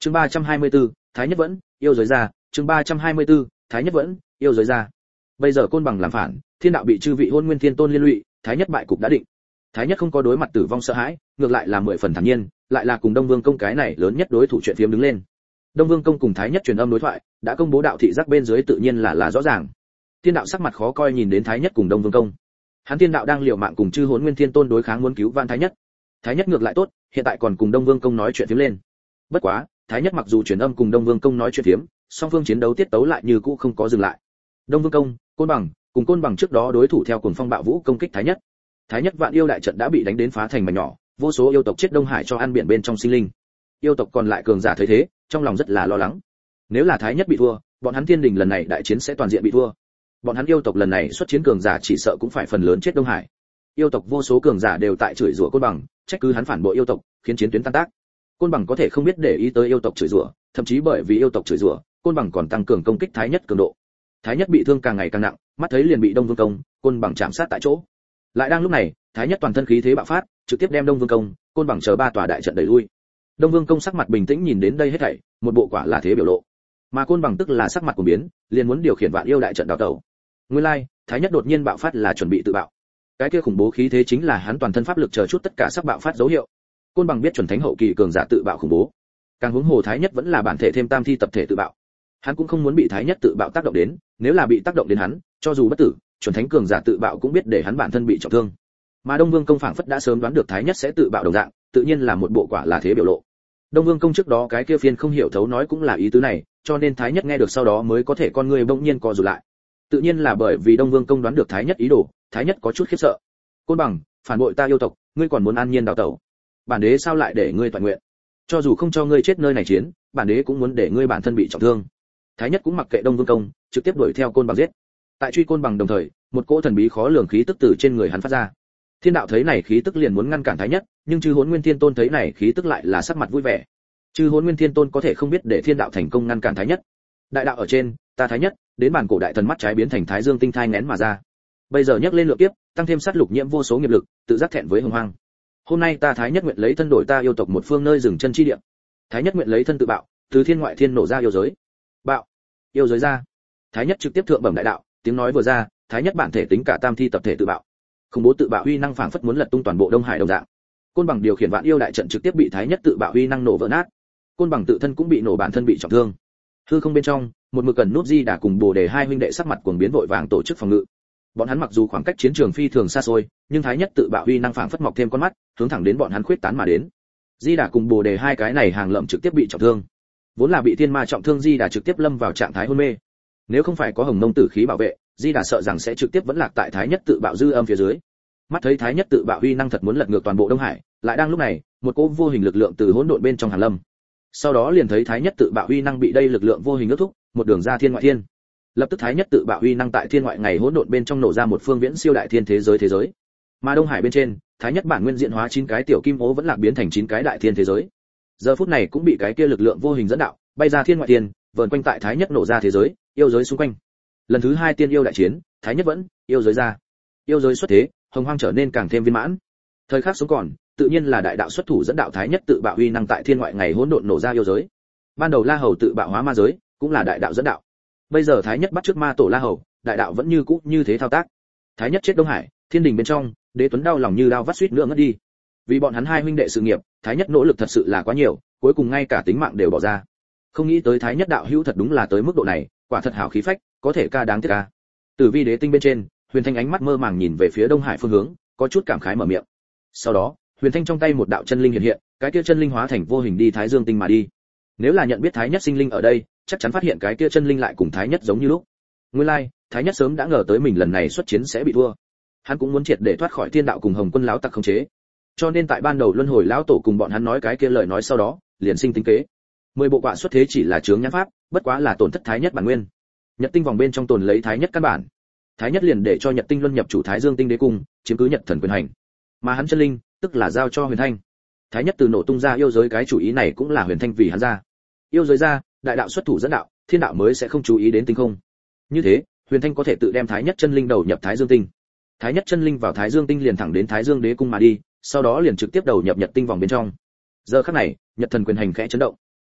Chương 324, Thái Nhất vẫn yêu giới ra, chương 324, Thái Nhất vẫn yêu giới ra. Bây giờ Côn Bằng làm phản, thiên đạo bị chư vị Hôn Nguyên Thiên Tôn liên lụy, Thái Nhất bại cục đã định. Thái Nhất không có đối mặt tử vong sợ hãi, ngược lại là 10 phần thản nhiên, lại là cùng Đông Vương Công cái này lớn nhất đối thủ chuyện phiếm đứng lên. Đông Vương Công cùng Thái Nhất truyền âm đối thoại, đã công bố đạo thị giác bên dưới tự nhiên là rõ ràng. Thiên đạo sắc mặt khó coi nhìn đến Thái Nhất cùng Đông Vương Công. Hắn Thiên đạo đang liều mạng cùng chư Hỗn Nguyên Thiên Tôn đối kháng muốn cứu vãn Thái Nhất. Thái Nhất ngược lại tốt, hiện tại còn cùng Đông Vương Công nói chuyện phiếm lên. Bất quá, Thái Nhất mặc dù truyền âm cùng Đông Vương Công nói chuyện phiếm, song phương chiến đấu tiết tấu lại như cũ không có dừng lại. Đông Vương Công, Côn Bằng, cùng Côn Bằng trước đó đối thủ theo cuồng phong bạo vũ công kích Thái Nhất. Thái Nhất vạn yêu đại trận đã bị đánh đến phá thành mảnh nhỏ, vô số yêu tộc chết Đông Hải cho ăn biển bên trong sinh linh. Yêu tộc còn lại cường giả thấy thế, trong lòng rất là lo lắng. Nếu là Thái Nhất bị thua, bọn hắn Thiên Đình lần này đại chiến sẽ toàn diện bị thua. Bọn hắn yêu tộc lần này xuất chiến cường giả chỉ sợ cũng phải phần lớn chết Đông Hải. Yêu tộc vô số cường giả đều tại chửi rủa Côn Bằng, trách cứ hắn phản bội yêu tộc, khiến chiến tuyến tan tác. Côn Bằng có thể không biết để ý tới yêu tộc chửi rủa, thậm chí bởi vì yêu tộc chửi rủa, Côn Bằng còn tăng cường công kích Thái Nhất cường độ. Thái Nhất bị thương càng ngày càng nặng, mắt thấy liền bị Đông Vương Công, Côn Bằng chạm sát tại chỗ. Lại đang lúc này, Thái Nhất toàn thân khí thế bạo phát, trực tiếp đem Đông Vương Công, Côn Bằng chờ ba tòa đại trận đẩy lui. Đông Vương Công sắc mặt bình tĩnh nhìn đến đây hết thảy, một bộ quả là thế biểu lộ. Mà Côn Bằng tức là sắc mặt của biến, liền muốn điều khiển vạn yêu đại trận đào tẩu. Nguyên lai, Thái Nhất đột nhiên bạo phát là chuẩn bị tự bạo. Cái kia khủng bố khí thế chính là hắn toàn thân pháp lực chờ chút tất cả sắp bạo phát dấu hiệu. Côn Bằng biết chuẩn thánh hậu kỳ cường giả tự bạo khủng bố. Càng huống hồ Thái Nhất vẫn là bản thể thêm tam thi tập thể tự bạo. Hắn cũng không muốn bị Thái Nhất tự bạo tác động đến, nếu là bị tác động đến hắn, cho dù bất tử, chuẩn thánh cường giả tự bạo cũng biết để hắn bản thân bị trọng thương. Mà Đông Vương Công phảng phất đã sớm đoán được Thái Nhất sẽ tự bạo đồng dạng, tự nhiên là một bộ quả là thế biểu lộ. Đông Vương Công trước đó cái kia phiên không hiểu thấu nói cũng là ý tứ này, cho nên Thái Nhất nghe được sau đó mới có thể con người bỗng nhiên co rụt lại. Tự nhiên là bởi vì Đông Vương Công đoán được Thái Nhất ý đồ, Thái Nhất có chút khiếp sợ. Côn Bằng, phản bội ta yêu tộc, ngươi còn muốn an nhiên đào tẩu? Bản đế sao lại để ngươi toàn nguyện? Cho dù không cho ngươi chết nơi này chiến, bản đế cũng muốn để ngươi bản thân bị trọng thương. Thái Nhất cũng mặc kệ Đông Vương Công, trực tiếp đuổi theo Côn Bằng giết. Tại truy Côn Bằng đồng thời, một cỗ thần bí khó lường khí tức từ trên người hắn phát ra. Thiên đạo thấy này khí tức liền muốn ngăn cản Thái Nhất, nhưng chư Hỗn Nguyên Thiên Tôn thấy này khí tức lại là sắc mặt vui vẻ. Chư Hỗn Nguyên Thiên Tôn có thể không biết để Thiên đạo thành công ngăn cản Thái Nhất. Đại đạo ở trên, ta Thái Nhất, đến bản cổ đại thần mắt trái biến thành Thái Dương tinh thai nén mà ra. Bây giờ nhấc lên lượng kiếp, tăng thêm sát lục nhiễm vô số nghiệp lực, tự giác thẹn với hồng hoang. Hôm nay ta Thái Nhất nguyện lấy thân đổi ta yêu tộc một phương nơi dừng chân chi địa. Thái Nhất nguyện lấy thân tự bạo, từ thiên ngoại thiên nổ ra yêu giới. Bạo, yêu giới ra. Thái Nhất trực tiếp thượng bẩm đại đạo, tiếng nói vừa ra, Thái Nhất bản thể tính cả tam thi tập thể tự bạo. Khủng bố tự bạo uy năng phảng phất muốn lật tung toàn bộ Đông Hải đồng dạng. Côn Bằng điều khiển vạn yêu đại trận trực tiếp bị Thái Nhất tự bạo uy năng nổ vỡ nát. Côn Bằng tự thân cũng bị nổ bản thân bị trọng thương. Hư không bên trong, một mực cần núp Di Đà cùng Bồ Đề hai huynh đệ sắc mặt cuồng biến vội vàng tổ chức phòng ngự. Bọn hắn mặc dù khoảng cách chiến trường phi thường xa xôi, nhưng Thái Nhất tự bạo uy năng phảng phất mọc thêm con mắt, hướng thẳng đến bọn hắn khuyết tán mà đến. Di Đà cùng Bồ Đề hai cái này hàng lợm trực tiếp bị trọng thương. Vốn là bị thiên ma trọng thương Di Đà trực tiếp lâm vào trạng thái hôn mê. Nếu không phải có Hồng Mông tử khí bảo vệ, Di Đà sợ rằng sẽ trực tiếp vẫn lạc tại Thái Nhất tự bạo dư âm phía dưới. Mắt thấy Thái Nhất tự bạo uy năng thật muốn lật ngược toàn bộ Đông Hải, lại đang lúc này, một cỗ vô hình lực lượng từ hỗn độn bên trong hàn lâm. Sau đó liền thấy Thái Nhất tự bạo uy năng bị đây lực lượng vô hình ước thúc, một đường ra thiên ngoại thiên. Lập tức Thái Nhất tự bạo uy năng tại thiên ngoại ngày hỗn độn bên trong nổ ra một phương viễn siêu đại thiên thế giới. Mà Đông Hải bên trên, Thái Nhất bản nguyên diễn hóa 9 cái tiểu kim ố vẫn lạc biến thành 9 cái đại thiên thế giới. Giờ phút này cũng bị cái kia lực lượng vô hình dẫn đạo, bay ra thiên ngoại thiên, vờn quanh tại Thái Nhất nổ ra thế giới, yêu giới xung quanh. Lần thứ 2 tiên yêu đại chiến, Thái Nhất vẫn yêu giới ra. Yêu giới xuất thế, hồng hoang trở nên càng thêm viên mãn. Thời khắc sống còn, tự nhiên là đại đạo xuất thủ dẫn đạo Thái Nhất tự bạo uy năng tại thiên ngoại ngày hỗn độn nổ ra yêu giới. Ban đầu La Hầu tự bạo hóa ma giới, cũng là đại đạo dẫn đạo. Bây giờ Thái Nhất bắt trước ma tổ La Hầu, đại đạo vẫn như cũ như thế thao tác. Thái Nhất chết Đông Hải, thiên đình bên trong, Đế Tuấn đau lòng như đao vắt suýt nữa ngất đi. Vì bọn hắn hai huynh đệ sự nghiệp, Thái Nhất nỗ lực thật sự là quá nhiều, cuối cùng ngay cả tính mạng đều bỏ ra. Không nghĩ tới Thái Nhất đạo hữu thật đúng là tới mức độ này, quả thật hảo khí phách, có thể ca đáng tiếc ca. Tử Vi Đế tinh bên trên, Huyền Thanh ánh mắt mơ màng nhìn về phía Đông Hải phương hướng, có chút cảm khái mở miệng. Sau đó, Huyền Thanh trong tay một đạo chân linh hiện hiện, cái kia chân linh hóa thành vô hình đi Thái Dương tinh mà đi. Nếu là nhận biết Thái Nhất sinh linh ở đây, chắc chắn phát hiện cái kia chân linh lại cùng Thái Nhất giống như lúc. Nguyên lai, Thái Nhất sớm đã ngờ tới mình lần này xuất chiến sẽ bị thua. Hắn cũng muốn triệt để thoát khỏi thiên đạo cùng Hồng Quân lão tặc khống chế. Cho nên tại ban đầu luân hồi lão tổ cùng bọn hắn nói cái kia lời nói sau đó, liền sinh tính kế. 10 bộ quạ xuất thế chỉ là chướng nhãn pháp, bất quá là tổn thất Thái Nhất bản nguyên. Nhật tinh vòng bên trong tồn lấy Thái Nhất căn bản. Thái Nhất liền để cho Nhật tinh luân nhập chủ Thái Dương tinh đế cung, chiếm cứ Nhật thần quyền hành. Mà hắn chân linh, tức là giao cho Huyền Thanh. Thái Nhất từ nổ tung ra yêu giới cái chủ ý này cũng là Huyền Thanh vì hắn ra. Yêu giới ra, đại đạo xuất thủ dẫn đạo, thiên đạo mới sẽ không chú ý đến tinh không. Như thế, Huyền Thanh có thể tự đem Thái Nhất chân linh đầu nhập Thái Dương tinh. Thái Nhất chân linh vào Thái Dương tinh liền thẳng đến Thái Dương đế cung mà đi, sau đó liền trực tiếp đầu nhập Nhật tinh vòng bên trong. Giờ khắc này, Nhật thần quyền hành khẽ chấn động.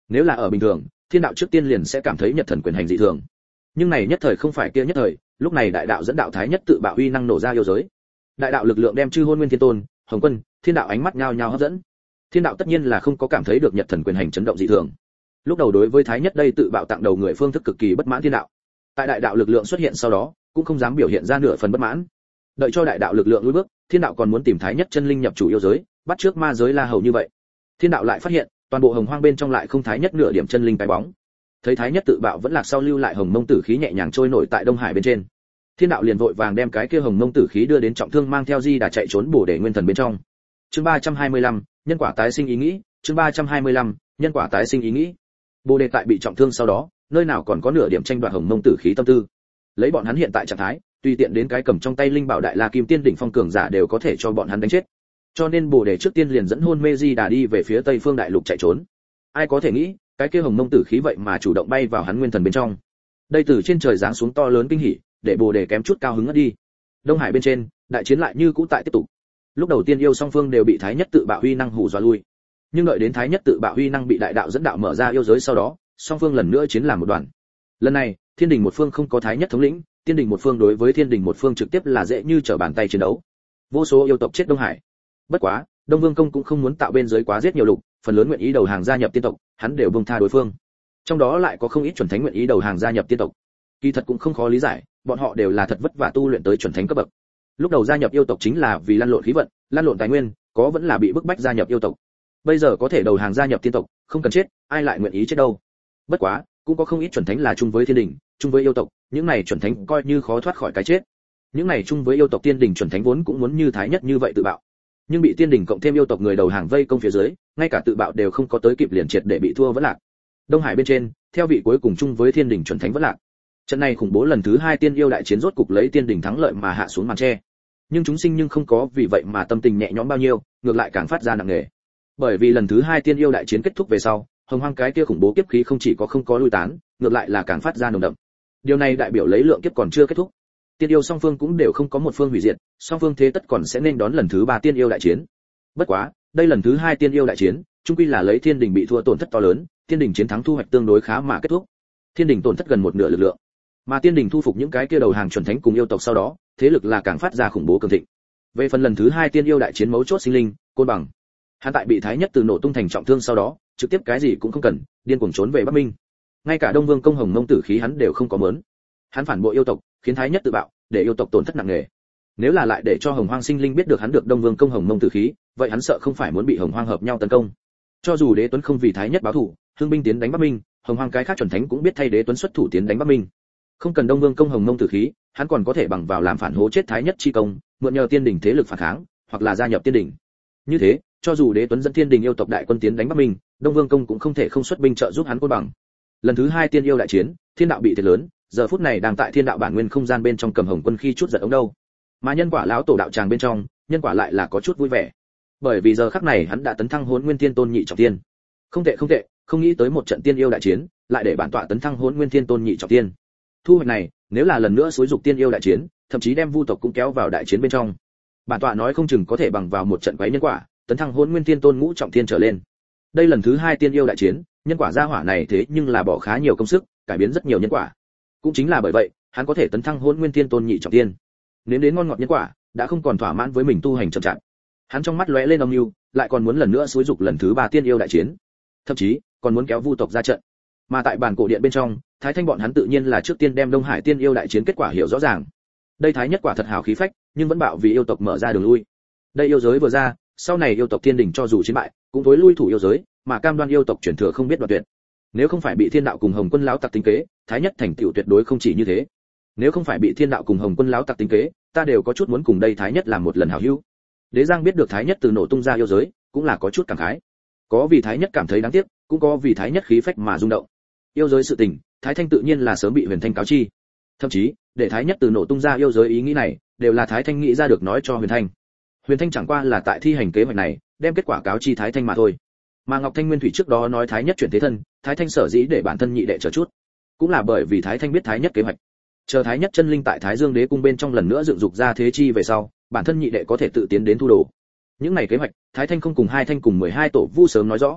Nếu là ở bình thường, thiên đạo trước tiên liền sẽ cảm thấy nhật thần quyền hành dị thường. Nhưng này nhất thời không phải kia nhất thời, lúc này đại đạo dẫn đạo thái nhất tự bạo uy năng nổ ra yêu giới. Đại đạo lực lượng đem chư hôn nguyên thiên tôn, hồng quân, thiên đạo ánh mắt nhao nhao hấp dẫn. Thiên đạo tất nhiên là không có cảm thấy được nhật thần quyền hành chấn động dị thường. Lúc đầu đối với thái nhất đây tự bạo tặng đầu người phương thức cực kỳ bất mãn thiên đạo. Tại đại đạo lực lượng xuất hiện sau đó, cũng không dám biểu hiện ra nửa phần bất mãn. Đợi cho đại đạo lực lượng lùi bước, thiên đạo còn muốn tìm thái nhất chân linh nhập chủ yêu giới, bắt trước ma giới La Hầu như vậy. Thiên đạo lại phát hiện, toàn bộ hồng hoang bên trong lại không thái nhất nửa điểm chân linh cái bóng. Thấy thái nhất tự bạo vẫn lạc sau lưu lại hồng mông tử khí nhẹ nhàng trôi nổi tại Đông Hải bên trên. Thiên đạo liền vội vàng đem cái kia hồng mông tử khí đưa đến trọng thương mang theo di đà chạy trốn bổ để nguyên thần bên trong. Chương 325, nhân quả tái sinh ý nghĩ, chương 325, nhân quả tái sinh ý nghĩ. Bồ đề tại bị trọng thương sau đó, nơi nào còn có nửa điểm tranh đoạt hồng mông tử khí tâm tư. Lấy bọn hắn hiện tại trạng thái, tùy tiện đến cái cầm trong tay linh bảo đại la kim tiên đỉnh phong cường giả đều có thể cho bọn hắn đánh chết. Cho nên Bồ đề trước tiên liền dẫn hôn mê di đà đi về phía Tây Phương đại lục chạy trốn. Ai có thể nghĩ, cái kia hồng mông tử khí vậy mà chủ động bay vào hắn nguyên thần bên trong. Đây từ trên trời giáng xuống to lớn kinh hỉ, để Bồ đề kém chút cao hứng ngất đi. Đông Hải bên trên, đại chiến lại như cũ tại tiếp tục. Lúc đầu tiên yêu song phương đều bị thái nhất tự bạo huy năng hù dọa lui, nhưng đợi đến thái nhất tự bạo huy năng bị đại đạo dẫn đạo mở ra yêu giới sau đó, song phương lần nữa chiến làm một đoàn. Lần này, thiên đình một phương không có thái nhất thống lĩnh, tiên đình một phương đối với thiên đình một phương trực tiếp là dễ như trở bàn tay chiến đấu. Vô số yêu tộc chết Đông Hải. Bất quá, Đông Vương công cũng không muốn tạo bên dưới quá giết nhiều lục, phần lớn nguyện ý đầu hàng gia nhập tiên tộc, hắn đều buông tha đối phương. Trong đó lại có không ít chuẩn thánh nguyện ý đầu hàng gia nhập tiên tộc. Kỳ thật cũng không khó lý giải, bọn họ đều là thật vất vả tu luyện tới chuẩn thánh cấp bậc. Lúc đầu gia nhập yêu tộc chính là vì lăn lộn khí vận, lăn lộn tài nguyên, có vẫn là bị bức bách gia nhập yêu tộc. Bây giờ có thể đầu hàng gia nhập tiên tộc, không cần chết, ai lại nguyện ý chết đâu. Bất quá, cũng có không ít chuẩn thánh là chung với thiên đình, chung với yêu tộc, những này chuẩn thánh coi như khó thoát khỏi cái chết. Những này chung với yêu tộc tiên đình chuẩn thánh vốn cũng muốn như thái nhất như vậy tự bạo, nhưng bị tiên đình cộng thêm yêu tộc người đầu hàng vây công phía dưới, ngay cả tự bạo đều không có tới kịp liền triệt để bị thua vẫn lạc. Đông Hải bên trên, theo vị cuối cùng chung với thiên đình chuẩn thánh vẫn lạc. Trận này khủng bố lần thứ 2 tiên yêu đại chiến rốt cục lấy tiên đình thắng lợi mà hạ xuống màn che. Nhưng chúng sinh nhưng không có vì vậy mà tâm tình nhẹ nhõm bao nhiêu, ngược lại càng phát ra nặng nề. Bởi vì lần thứ 2 tiên yêu đại chiến kết thúc về sau, hồng hoang cái kia khủng bố kiếp khí không chỉ có không có lui tán, ngược lại là càng phát ra nồng đậm. Điều này đại biểu lấy lượng kiếp còn chưa kết thúc. Tiên yêu song phương cũng đều không có một phương hủy diệt, song phương thế tất còn sẽ nên đón lần thứ 3 tiên yêu đại chiến. Bất quá, đây lần thứ 2 tiên yêu đại chiến, chung quy là lấy thiên đình bị thua tổn thất to lớn, tiên đình chiến thắng thu hoạch tương đối khá mà kết thúc. Thiên đình tổn thất gần một nửa lực lượng, mà tiên đình thu phục những cái kia đầu hàng chuẩn thánh cùng yêu tộc sau đó, thế lực là càng phát ra khủng bố cường thịnh. Về phần lần thứ 2 tiên yêu đại chiến mấu chốt sinh linh, Côn Bằng, hắn tại bị thái nhất từ nổ tung thành trọng thương sau đó, trực tiếp cái gì cũng không cần, điên cuồng trốn về Bắc Minh. Ngay cả Đông Vương công hồng mông tử khí hắn đều không có mớn. Hắn phản bội yêu tộc, khiến thái nhất tự bạo, để yêu tộc tổn thất nặng nề. Nếu là lại để cho hồng hoang sinh linh biết được hắn được Đông Vương công hồng mông tử khí, vậy hắn sợ không phải muốn bị hồng hoang hợp nhau tấn công. Cho dù Đế Tuấn không vì thái nhất báo thù, hưng binh tiến đánh Bắc Minh, hồng hoang cái khác chuẩn thánh cũng biết thay Đế Tuấn xuất thủ tiến đánh Bắc Minh. Không cần Đông Vương công hồng mông tử khí, hắn còn có thể bằng vào làm phản hố chết thái nhất chi công, mượn nhờ tiên đình thế lực phản kháng, hoặc là gia nhập tiên đình. Như thế, cho dù Đế Tuấn dẫn thiên đình yêu tộc đại quân tiến đánh Bắc Minh, Đông Vương công cũng không thể không xuất binh trợ giúp hắn Côn Bằng. Lần thứ 2 tiên yêu đại chiến, thiên đạo bị thiệt lớn, giờ phút này đang tại thiên đạo bản nguyên không gian bên trong cầm hồng quân khi chút giận ống đâu. Mà nhân quả lão tổ đạo tràng bên trong, nhân quả lại là có chút vui vẻ. Bởi vì giờ khắc này hắn đã tấn thăng Hỗn Nguyên Thiên Tôn nhị trọng tiên. Không tệ, không nghĩ tới một trận tiên yêu đại chiến, lại để bản tọa tấn thăng Hỗn Nguyên Thiên Tôn nhị trọng tiên. Thu hoạch này, nếu là lần nữa xúi dục tiên yêu đại chiến, thậm chí đem vu tộc cũng kéo vào đại chiến bên trong. Bản tọa nói không chừng có thể bằng vào một trận quấy nhân quả, tấn thăng Hỗn Nguyên Thiên Tôn ngũ trọng thiên trở lên. Đây lần thứ 2 tiên yêu đại chiến, nhân quả gia hỏa này thế nhưng là bỏ khá nhiều công sức, cải biến rất nhiều nhân quả. Cũng chính là bởi vậy, hắn có thể tấn thăng Hỗn Nguyên Thiên Tôn nhị trọng thiên. Nếm đến ngon ngọt nhân quả, đã không còn thỏa mãn với mình tu hành chậm chạp. Hắn trong mắt lóe lên âm mưu, lại còn muốn lần nữa xúi dục lần thứ 3 tiên yêu đại chiến, thậm chí còn muốn kéo vu tộc ra trận. Mà tại bản cổ điện bên trong, Thái Thanh bọn hắn tự nhiên là trước tiên đem Đông Hải tiên yêu đại chiến kết quả hiểu rõ ràng. Đây thái nhất quả thật hào khí phách, nhưng vẫn bạo vì yêu tộc mở ra đường lui. Đây yêu giới vừa ra, sau này yêu tộc thiên đình cho dù chiến bại, cũng tối lui thủ yêu giới, mà cam đoan yêu tộc chuyển thừa không biết đoạt tuyệt. Nếu không phải bị thiên đạo cùng hồng quân lão tặc tính kế, thái nhất thành tựu tuyệt đối không chỉ như thế. Nếu không phải bị thiên đạo cùng hồng quân lão tặc tính kế, ta đều có chút muốn cùng đây thái nhất làm một lần hảo hữu. Đế Giang biết được thái nhất từ nổ tung ra yêu giới, cũng là có chút cảm khái. Có vì thái nhất cảm thấy đáng tiếc, cũng có vì thái nhất khí phách mà rung động. Yêu giới sự tình, thái thanh tự nhiên là sớm bị huyền thanh cáo chi. Thậm chí, để thái nhất từ nổ tung ra yêu giới ý nghĩ này, đều là thái thanh nghĩ ra được nói cho huyền thanh. Huyền thanh chẳng qua là tại thi hành kế hoạch này, đem kết quả cáo chi thái thanh mà thôi. Mà Ngọc Thanh Nguyên Thủy trước đó nói thái nhất chuyển thế thân, thái thanh sở dĩ để bản thân nhị đệ chờ chút, cũng là bởi vì thái thanh biết thái nhất kế hoạch. Chờ thái nhất chân linh tại Thái Dương Đế cung bên trong lần nữa dựng dục ra thế chi về sau, bản thân nhị đệ có thể tự tiến đến thu đồ. Những này kế hoạch, thái thanh không cùng hai thanh cùng 12 tổ vu sớm nói rõ.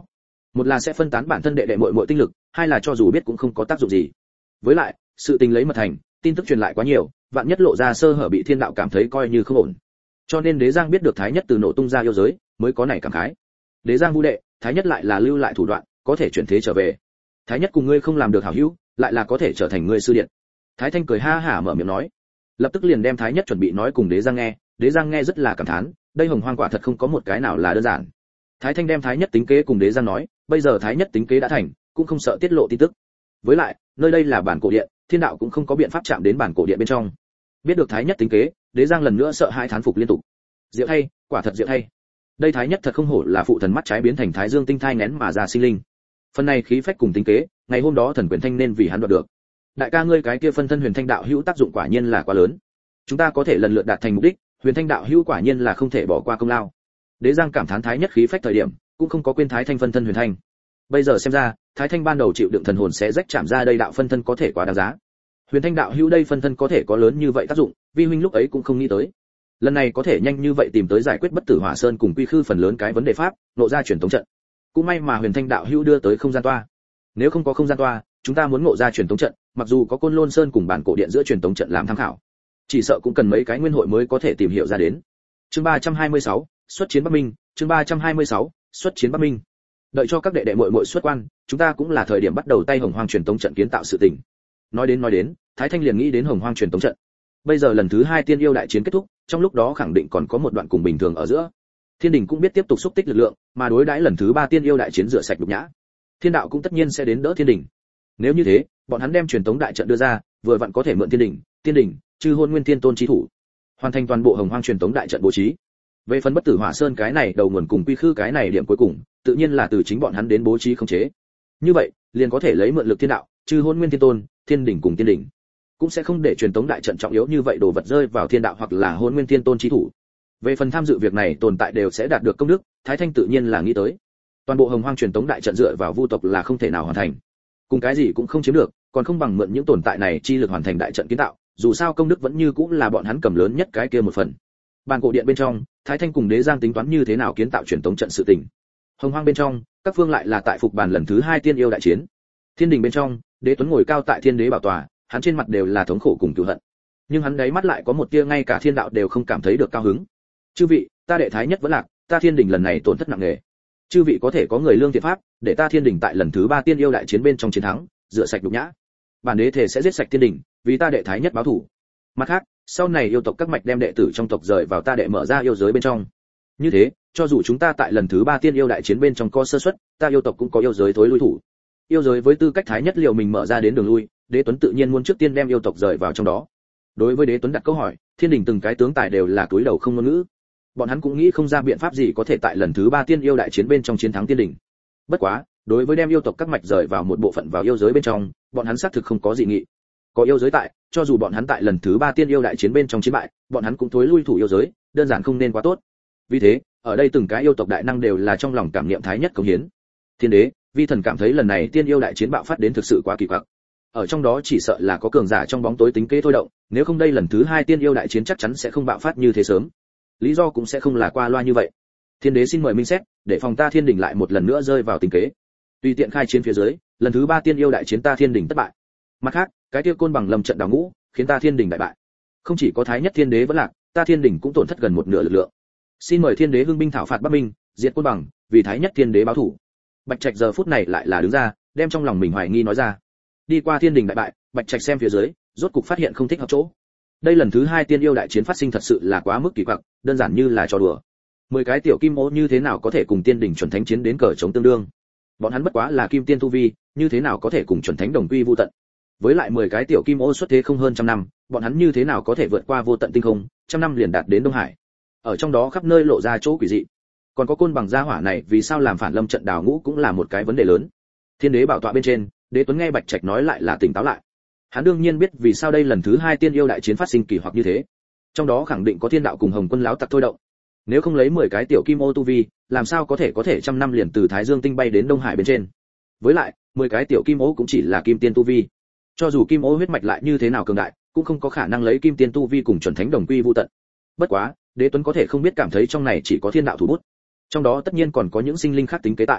một là sẽ phân tán bản thân đệ đệ muội muội tinh lực, hai là cho dù biết cũng không có tác dụng gì. Với lại, sự tình lấy mật thành, tin tức truyền lại quá nhiều, vạn nhất lộ ra sơ hở bị thiên đạo cảm thấy coi như không ổn. Cho nên Đế Giang biết được Thái Nhất từ nổ tung ra yêu giới, mới có này cảm khái. Đế Giang vu đệ, Thái Nhất lại là lưu lại thủ đoạn, có thể chuyển thế trở về. Thái Nhất cùng ngươi không làm được hảo hữu, lại là có thể trở thành ngươi sư điện. Thái Thanh cười ha hả mở miệng nói, lập tức liền đem Thái Nhất chuẩn bị nói cùng Đế Giang nghe. Đế Giang nghe rất là cảm thán, đây Hồng Hoang quả thật không có một cái nào là đơn giản. Thái Thanh đem Thái Nhất tính kế cùng Đế Giang nói, bây giờ Thái Nhất tính kế đã thành, cũng không sợ tiết lộ tin tức. Với lại, nơi đây là bản cổ điện, thiên đạo cũng không có biện pháp chạm đến bản cổ điện bên trong. Biết được Thái Nhất tính kế, Đế Giang lần nữa sợ hãi thán phục liên tục. Diệu thay, quả thật diệu thay. Đây Thái Nhất thật không hổ là phụ thần mắt trái biến thành Thái Dương tinh thai nén mà ra sinh linh. Phần này khí phách cùng tính kế, ngày hôm đó thần quyền thanh nên vì hắn đoạt được. Đại ca ngươi cái kia phân thân huyền thanh đạo hữu tác dụng quả nhiên là quá lớn. Chúng ta có thể lần lượt đạt thành mục đích, huyền thanh đạo hữu quả nhiên là không thể bỏ qua công lao. Đế Giang cảm thán Thái Nhất khí phách thời điểm, cũng không có quên Thái Thanh phân thân huyền thanh. Bây giờ xem ra, Thái Thanh ban đầu chịu đựng thần hồn sẽ rách chạm ra đây đạo phân thân có thể quá đáng giá. Huyền thanh đạo hữu đây phân thân có thể có lớn như vậy tác dụng, vi huynh lúc ấy cũng không nghĩ tới. Lần này có thể nhanh như vậy tìm tới giải quyết bất tử hỏa sơn cùng quy khư phần lớn cái vấn đề pháp, nộ ra truyền tống trận. Cũng may mà huyền thanh đạo hữu đưa tới không gian toa. Nếu không có không gian toa, chúng ta muốn ngộ ra truyền tống trận, mặc dù có côn lôn sơn cùng bản cổ điện giữa truyền tống trận làm tham khảo, chỉ sợ cũng cần mấy cái nguyên hội mới có thể tìm hiểu ra đến. Chương 326, xuất chiến Bắc Minh, chương 326, xuất chiến Bắc Minh. Đợi cho các đệ đệ muội muội xuất quan, chúng ta cũng là thời điểm bắt đầu tay Hồng Hoang truyền tống trận kiến tạo sự tình. Nói đến, Thái Thanh liền nghĩ đến Hồng Hoang truyền tống trận. Bây giờ lần thứ 2 tiên yêu đại chiến kết thúc, trong lúc đó khẳng định còn có một đoạn cùng bình thường ở giữa. Thiên đình cũng biết tiếp tục xúc tích lực lượng, mà đối đãi lần thứ 3 tiên yêu đại chiến rửa sạch nhục nhã. Thiên đạo cũng tất nhiên sẽ đến đỡ Thiên đình. Nếu như thế, bọn hắn đem truyền tống đại trận đưa ra, vừa vặn có thể mượn Tiên đình, Chư Hôn Nguyên Thiên Tôn chí thủ, hoàn thành toàn bộ Hồng Hoang truyền tống đại trận bố trí. Về phần bất tử hỏa sơn cái này đầu nguồn cùng quy khư cái này điểm cuối cùng, tự nhiên là từ chính bọn hắn đến bố trí khống chế. Như vậy, liền có thể lấy mượn lực thiên đạo, Chư Hôn Nguyên Thiên Tôn, Thiên đình cùng Tiên đình, cũng sẽ không để truyền tống đại trận trọng yếu như vậy đồ vật rơi vào thiên đạo hoặc là Hôn Nguyên Thiên Tôn chí thủ. Về phần tham dự việc này tồn tại đều sẽ đạt được công đức, Thái Thanh tự nhiên là nghĩ tới. Toàn bộ Hồng Hoang truyền tống đại trận dựa vào vu tộc là không thể nào hoàn thành, cùng cái gì cũng không chiếm được, còn không bằng mượn những tồn tại này chi lực hoàn thành đại trận kiến tạo, dù sao công đức vẫn như cũng là bọn hắn cầm lớn nhất cái kia một phần. Bàn cổ điện bên trong, Thái Thanh cùng Đế Giang tính toán như thế nào kiến tạo truyền tống trận sự tình. Hồng Hoang bên trong, các phương lại là tại phục bàn lần thứ 2 tiên yêu đại chiến. Thiên đình bên trong, Đế Tuấn ngồi cao tại thiên đế bảo tọa, hắn trên mặt đều là thống khổ cùng cừu hận. Nhưng hắn đáy mắt lại có một tia ngay cả thiên đạo đều không cảm thấy được cao hứng. Chư vị, ta đệ Thái Nhất vẫn lạc, ta thiên đình lần này tổn thất nặng nề. Chư vị có thể có người lương thiện pháp, để ta thiên đình tại lần thứ 3 tiên yêu đại chiến bên trong chiến thắng, rửa sạch nhục nhã. Bản đế thể sẽ giết sạch thiên đình, vì ta đệ Thái Nhất báo thù. Mặt khác, sau này yêu tộc các mạch đem đệ tử trong tộc rời vào ta đệ mở ra yêu giới bên trong. Như thế, cho dù chúng ta tại lần thứ 3 tiên yêu đại chiến bên trong có sơ suất, ta yêu tộc cũng có yêu giới thối lui thủ. Yêu giới với tư cách Thái Nhất liệu mình mở ra đến đường lui, Đế Tuấn tự nhiên muốn trước tiên đem yêu tộc rời vào trong đó. Đối với Đế Tuấn đặt câu hỏi, thiên đình từng cái tướng tài đều là cúi đầu không ngôn ngữ. Bọn hắn cũng nghĩ không ra biện pháp gì có thể tại lần thứ 3 tiên yêu đại chiến bên trong chiến thắng tiên đình. Bất quá, đối với đem yêu tộc các mạch rời vào một bộ phận vào yêu giới bên trong, bọn hắn xác thực không có gì nghị. Có yêu giới tại, cho dù bọn hắn tại lần thứ 3 tiên yêu đại chiến bên trong chiến bại, bọn hắn cũng thối lui thủ yêu giới, đơn giản không nên quá tốt. Vì thế, ở đây từng cái yêu tộc đại năng đều là trong lòng cảm niệm Thái Nhất cống hiến. Thiên đế, vi thần cảm thấy lần này tiên yêu đại chiến bạo phát đến thực sự quá kỳ quặc. Ở trong đó chỉ sợ là có cường giả trong bóng tối tính kế thôi động, nếu không đây lần thứ 2 tiên yêu đại chiến chắc chắn sẽ không bạo phát như thế sớm. Lý do cũng sẽ không là qua loa như vậy. Thiên đế xin mời minh xét, để phòng ta thiên đình lại một lần nữa rơi vào tình kế. Tùy tiện khai chiến phía dưới, lần thứ 3 tiên yêu đại chiến ta thiên đình thất bại. Mặt khác, cái kia côn bằng lâm trận đào ngũ, khiến ta thiên đình đại bại. Không chỉ có Thái Nhất thiên đế vẫn lạc, ta thiên đình cũng tổn thất gần một nửa lực lượng. Xin mời thiên đế hưng binh thảo phạt Bắc Minh, diệt côn bằng, vì Thái Nhất thiên đế báo thù. Bạch Trạch giờ phút này lại là đứng ra, đem trong lòng mình hoài nghi nói ra. Đi qua thiên đình đại bại, Bạch Trạch xem phía dưới, rốt cục phát hiện không thích hợp chỗ. Đây lần thứ 2 tiên yêu đại chiến phát sinh thật sự là quá mức kỳ quặc, đơn giản như là trò đùa. 10 cái tiểu kim ô như thế nào có thể cùng tiên đỉnh chuẩn thánh chiến đến cờ chống tương đương? Bọn hắn bất quá là kim tiên tu vi, như thế nào có thể cùng chuẩn thánh đồng quy vô tận? Với lại 10 cái tiểu kim ô xuất thế không hơn trăm năm, bọn hắn như thế nào có thể vượt qua vô tận tinh không, trăm năm liền đạt đến Đông Hải. Ở trong đó khắp nơi lộ ra chỗ quỷ dị. Còn có côn bằng gia hỏa này, vì sao làm phản lâm trận đào ngũ cũng là một cái vấn đề lớn. Thiên đế bảo tọa bên trên, Đế Tuấn nghe Bạch Trạch nói lại là tỉnh táo lại. Hắn đương nhiên biết vì sao đây lần thứ 2 tiên yêu đại chiến phát sinh kỳ hoặc như thế. Trong đó khẳng định có thiên đạo cùng Hồng Quân láo tặc thôi động. Nếu không lấy 10 cái tiểu kim ô tu vi, làm sao có thể trăm năm liền từ Thái Dương tinh bay đến Đông Hải bên trên. Với lại, 10 cái tiểu kim ô cũng chỉ là kim tiên tu vi. Cho dù kim ô huyết mạch lại như thế nào cường đại, cũng không có khả năng lấy kim tiên tu vi cùng chuẩn thánh đồng quy vô tận. Bất quá, Đế Tuấn có thể không biết cảm thấy trong này chỉ có thiên đạo thủ bút. Trong đó tất nhiên còn có những sinh linh khác tính kế tại.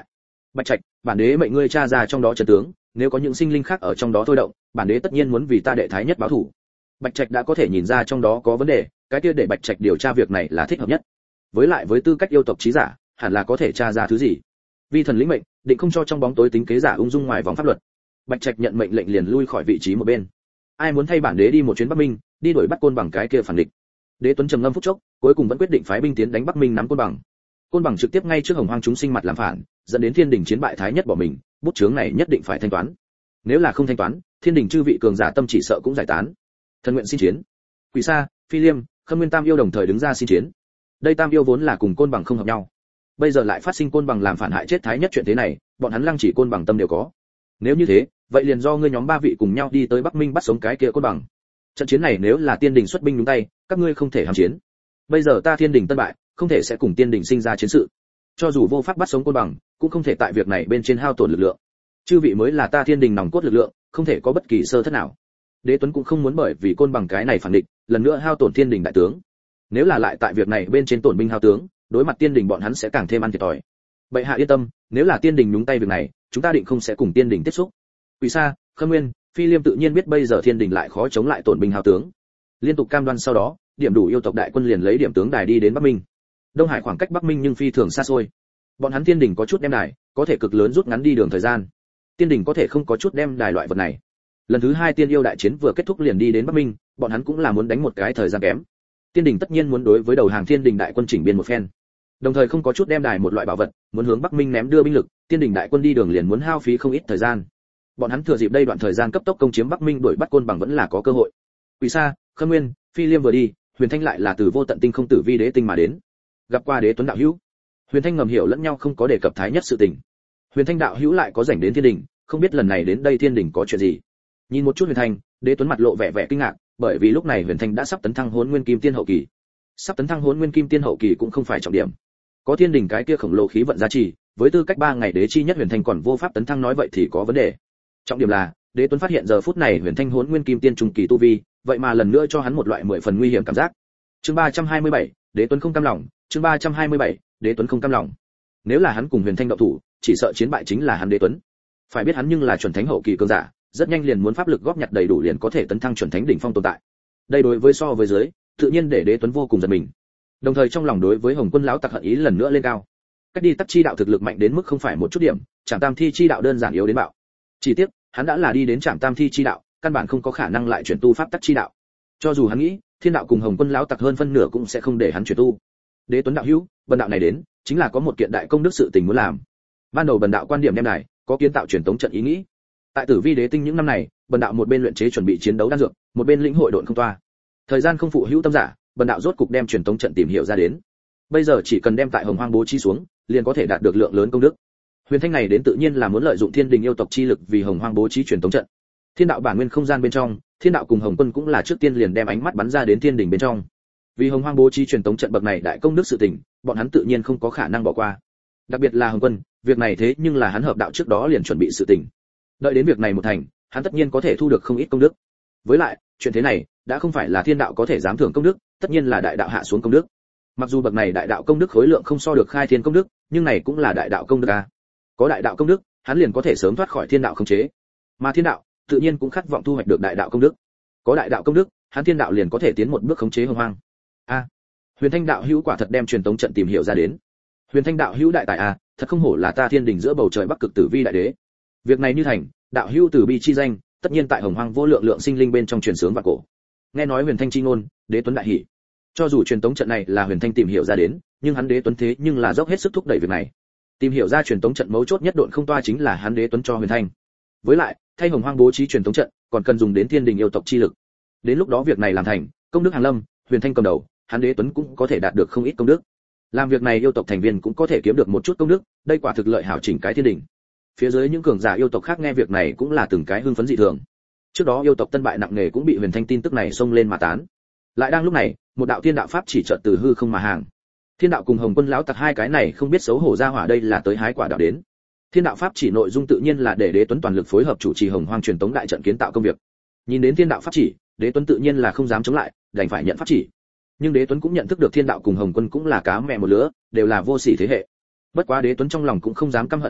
Bạch Trạch, bản đế mệnh ngươi tra ra trong đó trận tướng, nếu có những sinh linh khác ở trong đó thôi động, bản đế tất nhiên muốn vì ta đệ thái nhất báo thù. Bạch Trạch đã có thể nhìn ra trong đó có vấn đề, cái kia để Bạch Trạch điều tra việc này là thích hợp nhất. Với lại với tư cách yêu tộc trí giả, hẳn là có thể tra ra thứ gì. Vi thần lĩnh mệnh, định không cho trong bóng tối tính kế giả ung dung ngoài vòng pháp luật. Bạch Trạch nhận mệnh lệnh liền lui khỏi vị trí một bên. Ai muốn thay bản đế đi một chuyến Bắc Minh, đi đuổi bắt Côn Bằng cái kia phản địch. Đế Tuấn trầm ngâm phút chốc, cuối cùng vẫn quyết định phái binh tiến đánh Bắc Minh nắm Côn Bằng. Côn Bằng trực tiếp ngay trước Hồng Hoang chúng sinh mặt làm phản, dẫn đến Thiên Đình chiến bại thái nhất bỏ mình, bút chướng này nhất định phải thanh toán. Nếu là không thanh toán, Thiên Đình chư vị cường giả tâm chỉ sợ cũng giải tán. Thần nguyện xin chiến. Quỷ Sa, Phi Liêm, Khâm Nguyên Tam yêu đồng thời đứng ra xin chiến. Đây Tam yêu vốn là cùng Côn Bằng không hợp nhau, bây giờ lại phát sinh Côn Bằng làm phản hại chết thái nhất chuyện thế này, bọn hắn Lăng Chỉ Côn Bằng tâm đều có. Nếu như thế, vậy liền do ngươi nhóm ba vị cùng nhau đi tới Bắc Minh bắt sống cái kia Côn Bằng. Trận chiến này nếu là Tiên Đình xuất binh đúng tay, các ngươi không thể hòng chiến. Bây giờ ta Thiên Đình tân bại, không thể sẽ cùng Tiên Đình sinh ra chiến sự. Cho dù vô pháp bắt sống Côn Bằng, cũng không thể tại việc này bên trên hao tổn lực lượng. Chư vị mới là ta Thiên Đình nòng cốt lực lượng, không thể có bất kỳ sơ thất nào. Đế Tuấn cũng không muốn bởi vì Côn Bằng cái này phản địch, lần nữa hao tổn Thiên Đình đại tướng. Nếu là lại tại việc này bên trên tổn binh hao tướng, đối mặt Tiên Đình bọn hắn sẽ càng thêm ăn thiệt thòi. Bệ hạ yên tâm, nếu là Tiên Đình nhúng tay việc này, chúng ta định không sẽ cùng Tiên Đình tiếp xúc. Quỷ Sa, Khâm Nguyên, Phi Liêm tự nhiên biết bây giờ Thiên Đình lại khó chống lại tổn binh hao tướng. Liên tục cam đoan sau đó, điểm đủ yêu tộc đại quân liền lấy điểm tướng đài đi đến Bắc Minh. Đông Hải khoảng cách Bắc Minh nhưng phi thường xa xôi. Bọn hắn Thiên Đình có chút đem đài, có thể cực lớn rút ngắn đi đường thời gian. Tiên Đình có thể không có chút đem đài loại vật này. Lần thứ hai Tiên yêu đại chiến vừa kết thúc liền đi đến Bắc Minh, bọn hắn cũng là muốn đánh một cái thời gian kém. Tiên Đình tất nhiên muốn đối với đầu hàng Thiên Đình đại quân chỉnh biên một phen. Đồng thời không có chút đem đài một loại bảo vật, muốn hướng Bắc Minh ném đưa binh lực, Tiên Đình đại quân đi đường liền muốn hao phí không ít thời gian. Bọn hắn thừa dịp đây đoạn thời gian cấp tốc công chiếm Bắc Minh đuổi bắt Côn Bằng vẫn là có cơ hội. Quỷ Sa, Khâm Nguyên, Phi Liêm vừa đi, Huyền Thanh lại là từ vô tận tinh không tử vi đế tinh mà đến. Gặp qua Đế Tuấn đạo hữu. Huyền Thanh ngầm hiểu lẫn nhau không có đề cập thái nhất sự tình. Huyền Thanh đạo hữu lại có rảnh đến Thiên Đình, không biết lần này đến đây Thiên Đình có chuyện gì. Nhìn một chút Huyền Thanh, Đế Tuấn mặt lộ vẻ vẻ kinh ngạc, bởi vì lúc này Huyền Thanh đã sắp tấn thăng Hỗn Nguyên Kim Tiên hậu kỳ. Sắp tấn thăng Hỗn Nguyên Kim Tiên hậu kỳ cũng không phải trọng điểm. Có Thiên Đình cái kia khổng lồ khí vận giá trị, với tư cách 3 ngày đế chi nhất Huyền Thanh còn vô pháp tấn thăng nói vậy thì có vấn đề. Trọng điểm là, Đế Tuấn phát hiện giờ phút này Huyền Thanh Hỗn Nguyên Kim Tiên trung kỳ tu vi, vậy mà lần nữa cho hắn một loại 10 phần nguy hiểm cảm giác. Chương 327, Đế Tuấn không cam lòng, chương 327, Đế Tuấn không cam lòng. Nếu là hắn cùng Huyền Thanh động thủ, chỉ sợ chiến bại chính là hắn Đế Tuấn. Phải biết hắn nhưng là chuẩn thánh hậu kỳ cường giả, rất nhanh liền muốn pháp lực góp nhặt đầy đủ liền có thể tấn thăng chuẩn thánh đỉnh phong tồn tại. Đây đối với so với dưới, tự nhiên để Đế Tuấn vô cùng giật mình. Đồng thời trong lòng đối với Hồng Quân lão tặc hận ý lần nữa lên cao. Cách đi tắc chi đạo thực lực mạnh đến mức không phải một chút điểm, Trảm Tam Thi chi đạo đơn giản yếu đến bạo. Chỉ tiếc, hắn đã là đi đến Trảm Tam Thi chi đạo, căn bản không có khả năng lại chuyển tu pháp tắc chi đạo. Cho dù hắn nghĩ, Thiên đạo cùng Hồng Quân lão tặc hơn phân nửa cũng sẽ không để hắn chuyển tu. Đế Tuấn đạo hữu, bần đạo này đến, chính là có một kiện đại công đức sự tình muốn làm. Ban đầu bần đạo quan điểm đem đài, có kiến tạo truyền tống trận ý nghĩ. Tại Tử Vi Đế Tinh những năm này, bần đạo một bên luyện chế chuẩn bị chiến đấu đan dược, một bên lĩnh hội độn không toa. Thời gian không phụ hữu tâm giả, bần đạo rốt cục đem truyền tống trận tìm hiểu ra đến. Bây giờ chỉ cần đem tại Hồng Hoang bố trí xuống, liền có thể đạt được lượng lớn công đức. Huyền Thanh này đến tự nhiên là muốn lợi dụng Thiên Đình yêu tộc chi lực vì Hồng Hoang bố trí truyền tống trận. Thiên đạo bản nguyên không gian bên trong, Thiên đạo cùng Hồng Quân cũng là trước tiên liền đem ánh mắt bắn ra đến Thiên Đình bên trong. Vì Hồng Hoang bố trí truyền tống trận bậc này đại công đức sự tình, bọn hắn tự nhiên không có khả năng bỏ qua. Đặc biệt là Hồng Quân, việc này thế nhưng là hắn hợp đạo trước đó liền chuẩn bị sự tình. Đợi đến việc này một thành, hắn tất nhiên có thể thu được không ít công đức. Với lại, chuyện thế này đã không phải là thiên đạo có thể dám thưởng công đức, tất nhiên là đại đạo hạ xuống công đức. Mặc dù bậc này đại đạo công đức khối lượng không so được khai thiên công đức, nhưng này cũng là đại đạo công đức a. Có đại đạo công đức, hắn liền có thể sớm thoát khỏi thiên đạo khống chế. Mà thiên đạo, tự nhiên cũng khát vọng thu hoạch được đại đạo công đức. Có đại đạo công đức, hắn thiên đạo liền có thể tiến một bước khống chế Hồng Hoang. A, Huyền Thanh đạo hữu quả thật đem truyền tống trận tìm hiểu ra đến. Huyền Thanh đạo hữu đại tài a, thật không hổ là ta Thiên Đình giữa bầu trời Bắc Cực Tử Vi đại đế. Việc này như thành, đạo hữu từ bi chi danh, tất nhiên tại Hồng Hoang vô lượng lượng sinh linh bên trong truyền sướng và cổ. Nghe nói Huyền Thanh chi ngôn, Đế Tuấn đại hỉ. Cho dù truyền tống trận này là Huyền Thanh tìm hiểu ra đến, nhưng hắn Đế Tuấn thế nhưng là dốc hết sức thúc đẩy việc này. Tìm hiểu ra truyền tống trận mấu chốt nhất độn không toa chính là hắn Đế Tuấn cho Huyền Thanh. Với lại, thay Hồng Hoang bố trí truyền tống trận, còn cần dùng đến Thiên Đình yêu tộc chi lực. Đến lúc đó việc này làm thành, công đức hàng lâm, Huyền Thanh cầm đầu, hắn Đế Tuấn cũng có thể đạt được không ít công đức. Làm việc này yêu tộc thành viên cũng có thể kiếm được một chút công đức, đây quả thực lợi hảo chỉnh cái Thiên Đình. Phía dưới những cường giả yêu tộc khác nghe việc này cũng là từng cái hưng phấn dị thường. Trước đó yêu tộc tân bại nặng nề cũng bị Huyền Thanh tin tức này xông lên mà tán. Lại đang lúc này, một đạo thiên đạo pháp chỉ chợt từ hư không mà hàng. Thiên đạo cùng Hồng Quân lão tặc hai cái này không biết xấu hổ ra hỏa đây là tới hái quả đạo đến. Thiên đạo pháp chỉ nội dung tự nhiên là để Đế Tuấn toàn lực phối hợp chủ trì Hồng Hoang truyền tống đại trận kiến tạo công việc. Nhìn đến thiên đạo pháp chỉ, Đế Tuấn tự nhiên là không dám chống lại, đành phải nhận pháp chỉ. Nhưng Đế Tuấn cũng nhận thức được thiên đạo cùng Hồng Quân cũng là cá mẹ một lứa, đều là vô sỉ thế hệ. Bất quá Đế Tuấn trong lòng cũng không dám căm hận thiên đạo,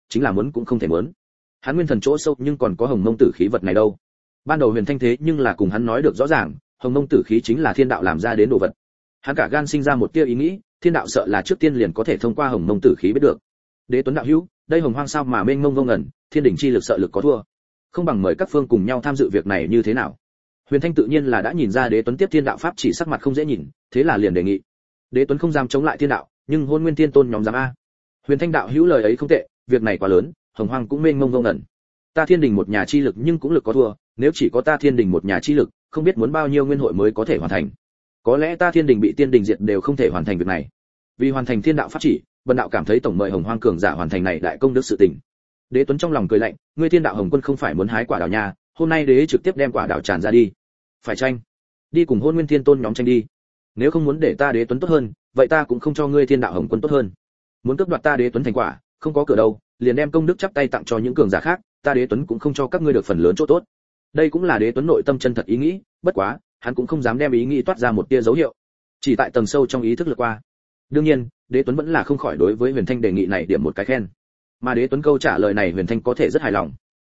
chính là muốn cũng không thể muốn. Hắn nguyên thần chỗ sâu nhưng còn có hồng mông tử khí vật này đâu. Ban đầu Huyền Thanh thế nhưng là cùng hắn nói được rõ ràng, hồng mông tử khí chính là thiên đạo làm ra đến đồ vật. Hắn cả gan sinh ra một tia ý nghĩ, thiên đạo sợ là trước tiên liền có thể thông qua hồng mông tử khí biết được. Đế Tuấn đạo hữu, đây hồng hoang sao mà mênh mông vô ngần, thiên đỉnh chi lực sợ lực có thua. Không bằng mời các phương cùng nhau tham dự việc này như thế nào? Huyền Thanh tự nhiên là đã nhìn ra Đế Tuấn tiếp thiên đạo pháp chỉ sắc mặt không dễ nhìn, thế là liền đề nghị. Đế Tuấn không dám chống lại thiên đạo, nhưng Hôn Nguyên Thiên Tôn nhóm dám a. Huyền Thanh đạo hữu lời ấy không tệ, việc này quá lớn, hồng hoang cũng mênh mông vô ngần. Ta thiên đình một nhà chi lực nhưng cũng lực có thua, nếu chỉ có ta thiên đình một nhà chi lực, không biết muốn bao nhiêu nguyên hội mới có thể hoàn thành. Có lẽ ta thiên đình bị tiên đình diệt đều không thể hoàn thành việc này. Vì hoàn thành thiên đạo pháp chỉ, bần đạo cảm thấy tổng mời hồng hoang cường giả hoàn thành này đại công đức sự tình. Đế Tuấn trong lòng cười lạnh, ngươi thiên đạo hồng quân không phải muốn hái quả đào nha, hôm nay đế trực tiếp đem quả đào tràn ra đi. Phải tranh, đi cùng Hôn Nguyên Thiên Tôn nhóm tranh đi. Nếu không muốn để ta Đế Tuấn tốt hơn, vậy ta cũng không cho ngươi thiên đạo hồng quân tốt hơn. Muốn cướp đoạt ta Đế Tuấn thành quả, không có cửa đâu, liền đem công đức chắp tay tặng cho những cường giả khác, ta Đế Tuấn cũng không cho các ngươi được phần lớn chỗ tốt. Đây cũng là Đế Tuấn nội tâm chân thật ý nghĩ, bất quá, hắn cũng không dám đem ý nghĩ toát ra một tia dấu hiệu, chỉ tại tầng sâu trong ý thức lướt qua. Đương nhiên, Đế Tuấn vẫn là không khỏi đối với Huyền Thanh đề nghị này điểm một cái khen. Mà Đế Tuấn câu trả lời này Huyền Thanh có thể rất hài lòng.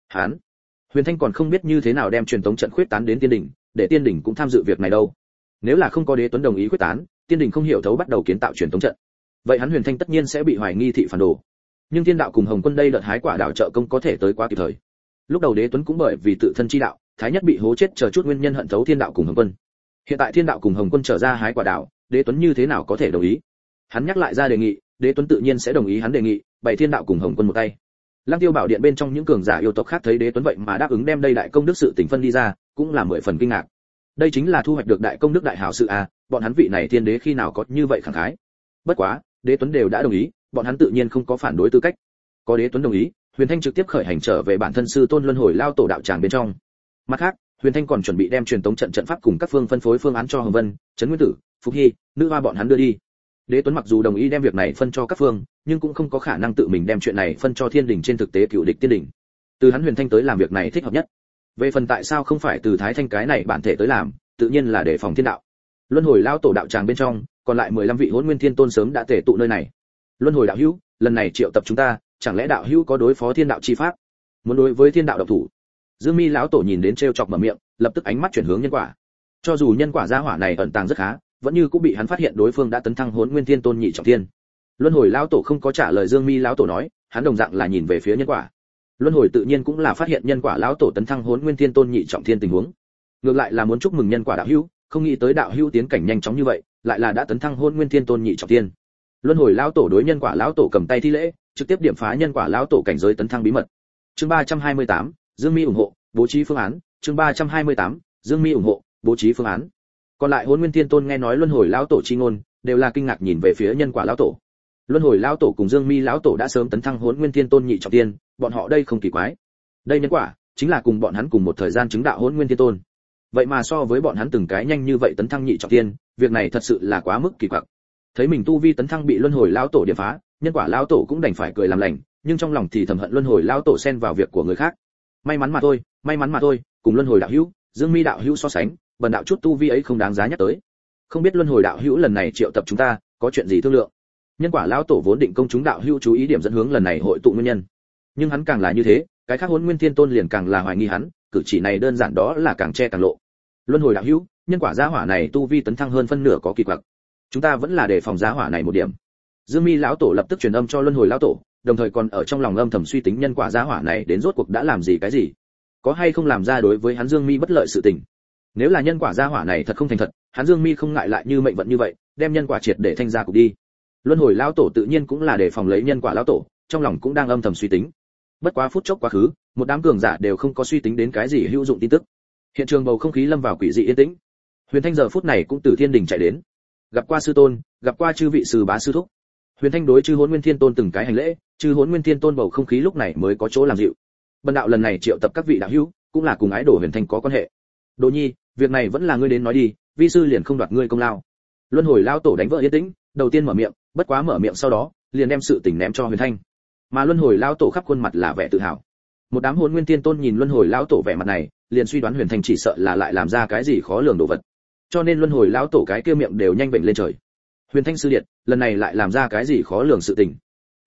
Huyền Thanh còn không biết như thế nào đem truyền tống trận khuyết tán đến tiên đỉnh, để tiên đỉnh cũng tham dự việc này đâu. Nếu là không có Đế Tuấn đồng ý khuyết tán, tiên đỉnh không hiểu thấu bắt đầu kiến tạo truyền tống trận, vậy hắn Huyền Thanh tất nhiên sẽ bị hoài nghi thị phản đồ. Nhưng thiên đạo cùng hồng quân đây đợt hái quả đào trợ công có thể tới quá kịp thời. Lúc đầu Đế Tuấn cũng bởi vì tự thân chi đạo, thái nhất bị hố chết chờ chút nguyên nhân hận thấu thiên đạo cùng hồng quân. Hiện tại thiên đạo cùng hồng quân trở ra hái quả đào, Đế Tuấn như thế nào có thể đồng ý? Hắn nhắc lại ra đề nghị, Đế Tuấn tự nhiên sẽ đồng ý hắn đề nghị, bày thiên đạo cùng hồng quân một tay. Lăng Tiêu Bảo Điện bên trong những cường giả yêu tộc khác thấy Đế Tuấn vậy mà đáp ứng đem đây đại công đức sự tình phân đi ra, cũng là 10 phần kinh ngạc. Đây chính là thu hoạch được đại công đức đại hảo sự a, bọn hắn vị này thiên đế khi nào có như vậy khẳng khái. Bất quá, Đế Tuấn đều đã đồng ý, bọn hắn tự nhiên không có phản đối tư cách. Có Đế Tuấn đồng ý, Huyền Thanh trực tiếp khởi hành trở về bản thân sư tôn luân hồi lao tổ đạo tràng bên trong. Mặt khác, Huyền Thanh còn chuẩn bị đem truyền tống trận trận pháp cùng các phương phân phối phương án cho Hồng Vân, Trấn Nguyên Tử, Phục Hy, Nữ Hoa bọn hắn đưa đi. Đế Tuấn mặc dù đồng ý đem việc này phân cho các phương, nhưng cũng không có khả năng tự mình đem chuyện này phân cho thiên đình, trên thực tế cựu địch tiên đình. Từ hắn Huyền Thanh tới làm việc này thích hợp nhất. Về phần tại sao không phải từ Thái Thanh cái này bản thể tới làm, tự nhiên là để phòng thiên đạo. Luân hồi lao tổ đạo tràng bên trong, còn lại 15 vị Hỗn Nguyên Thiên Tôn sớm đã tề tụ nơi này. Luân hồi đạo hữu, lần này triệu tập chúng ta, chẳng lẽ đạo hữu có đối phó thiên đạo chi pháp? Muốn đối với thiên đạo độc thủ? Dương Mi lão tổ nhìn đến trêu chọc mở miệng, lập tức ánh mắt chuyển hướng nhân quả. Cho dù nhân quả gia hỏa này ẩn tàng rất khá, vẫn như cũng bị hắn phát hiện đối phương đã tấn thăng Hỗn Nguyên Thiên Tôn nhị trọng thiên. Luân hồi lão tổ không có trả lời Dương Mi lão tổ nói, hắn đồng dạng là nhìn về phía nhân quả. Luân hồi tự nhiên cũng là phát hiện nhân quả lão tổ tấn thăng Hỗn Nguyên Thiên Tôn nhị trọng thiên tình huống. Ngược lại là muốn chúc mừng nhân quả đạo hữu, không nghĩ tới đạo hữu tiến cảnh nhanh chóng như vậy, lại là đã tấn thăng Hỗn Nguyên Thiên Tôn nhị trọng thiên. Luân hồi lão tổ đối nhân quả lão tổ cầm tay thi lễ, trực tiếp điểm phá nhân quả lão tổ cảnh giới tấn thăng bí mật. Chương 328, Dương Mi ủng hộ, bố trí phương án. Chương 328, Dương Mi ủng hộ, bố trí phương án. Còn lại Hỗn Nguyên Thiên Tôn nghe nói Luân hồi lão tổ chi ngôn, đều là kinh ngạc nhìn về phía nhân quả lão tổ. Luân hồi lão tổ cùng Dương Mi lão tổ đã sớm tấn thăng Hỗn Nguyên Thiên Tôn nhị trọng thiên, bọn họ đây không kỳ quái. Đây nhân quả chính là cùng bọn hắn cùng một thời gian chứng đạo Hỗn Nguyên Thiên Tôn. Vậy mà so với bọn hắn từng cái nhanh như vậy tấn thăng nhị trọng thiên, việc này thật sự là quá mức kỳ quặc. Thấy mình tu vi tấn thăng bị Luân hồi lão tổ điểm phá, nhân quả lão tổ cũng đành phải cười làm lành, nhưng trong lòng thì thầm hận Luân hồi lão tổ xen vào việc của người khác. May mắn mà thôi, cùng Luân hồi đạo hữu, Dương Mi đạo hữu so sánh, bần đạo chút tu vi ấy không đáng giá nhắc tới. Không biết Luân hồi đạo hữu lần này triệu tập chúng ta, có chuyện gì thương lượng? Nhân quả lão tổ vốn định công chúng đạo hữu chú ý điểm dẫn hướng lần này hội tụ nguyên nhân, nhưng hắn càng là như thế, cái khác Hỗn Nguyên Thiên Tôn liền càng là hoài nghi hắn, cử chỉ này đơn giản đó là càng che càng lộ. Luân hồi đạo hữu, nhân quả gia hỏa này tu vi tấn thăng hơn phân nửa có kỳ quặc, chúng ta vẫn là đề phòng gia hỏa này một điểm. Dương Mi lão tổ lập tức truyền âm cho Luân hồi lão tổ, đồng thời còn ở trong lòng âm thầm suy tính nhân quả gia hỏa này đến rốt cuộc đã làm gì cái gì, có hay không làm ra đối với hắn Dương Mi bất lợi sự tình. Nếu là nhân quả gia hỏa này thật không thành thật, hắn Dương Mi không ngại lại như mệnh vận như vậy, đem nhân quả triệt để thanh ra cục đi. Luân hồi lão tổ tự nhiên cũng là đề phòng lấy nhân quả lão tổ, trong lòng cũng đang âm thầm suy tính. Bất quá phút chốc quá khứ, một đám cường giả đều không có suy tính đến cái gì hữu dụng tin tức. Hiện trường bầu không khí lâm vào quỷ dị yên tĩnh. Huyền Thanh giờ phút này cũng từ thiên đình chạy đến, gặp qua sư tôn, gặp qua chư vị sư bá sư thúc. Huyền Thanh đối chư Hỗn Nguyên Thiên Tôn từng cái hành lễ, chư Hỗn Nguyên Thiên Tôn bầu không khí lúc này mới có chỗ làm dịu. Bần đạo lần này triệu tập các vị đạo hữu, cũng là cùng ái đồ Huyền Thanh có quan hệ. Đồ Nhi, việc này vẫn là ngươi đến nói đi, vi sư liền không đoạt ngươi công lao. Luân hồi lão tổ đánh vỡ yên tĩnh, đầu tiên mở miệng, bất quá mở miệng sau đó, liền đem sự tình ném cho Huyền Thanh. Mà Luân hồi lão tổ khắp khuôn mặt là vẻ tự hào. Một đám Hỗn Nguyên Thiên Tôn nhìn Luân hồi lão tổ vẻ mặt này, liền suy đoán Huyền Thanh chỉ sợ là lại làm ra cái gì khó lường đồ vật. Cho nên Luân hồi lão tổ cái kia miệng đều nhanh bệnh lên trời. Huyền Thanh sư điện, lần này lại làm ra cái gì khó lường sự tình.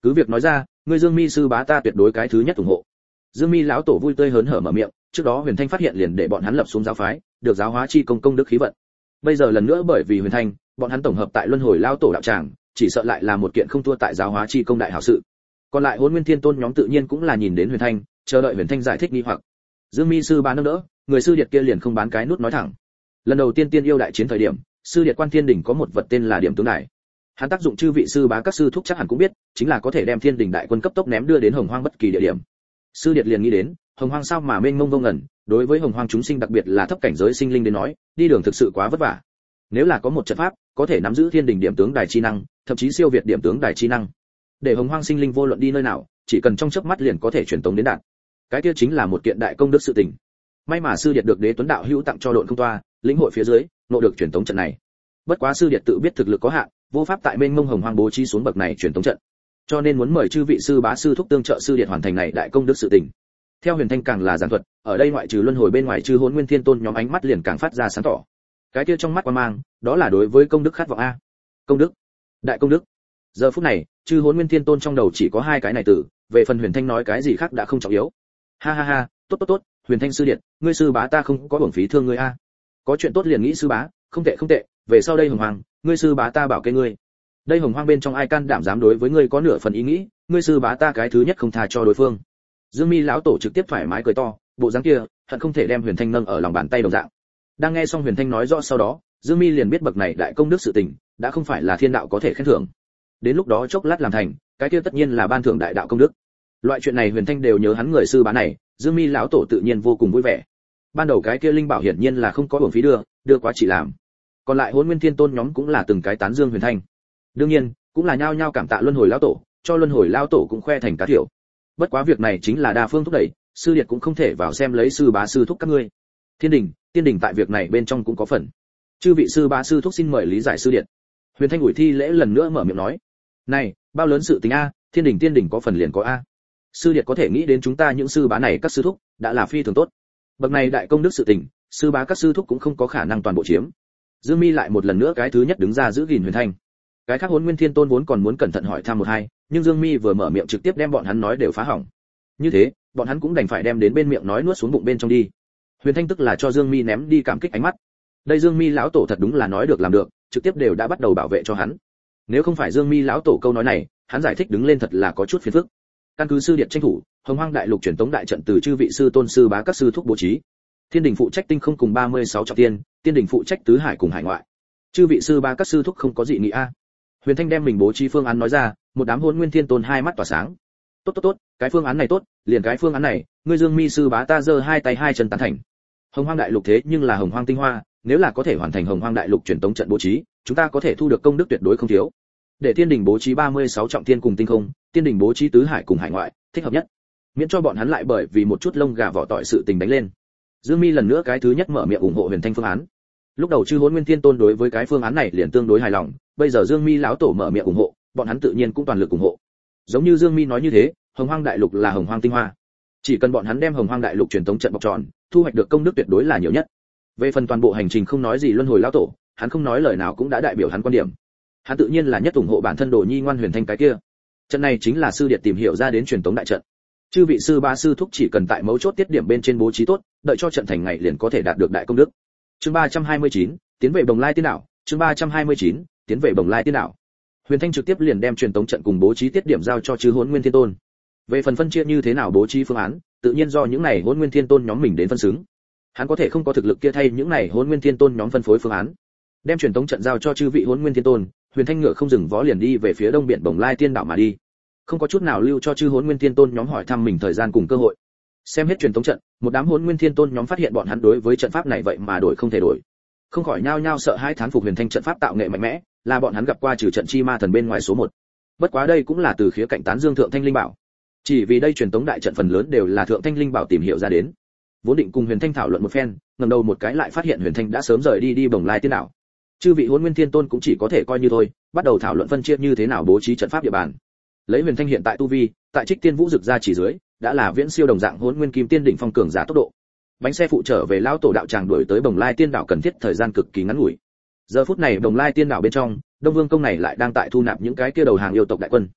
Cứ việc nói ra, ngươi Dương Mi sư bá ta tuyệt đối cái thứ nhất ủng hộ. Dương Mi lão tổ vui tươi hớn hở mở miệng, trước đó Huyền Thanh phát hiện liền để bọn hắn lập xuống giáo phái, được giáo hóa chi công công đức khí vận. Bây giờ lần nữa bởi vì Huyền Thanh, bọn hắn tổng hợp tại luân hồi lão tổ đạo tràng, chỉ sợ lại là một kiện không thua tại giáo hóa chi công đại hảo sự. Còn lại Hỗn Nguyên Thiên Tôn nhóm tự nhiên cũng là nhìn đến Huyền Thanh, chờ đợi Huyền Thanh giải thích nghi hoặc. Dương Mi sư bá nâng đỡ, người sư điệt kia liền không bán cái nút nói thẳng. Lần đầu tiên tiên yêu đại chiến thời điểm, sư điệt quan thiên đỉnh có một vật tên là điểm tướng đài. Hắn tác dụng chư vị sư bá các sư thúc chắc hẳn cũng biết, chính là có thể đem thiên đỉnh đại quân cấp tốc ném đưa đến Hồng Hoang bất kỳ địa điểm. Sư điệt liền nghĩ đến, Hồng Hoang sao mà mênh mông vô ngần, đối với Hồng Hoang chúng sinh đặc biệt là thấp cảnh giới sinh linh đến nói, đi đường thực sự quá vất vả. Nếu là có một trận pháp, có thể nắm giữ thiên đỉnh điểm tướng đài chi năng, thậm chí siêu việt điểm tướng đài chi năng, để Hồng Hoang sinh linh vô luận đi nơi nào, chỉ cần trong chớp mắt liền có thể truyền tống đến đạt. Cái kia chính là một kiện đại công đức sự tình. May mà sư điệt được Đế Tuấn đạo hữu tặng cho Độn Không Toa, lĩnh hội phía dưới, nộ được truyền tống trận này. Bất quá sư điệt tự biết thực lực có hạn, vô pháp tại mênh mông Hồng Hoang bố trí xuống bậc này truyền tống trận, cho nên muốn mời chư vị sư bá sư thúc tương trợ sư điệt hoàn thành này đại công đức sự tình. Theo Huyền Thanh càng là giảng thuật, ở đây ngoại trừ luân hồi bên ngoài chư Hỗn Nguyên Thiên Tôn nhóm ánh mắt liền càng phát ra sáng tỏ. Cái kia trong mắt quan mang, đó là đối với công đức khát vọng a. Công đức, đại công đức. Giờ phút này, chư Hỗn Nguyên Thiên Tôn trong đầu chỉ có hai cái này từ, về phần Huyền Thanh nói cái gì khác đã không trọng yếu. Ha ha ha, tốt, Huyền Thanh sư điện, ngươi sư bá ta không có uổng phí thương ngươi a. Có chuyện tốt liền nghĩ sư bá, không tệ, về sau đây Hồng Hoang, ngươi sư bá ta bảo kê ngươi. Đây Hồng Hoang bên trong ai can đảm dám đối với ngươi có nửa phần ý nghĩ, ngươi sư bá ta cái thứ nhất không tha cho đối phương. Dương Mi lão tổ trực tiếp thoải mái cười to, bộ dáng kia, hận không thể đem Huyền Thanh nâng ở lòng bàn tay đồng dạng. Đang nghe xong Huyền Thanh nói rõ sau đó, Dương Mi liền biết bậc này đại công đức sự tình, đã không phải là thiên đạo có thể khen thưởng. Đến lúc đó chốc lát làm thành, cái kia tất nhiên là ban thưởng đại đạo công đức. Loại chuyện này Huyền Thanh đều nhớ hắn người sư bá này, Dương Mi lão tổ tự nhiên vô cùng vui vẻ. Ban đầu cái kia linh bảo hiển nhiên là không có uổng phí đưa quá chỉ làm. Còn lại Hỗn Nguyên Thiên Tôn nhóm cũng là từng cái tán dương Huyền Thanh. Đương nhiên, cũng là nhao nhao cảm tạ luân hồi lão tổ, cho luân hồi lão tổ cũng khoe thành cá thiểu. Bất quá việc này chính là đa phương thúc đẩy, sư điệt cũng không thể vào xem lấy sư bá sư thúc các ngươi. Thiên đình, tiên đình tại việc này bên trong cũng có phần. Chư vị sư bá sư thúc xin mời lý giải sư điệt. Huyền Thanh ủi thi lễ lần nữa mở miệng nói, này, bao lớn sự tình a, thiên đình tiên đình có phần liền có a. Sư điệt có thể nghĩ đến chúng ta những sư bá này các sư thúc, đã là phi thường tốt. Bậc này đại công đức sự tình, sư bá các sư thúc cũng không có khả năng toàn bộ chiếm. Dương Mi lại một lần nữa cái thứ nhất đứng ra giữ gìn Huyền Thanh. Cái khác Hỗn Nguyên Thiên Tôn vốn còn muốn cẩn thận hỏi thăm một hai, nhưng Dương Mi vừa mở miệng trực tiếp đem bọn hắn nói đều phá hỏng. Như thế, bọn hắn cũng đành phải đem đến bên miệng nói nuốt xuống bụng bên trong đi. Huyền Thanh tức là cho Dương Mi ném đi cảm kích ánh mắt. Đây Dương Mi lão tổ thật đúng là nói được làm được, trực tiếp đều đã bắt đầu bảo vệ cho hắn. Nếu không phải Dương Mi lão tổ câu nói này, hắn giải thích đứng lên thật là có chút phiền phức. Căn cứ sư điệt tranh thủ, Hồng Hoang đại lục truyền tống đại trận từ chư vị sư tôn sư bá các sư thúc bố trí. Thiên đình phụ trách tinh không cùng 36 trọng tiên, tiên đình phụ trách tứ hải cùng hải ngoại. Chư vị sư bá các sư thúc không có gì nghĩ a. Huyền Thanh đem mình bố trí phương án nói ra, một đám Hỗn Nguyên Thiên Tôn hai mắt tỏa sáng. Tốt, cái phương án này tốt, liền cái phương án này, ngươi Dương Mi sư bá ta giơ hai tay hai chân tán thành. Hồng Hoang đại lục thế nhưng là Hồng Hoang tinh hoa, nếu là có thể hoàn thành Hồng Hoang đại lục truyền tống trận bố trí, chúng ta có thể thu được công đức tuyệt đối không thiếu. Để Thiên đình bố trí 36 trọng thiên cùng tinh không, tiên đình bố trí tứ hải cùng hải ngoại, thích hợp nhất. Miễn cho bọn hắn lại bởi vì một chút lông gà vỏ tỏi sự tình đánh lên. Dương Mi lần nữa cái thứ nhất mở miệng ủng hộ Huyền Thanh phương án. Lúc đầu chư Hỗn Nguyên Thiên Tôn đối với cái phương án này liền tương đối hài lòng, bây giờ Dương Mi lão tổ mở miệng ủng hộ, bọn hắn tự nhiên cũng toàn lực ủng hộ. Giống như Dương Mi nói như thế, Hồng Hoang đại lục là Hồng Hoang tinh hoa. Chỉ cần bọn hắn đem Hồng Hoang đại lục truyền tống trận bọc tròn, thu hoạch được công đức tuyệt đối là nhiều nhất. Về phần toàn bộ hành trình không nói gì luân hồi lão tổ, hắn không nói lời nào cũng đã đại biểu hắn quan điểm. Hắn tự nhiên là nhất ủng hộ bản thân Đồ Nhi ngoan Huyền Thanh cái kia. Trận này chính là sư điệt tìm hiểu ra đến truyền tống đại trận. Chư vị sư ba sư thúc chỉ cần tại mấu chốt tiết điểm bên trên bố trí tốt, đợi cho trận thành ngày liền có thể đạt được đại công đức. Chương 329, tiến về Bồng Lai Tiên Đảo, chương 329, tiến về Bồng Lai Tiên Đảo. Huyền Thanh trực tiếp liền đem truyền tống trận cùng bố trí tiết điểm giao cho chư Hỗn Nguyên Thiên Tôn. Về phần phân chia như thế nào bố trí phương án, tự nhiên do những này Hỗn Nguyên Thiên Tôn nhóm mình đến phân xứng. Hắn có thể không có thực lực kia thay những này Hỗn Nguyên Thiên Tôn nhóm phân phối phương án. Đem truyền tống trận giao cho chư vị Hỗn Nguyên Thiên Tôn, Huyền Thanh ngựa không dừng vó liền đi về phía đông biển Bồng Lai Tiên Đảo mà đi. Không có chút nào lưu cho chư Hỗn Nguyên Thiên Tôn nhóm hỏi thăm mình thời gian cùng cơ hội. Xem hết truyền tống trận, một đám Hỗn Nguyên Thiên Tôn nhóm phát hiện bọn hắn đối với trận pháp này vậy mà đổi không thể đổi. Không khỏi nhao nhao sợ hãi thán phục Huyền Thanh trận pháp tạo nghệ mạnh mẽ, là bọn hắn gặp qua trừ trận chi ma thần bên ngoài số 1. Bất quá đây cũng là từ khía cạnh tán dương thượng thanh linh bảo. Chỉ vì đây truyền tống đại trận phần lớn đều là thượng thanh linh bảo tìm hiểu ra đến. Vốn định cùng Huyền Thanh thảo luận một phen, ngẩng đầu một cái lại phát hiện Huyền Thanh đã sớm rời đi Bồng Lai Tiên Đảo. Chư vị Hỗn Nguyên Thiên Tôn cũng chỉ có thể coi như thôi, bắt đầu thảo luận phân chia như thế nào bố trí trận pháp địa bàn. Lấy Huyền Thanh hiện tại tu vi, tại Trích Tiên Vũ Dực ra chỉ dưới, đã là viễn siêu đồng dạng Hỗn Nguyên Kim Tiên đỉnh phong cường giả tốc độ. Bánh xe phụ trở về lão tổ đạo tràng đuổi tới Bồng Lai Tiên Đảo cần thiết thời gian cực kỳ ngắn ngủi. Giờ phút này Bồng Lai Tiên Đảo bên trong, Đông Vương công này lại đang tại thu nạp những cái kia đầu hàng yêu tộc đại quân.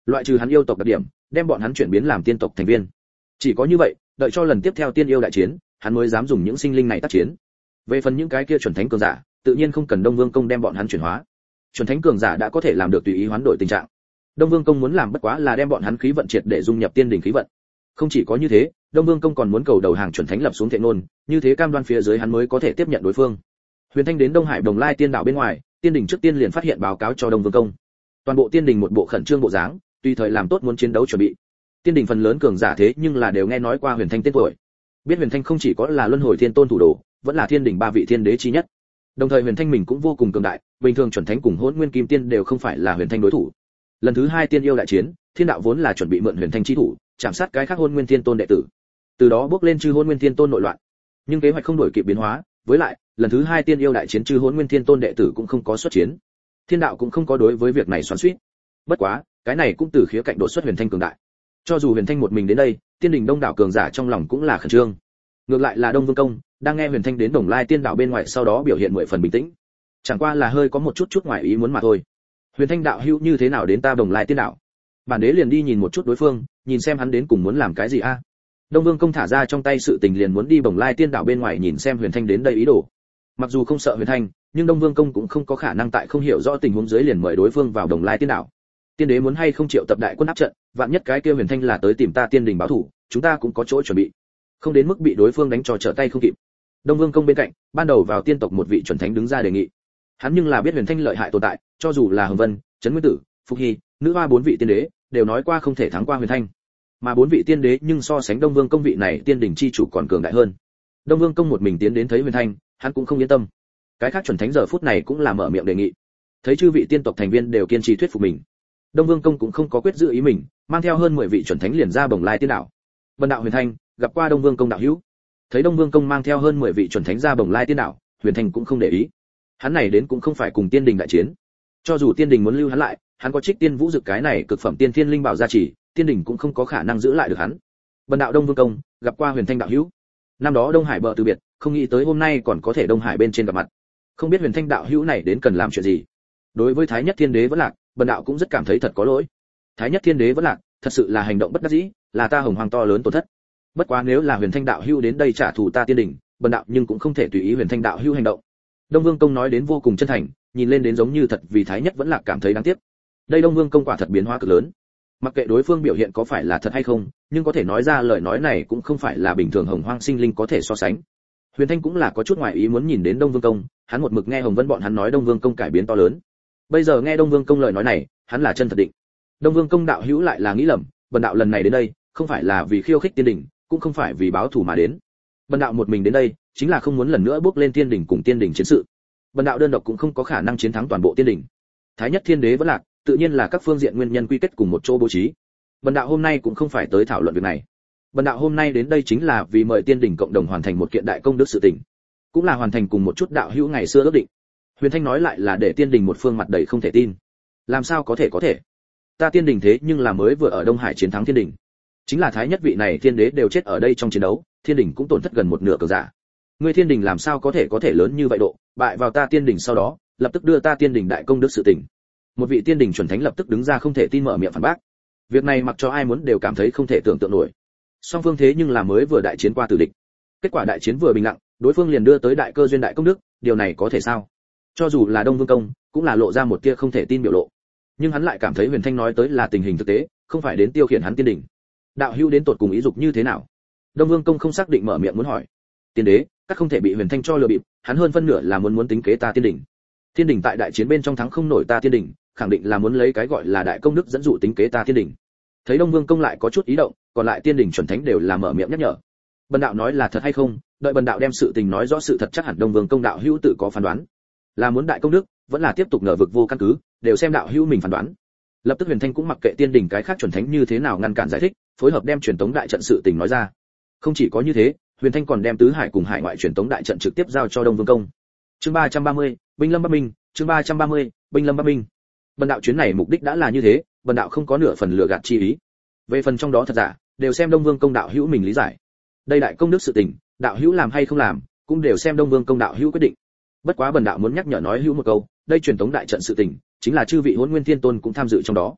loại trừ hắn yêu tộc đặc điểm, đem bọn hắn chuyển biến làm tiên tộc thành viên. Chỉ có như vậy, đợi cho lần tiếp theo tiên yêu đại chiến, hắn mới dám dùng những sinh linh này tác chiến. Về phần những cái kia chuẩn thánh cường giả, tự nhiên không cần Đông Vương Công đem bọn hắn chuyển hóa. Chuẩn thánh cường giả đã có thể làm được tùy ý hoán đổi tình trạng. Đông Vương Công muốn làm bất quá là đem bọn hắn khí vận triệt để dung nhập tiên đỉnh khí vận. Không chỉ có như thế, Đông Vương Công còn muốn cầu đầu hàng chuẩn thánh lập xuống thệ ngôn, như thế cam đoan phía dưới hắn mới có thể tiếp nhận đối phương. Huyền Thanh đến Đông Hải Đồng Lai Tiên Đạo bên ngoài, tiên đỉnh trước tiên liền phát hiện báo cáo cho Đông Vương Công. Toàn bộ tiên đỉnh một bộ khẩn trương bộ dáng, tùy thời làm tốt muốn chiến đấu chuẩn bị. Tiên đỉnh phần lớn cường giả thế nhưng là đều nghe nói qua Huyền Thanh tên tuổi. Biết Huyền Thanh không chỉ có là luân hồi thiên tôn thủ đồ, vẫn là thiên đỉnh ba vị thiên đế chi nhất. Đồng thời Huyền Thanh mình cũng vô cùng cường đại, bình thường chuẩn thánh cùng Hỗn Nguyên Kim Tiên đều không phải là Huyền Thanh đối thủ. Lần thứ 2 tiên yêu đại chiến, Thiên Đạo vốn là chuẩn bị mượn Huyền Thanh chi thủ, chạm sát cái khác Hỗn Nguyên Thiên Tôn đệ tử. Từ đó bước lên chư Hỗn Nguyên Thiên Tôn nội loạn. Nhưng kế hoạch không đổi kịp biến hóa, với lại, lần thứ 2 tiên yêu đại chiến chư Hỗn Nguyên Thiên Tôn đệ tử cũng không có xuất chiến. Thiên Đạo cũng không có đối với việc này xoắn xuýt. Bất quá, cái này cũng từ khía cạnh đột xuất Huyền Thanh cường đại. Cho dù Huyền Thanh một mình đến đây, tiên đỉnh đông đảo cường giả trong lòng cũng là khẩn trương. Ngược lại là Đông Vương Công, đang nghe Huyền Thanh đến Đồng Lai Tiên Đạo bên ngoài sau đó biểu hiện 10 phần bình tĩnh. Chẳng qua là hơi có một chút ngoài ý muốn mà thôi. Huyền Thanh đạo hữu như thế nào đến ta Đồng Lai Tiên Đạo? Bản đế liền đi nhìn một chút đối phương, nhìn xem hắn đến cùng muốn làm cái gì a. Đông Vương Công thả ra trong tay sự tình liền muốn đi Bồng Lai Tiên Đạo bên ngoài nhìn xem Huyền Thanh đến đây ý đồ. Mặc dù không sợ Huyền Thanh, nhưng Đông Vương Công cũng không có khả năng tại không hiểu rõ tình huống dưới liền mời đối phương vào Đồng Lai Tiên Đạo. Tiên đế muốn hay không triệu tập đại quân áp trận, vạn nhất cái kia Huyền Thanh là tới tìm ta tiên đình báo thù, chúng ta cũng có chỗ chuẩn bị, không đến mức bị đối phương đánh cho trở tay không kịp. Đông Vương Công bên cạnh, ban đầu vào tiên tộc một vị chuẩn thánh đứng ra đề nghị. Hắn nhưng là biết Huyền Thanh lợi hại tồn tại, cho dù là Hồng Vân, Trấn Nguyên Tử, Phục Hy, nữ hoa 4 vị tiên đế đều nói qua không thể thắng qua Huyền Thanh. Mà 4 vị tiên đế nhưng so sánh Đông Vương Công vị này tiên đỉnh chi chủ còn cường đại hơn. Đông Vương Công một mình tiến đến thấy Huyền Thanh, hắn cũng không yên tâm. Cái khác chuẩn thánh giờ phút này cũng là mở miệng đề nghị. Thấy chư vị tiên tộc thành viên đều kiên trì thuyết phục mình, Đông Vương Công cũng không có quyết giữ ý mình, mang theo hơn 10 vị chuẩn thánh liền ra Bồng Lai Tiên Đạo. Bần đạo Huyền Thanh, gặp qua Đông Vương Công đạo hữu. Thấy Đông Vương Công mang theo hơn 10 vị chuẩn thánh ra Bồng Lai Tiên Đạo, Huyền Thanh cũng không để ý. Hắn này đến cũng không phải cùng tiên đình đại chiến. Cho dù tiên đình muốn lưu hắn lại, hắn có Trích Tiên Vũ Dực cái này cực phẩm tiên thiên linh bảo gia trì, tiên đình cũng không có khả năng giữ lại được hắn. Bần đạo Đông Vương Công, gặp qua Huyền Thanh đạo hữu. Năm đó Đông Hải bờ từ biệt, không nghĩ tới hôm nay còn có thể Đông Hải bên trên gặp mặt. Không biết Huyền Thanh đạo hữu này đến cần làm chuyện gì. Đối với Thái Nhất Thiên Đế vẫn lạc, bần đạo cũng rất cảm thấy thật có lỗi. Thái Nhất Thiên Đế vẫn lạc, thật sự là hành động bất đắc dĩ, là ta Hồng Hoàng to lớn tổn thất. Bất quá nếu là Huyền Thanh đạo hữu đến đây trả thù ta tiên đình, bần đạo nhưng cũng không thể tùy ý Huyền Thanh đạo hữu hành động. Đông Vương Công nói đến vô cùng chân thành, nhìn lên đến giống như thật vì Thái Nhất vẫn lạc cảm thấy đáng tiếc. Đây Đông Vương Công quả thật biến hóa cực lớn. Mặc kệ đối phương biểu hiện có phải là thật hay không, nhưng có thể nói ra lời nói này cũng không phải là bình thường Hồng Hoang sinh linh có thể so sánh. Huyền Thanh cũng là có chút ngoài ý muốn nhìn đến Đông Vương Công, hắn một mực nghe Hồng Vân bọn hắn nói Đông Vương Công cải biến to lớn. Bây giờ nghe Đông Vương Công lời nói này, hắn là chân thật định. Đông Vương Công đạo hữu lại là nghĩ lầm, bần đạo lần này đến đây, không phải là vì khiêu khích tiên đỉnh, cũng không phải vì báo thù mà đến. Bần đạo một mình đến đây, chính là không muốn lần nữa bước lên tiên đỉnh cùng tiên đỉnh chiến sự. Bần đạo đơn độc cũng không có khả năng chiến thắng toàn bộ tiên đỉnh. Thái Nhất Thiên Đế vẫn lạc, tự nhiên là các phương diện nguyên nhân quy kết cùng một chỗ bố trí. Bần đạo hôm nay cũng không phải tới thảo luận việc này. Bần đạo hôm nay đến đây chính là vì mời tiên đỉnh cộng đồng hoàn thành một kiện đại công đức sự tình, cũng là hoàn thành cùng một chút đạo hữu ngày xưa ước định. Huyền Thanh nói lại là để tiên đỉnh một phương mặt đầy không thể tin. Làm sao có thể? Ta tiên đỉnh thế nhưng là mới vừa ở Đông Hải chiến thắng thiên đỉnh. Chính là Thái Nhất vị này thiên đế đều chết ở đây trong chiến đấu, thiên đỉnh cũng tổn thất gần một nửa cường giả. Ngươi thiên đỉnh làm sao có thể lớn như vậy độ, bại vào ta tiên đỉnh sau đó, lập tức đưa ta tiên đỉnh đại công đức sự tình. Một vị tiên đỉnh chuẩn thánh lập tức đứng ra không thể tin mở miệng phản bác. Việc này mặc cho ai muốn đều cảm thấy không thể tưởng tượng nổi. Song phương thế nhưng là mới vừa đại chiến qua tử địch. Kết quả đại chiến vừa bình lặng, đối phương liền đưa tới đại cơ duyên đại công đức, điều này có thể sao? Cho dù là Đông Vương Công, cũng là lộ ra một tia không thể tin biểu lộ. Nhưng hắn lại cảm thấy Huyền Thanh nói tới là tình hình thực tế, không phải đến tiêu khiển hắn tiên đỉnh. Đạo hữu đến tột cùng ý dục như thế nào? Đông Vương Công không xác định mở miệng muốn hỏi. Tiên đế, các không thể bị Huyền Thanh cho lừa bịp, hắn hơn phân nửa là muốn tính kế ta tiên đỉnh. Tiên đỉnh tại đại chiến bên trong thắng không nổi ta tiên đỉnh, khẳng định là muốn lấy cái gọi là đại công đức dẫn dụ tính kế ta tiên đỉnh. Thấy Đông Vương Công lại có chút ý động, còn lại tiên đỉnh chuẩn thánh đều là mở miệng nhắc nhở. Bần đạo nói là thật hay không, đợi bần đạo đem sự tình nói rõ sự thật chắc hẳn Đông Vương Công đạo hữu tự có phán đoán. Là muốn đại công đức, vẫn là tiếp tục nở vực vô căn cứ, đều xem đạo hữu mình phán đoán. Lập tức Huyền Thanh cũng mặc kệ tiên đỉnh cái khác chuẩn thánh như thế nào ngăn cản giải thích, phối hợp đem truyền tống đại trận sự tình nói ra. Không chỉ có như thế, Huyền Thanh còn đem tứ hải cùng hải ngoại truyền tống đại trận trực tiếp giao cho Đông Vương Công. Chương 330, binh lâm bắc minh, chương 330, binh lâm bắc minh. Bần đạo chuyến này mục đích đã là như thế, bần đạo không có nửa phần lừa gạt chi ý. Về phần trong đó thật giả, đều xem Đông Vương Công đạo hữu mình lý giải. Đây đại công đức sự tình, đạo hữu làm hay không làm, cũng đều xem Đông Vương Công đạo hữu quyết định. Bất quá bần đạo muốn nhắc nhở nói hữu một câu, đây truyền tống đại trận sự tình, chính là chư vị Hỗn Nguyên Thiên Tôn cũng tham dự trong đó.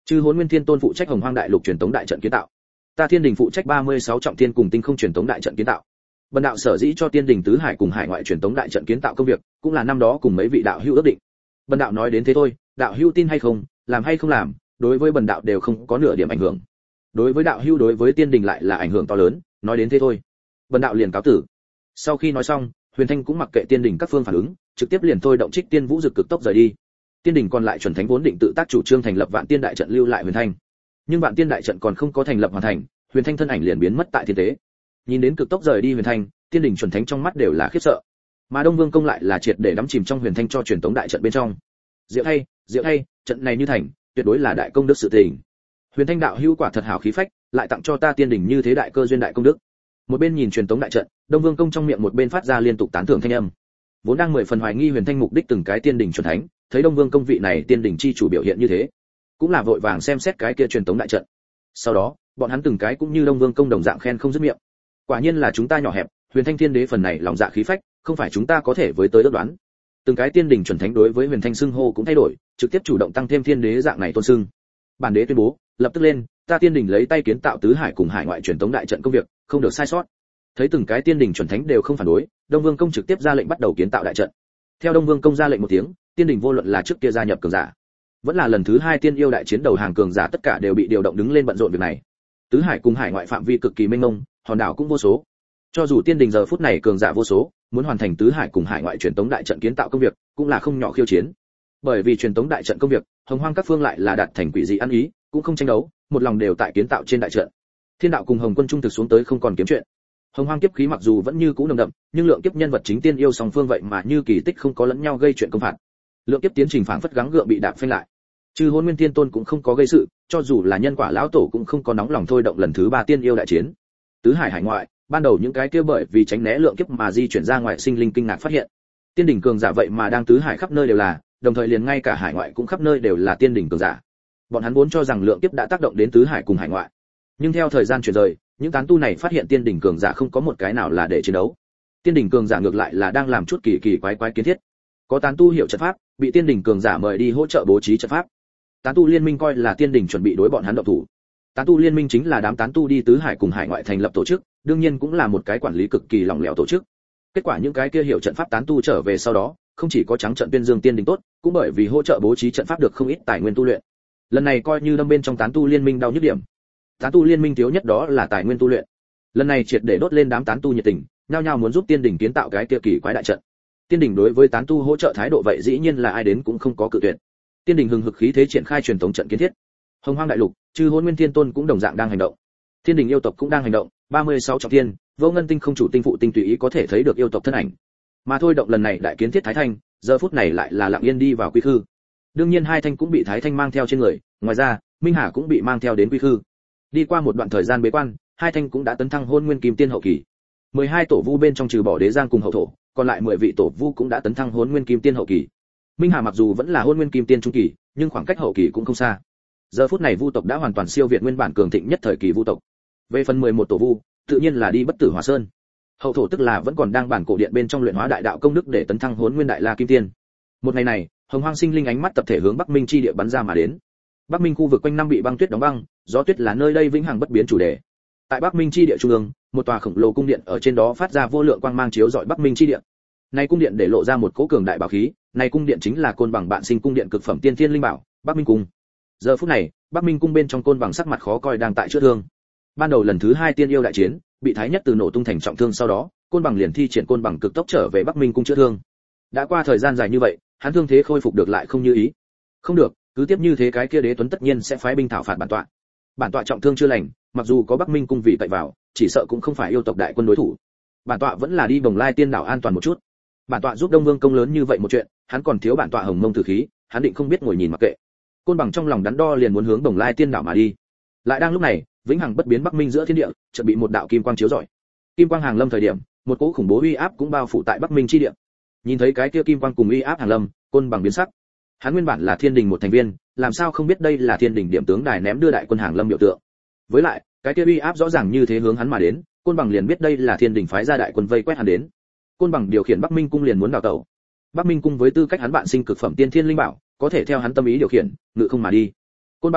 Chư Hỗn Nguyên Thiên Tôn phụ trách Hồng Hoang Đại Lục truyền tống đại trận kiến tạo. Ta Thiên Đình phụ trách 36 trọng thiên cùng tinh không truyền tống đại trận kiến tạo. Bần đạo sở dĩ cho Tiên Đình tứ hải cùng hải ngoại truyền tống đại trận kiến tạo công việc, cũng là năm đó cùng mấy vị đạo hữu ước định. Bần đạo nói đến thế thôi, đạo hữu tin hay không, làm hay không làm, đối với bần đạo đều không có nửa điểm ảnh hưởng. Đối với đạo hữu đối với Tiên Đình lại là ảnh hưởng to lớn, nói đến thế thôi. Bần đạo liền cáo tử. Sau khi nói xong, Huyền Thanh cũng mặc kệ Tiên Đình các phương phản ứng, trực tiếp liền thôi động Trích Tiên Vũ Dực cực tốc rời đi. Tiên Đình còn lại chuẩn thánh vốn định tự tác chủ trương thành lập Vạn Tiên đại trận lưu lại Huyền Thanh. Nhưng Vạn Tiên đại trận còn không có thành lập hoàn thành, Huyền Thanh thân ảnh liền biến mất tại thiên tế. Nhìn đến cực tốc rời đi Huyền Thanh, Tiên Đình chuẩn thánh trong mắt đều là khiếp sợ. Mà Đông Vương công lại là triệt để đắm chìm trong Huyền Thanh cho truyền tống đại trận bên trong. Diệu hay, trận này như thành, tuyệt đối là đại công đức sự tình. Huyền Thanh đạo hữu quả thật hảo khí phách, lại tặng cho ta Tiên Đình như thế đại cơ duyên đại công đức. Một bên nhìn truyền tống đại trận, Đông Vương công trong miệng một bên phát ra liên tục tán thưởng thanh âm. Vốn đang 10 phần hoài nghi Huyền Thanh mục đích từng cái Tiên Đình chuẩn thánh, thấy Đông Vương công vị này Tiên Đình chi chủ biểu hiện như thế, cũng là vội vàng xem xét cái kia truyền tống đại trận. Sau đó, bọn hắn từng cái cũng như Đông Vương công đồng dạng khen không dứt miệng. Quả nhiên là chúng ta nhỏ hẹp, Huyền Thanh Thiên Đế phần này lòng dạ khí phách, không phải chúng ta có thể với tới ước đoán. Từng cái Tiên Đình chuẩn thánh đối với Huyền Thanh xưng hô cũng thay đổi, trực tiếp chủ động tăng thêm Thiên Đế dạng này tôn xưng. Bản đế tuyên bố, lập tức lên, ta Tiên Đình lấy tay kiến tạo tứ hải cùng hải ngoại truyền tống đại trận công việc, không được sai sót. Thấy từng cái Tiên Đình chuẩn thánh đều không phản đối, Đông Vương công trực tiếp ra lệnh bắt đầu kiến tạo đại trận. Theo Đông Vương công ra lệnh một tiếng, Tiên Đình vô luận là trước kia gia nhập cường giả, vẫn là lần thứ 2 tiên yêu đại chiến đầu hàng cường giả tất cả đều bị điều động đứng lên bận rộn việc này. Tứ hải cùng hải ngoại phạm vi cực kỳ mênh mông, hòn đảo cũng vô số. Cho dù Tiên Đình giờ phút này cường giả vô số, muốn hoàn thành tứ hải cùng hải ngoại truyền tống đại trận kiến tạo công việc, cũng là không nhỏ khiêu chiến. Bởi vì truyền tống đại trận công việc, Hồng Hoang các phương lại là đạt thành quỷ dị ăn ý, cũng không tranh đấu, một lòng đều tại kiến tạo trên đại trận. Thiên đạo cùng Hồng Quân trung thực xuống tới không còn kiếm chuyện. Hồng Hoang kiếp khí mặc dù vẫn như cũ nồng đậm, nhưng lượng kiếp nhân vật chính tiên yêu song phương vậy mà như kỳ tích không có lẫn nhau gây chuyện công phạt. Lượng kiếp tiến trình phảng phất gắng gượng bị đạp phanh lại. Chư Hỗn Nguyên Thiên Tôn cũng không có gây sự, cho dù là nhân quả lão tổ cũng không có nóng lòng thôi động lần thứ 3 tiên yêu đại chiến. Tứ hải hải ngoại, ban đầu những cái kia bởi vì tránh né lượng kiếp mà di chuyển ra ngoài sinh linh kinh ngạc phát hiện. Tiên đỉnh cường giả vậy mà đang tứ hải khắp nơi đều là, đồng thời liền ngay cả hải ngoại cũng khắp nơi đều là tiên đỉnh cường giả. Bọn hắn vốn cho rằng lượng kiếp đã tác động đến tứ hải cùng hải ngoại. Nhưng theo thời gian chuyển rời, những tán tu này phát hiện tiên đỉnh cường giả không có một cái nào là để chiến đấu. Tiên đỉnh cường giả ngược lại là đang làm chút kỳ kỳ quái quái kiến thiết. Có tán tu hiểu trận pháp, bị tiên đỉnh cường giả mời đi hỗ trợ bố trí trận pháp. Tán tu liên minh coi là tiên đỉnh chuẩn bị đối bọn hắn động thủ. Tán tu liên minh chính là đám tán tu đi tứ hải cùng hải ngoại thành lập tổ chức, đương nhiên cũng là một cái quản lý cực kỳ lỏng lẻo tổ chức. Kết quả những cái kia hiểu trận pháp tán tu trở về sau đó, không chỉ có trắng trận tuyên dương tiên đỉnh tốt, cũng bởi vì hỗ trợ bố trí trận pháp được không ít tài nguyên tu luyện. Lần này coi như đâm bên trong tán tu liên minh đau nhức điểm. Tán tu liên minh thiếu nhất đó là tài nguyên tu luyện. Lần này triệt để đốt lên đám tán tu nhiệt tình, nhao nhao muốn giúp tiên đỉnh kiến tạo cái kia kỳ quái đại trận. Tiên đỉnh đối với tán tu hỗ trợ thái độ vậy dĩ nhiên là ai đến cũng không có cự tuyệt. Tiên đỉnh hừng hực khí thế triển khai truyền thống trận kiến thiết. Hồng Hoang đại lục, Chư Hỗn Nguyên Thiên Tôn cũng đồng dạng đang hành động. Thiên đỉnh yêu tộc cũng đang hành động, 36 trọng thiên, Vô Ngân tinh không chủ tinh phụ tinh tùy ý có thể thấy được yêu tộc thân ảnh. Mà thôi động lần này đại kiến thiết Thái Thanh, giờ phút này lại là lặng yên đi vào quy khư. Đương nhiên hai thanh cũng bị Thái Thanh mang theo trên người, ngoài ra, Minh Hà cũng bị mang theo đến quy khư. Đi qua một đoạn thời gian bế quan, hai thanh cũng đã tấn thăng Hôn Nguyên Kim Tiên hậu kỳ. 12 tổ vu bên trong trừ bỏ Đế Giang cùng hậu thổ, còn lại 10 vị tổ vu cũng đã tấn thăng Hôn Nguyên Kim Tiên hậu kỳ. Minh Hà mặc dù vẫn là Hôn Nguyên Kim Tiên trung kỳ, nhưng khoảng cách hậu kỳ cũng không xa. Giờ phút này vu tộc đã hoàn toàn siêu việt nguyên bản cường thịnh nhất thời kỳ vu tộc. Về phần 11 tổ vu, tự nhiên là đi Bất Tử Hỏa Sơn. Hậu thổ tức là vẫn còn đang bản cổ điện bên trong luyện hóa đại đạo công đức để tấn thăng Hỗn Nguyên Đại La Kim Tiên. Một ngày này, Hồng Hoang sinh linh ánh mắt tập thể hướng Bắc Minh chi địa bắn ra mà đến. Bắc Minh khu vực quanh năm bị băng tuyết đóng băng, gió tuyết là nơi đây vĩnh hằng bất biến chủ đề. Tại Bắc Minh chi địa trung ương, một tòa khổng lồ cung điện ở trên đó phát ra vô lượng quang mang chiếu rọi Bắc Minh chi địa. Này cung điện để lộ ra một cỗ cường đại bảo khí, này cung điện chính là Côn Bằng Bạn Sinh cung điện cực phẩm tiên thiên linh bảo, Bắc Minh cung. Giờ phút này, Bắc Minh cung bên trong Côn Bằng sắc mặt khó coi đang tại chữa thương. Ban đầu lần thứ 2 tiên yêu đại chiến, bị Thái Nhất từ nổ tung thành trọng thương sau đó, Côn Bằng liền thi triển Côn Bằng cực tốc trở về Bắc Minh cung chữa thương. Đã qua thời gian dài như vậy, hắn thương thế khôi phục được lại không như ý. Không được, cứ tiếp như thế cái kia Đế Tuấn tất nhiên sẽ phái binh thảo phạt bản tọa. Bản tọa trọng thương chưa lành, mặc dù có Bắc Minh cung vị cậy vào, chỉ sợ cũng không phải yêu tộc đại quân đối thủ. Bản tọa vẫn là đi Bồng Lai Tiên đảo an toàn một chút. Bản tọa giúp Đông Vương công lớn như vậy một chuyện, hắn còn thiếu bản tọa Hồng Mông tử khí, hắn định không biết ngồi nhìn mặc kệ. Côn Bằng trong lòng đắn đo liền muốn hướng Bồng Lai Tiên đảo mà đi. Lại đang lúc này, vĩnh hằng bất biến Bắc Minh giữa thiên địa, chợt bị một đạo kim quang chiếu rọi. Kim quang hàng lâm thời điểm, một cỗ khủng bố uy áp cũng bao phủ tại Bắc Minh chi địa. Nhìn thấy cái kia kim quang cùng uy áp hàng lâm, Côn Bằng biến sắc. Hắn nguyên bản là Thiên Đình một thành viên, làm sao không biết đây là Thiên Đình điểm tướng đài ném đưa đại quân hàng lâm biểu tượng. Với lại, cái kia uy áp rõ ràng như thế hướng hắn mà đến, Côn Bằng liền biết đây là Thiên Đình phái ra đại quân vây quét hắn đến. Côn Bằng điều khiển Bắc Minh cung liền muốn đào tẩu. Bắc Minh cung với tư cách hắn bạn sinh cực phẩm tiên thiên linh bảo, có thể theo hắn tâm ý điều khiển, ngự không mà đi. Côn Bằng,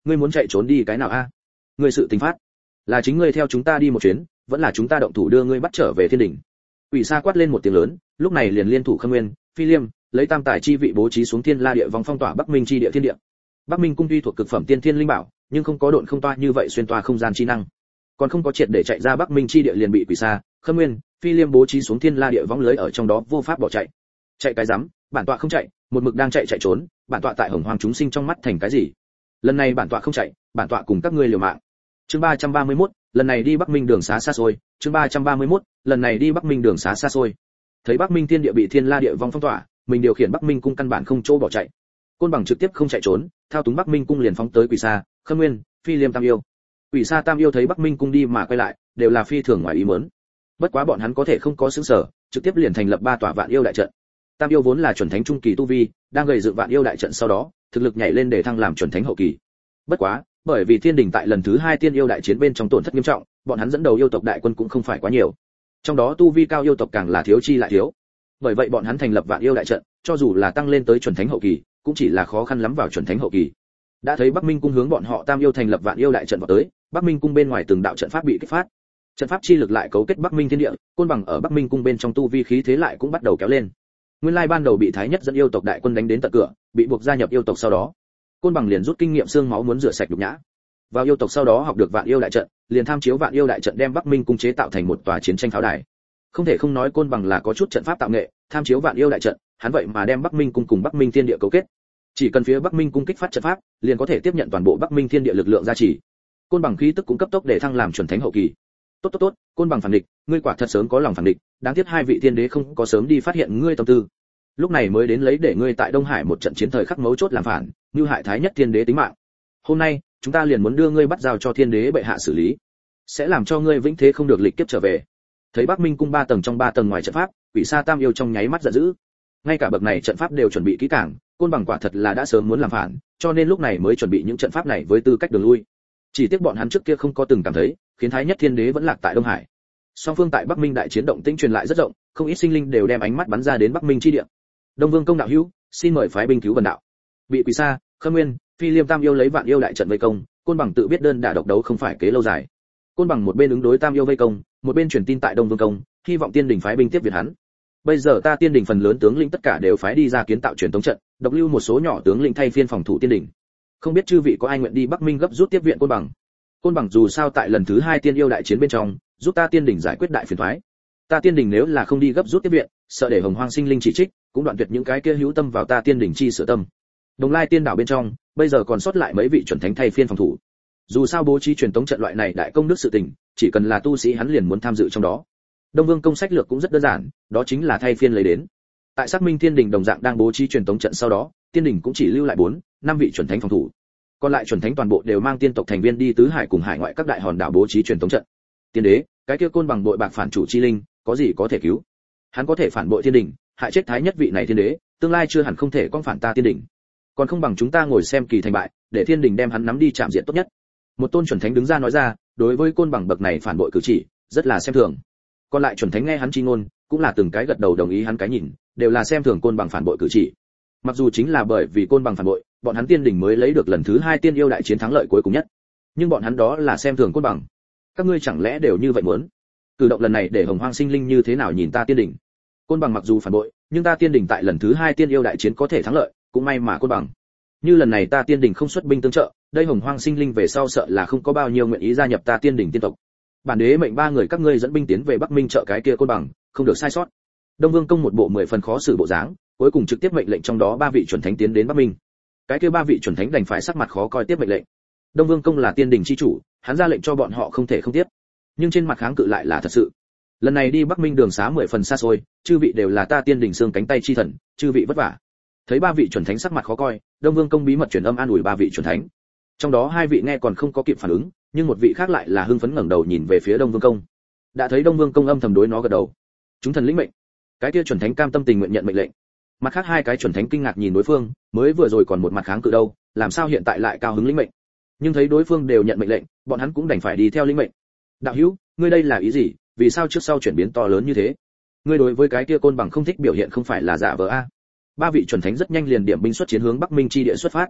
ngươi muốn chạy trốn đi cái nào a? Ngươi sự tình phát, là chính ngươi theo chúng ta đi một chuyến, vẫn là chúng ta động thủ đưa ngươi bắt trở về thiên đỉnh? Quỷ Sa quát lên một tiếng lớn, lúc này liền liên thủ Khâm Nguyên, Phi Liêm, lấy tam tài chi vị bố trí xuống Thiên La địa vòng phong tỏa Bắc Minh chi địa thiên địa. Bắc Minh cung tuy thuộc cực phẩm tiên thiên linh bảo, nhưng không có độn không toa như vậy xuyên toa không gian chi năng, còn không có triệt để chạy ra Bắc Minh chi địa liền bị Quỷ Sa, Khâm Nguyên, Phi Liêm bố trí xuống Thiên La địa vong lưới ở trong đó vô pháp bỏ chạy. Chạy cái rắm, bản tọa không chạy, một mực đang chạy trốn, bản tọa tại Hồng Hoang chúng sinh trong mắt thành cái gì? Lần này bản tọa không chạy, bản tọa cùng các ngươi liều mạng. Chương 331, lần này đi Bắc Minh đường xá xa xôi, chương 331, lần này đi Bắc Minh đường xá xa xôi. Thấy Bắc Minh thiên địa bị Thiên La địa vong phong tỏa, mình điều khiển Bắc Minh cung căn bản không chỗ bỏ chạy. Côn Bằng trực tiếp không chạy trốn, thao túng Bắc Minh cung liền phóng tới Quỷ Sa, Khâm Nguyên, Phi Liêm Tam yêu. Quỷ Sa Tam yêu thấy Bắc Minh cung đi mà quay lại, đều là phi thường ngoài ý muốn. Bất quá bọn hắn có thể không có xứng sở, trực tiếp liền thành lập 3 tòa vạn yêu đại trận. Tam yêu vốn là chuẩn thánh trung kỳ tu vi, đang gầy dựng vạn yêu đại trận sau đó, thực lực nhảy lên để thăng làm chuẩn thánh hậu kỳ. Bất quá, bởi vì thiên đình tại lần thứ 2 tiên yêu đại chiến bên trong tổn thất nghiêm trọng, bọn hắn dẫn đầu yêu tộc đại quân cũng không phải quá nhiều. Trong đó tu vi cao yêu tộc càng là thiếu chi lại thiếu. Bởi vậy bọn hắn thành lập vạn yêu đại trận, cho dù là tăng lên tới chuẩn thánh hậu kỳ, cũng chỉ là khó khăn lắm vào chuẩn thánh hậu kỳ. Đã thấy Bắc Minh cung hướng bọn họ Tam yêu thành lập vạn yêu đại trận vào tới, Bắc Minh cung bên ngoài từng đạo trận pháp bị kích phát. Trận pháp chi lực lại cấu kết Bắc Minh thiên địa, Côn Bằng ở Bắc Minh cung bên trong tu vi khí thế lại cũng bắt đầu kéo lên. Nguyên lai ban đầu bị Thái Nhất dẫn yêu tộc đại quân đánh đến tận cửa, bị buộc gia nhập yêu tộc sau đó, Côn Bằng liền rút kinh nghiệm xương máu muốn rửa sạch nhục nhã. Vào yêu tộc sau đó học được vạn yêu đại trận, liền tham chiếu vạn yêu đại trận đem Bắc Minh cung chế tạo thành một tòa chiến tranh pháo đài. Không thể không nói Côn Bằng là có chút trận pháp tạo nghệ, tham chiếu vạn yêu đại trận, hắn vậy mà đem Bắc Minh cung cùng Bắc Minh thiên địa cấu kết. Chỉ cần phía Bắc Minh cung kích phát trận pháp, liền có thể tiếp nhận toàn bộ Bắc Minh thiên địa lực lượng gia trì. Côn Bằng khí tức cũng cấp tốc để thăng làm chuẩn thánh hậu kỳ. Tốt, Côn Bằng phản địch, ngươi quả thật sớm có lòng phản địch, đáng tiếc 2 vị thiên đế không có sớm đi phát hiện ngươi tâm tư. Lúc này mới đến lấy để ngươi tại Đông Hải một trận chiến thời khắc mấu chốt làm phản, như hại Thái Nhất thiên đế tính mạng. Hôm nay, chúng ta liền muốn đưa ngươi bắt giao cho thiên đế bệ hạ xử lý, sẽ làm cho ngươi vĩnh thế không được lịch kiếp trở về. Thấy Bắc Minh cung 3 tầng trong 3 tầng ngoài trận pháp, Quỷ Sa Tam yêu trong nháy mắt giận dữ. Ngay cả bậc này trận pháp đều chuẩn bị kỹ càng, Côn Bằng quả thật là đã sớm muốn làm phản, cho nên lúc này mới chuẩn bị những trận pháp này với tư cách đường lui. Chỉ tiếc bọn hắn trước kia không có từng cảm thấy, khiến Thái Nhất thiên đế vẫn lạc tại Đông Hải. Song phương tại Bắc Minh đại chiến động tĩnh truyền lại rất rộng, không ít sinh linh đều đem ánh mắt bắn ra đến Bắc Minh chi địa. Đông Vương công đạo hữu, xin mời phái binh cứu vần đạo. Bị Quỷ Sa, Khâm Nguyên, Phi Liêm Tam yêu lấy vạn yêu đại trận vây công, Côn Bằng tự biết đơn đả độc đấu không phải kế lâu dài. Côn Bằng một bên ứng đối Tam yêu vây công, một bên truyền tin tại Đông Vương công, hy vọng Tiên đình phái binh tiếp viện hắn. Bây giờ ta Tiên đình phần lớn tướng lĩnh tất cả đều phái đi ra kiến tạo truyền tống trận, độc lưu một số nhỏ tướng lĩnh thay phiên phòng thủ Tiên đình. Không biết chư vị có ai nguyện đi Bắc Minh gấp rút tiếp viện Côn Bằng? Côn Bằng dù sao tại lần thứ 2 tiên yêu đại chiến bên trong, giúp ta Tiên đình giải quyết đại phiền toái. Ta Tiên đình nếu là không đi gấp rút tiếp viện, sợ để Hồng Hoang sinh linh chỉ trích, cũng đoạn tuyệt những cái kia hữu tâm vào ta Tiên đình chi sửa tâm. Đồng Lai Tiên đảo bên trong, bây giờ còn sót lại mấy vị chuẩn thánh thay phiên phòng thủ. Dù sao bố trí truyền tống trận loại này đại công đức sự tình, chỉ cần là tu sĩ hắn liền muốn tham dự trong đó. Đông Vương công sách lược cũng rất đơn giản, đó chính là thay phiên lấy đến. Tại Sắc Minh Thiên đình đồng dạng đang bố trí truyền tống trận sau đó, Tiên đình cũng chỉ lưu lại 4-5 vị chuẩn thánh phòng thủ. Còn lại chuẩn thánh toàn bộ đều mang tiên tộc thành viên đi tứ hải cùng hải ngoại các đại hòn đảo bố trí truyền tống trận. Tiên đế, cái kia Côn Bằng bội bạc phản chủ chi linh, có gì có thể cứu? Hắn có thể phản bội Thiên đình, hại chết Thái Nhất vị này thiên đế, tương lai chưa hẳn không thể con phản ta Tiên đình. Còn không bằng chúng ta ngồi xem kỳ thành bại, để Thiên đình đem hắn nắm đi chạm diện tốt nhất. Một tôn chuẩn thánh đứng ra nói ra, đối với Côn Bằng bậc này phản bội cử chỉ, rất là xem thường. Còn lại chuẩn thánh nghe hắn chi ngôn, cũng là từng cái gật đầu đồng ý hắn cái nhìn, đều là xem thường Côn Bằng phản bội cử chỉ. Mặc dù chính là bởi vì Côn Bằng phản bội, bọn hắn Tiên đình mới lấy được lần thứ 2 tiên yêu đại chiến thắng lợi cuối cùng nhất. Nhưng bọn hắn đó là xem thường Côn Bằng. Các ngươi chẳng lẽ đều như vậy muốn? Cử động lần này để Hồng Hoang sinh linh như thế nào nhìn ta Tiên đình? Côn Bằng mặc dù phản bội, nhưng ta Tiên đình tại lần thứ 2 tiên yêu đại chiến có thể thắng lợi, cũng may mà Côn Bằng. Như lần này ta Tiên đình không xuất binh tương trợ, đây Hồng Hoang sinh linh về sau sợ là không có bao nhiêu nguyện ý gia nhập ta Tiên đình tiên tộc. Bản đế mệnh 3 người các ngươi dẫn binh tiến về Bắc Minh trợ cái kia Côn Bằng, không được sai sót. Đông Vương công một bộ 10 phần khó xử bộ dáng, cuối cùng trực tiếp mệnh lệnh trong đó 3 vị chuẩn thánh tiến đến Bắc Minh. Cái kia 3 vị chuẩn thánh đành phải sắc mặt khó coi tiếp mệnh lệnh. Đông Vương công là Tiên đình chi chủ, hắn ra lệnh cho bọn họ không thể không tiếp. Nhưng trên mặt kháng cự lại là thật sự. Lần này đi Bắc Minh đường xá 10 phần xa xôi, chư vị đều là ta Tiên đình xương cánh tay chi thần, chư vị vất vả. Thấy 3 vị chuẩn thánh sắc mặt khó coi, Đông Vương công bí mật truyền âm an ủi 3 vị chuẩn thánh. Trong đó 2 vị nghe còn không có kịp phản ứng, nhưng một vị khác lại là hưng phấn ngẩng đầu nhìn về phía Đông Vương công. Đã thấy Đông Vương công âm thầm đối nó gật đầu. Chúng thần lĩnh mệnh. Cái kia chuẩn thánh cam tâm tình nguyện nhận mệnh lệnh. Mặt khác 2 cái chuẩn thánh kinh ngạc nhìn đối phương, mới vừa rồi còn một mặt kháng cự đâu, làm sao hiện tại lại cao hứng lĩnh mệnh? Nhưng thấy đối phương đều nhận mệnh lệnh, bọn hắn cũng đành phải đi theo lĩnh mệnh. Đạo hữu, ngươi đây là ý gì? Vì sao trước sau chuyển biến to lớn như thế? Ngươi đối với cái kia Côn Bằng không thích biểu hiện không phải là giả vờ a? 3 vị chuẩn thánh rất nhanh liền điểm binh xuất chiến hướng Bắc Minh chi địa xuất phát.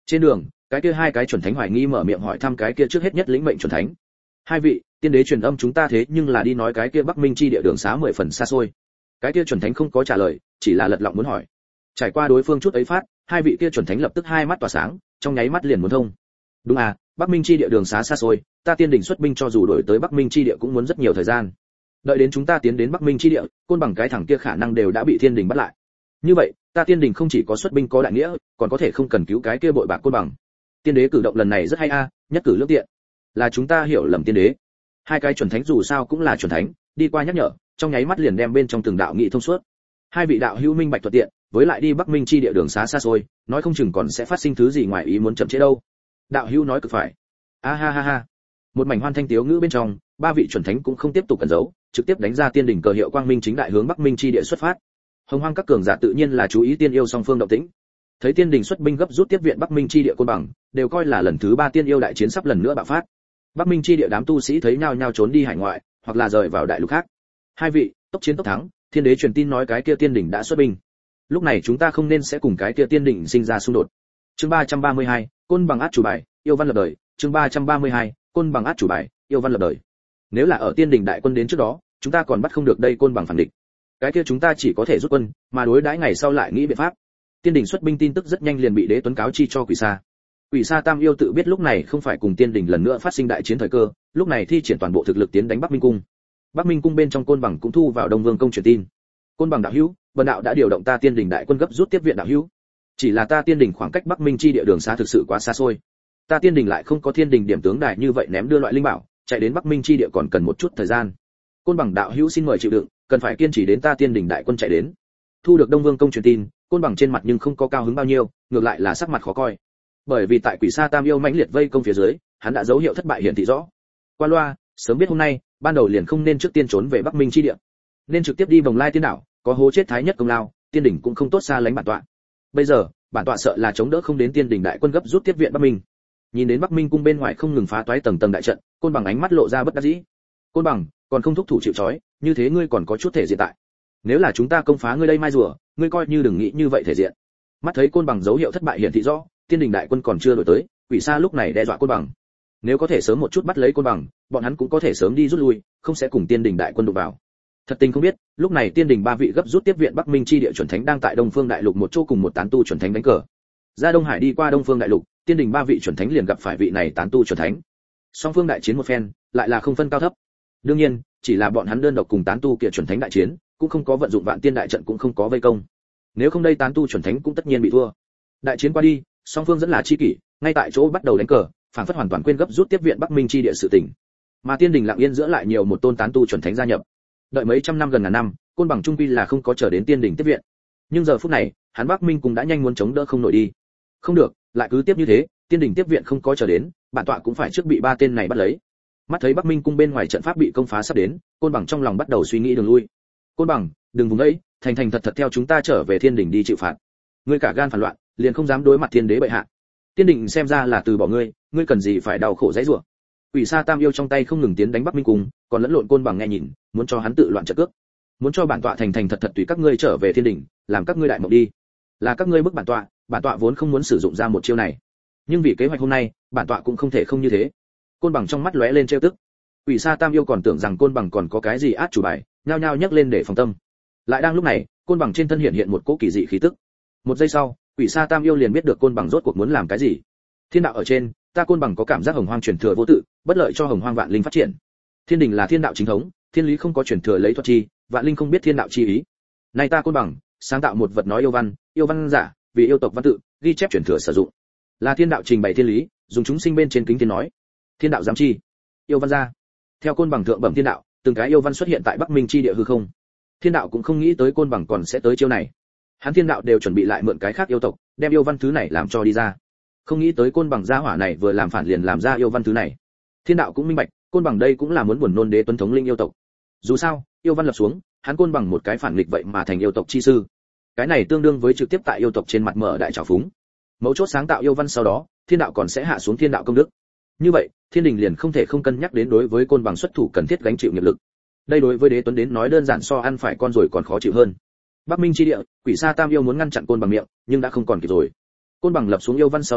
Trên đường, cái kia hai cái chuẩn thánh hoài nghi mở miệng hỏi thăm cái kia trước hết nhất lĩnh mệnh chuẩn thánh. Hai vị, tiên đế truyền âm chúng ta thế nhưng là đi nói cái kia Bắc Minh chi địa đường xá 10 phần xa xôi. Cái kia chuẩn thánh không có trả lời, chỉ là lật lọng muốn hỏi. Trải qua đối phương chút ấy phát, hai vị kia chuẩn thánh lập tức hai mắt tỏa sáng, trong nháy mắt liền muốn thông. Đúng à, Bắc Minh chi địa đường xá xa xôi, ta tiên đỉnh xuất binh cho dù đổi tới Bắc Minh chi địa cũng muốn rất nhiều thời gian. Đợi đến chúng ta tiến đến Bắc Minh chi địa, Côn Bằng cái thằng kia khả năng đều đã bị thiên đình bắt lại. Như vậy, ta tiên đình không chỉ có xuất binh có đại nghĩa, còn có thể không cần cứu cái kia bội bạc Côn Bằng. Tiên đế cử động lần này rất hay a, nhất cử lưỡng tiện. Là chúng ta hiểu lầm tiên đế. Hai cái chuẩn thánh dù sao cũng là chuẩn thánh, đi qua nhắc nhở, trong nháy mắt liền đem bên trong từng đạo nghị thông suốt. Hai vị đạo hữu minh bạch thuận tiện, với lại đi Bắc Minh chi địa đường xá xa xôi, nói không chừng còn sẽ phát sinh thứ gì ngoài ý muốn chậm trễ đâu. Đạo hữu nói cực phải. A ha ha ha. Một mảnh hoan thanh tiếu ngữ bên trong, ba vị chuẩn thánh cũng không tiếp tục cẩn giấu, trực tiếp đánh ra tiên đỉnh cờ hiệu quang minh chính đại hướng Bắc Minh chi địa xuất phát. Hồng Hoang các cường giả tự nhiên là chú ý tiên yêu song phương động tĩnh. Thấy tiên đỉnh xuất binh gấp rút tiếp viện Bắc Minh chi địa Côn Bằng, đều coi là lần thứ 3 tiên yêu đại chiến sắp lần nữa bạo phát. Bắc Minh chi địa đám tu sĩ thấy nhau nhau trốn đi hải ngoại, hoặc là rời vào đại lục khác. Hai vị, tốc chiến tốc thắng, thiên đế truyền tin nói cái kia tiên đỉnh đã xuất binh. Lúc này chúng ta không nên sẽ cùng cái kia tiên đỉnh sinh ra xung đột. Chương 332, Côn Bằng át chủ bài, yêu văn lập đời, chương 332, Côn Bằng át chủ bài, yêu văn lập đời. Nếu là ở tiên đỉnh đại quân đến trước đó, chúng ta còn bắt không được đây Côn Bằng phản địch. Cái kia chúng ta chỉ có thể rút quân, mà đối đãi ngày sau lại nghĩ biện pháp. Tiên đỉnh xuất binh tin tức rất nhanh liền bị Đế Tuấn cáo chi cho Quỷ Sa. Quỷ Sa Tam yêu tự biết lúc này không phải cùng tiên đỉnh lần nữa phát sinh đại chiến thời cơ, lúc này thi triển toàn bộ thực lực tiến đánh Bắc Minh cung. Bắc Minh cung bên trong Côn Bằng cũng thu vào Đông Vương công truyền tin. Côn Bằng đạo hữu, Vân đạo đã điều động ta tiên đỉnh đại quân gấp rút tiếp viện đạo hữu. Chỉ là ta tiên đỉnh khoảng cách Bắc Minh chi địa đường xa thực sự quá xa xôi. Ta tiên đỉnh lại không có thiên đỉnh điểm tướng đài như vậy ném đưa loại linh bảo, chạy đến Bắc Minh chi địa còn cần một chút thời gian. Côn Bằng đạo hữu xin mời chịu đựng, cần phải kiên trì đến ta tiên đỉnh đại quân chạy đến. Thu được Đông Vương công truyền tin, Côn Bằng trên mặt nhưng không có cao hứng bao nhiêu, ngược lại là sắc mặt khó coi. Bởi vì tại Quỷ Sa Tam yêu mãnh liệt vây công phía dưới, hắn đã dấu hiệu thất bại hiển thị rõ. Qua loa, sớm biết hôm nay, ban đầu liền không nên trước tiên trốn về Bắc Minh chi địa, nên trực tiếp đi Vòng Lai Tiên đảo, có hố chết thái nhất công lao, tiên đỉnh cũng không tốt xa lánh bản tọa. Bây giờ, bản tọa sợ là chống đỡ không đến tiên đỉnh đại quân gấp rút tiếp viện Bắc Minh. Nhìn đến Bắc Minh cung bên ngoài không ngừng phá toái tầng tầng đại trận, Côn Bằng ánh mắt lộ ra bất đắc dĩ. Côn Bằng, còn không thúc thủ chịu trói, như thế ngươi còn có chút thể diện tại. Nếu là chúng ta công phá ngươi đây mai rùa, ngươi coi như đừng nghĩ như vậy thể diện. Mắt thấy Côn Bằng dấu hiệu thất bại hiển thị rõ, tiên đình đại quân còn chưa đổi tới, Quỷ Sa lúc này đe dọa Côn Bằng. Nếu có thể sớm một chút bắt lấy Côn Bằng, bọn hắn cũng có thể sớm đi rút lui, không sẽ cùng tiên đình đại quân đụng vào. Thật tình không biết, lúc này tiên đình ba vị gấp rút tiếp viện Bắc Minh chi địa chuẩn thánh đang tại Đông Phương đại lục một chỗ cùng một tán tu chuẩn thánh đánh cờ. Ra Đông Hải đi qua Đông Phương đại lục, tiên đình ba vị chuẩn thánh liền gặp phải vị này tán tu chuẩn thánh. Song phương đại chiến một phen, lại là không phân cao thấp. Đương nhiên, chỉ là bọn hắn đơn độc cùng tán tu kia chuẩn thánh đại chiến, cũng không có vận dụng vạn tiên đại trận cũng không có vây công. Nếu không đây tán tu chuẩn thánh cũng tất nhiên bị thua. Đại chiến qua đi, song phương dẫn là chi kỷ, ngay tại chỗ bắt đầu đánh cờ, phản phất hoàn toàn quên gấp rút tiếp viện Bắc Minh chi địa sự tình. Mà tiên đình lặng yên giữa lại nhiều một tôn tán tu chuẩn thánh gia nhập. Đợi mấy trăm năm gần ngàn năm, Côn Bằng trung quy là không có chờ đến tiên đình tiếp viện. Nhưng giờ phút này, hắn Bắc Minh cũng đã nhanh muốn chống đỡ không nổi đi. Không được, lại cứ tiếp như thế, tiên đình tiếp viện không có chờ đến, bản tọa cũng phải trước bị ba tên này bắt lấy. Mắt thấy Bắc Minh cung bên ngoài trận pháp bị công phá sắp đến, Côn Bằng trong lòng bắt đầu suy nghĩ đường lui. Côn Bằng, đừng vùng ấy, thành thành thật thật theo chúng ta trở về thiên đình đi chịu phạt. Ngươi cả gan phản loạn, liền không dám đối mặt thiên đế bệ hạ. Tiên đình xem ra là từ bỏ ngươi, ngươi cần gì phải đau khổ dãy rủa. Quỷ Sa Tam yêu trong tay không ngừng tiến đánh Bắc Minh cung, còn lẫn lộn Côn Bằng nghe nhìn, muốn cho hắn tự loạn trận cước. Muốn cho bản tọa thành thành thật thật tùy các ngươi trở về thiên đình, làm các ngươi đại mộng đi. Là các ngươi bức bản tọa vốn không muốn sử dụng ra một chiêu này. Nhưng vì kế hoạch hôm nay, bản tọa cũng không thể không như thế. Côn Bằng trong mắt lóe lên trêu tức. Quỷ Sa Tam yêu còn tưởng rằng Côn Bằng còn có cái gì át chủ bài, nhao nhao nhấc lên để phòng tâm. Lại đang lúc này, Côn Bằng trên thân hiện hiện một cỗ kỳ dị khí tức. Một giây sau, Quỷ Sa Tam yêu liền biết được Côn Bằng rốt cuộc muốn làm cái gì. Thiên đạo ở trên, ta Côn Bằng có cảm giác hồng hoang truyền thừa vô tự, bất lợi cho hồng hoang vạn linh phát triển. Thiên đình là thiên đạo chính thống, thiên lý không có truyền thừa lấy thuật chi, vạn linh không biết thiên đạo chi ý. Nay ta Côn Bằng, sáng tạo một vật nói yêu văn giả, vì yêu tộc văn tự, ghi chép truyền thừa sử dụng. Là thiên đạo trình bày thiên lý, dùng chúng sinh bên trên kính thiên nói. Thiên đạo giám chi, yêu văn ra. Theo Côn Bằng thượng bẩm thiên đạo, từng cái yêu văn xuất hiện tại Bắc Minh chi địa hư không. Thiên đạo cũng không nghĩ tới Côn Bằng còn sẽ tới chiêu này. Hắn thiên đạo đều chuẩn bị lại mượn cái khác yêu tộc, đem yêu văn thứ này làm cho đi ra. Không nghĩ tới Côn Bằng gia hỏa này vừa làm phản liền làm ra yêu văn thứ này. Thiên đạo cũng minh bạch, Côn Bằng đây cũng là muốn buồn nôn Đế Tuấn thống linh yêu tộc. Dù sao, yêu văn lập xuống, hắn Côn Bằng một cái phản nghịch vậy mà thành yêu tộc chi sư. Cái này tương đương với trực tiếp tại yêu tộc trên mặt mở đại trào phúng. Mấu chốt sáng tạo yêu văn sau đó, thiên đạo còn sẽ hạ xuống thiên đạo công đức. Như vậy, thiên đình liền không thể không cân nhắc đến đối với Côn Bằng xuất thủ cần thiết gánh chịu nghiệp lực. Đây đối với Đế Tuấn đến nói đơn giản so ăn phải con rồi còn khó chịu hơn. Bắc Minh chi địa, Quỷ Sa Tam yêu muốn ngăn chặn Côn Bằng miệng, nhưng đã không còn kịp rồi. Côn Bằng lập xuống yêu văn sau đó,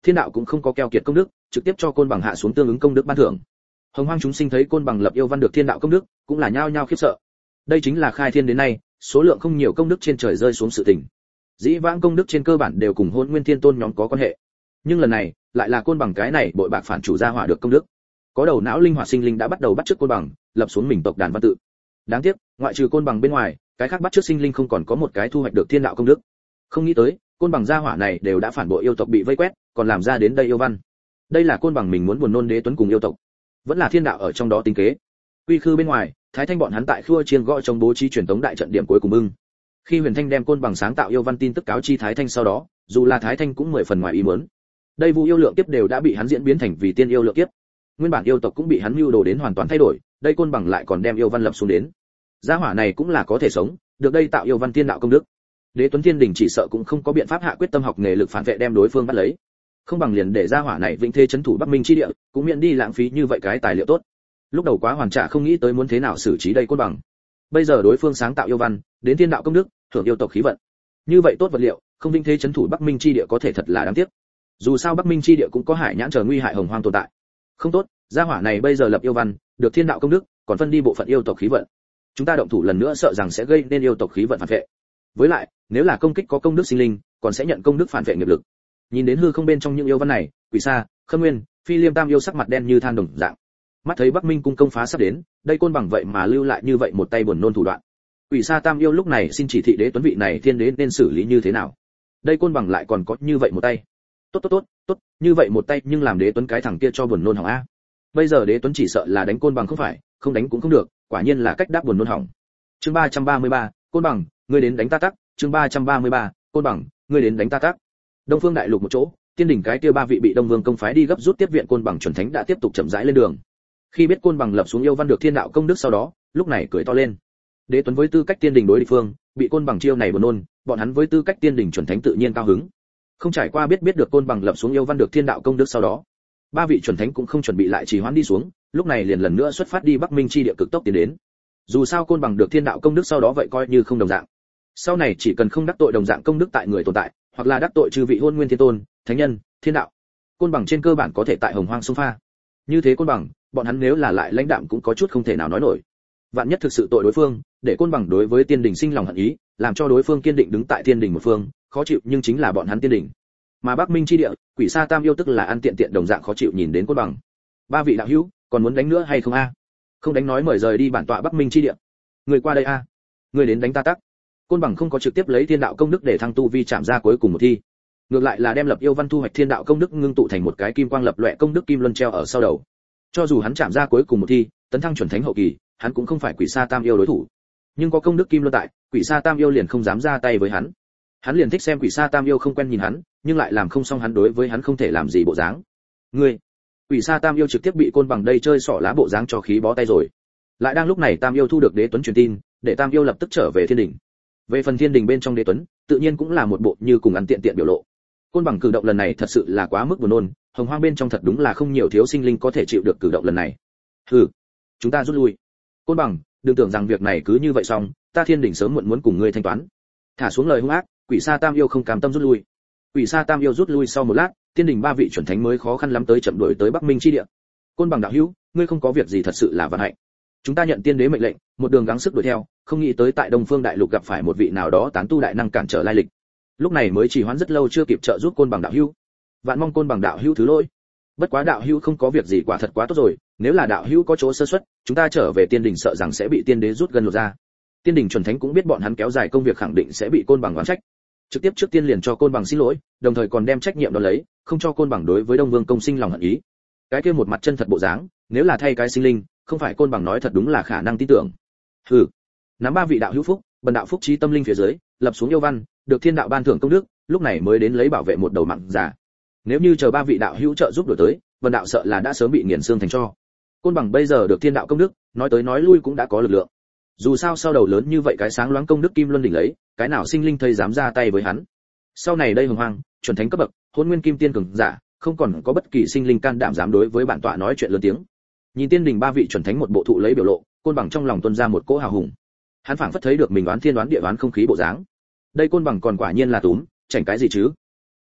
thiên đạo cũng không có keo kiệt công đức, trực tiếp cho côn bằng hạ xuống tương ứng công đức ban thưởng. Hồng hoang chúng sinh thấy côn bằng lập yêu văn được thiên đạo công đức, cũng là nhao nhao khiếp sợ. Đây chính là khai thiên đến nay số lượng không nhiều công đức trên trời rơi xuống sự tình. Dĩ vãng công đức trên cơ bản đều cùng Hôn Nguyên Thiên Tôn nhóm có quan hệ, nhưng lần này lại là côn bằng cái này bội bạc phản chủ gia hỏa được công đức. Có đầu não linh hoạt sinh linh đã bắt đầu bắt chước côn bằng, lập xuống mình tộc đàn văn tự. Đáng tiếc, ngoại trừ côn bằng bên ngoài, cái khác bắt chước sinh linh không còn có một cái thu hoạch được thiên đạo công đức. Không nghĩ tới, côn bằng gia hỏa này đều đã phản bội yêu tộc bị vây quét, còn làm ra đến đây yêu văn. Đây là côn bằng mình muốn buồn nôn Đế Tuấn cùng yêu tộc, vẫn là thiên đạo ở trong đó tính kế. Quy khư bên ngoài, Thái Thanh bọn hắn tại khua chiên gõ trong bố trí truyền tống đại trận điểm cuối cùng ưng. Khi Huyền Thanh đem côn bằng sáng tạo yêu văn tin tức cáo chi Thái Thanh sau đó, dù là Thái Thanh cũng 10 phần ngoài ý muốn. Đây vu yêu lượng kiếp đều đã bị hắn diễn biến thành vì tiên yêu lượng kiếp. Nguyên bản yêu tộc cũng bị hắn mưu đồ đến hoàn toàn thay đổi, đây côn bằng lại còn đem yêu văn lập xuống đến. Gia hỏa này cũng là có thể sống, được đây tạo yêu văn tiên đạo công đức. Đế Tuấn Thiên Đình chỉ sợ cũng không có biện pháp hạ quyết tâm học nghề lực phản vệ đem đối phương bắt lấy. Không bằng liền để gia hỏa này vĩnh thế trấn thủ Bắc Minh chi địa, cũng miễn đi lãng phí như vậy cái tài liệu tốt. Lúc đầu quá hoàn trả không nghĩ tới muốn thế nào xử trí đây côn bằng. Bây giờ đối phương sáng tạo yêu văn, đến thiên đạo công đức, hưởng yêu tộc khí vận. Như vậy tốt vật liệu, không vĩnh thế trấn thủ Bắc Minh chi địa có thể thật là đáng tiếc. Dù sao Bắc Minh chi địa cũng có hải nhãn chờ nguy hại hồng hoang tồn tại. Không tốt, gia hỏa này bây giờ lập yêu văn, được thiên đạo công đức, còn phân đi bộ phận yêu tộc khí vận. Chúng ta động thủ lần nữa sợ rằng sẽ gây nên yêu tộc khí vận phản vệ. Với lại, nếu là công kích có công đức sinh linh, còn sẽ nhận công đức phản vệ nghiệp lực. Nhìn đến hư không bên trong những yêu văn này, Quỷ Sa, Khâm Nguyên, Phi Liêm Tam yêu sắc mặt đen như than đồng dạng. Mắt thấy Bắc Minh cung công phá sắp đến, đây côn bằng vậy mà lưu lại như vậy một tay buồn nôn thủ đoạn. Quỷ Sa Tam yêu lúc này xin chỉ thị Đế Tuấn vị này thiên đế nên xử lý như thế nào. Đây côn bằng lại còn có như vậy một tay. Tốt, như vậy một tay nhưng làm Đế Tuấn cái thằng kia cho buồn nôn hỏng a. Bây giờ Đế Tuấn chỉ sợ là đánh côn bằng không phải, không đánh cũng không được, quả nhiên là cách đáp buồn nôn hỏng. Chương 333, côn bằng, ngươi đến đánh ta tắc, chương 333, côn bằng, ngươi đến đánh ta tắc. Đông Phương đại lục một chỗ, tiên đỉnh cái kia ba vị bị Đông Vương công phái đi gấp rút tiếp viện côn bằng chuẩn thánh đã tiếp tục chậm rãi lên đường. Khi biết côn bằng lập xuống yêu văn được thiên đạo công đức sau đó, lúc này cười to lên. Đế Tuấn với tư cách tiên đỉnh đối địch phương, bị côn bằng chiêu này buồn nôn, bọn hắn với tư cách tiên đỉnh chuẩn thánh tự nhiên cao hứng. Không trải qua biết được côn bằng lập xuống yêu văn được thiên đạo công đức sau đó, ba vị chuẩn thánh cũng không chuẩn bị lại trì hoãn đi xuống, lúc này liền lần nữa xuất phát đi Bắc Minh chi địa cực tốc tiến đến. Dù sao côn bằng được thiên đạo công đức sau đó vậy coi như không đồng dạng. Sau này chỉ cần không đắc tội đồng dạng công đức tại người tồn tại, hoặc là đắc tội chư vị Hôn Nguyên Thiên Tôn, thánh nhân, thiên đạo, côn bằng trên cơ bản có thể tại hồng hoang xung pha. Như thế côn bằng, bọn hắn nếu là lại lãnh đạm cũng có chút không thể nào nói nổi. Vạn nhất thực sự tội đối phương, để côn bằng đối với tiên đình sinh lòng hận ý, làm cho đối phương kiên định đứng tại tiên đình một phương, khó chịu nhưng chính là bọn hắn tiên đình. Mà Bắc Minh chi địa, Quỷ Sa Tam yêu tức là ăn tiện đồng dạng khó chịu nhìn đến côn bằng. Ba vị đạo hữu, còn muốn đánh nữa hay không a? Không đánh nói mời rời đi bản tọa Bắc Minh chi địa. Người qua đây a. Người đến đánh ta tắc. Côn bằng không có trực tiếp lấy thiên đạo công đức để thăng tu vi chạm ra cuối cùng một thi, ngược lại là đem lập yêu văn thu hoạch thiên đạo công đức ngưng tụ thành một cái kim quang lập loè công đức kim luân treo ở sau đầu. Cho dù hắn chạm ra cuối cùng một thi, tấn thăng chuẩn thánh hậu kỳ, hắn cũng không phải Quỷ Sa Tam yêu đối thủ. Nhưng có công đức kim luân tại, Quỷ Sa Tam yêu liền không dám ra tay với hắn. Hắn liền thích xem Quỷ Sa Tam yêu không quen nhìn hắn, nhưng lại làm không xong hắn đối với hắn không thể làm gì bộ dáng. Ngươi, Quỷ Sa Tam yêu trực tiếp bị côn bằng đây chơi xỏ lá bộ dáng cho khí bó tay rồi. Lại đang lúc này Tam yêu thu được Đế Tuấn truyền tin, để Tam yêu lập tức trở về thiên đình. Về phần thiên đình bên trong Đế Tuấn, tự nhiên cũng là một bộ như cùng ăn tiện biểu lộ. Côn bằng cử động lần này thật sự là quá mức buồn nôn, hồng hoang bên trong thật đúng là không nhiều thiếu sinh linh có thể chịu được cử động lần này. Hừ, chúng ta rút lui. Côn bằng, đừng tưởng rằng việc này cứ như vậy xong, ta thiên đình sớm muộn muốn cùng ngươi thanh toán. Thả xuống lời hung ác, Quỷ Sa Tam yêu không cam tâm rút lui. Quỷ Sa Tam yêu rút lui sau một lát, tiên đình ba vị chuẩn thánh mới khó khăn lắm tới chậm đuổi tới Bắc Minh chi địa. Côn bằng đạo hữu, ngươi không có việc gì thật sự là vận hạnh. Chúng ta nhận tiên đế mệnh lệnh, một đường gắng sức đuổi theo, không nghĩ tới tại Đông Phương đại lục gặp phải một vị nào đó tán tu đại năng cản trở lai lịch. Lúc này mới trì hoãn rất lâu chưa kịp trợ giúp côn bằng đạo hữu. Vạn mong côn bằng đạo hữu thứ lỗi. Bất quá đạo hữu không có việc gì quả thật quá tốt rồi, nếu là đạo hữu có chỗ sơ suất, chúng ta trở về tiên đình sợ rằng sẽ bị tiên đế rút gần lột ra. Tiên đình chuẩn thánh cũng biết bọn hắn kéo dài công việc khẳng định sẽ bị côn bằng oán trách. Trực tiếp trước tiên liền cho côn bằng xin lỗi, đồng thời còn đem trách nhiệm đó lấy, không cho côn bằng đối với Đông Vương công sinh lòng hận ý. Cái kia một mặt chân thật bộ dáng, nếu là thay cái sinh linh, không phải côn bằng nói thật đúng là khả năng tin tưởng. Hừ, nắm ba vị đạo hữu phúc, bần đạo phúc trí tâm linh phía dưới, lập xuống yêu văn, được thiên đạo ban thưởng công đức, lúc này mới đến lấy bảo vệ một đầu mạng già. Nếu như chờ ba vị đạo hữu trợ giúp đổi tới, bần đạo sợ là đã sớm bị nghiền xương thành tro. Côn bằng bây giờ được thiên đạo công đức, nói tới nói lui cũng đã có lực lượng. Dù sao sau đầu lớn như vậy cái sáng loáng công đức kim luân đỉnh lấy, cái nào sinh linh thây dám ra tay với hắn. Sau này đây hồng hoang, chuẩn thánh cấp bậc, hôn nguyên kim tiên cường giả, không còn có bất kỳ sinh linh can đảm dám đối với bản tọa nói chuyện lớn tiếng. Nhìn tiên đình ba vị chuẩn thánh một bộ thụ lấy biểu lộ, côn bằng trong lòng tuôn ra một cỗ hào hùng. Hắn phảng phất thấy được mình đoán thiên đoán địa đoán không khí bộ dáng. Đây côn bằng còn quả nhiên là túm, chảnh cái gì chứ?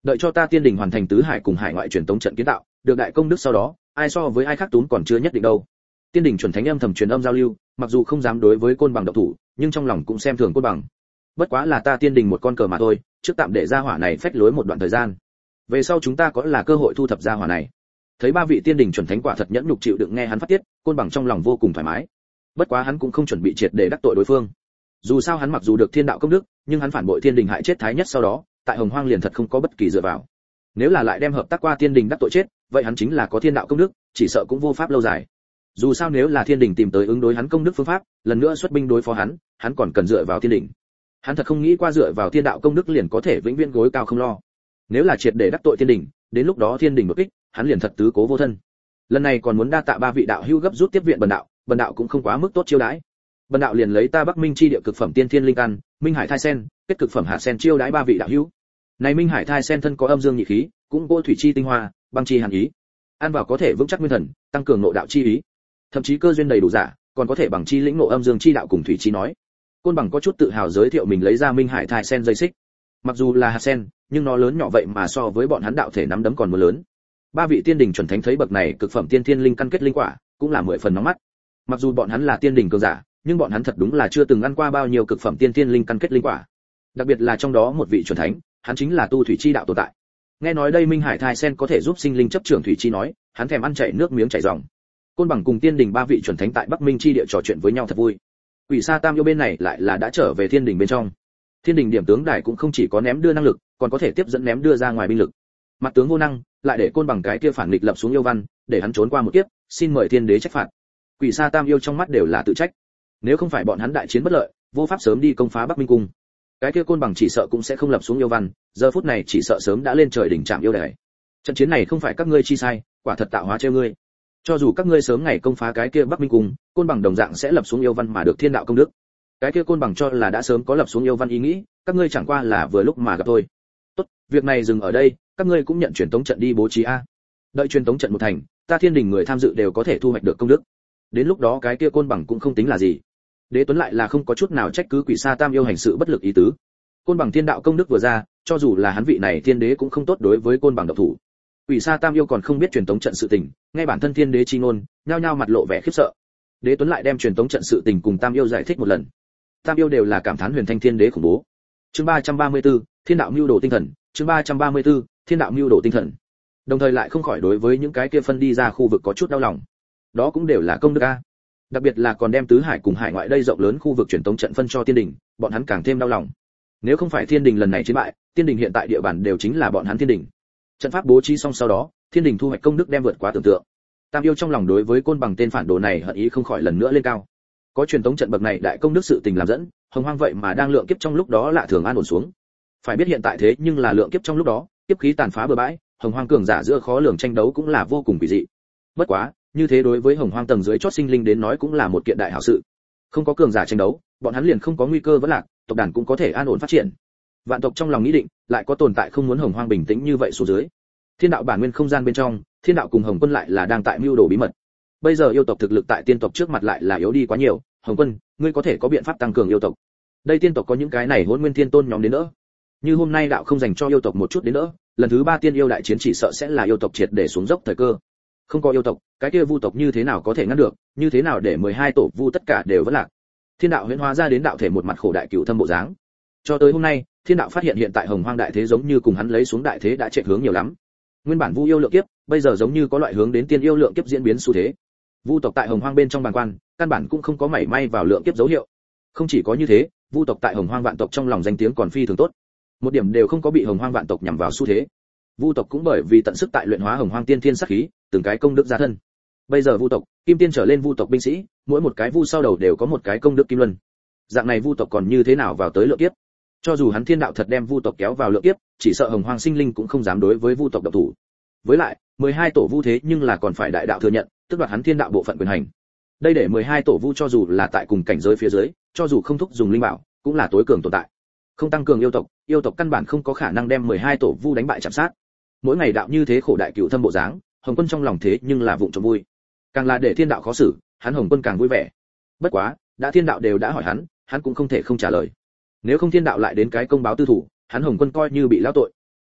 Đợi cho ta tiên đình hoàn thành tứ hải cùng hải ngoại truyền tống trận kiến tạo, được đại công đức sau đó, ai so với ai khác tún còn chưa nhất định đâu. Tiên đình chuẩn thánh âm thầm truyền âm giao lưu, mặc dù không dám đối với Côn Bằng động thủ, nhưng trong lòng cũng xem thường Côn Bằng. Bất quá là ta tiên đình một con cờ mà thôi, trước tạm để ra hỏa này phách lối một đoạn thời gian. Về sau chúng ta có là cơ hội thu thập ra hỏa này. Thấy ba vị tiên đình chuẩn thánh quả thật nhẫn nhục chịu đựng nghe hắn phát tiết, Côn Bằng trong lòng vô cùng thoải mái. Bất quá hắn cũng không chuẩn bị triệt để đắc tội đối phương. Dù sao hắn mặc dù được thiên đạo công đức, nhưng hắn phản bội tiên đình hại chết thái nhất sau đó, tại Hồng Hoang liền thật không có bất kỳ dựa vào. Nếu là lại đem hợp tác qua tiên đình đắc tội chết, vậy hắn chính là có thiên đạo công đức, chỉ sợ cũng vô pháp lâu dài. Dù sao nếu là thiên đình tìm tới ứng đối hắn công đức phương pháp, lần nữa xuất binh đối phó hắn còn cần dựa vào thiên đình. Hắn thật không nghĩ qua dựa vào thiên đạo công đức liền có thể vĩnh viễn gối cao không lo. Nếu là triệt để đắc tội thiên đình, đến lúc đó thiên đình đột kích, hắn liền thật tứ cố vô thân. Lần này còn muốn đa tạ ba vị đạo hữu gấp rút tiếp viện bần đạo cũng không quá mức tốt chiêu đãi. Bần đạo liền lấy ta Bắc Minh chi địa cực phẩm tiên thiên linh căn, Minh Hải thai sen, kết cực phẩm hạt sen chiêu đãi ba vị đạo hữu. Này Minh Hải thai sen thân có âm dương nhị khí, cũng cô thủy chi tinh hoa, băng chi hàn ý. Ăn vào có thể vững chắc nguyên thần, tăng cường nội đạo chi ý. Thậm chí cơ duyên đầy đủ giả, còn có thể bằng chi lĩnh ngộ âm dương chi đạo cùng thủy chi nói. Côn Bằng có chút tự hào giới thiệu mình lấy ra Minh Hải thai sen dây xích. Mặc dù là hạt sen, nhưng nó lớn nhỏ vậy mà so với bọn hắn đạo thể nắm đấm còn muốn lớn. Ba vị tiên đình chuẩn thánh thấy bậc này cực phẩm tiên thiên linh căn kết linh quả, cũng là 10 phần nóng mắt. Mặc dù bọn hắn là tiên đình cường giả, nhưng bọn hắn thật đúng là chưa từng ăn qua bao nhiêu cực phẩm tiên thiên linh căn kết linh quả. Đặc biệt là trong đó một vị chuẩn thánh, hắn chính là tu thủy chi đạo tồn tại. Nghe nói đây Minh Hải thai sen có thể giúp sinh linh chấp trưởng thủy chi nói, hắn thèm ăn chảy nước miếng chảy ròng. Côn Bằng cùng tiên đình ba vị chuẩn thánh tại Bắc Minh chi địa trò chuyện với nhau thật vui. Quỷ Sa Tam yêu bên này lại là đã trở về thiên đình bên trong. Thiên đình điểm tướng đài cũng không chỉ có ném đưa năng lực, còn có thể tiếp dẫn ném đưa ra ngoài binh lực. Mặt tướng vô năng, lại để Côn Bằng cái kia phản nghịch lập xuống yêu văn, để hắn trốn qua một kiếp, xin mời thiên đế trách phạt. Quỷ Sa Tam yêu trong mắt đều là tự trách. Nếu không phải bọn hắn đại chiến bất lợi, vô pháp sớm đi công phá Bắc Minh cung, cái kia Côn Bằng chỉ sợ cũng sẽ không lập xuống yêu văn, giờ phút này chỉ sợ sớm đã lên trời đỉnh trạm yêu đài. Trận chiến này không phải các ngươi chi sai, quả thật tạo hóa trêu ngươi. Cho dù các ngươi sớm ngày công phá cái kia Bắc Minh cung, Côn Bằng đồng dạng sẽ lập xuống yêu văn mà được thiên đạo công đức. Cái kia Côn Bằng cho là đã sớm có lập xuống yêu văn ý nghĩ, các ngươi chẳng qua là vừa lúc mà gặp thôi. Tốt, việc này dừng ở đây, các ngươi cũng nhận truyền tống trận đi bố trí a. Đợi truyền tống trận một thành, ta thiên đình người tham dự đều có thể thu hoạch được công đức. Đến lúc đó cái kia Côn Bằng cũng không tính là gì. Đế Tuấn lại là không có chút nào trách cứ Quỷ Sa Tam yêu hành sự bất lực ý tứ. Côn Bằng thiên đạo công đức vừa ra, cho dù là hắn vị này thiên đế cũng không tốt đối với Côn Bằng độc thủ. Quỷ Sa Tam yêu còn không biết truyền tống trận sự tình, ngay bản thân thiên đế chi ngôn, nhao nhao mặt lộ vẻ khiếp sợ. Đế Tuấn lại đem truyền tống trận sự tình cùng Tam yêu giải thích một lần. Tam yêu đều là cảm thán huyền thanh thiên đế khủng bố. Chương 334, Thiên đạo mưu đồ tinh thần, chương 334, Thiên đạo mưu đồ tinh thần. Đồng thời lại không khỏi đối với những cái kia phân đi ra khu vực có chút đau lòng. Đó cũng đều là công đức a. Đặc biệt là còn đem tứ hải cùng hải ngoại đây rộng lớn khu vực truyền tống trận phân cho tiên đình, bọn hắn càng thêm đau lòng. Nếu không phải thiên đình lần này chiến bại, tiên đình hiện tại địa bàn đều chính là bọn hắn thiên đình. Trận pháp bố trí xong sau đó, thiên đình thu hoạch công đức đem vượt quá tưởng tượng. Tam yêu trong lòng đối với Côn Bằng tên phản đồ này hận ý không khỏi lần nữa lên cao. Có truyền tống trận bậc này đại công đức sự tình làm dẫn, Hồng Hoang vậy mà đang lượng kiếp trong lúc đó lạ thường an ổn xuống. Phải biết hiện tại thế nhưng là lượng kiếp trong lúc đó, kiếp khí tàn phá bừa bãi, Hồng Hoang cường giả giữa khó lường tranh đấu cũng là vô cùng kỳ dị. Bất quá, như thế đối với Hồng Hoang tầng dưới chót sinh linh đến nói cũng là một kiện đại hảo sự. Không có cường giả tranh đấu, bọn hắn liền không có nguy cơ vẫn lạc, tộc đàn cũng có thể an ổn phát triển. Vạn tộc trong lòng nghĩ định, lại có tồn tại không muốn Hồng Hoang bình tĩnh như vậy xuống dưới. Thiên đạo bản nguyên không gian bên trong, Thiên đạo cùng Hồng Quân lại là đang tại mưu đồ bí mật. Bây giờ yêu tộc thực lực tại tiên tộc trước mặt lại là yếu đi quá nhiều, Hồng Quân, ngươi có thể có biện pháp tăng cường yêu tộc. Đây tiên tộc có những cái này Hỗn Nguyên Thiên Tôn nhóm đến nữa. Như hôm nay đạo không dành cho yêu tộc một chút đến nữa, lần thứ 3 tiên yêu đại chiến chỉ sợ sẽ là yêu tộc triệt để xuống dốc thời cơ. Không có yêu tộc, cái kia vu tộc như thế nào có thể ngăn được, như thế nào để 12 tổ vu tất cả đều vẫn lạc. Thiên đạo huyễn hóa ra đến đạo thể một mặt khổ đại cửu thâm bộ dáng. Cho tới hôm nay, Thiên đạo phát hiện hiện tại Hồng Hoang đại thế giống như cùng hắn lấy xuống đại thế đã chạy hướng nhiều lắm. Nguyên bản vu yêu lượng kiếp, bây giờ giống như có loại hướng đến tiên yêu lượng kiếp diễn biến xu thế. Vu tộc tại Hồng Hoang bên trong bàn quan, căn bản cũng không có mảy may vào lượng kiếp dấu hiệu. Không chỉ có như thế, vu tộc tại Hồng Hoang vạn tộc trong lòng danh tiếng còn phi thường tốt. Một điểm đều không có bị Hồng Hoang vạn tộc nhằm vào xu thế. Vu tộc cũng bởi vì tận sức tại luyện hóa Hồng Hoang tiên thiên sát khí, từng cái công đức gia thân. Bây giờ vu tộc, kim tiên trở lên vu tộc binh sĩ, mỗi một cái vu sau đầu đều có một cái công đức kim luân. Dạng này vu tộc còn như thế nào vào tới lượng kiếp? Cho dù hắn Thiên đạo thật đem vu tộc kéo vào lượng kiếp, chỉ sợ Hồng Hoang sinh linh cũng không dám đối với vu tộc động thủ. Với lại, 12 tổ vu thế nhưng là còn phải đại đạo thừa nhận, tức đoạt hắn Thiên đạo bộ phận quyền hành. Đây để 12 tổ vu cho dù là tại cùng cảnh giới phía dưới, cho dù không thúc dùng linh bảo, cũng là tối cường tồn tại. Không tăng cường yêu tộc căn bản không có khả năng đem 12 tổ vu đánh bại chạm sát. Mỗi ngày đạo như thế khổ đại cửu thâm bộ dáng, Hồng Quân trong lòng thế nhưng là vụng trộm vui. Càng là để Thiên đạo khó xử, hắn Hồng Quân càng vui vẻ. Bất quá, đã Thiên đạo đều đã hỏi hắn cũng không thể không trả lời. Nếu không Thiên đạo lại đến cái công báo tư thủ, hắn Hồng Quân coi như bị lão tội.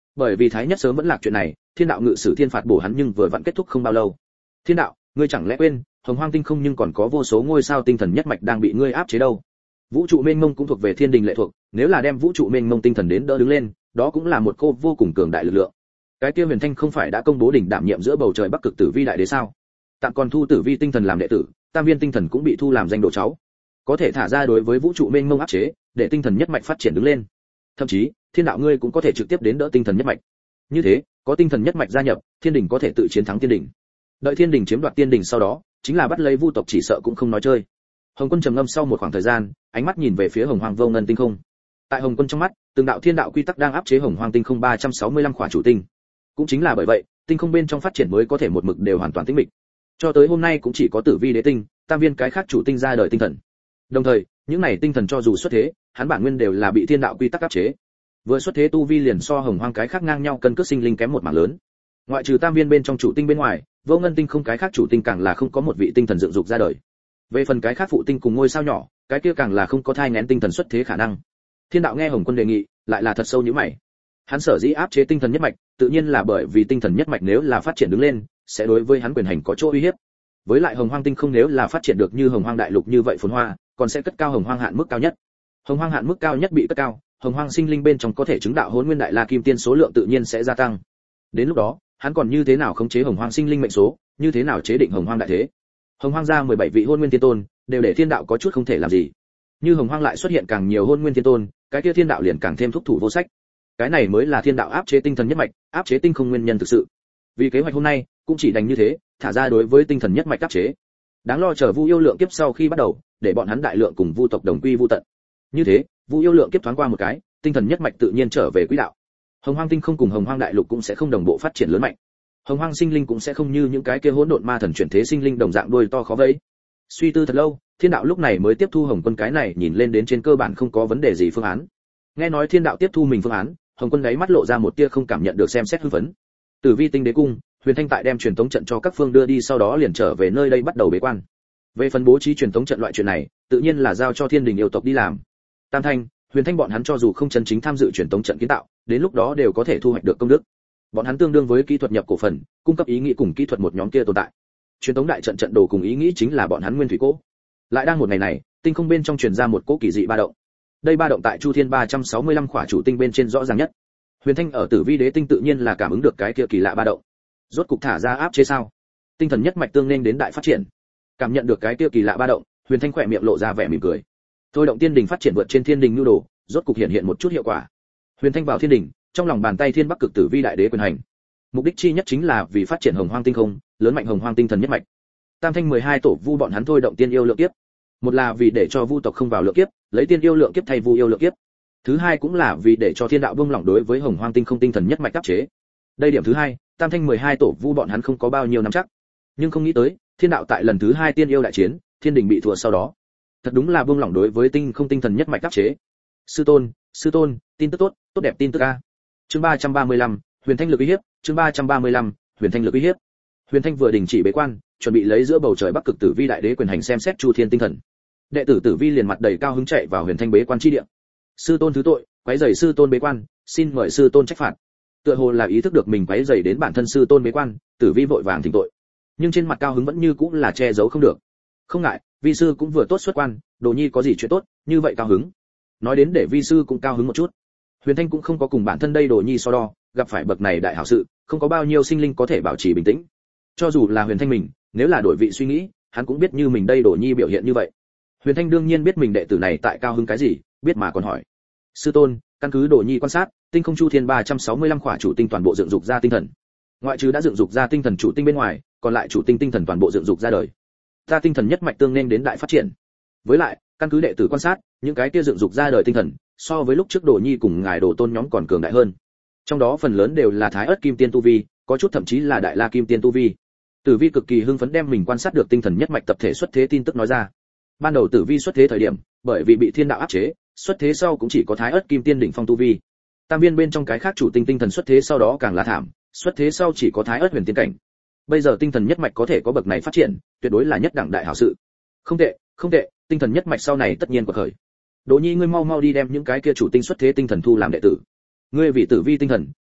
Bởi vì thái nhất sớm vẫn lạc chuyện này, thiên đạo ngự sử thiên phạt bổ hắn nhưng vừa vặn kết thúc không bao lâu. Thiên đạo, ngươi chẳng lẽ quên, hồng hoang tinh không nhưng còn có vô số ngôi sao tinh thần nhất mạch đang bị ngươi áp chế đâu? Vũ trụ mênh mông cũng thuộc về thiên đình lệ thuộc, nếu là đem vũ trụ mênh mông tinh thần đến đỡ đứng lên, đó cũng là một cô vô cùng cường đại lực lượng. Cái kia Huyền Thanh không phải đã công bố đỉnh đảm nhiệm giữa bầu trời Bắc Cực Tử Vi đại đế sao? Tạm còn thu Tử Vi tinh thần làm đệ tử, Tam Viên tinh thần cũng bị thu làm danh đồ cháu. Có thể thả ra đối với vũ trụ mênh mông áp chế, để tinh thần nhất mạch phát triển đứng lên. Thậm chí, thiên đạo ngươi cũng có thể trực tiếp đến đỡ tinh thần nhất mạch. Như thế, có tinh thần nhất mạch gia nhập, thiên đình có thể tự chiến thắng tiên đình. Đợi thiên đình chiếm đoạt tiên đình sau đó, chính là bắt lấy vu tộc chỉ sợ cũng không nói chơi. Hồng Quân trầm ngâm sau một khoảng thời gian, ánh mắt nhìn về phía Hồng Hoang vô ngân tinh không. Tại Hồng Quân trong mắt, từng đạo thiên đạo quy tắc đang áp chế Hồng Hoang tinh không 365 khỏa chủ tinh. Cũng chính là bởi vậy, tinh không bên trong phát triển mới có thể một mực đều hoàn toàn tĩnh mịch. Cho tới hôm nay cũng chỉ có Tử Vi đế tinh, Tam Viên cái khác chủ tinh ra đời tinh thần. Đồng thời, những này tinh thần cho dù xuất thế, hắn bản nguyên đều là bị thiên đạo quy tắc áp chế. Vừa xuất thế tu vi liền so Hồng Hoang cái khác ngang nhau, cân cước sinh linh kém một mảng lớn. Ngoại trừ Tam Viên bên trong chủ tinh bên ngoài, vô ngân tinh không cái khác chủ tinh càng là không có một vị tinh thần dựng dục ra đời. Về phần cái khác phụ tinh cùng ngôi sao nhỏ, cái kia càng là không có thai nghén tinh thần xuất thế khả năng. Thiên đạo nghe Hồng Quân đề nghị, lại là thật sâu như mày. Hắn sở dĩ áp chế tinh thần nhất mạch, tự nhiên là bởi vì tinh thần nhất mạch nếu là phát triển đứng lên, sẽ đối với hắn quyền hành có chỗ uy hiếp. Với lại Hồng Hoang tinh không nếu là phát triển được như Hồng Hoang đại lục như vậy phồn hoa, còn sẽ cất cao Hồng Hoang hạn mức cao nhất. Hồng Hoang hạn mức cao nhất bị cất cao, Hồng Hoang sinh linh bên trong có thể chứng đạo Hỗn Nguyên Đại La Kim Tiên số lượng tự nhiên sẽ gia tăng. Đến lúc đó, hắn còn như thế nào khống chế Hồng Hoang sinh linh mệnh số, như thế nào chế định Hồng Hoang đại thế. Hồng Hoang ra 17 vị Hỗn Nguyên Tiên Tôn, đều để thiên đạo có chút không thể làm gì. Như Hồng Hoang lại xuất hiện càng nhiều Hỗn Nguyên Tiên Tôn, cái kia thiên đạo liền càng thêm thúc thủ vô sách. Cái này mới là thiên đạo áp chế tinh thần nhất mạch, áp chế tinh không nguyên nhân thực sự. Vì kế hoạch hôm nay, cũng chỉ đành như thế, thả ra đối với tinh thần nhất mạch áp chế. Đáng lo chờ Vu Yêu Lượng kiếp sau khi bắt đầu, để bọn hắn đại lượng cùng Vu tộc đồng quy vu tận. Như thế, Vu Yêu Lượng kiếp thoáng qua một cái, tinh thần nhất mạch tự nhiên trở về quỹ đạo. Hồng Hoang tinh không cùng Hồng Hoang đại lục cũng sẽ không đồng bộ phát triển lớn mạnh. Hồng Hoang sinh linh cũng sẽ không như những cái kia hỗn độn ma thần chuyển thế sinh linh đồng dạng đuôi to khó vây. Suy tư thật lâu, thiên đạo lúc này mới tiếp thu Hồng Quân cái này nhìn lên đến trên cơ bản không có vấn đề gì phương án. Nghe nói thiên đạo tiếp thu mình phương án, Hồng Quân đáy mắt lộ ra một tia không cảm nhận được xem xét hư vấn. Tử Vi tinh đế cung, Huyền Thanh tại đem truyền tống trận cho các phương đưa đi sau đó liền trở về nơi đây bắt đầu bế quan. Về phần bố trí truyền tống trận loại chuyện này, tự nhiên là giao cho thiên đình yêu tộc đi làm. Tam Thanh, Huyền Thanh bọn hắn cho dù không chân chính tham dự truyền tống trận kiến tạo, đến lúc đó đều có thể thu hoạch được công đức. Bọn hắn tương đương với kỹ thuật nhập cổ phần, cung cấp ý nghĩ cùng kỹ thuật một nhóm kia tồn tại. Truyền tống đại trận trận đồ cùng ý nghĩ chính là bọn hắn nguyên thủy cố. Lại đang một ngày này, tinh không bên trong truyền ra một cỗ kỳ dị ba động. Đây ba động tại Chu Thiên 365 khỏa chủ tinh bên trên rõ ràng nhất. Huyền Thanh ở Tử Vi đế tinh tự nhiên là cảm ứng được cái kia kỳ lạ ba động. Rốt cục thả ra áp chế sao? Tinh thần nhất mạch tương nên đến đại phát triển. Cảm nhận được cái kia kỳ lạ ba động, Huyền Thanh khỏe miệng lộ ra vẻ mỉm cười. Thôi động tiên đình phát triển vượt trên thiên đình nhu đồ, rốt cục hiện một chút hiệu quả. Huyền Thanh vào thiên đình, trong lòng bàn tay Thiên Bắc Cực Tử Vi đại đế quyền hành. Mục đích chi nhất chính là vì phát triển Hồng Hoang tinh không, lớn mạnh Hồng Hoang tinh thần nhất mạch. Tam Thanh 12 tổ vu bọn hắn thôi động tiên yêu lượng kiếp. Một là vì để cho vu tộc không vào lượng kiếp, lấy tiên yêu lượng kiếp thay vu yêu lượng kiếp. Thứ hai cũng là vì để cho thiên đạo buông lỏng đối với Hồng Hoang tinh không tinh thần nhất mạch áp chế. Đây điểm thứ hai, Tam Thanh 12 tổ vu bọn hắn không có bao nhiêu nắm chắc. Nhưng không nghĩ tới, thiên đạo tại lần thứ hai tiên yêu đại chiến, thiên đình bị thua sau đó. Thật đúng là buông lỏng đối với tinh không tinh thần nhất mạch áp chế. Sư tôn, tin tức tốt, tốt đẹp tin tức a. Chương 335, Huyền Thanh lực uy hiếp, chương 335, Huyền Thanh lực uy hiếp. Huyền Thanh vừa đình chỉ bế quan, chuẩn bị lấy giữa bầu trời Bắc Cực Tử Vi đại đế quyền hành xem xét Chu Thiên tinh thần. Đệ tử Tử Vi liền mặt đầy cao hứng chạy vào Huyền Thanh bế quan chi địa. Sư tôn thứ tội, quấy rầy sư tôn bế quan, xin mời sư tôn trách phạt. Tựa hồ là ý thức được mình quấy rầy đến bản thân sư tôn bế quan, Tử Vi vội vàng thỉnh tội. Nhưng trên mặt cao hứng vẫn như cũng là che giấu không được. Không ngại, vi sư cũng vừa tốt xuất quan, đồ nhi có gì chuyện tốt, như vậy cao hứng. Nói đến để vi sư cũng cao hứng một chút. Huyền Thanh cũng không có cùng bản thân đây đồ nhi so đo, gặp phải bậc này đại hảo sự, không có bao nhiêu sinh linh có thể bảo trì bình tĩnh. Cho dù là Huyền Thanh mình, nếu là đổi vị suy nghĩ, hắn cũng biết như mình đây đồ nhi biểu hiện như vậy. Huyền Thanh đương nhiên biết mình đệ tử này tại cao hứng cái gì, biết mà còn hỏi. Sư tôn, căn cứ đồ nhi quan sát, tinh không Chu Thiên 365 khỏa chủ tinh toàn bộ dựng dục ra tinh thần. Ngoại trừ đã dựng dục ra tinh thần chủ tinh bên ngoài, còn lại chủ tinh tinh thần toàn bộ dựng dục ra đời. Ta tinh thần nhất mạch tương nên đến đại phát triển. Với lại, căn cứ đệ tử quan sát, những cái kia dựng dục ra đời tinh thần, so với lúc trước đồ nhi cùng ngài đồ tôn nhóm còn cường đại hơn. Trong đó phần lớn đều là Thái Ức Kim Tiên tu vi, có chút thậm chí là Đại La Kim Tiên tu vi. Tử Vi cực kỳ hưng phấn đem mình quan sát được tinh thần nhất mạch tập thể xuất thế tin tức nói ra. Ban đầu Tử Vi xuất thế thời điểm, bởi vì bị thiên đạo áp chế, xuất thế sau cũng chỉ có Thái Ức Kim Tiên đỉnh phong tu vi. Tam Viên bên trong cái khác chủ tinh tinh thần xuất thế sau đó càng là thảm, xuất thế sau chỉ có Thái Ức Huyền Tiên cảnh. Bây giờ tinh thần nhất mạch có thể có bậc này phát triển, tuyệt đối là nhất đẳng đại hảo sự. Không tệ, tinh thần nhất mạch sau này tất nhiên quật khởi. Đỗ Nhi ngươi mau đi đem những cái kia chủ tinh xuất thế tinh thần thu làm đệ tử. Ngươi vì Tử Vi tinh thần,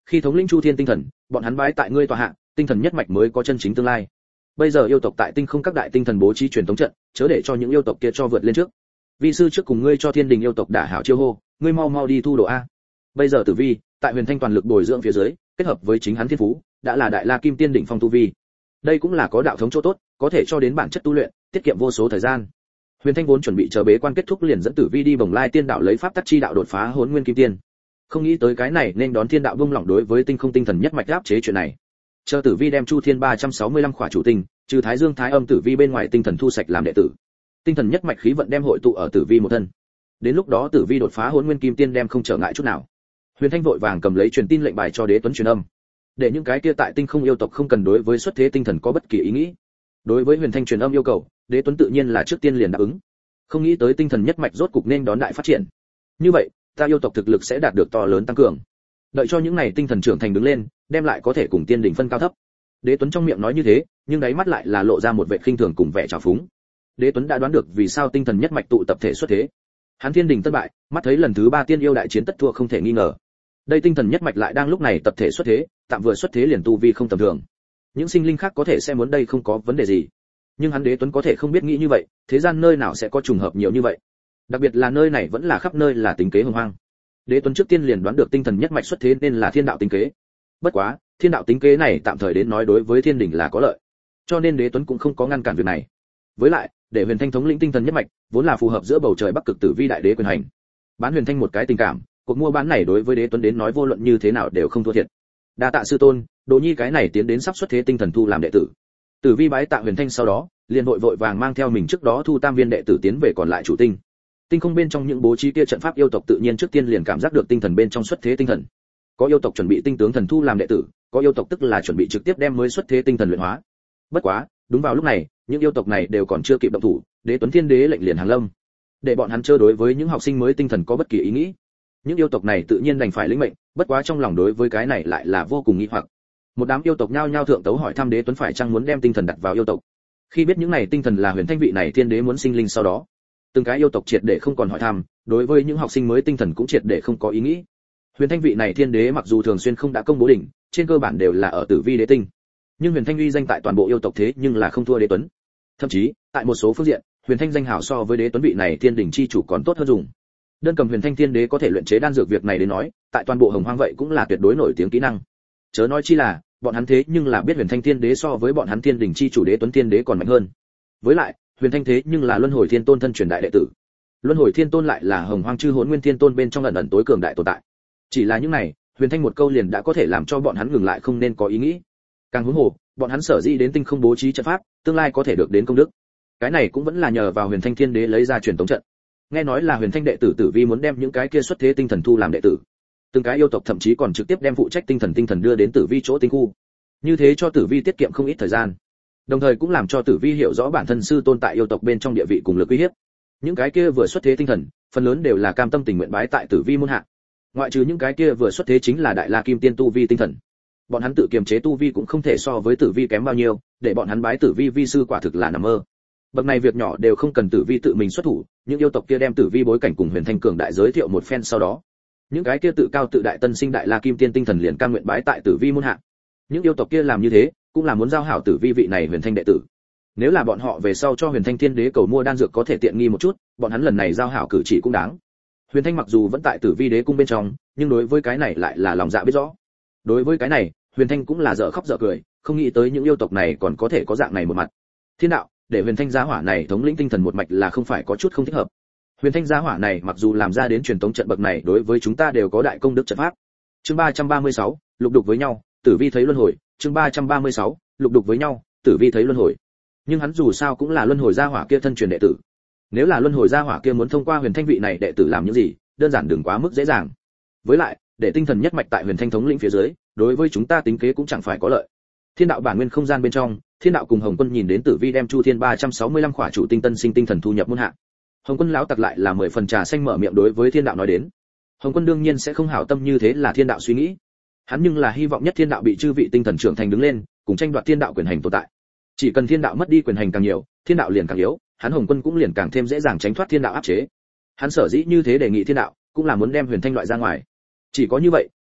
khi thống lĩnh chu thiên tinh thần, bọn hắn bái tại ngươi tòa hạ, tinh thần nhất mạch mới có chân chính tương lai. Bây giờ yêu tộc tại tinh không các đại tinh thần bố trí truyền tống trận, chớ để cho những yêu tộc kia cho vượt lên trước. Vi sư trước cùng ngươi cho thiên đình yêu tộc đả hảo chiêu hô, ngươi mau mau đi thu đồ a. Bây giờ Tử Vi, tại Huyền Thanh toàn lực bồi dưỡng phía dưới, kết hợp với chính hắn thiên phú, đã là đại la kim tiên đỉnh phong tu vi. Đây cũng là có đạo thống chỗ tốt, có thể cho đến bản chất tu luyện, tiết kiệm vô số thời gian. Huyền Thanh vốn chuẩn bị chờ bế quan kết thúc liền dẫn Tử Vi đi Bồng Lai Tiên đạo lấy pháp tắc chi đạo đột phá Hỗn Nguyên Kim Tiên. Không nghĩ tới cái này nên đón thiên đạo vung lỏng đối với tinh không tinh thần nhất mạch áp chế chuyện này. Chờ Tử Vi đem Chu Thiên 365 khỏa chủ tinh, trừ Thái Dương Thái Âm Tử Vi bên ngoài tinh thần thu sạch làm đệ tử. Tinh thần nhất mạch khí vận đem hội tụ ở Tử Vi một thân. Đến lúc đó Tử Vi đột phá Hỗn Nguyên Kim Tiên đem không trở ngại chút nào. Huyền Thanh vội vàng cầm lấy truyền tin lệnh bài cho Đế Tuấn truyền âm, để những cái kia tại tinh không yêu tộc không cần đối với xuất thế tinh thần có bất kỳ ý nghĩ. Đối với Huyền Thanh truyền âm yêu cầu, Đế Tuấn tự nhiên là trước tiên liền đáp ứng. Không nghĩ tới tinh thần nhất mạch rốt cục nên đón đại phát triển. Như vậy, ta yêu tộc thực lực sẽ đạt được to lớn tăng cường. Đợi cho những này tinh thần trưởng thành đứng lên, đem lại có thể cùng tiên đỉnh phân cao thấp. Đế Tuấn trong miệng nói như thế, nhưng đáy mắt lại là lộ ra một vẻ khinh thường cùng vẻ trào phúng. Đế Tuấn đã đoán được vì sao tinh thần nhất mạch tụ tập thể xuất thế. Hắn thiên đỉnh thất bại, mắt thấy lần thứ 3 tiên yêu đại chiến tất thua không thể nghi ngờ. Đây tinh thần nhất mạch lại đang lúc này tập thể xuất thế, tạm vừa xuất thế liền tu vi không tầm thường. Những sinh linh khác có thể sẽ muốn đây không có vấn đề gì, nhưng hắn Đế Tuấn có thể không biết nghĩ như vậy, thế gian nơi nào sẽ có trùng hợp nhiều như vậy. Đặc biệt là nơi này vẫn là khắp nơi là tính kế hồng hoang. Đế Tuấn trước tiên liền đoán được tinh thần nhất mạch xuất thế nên là thiên đạo tính kế. Bất quá, thiên đạo tính kế này tạm thời đến nói đối với thiên đỉnh là có lợi, cho nên Đế Tuấn cũng không có ngăn cản việc này. Với lại, để Huyền Thanh thống lĩnh tinh thần nhất mạch, vốn là phù hợp giữa bầu trời Bắc Cực Tử Vi đại đế quyền hành. Bán Huyền Thanh một cái tình cảm, cuộc mua bán này đối với Đế Tuấn đến nói vô luận như thế nào đều không thua thiệt. Đa tạ sư tôn, Đỗ Nhi cái này tiến đến sắp xuất thế tinh thần thu làm đệ tử. Tử Vi bái tạ Huyền Thanh sau đó, liền vội vàng mang theo mình trước đó thu tam viên đệ tử tiến về còn lại chủ tinh. Tinh không bên trong những bố trí kia trận pháp yêu tộc tự nhiên trước tiên liền cảm giác được tinh thần bên trong xuất thế tinh thần. Có yêu tộc chuẩn bị tinh tướng thần thu làm đệ tử, có yêu tộc tức là chuẩn bị trực tiếp đem mới xuất thế tinh thần luyện hóa. Bất quá, đúng vào lúc này, những yêu tộc này đều còn chưa kịp động thủ, Đế Tuấn Thiên Đế lệnh liền hàng lâm, để bọn hắn chơi đối với những học sinh mới tinh thần có bất kỳ ý nghĩ. Những yêu tộc này tự nhiên đành phải lĩnh mệnh, bất quá trong lòng đối với cái này lại là vô cùng nghi hoặc. Một đám yêu tộc nhao nhao thượng tấu hỏi thăm Đế Tuấn phải chăng muốn đem tinh thần đặt vào yêu tộc. Khi biết những này tinh thần là Huyền Thanh vị này Thiên Đế muốn sinh linh sau đó, từng cái yêu tộc triệt để không còn hỏi thăm, đối với những học sinh mới tinh thần cũng triệt để không có ý nghĩ. Huyền Thanh vị này Thiên Đế mặc dù thường xuyên không đã công bố đỉnh, trên cơ bản đều là ở Tử Vi đế tinh, nhưng Huyền Thanh uy danh tại toàn bộ yêu tộc thế nhưng là không thua Đế Tuấn. Thậm chí, tại một số phương diện, Huyền Thanh danh hào so với Đế Tuấn vị này Thiên đỉnh chi chủ còn tốt hơn dùng. Đơn cầm Huyền Thanh Thiên Đế có thể luyện chế đan dược việc này đến nói, tại toàn bộ Hồng Hoang vậy cũng là tuyệt đối nổi tiếng kỹ năng. Chớ nói chi là, bọn hắn thế nhưng là biết Huyền Thanh Thiên Đế so với bọn hắn Thiên đỉnh chi chủ Đế Tuấn Thiên Đế còn mạnh hơn. Với lại, Huyền Thanh thế nhưng là Luân Hồi Thiên Tôn thân truyền đại đệ tử. Luân Hồi Thiên Tôn lại là Hồng Hoang chư Hỗn Nguyên Thiên Tôn bên trong ẩn tối cường đại tồn tại. Chỉ là những này, Huyền Thanh một câu liền đã có thể làm cho bọn hắn ngừng lại không nên có ý nghĩ. Càng huống hồ, bọn hắn sở dĩ đến tinh không bố trí trận pháp, tương lai có thể được đến công đức. Cái này cũng vẫn là nhờ vào Huyền Thanh Thiên Đế lấy ra truyền tống trận. Nghe nói là Huyền Thanh đệ tử Tử Vi muốn đem những cái kia xuất thế tinh thần thu làm đệ tử. Từng cái yêu tộc thậm chí còn trực tiếp đem phụ trách tinh thần đưa đến Tử Vi chỗ tinh khu. Như thế cho Tử Vi tiết kiệm không ít thời gian. Đồng thời cũng làm cho Tử Vi hiểu rõ bản thân sư tôn tại yêu tộc bên trong địa vị cùng lực uy hiếp. Những cái kia vừa xuất thế tinh thần, phần lớn đều là cam tâm tình nguyện bái tại Tử Vi môn hạ. Ngoại trừ những cái kia vừa xuất thế chính là đại la kim tiên tu vi tinh thần. Bọn hắn tự kiềm chế tu vi cũng không thể so với Tử Vi kém bao nhiêu, để bọn hắn bái Tử Vi vi sư quả thực là nằm mơ. Bậc này việc nhỏ đều không cần Tử Vi tự mình xuất thủ, những yêu tộc kia đem Tử Vi bối cảnh cùng Huyền Thanh cường đại giới thiệu một phen sau đó, những cái kia tự cao tự đại tân sinh đại la kim tiên tinh thần liền cam nguyện bái tại Tử Vi môn hạ. Những yêu tộc kia làm như thế, cũng là muốn giao hảo Tử Vi vị này Huyền Thanh đệ tử. Nếu là bọn họ về sau cho Huyền Thanh Thiên Đế cầu mua đan dược có thể tiện nghi một chút, bọn hắn lần này giao hảo cử chỉ cũng đáng. Huyền Thanh mặc dù vẫn tại Tử Vi đế cung bên trong, nhưng đối với cái này lại là lòng dạ biết rõ. Đối với cái này, Huyền Thanh cũng là dở khóc dở cười, không nghĩ tới những yêu tộc này còn có thể có dạng này một mặt. Thiên đạo, để Huyền Thanh gia hỏa này thống lĩnh tinh thần một mạch là không phải có chút không thích hợp. Huyền Thanh gia hỏa này mặc dù làm ra đến truyền tống trận bậc này đối với chúng ta đều có đại công đức trận pháp. Chương 336, lục đục với nhau, Tử Vi thấy luân hồi, chương 336, lục đục với nhau, Tử Vi thấy luân hồi. Nhưng hắn dù sao cũng là luân hồi gia hỏa kia thân truyền đệ tử. Nếu là luân hồi gia hỏa kia muốn thông qua Huyền Thanh vị này đệ tử làm những gì, đơn giản đừng quá mức dễ dàng. Với lại, để tinh thần nhất mạch tại Huyền Thanh thống lĩnh phía dưới, đối với chúng ta tính kế cũng chẳng phải có lợi. Thiên đạo bản nguyên không gian bên trong, Thiên đạo cùng Hồng Quân nhìn đến Tử Vi đem Chu Thiên 365 khỏa chủ tinh tân sinh tinh thần thu nhập môn hạ. Hồng Quân lão tặc lại là 10 phần trà xanh mở miệng đối với Thiên đạo nói đến. Hồng Quân đương nhiên sẽ không hảo tâm như thế là Thiên đạo suy nghĩ. Hắn nhưng là hy vọng nhất Thiên đạo bị chư vị tinh thần trưởng thành đứng lên, cùng tranh đoạt Thiên đạo quyền hành tồn tại. Chỉ cần Thiên đạo mất đi quyền hành càng nhiều, Thiên đạo liền càng yếu, hắn Hồng Quân cũng liền càng thêm dễ dàng tránh thoát Thiên đạo áp chế. Hắn sở dĩ như thế đề nghị Thiên đạo, cũng là muốn đem Huyền Thanh loại ra ngoài. Chỉ có như vậy,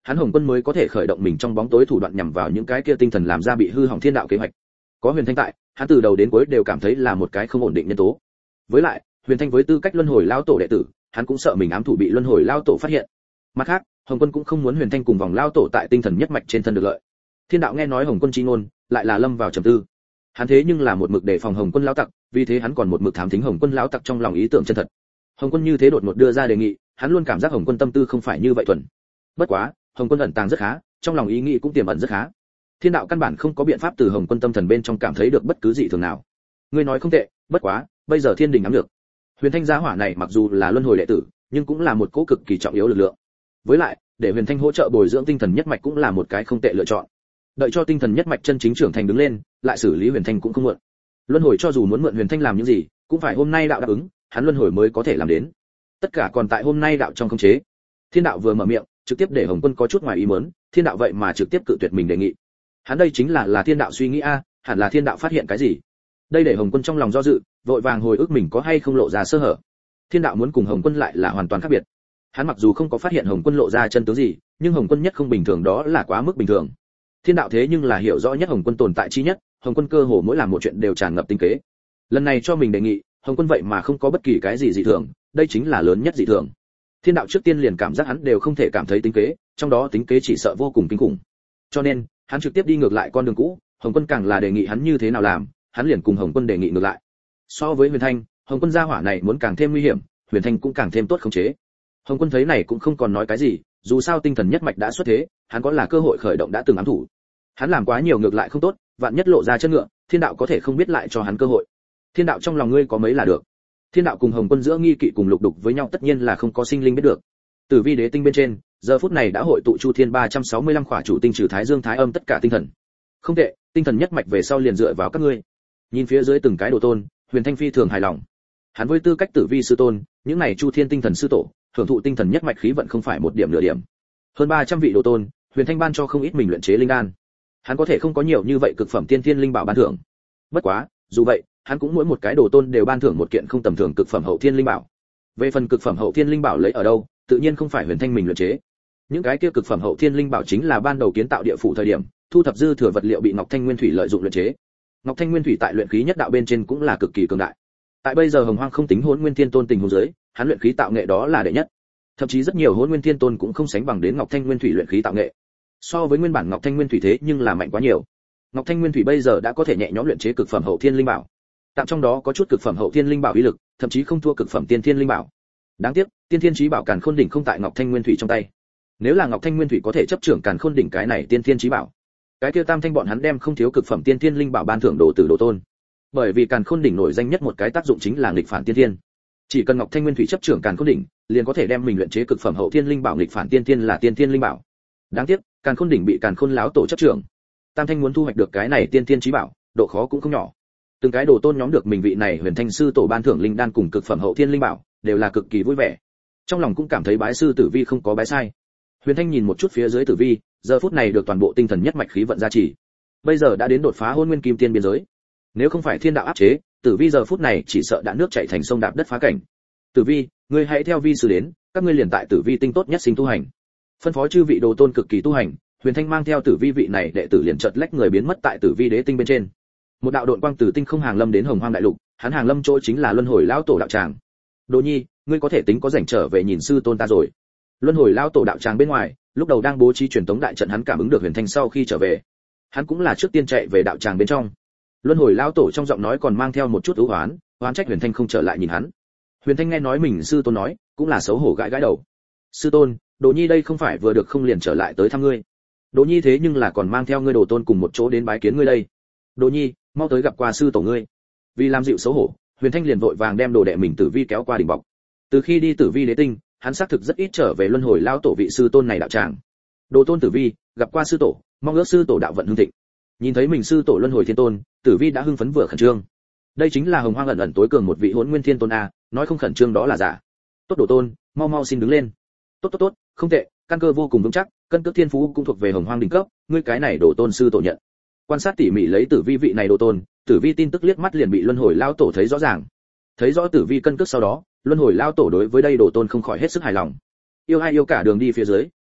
hắn Hồng Quân mới có thể khởi động mình trong bóng tối thủ đoạn nhằm vào những cái kia tinh thần làm ra bị hư hỏng thiên đạo kế hoạch. Có Huyền Thanh tại, hắn từ đầu đến cuối đều cảm thấy là một cái không ổn định nhân tố. Với lại, Huyền Thanh với tư cách luân hồi lão tổ đệ tử, hắn cũng sợ mình ám thủ bị luân hồi lão tổ phát hiện. Mặt khác, Hồng Quân cũng không muốn Huyền Thanh cùng vòng lão tổ tại tinh thần nhất mạch trên thân được lợi. Thiên đạo nghe nói Hồng Quân chi ngôn, lại là lâm vào trầm tư. Hắn thế nhưng là một mực đề phòng Hồng Quân lão tặc, vì thế hắn còn một mực thám thính Hồng Quân lão tặc trong lòng ý tưởng chân thật. Hồng Quân như thế đột ngột đưa ra đề nghị, hắn luôn cảm giác Hồng Quân tâm tư không phải như vậy thuần. Bất quá, Hồng Quân ẩn tàng rất khá, trong lòng ý nghĩ cũng tiềm ẩn rất khá. Thiên đạo căn bản không có biện pháp từ Hồng Quân tâm thần bên trong cảm thấy được bất cứ gì thường nào. Ngươi nói không tệ, bất quá, bây giờ thiên đình nắm được. Huyền Thanh gia hỏa này mặc dù là luân hồi đệ tử, nhưng cũng là một cỗ cực kỳ trọng yếu lực lượng. Với lại, để Huyền Thanh hỗ trợ bồi dưỡng tinh thần nhất mạch cũng là một cái không tệ lựa chọn. Đợi cho tinh thần nhất mạch chân chính trưởng thành đứng lên, lại xử lý Huyền Thanh cũng không muộn. Luân hồi cho dù muốn mượn Huyền Thanh làm những gì, cũng phải hôm nay đạo đáp ứng, hắn luân hồi mới có thể làm đến. Tất cả còn tại hôm nay đạo trong khống chế. Thiên đạo vừa mở miệng, trực tiếp để Hồng Quân có chút ngoài ý muốn, Thiên đạo vậy mà trực tiếp cự tuyệt mình đề nghị. Hắn đây chính là Thiên đạo suy nghĩ a, hẳn là Thiên đạo phát hiện cái gì. Đây để Hồng Quân trong lòng do dự, vội vàng hồi ức mình có hay không lộ ra sơ hở. Thiên đạo muốn cùng Hồng Quân lại là hoàn toàn khác biệt. Hắn mặc dù không có phát hiện Hồng Quân lộ ra chân tướng gì, nhưng Hồng Quân nhất không bình thường đó là quá mức bình thường. Thiên đạo thế nhưng là hiểu rõ nhất Hồng Quân tồn tại chi nhất, Hồng Quân cơ hồ mỗi làm một chuyện đều tràn ngập tinh kế. Lần này cho mình đề nghị, Hồng Quân vậy mà không có bất kỳ cái gì dị thường, đây chính là lớn nhất dị thường. Thiên đạo trước tiên liền cảm giác hắn đều không thể cảm thấy tính kế, trong đó tính kế chỉ sợ vô cùng kinh khủng. Cho nên, hắn trực tiếp đi ngược lại con đường cũ, Hồng Quân càng là đề nghị hắn như thế nào làm, hắn liền cùng Hồng Quân đề nghị ngược lại. So với Huyền Thanh, Hồng Quân gia hỏa này muốn càng thêm nguy hiểm, Huyền Thanh cũng càng thêm tốt khống chế. Hồng Quân thấy này cũng không còn nói cái gì, dù sao tinh thần nhất mạch đã xuất thế, hắn có là cơ hội khởi động đã từng ám thủ. Hắn làm quá nhiều ngược lại không tốt, vạn nhất lộ ra chân ngựa, Thiên đạo có thể không biết lại cho hắn cơ hội. Thiên đạo trong lòng ngươi có mấy là được. Thiên đạo cùng Hồng Quân giữa nghi kỵ cùng lục đục với nhau tất nhiên là không có sinh linh biết được. Tử Vi đế tinh bên trên, giờ phút này đã hội tụ Chu Thiên 365 khỏa chủ tinh trừ Thái Dương Thái Âm tất cả tinh thần. Không tệ, tinh thần nhất mạch về sau liền dựa vào các ngươi. Nhìn phía dưới từng cái đồ tôn, Huyền Thanh phi thường hài lòng. Hắn với tư cách Tử Vi sư tôn, những này Chu Thiên tinh thần sư tổ, hưởng thụ tinh thần nhất mạch khí vận không phải một điểm nửa điểm. Hơn 300 vị đồ tôn, Huyền Thanh ban cho không ít mình luyện chế linh đan. Hắn có thể không có nhiều như vậy cực phẩm tiên thiên linh bảo ban thưởng. Bất quá, dù vậy, hắn cũng mỗi một cái đồ tôn đều ban thưởng một kiện không tầm thường cực phẩm hậu thiên linh bảo. Về phần cực phẩm hậu thiên linh bảo lấy ở đâu, tự nhiên không phải Huyền Thanh mình luyện chế. Những cái kia cực phẩm hậu thiên linh bảo chính là ban đầu kiến tạo địa phủ thời điểm, thu thập dư thừa vật liệu bị Ngọc Thanh Nguyên Thủy lợi dụng luyện chế. Ngọc Thanh Nguyên Thủy tại luyện khí nhất đạo bên trên cũng là cực kỳ cường đại. Tại bây giờ Hồng Hoang không tính Hỗn Nguyên Thiên Tôn tình huống dưới, hắn luyện khí tạo nghệ đó là đệ nhất. Thậm chí rất nhiều Hỗn Nguyên Thiên Tôn cũng không sánh bằng đến Ngọc Thanh Nguyên Thủy luyện khí tạo nghệ. So với nguyên bản Ngọc Thanh Nguyên Thủy thế nhưng là mạnh quá nhiều. Ngọc Thanh Nguyên Thủy bây giờ đã có thể nhẹ nhõm luyện chế cực phẩm hậu thiên linh bảo. Tạm trong đó có chút cực phẩm hậu thiên linh bảo uy lực, thậm chí không thua cực phẩm tiên thiên linh bảo. Đáng tiếc, tiên thiên chí bảo Càn Khôn đỉnh không tại Ngọc Thanh Nguyên Thủy trong tay. Nếu là Ngọc Thanh Nguyên Thủy có thể chấp trưởng Càn Khôn đỉnh cái này tiên thiên chí bảo, cái kia Tam Thanh bọn hắn đem không thiếu cực phẩm tiên thiên linh bảo ban thưởng đồ tử đồ tôn. Bởi vì Càn Khôn đỉnh nổi danh nhất một cái tác dụng chính là nghịch phản tiên thiên. Chỉ cần Ngọc Thanh Nguyên Thủy chấp trưởng Càn Khôn đỉnh, liền có thể đem mình luyện chế cực phẩm hậu thiên linh bảo nghịch phản tiên thiên là tiên thiên linh bảo. Đáng tiếc, Càn Khôn đỉnh bị Càn Khôn lão tổ chấp trưởng. Tam Thanh muốn thu hoạch được cái này tiên thiên chí bảo, độ khó cũng không nhỏ. Từng cái đồ tôn nhóm được mình vị này Huyền Thanh sư tổ ban thưởng linh đan cùng cực phẩm hậu thiên linh bảo, đều là cực kỳ vui vẻ. Trong lòng cũng cảm thấy bái sư Tử Vi không có bái sai. Huyền Thanh nhìn một chút phía dưới Tử Vi, giờ phút này được toàn bộ tinh thần nhất mạch khí vận gia trì. Bây giờ đã đến đột phá Hôn Nguyên Kim Tiên biên giới. Nếu không phải thiên đạo áp chế, Tử Vi giờ phút này chỉ sợ đã nước chảy thành sông đạp đất phá cảnh. Tử Vi, ngươi hãy theo vi sư đến, các ngươi liền tại Tử Vi tinh tốt nhất sinh tu hành. Phân phó chư vị đồ tôn cực kỳ tu hành, Huyền Thanh mang theo Tử Vi vị này đệ tử liền chợt lách người biến mất tại Tử Vi đế tinh bên trên. Một đạo độn quang từ tinh không hàng lâm đến Hồng Hoang đại lục, hắn hàng lâm chỗ chính là Luân Hồi lão tổ đạo tràng. Đồ Nhi, ngươi có thể tính có rảnh trở về nhìn sư tôn ta rồi. Luân Hồi lão tổ đạo tràng bên ngoài, lúc đầu đang bố trí truyền tống đại trận hắn cảm ứng được Huyền Thanh sau khi trở về, hắn cũng là trước tiên chạy về đạo tràng bên trong. Luân Hồi lão tổ trong giọng nói còn mang theo một chút ưu hoán, oán trách Huyền Thanh không trở lại nhìn hắn. Huyền Thanh nghe nói mình sư tôn nói, cũng là xấu hổ gãi gãi đầu. Sư tôn, Đồ Nhi đây không phải vừa được không liền trở lại tới thăm ngươi. Đồ Nhi thế nhưng là còn mang theo ngươi đồ tôn cùng một chỗ đến bái kiến ngươi đây. Đồ Nhi, mau tới gặp qua sư tổ ngươi. Vì làm dịu xấu hổ, Huyền Thanh liền vội vàng đem đồ đệ mình Tử Vi kéo qua đỉnh bọc. Từ khi đi Tử Vi đế tinh, hắn xác thực rất ít trở về Luân Hồi lão tổ vị sư tôn này đạo tràng. Đồ tôn Tử Vi, gặp qua sư tổ, mong ước sư tổ đạo vận hưng thịnh. Nhìn thấy mình sư tổ Luân Hồi Thiên Tôn, Tử Vi đã hưng phấn vừa khẩn trương. Đây chính là Hồng Hoang ẩn ẩn tối cường một vị Hỗn Nguyên Thiên Tôn a, nói không khẩn trương đó là giả. Tốt đồ tôn, mau mau xin đứng lên. Tốt tốt tốt, không tệ, căn cơ vô cùng vững chắc, cân cước thiên phú cũng thuộc về Hồng Hoang đỉnh cấp, ngươi cái này đồ tôn sư tổ nhận. Quan sát tỉ mỉ lấy Tử Vi vị này đồ tôn, Tử Vi tin tức liếc mắt liền bị Luân Hồi lão tổ thấy rõ ràng. Thấy rõ Tử Vi cân cước sau đó, Luân Hồi lão tổ đối với đây đồ tôn không khỏi hết sức hài lòng. Yêu ai yêu cả đường đi phía dưới,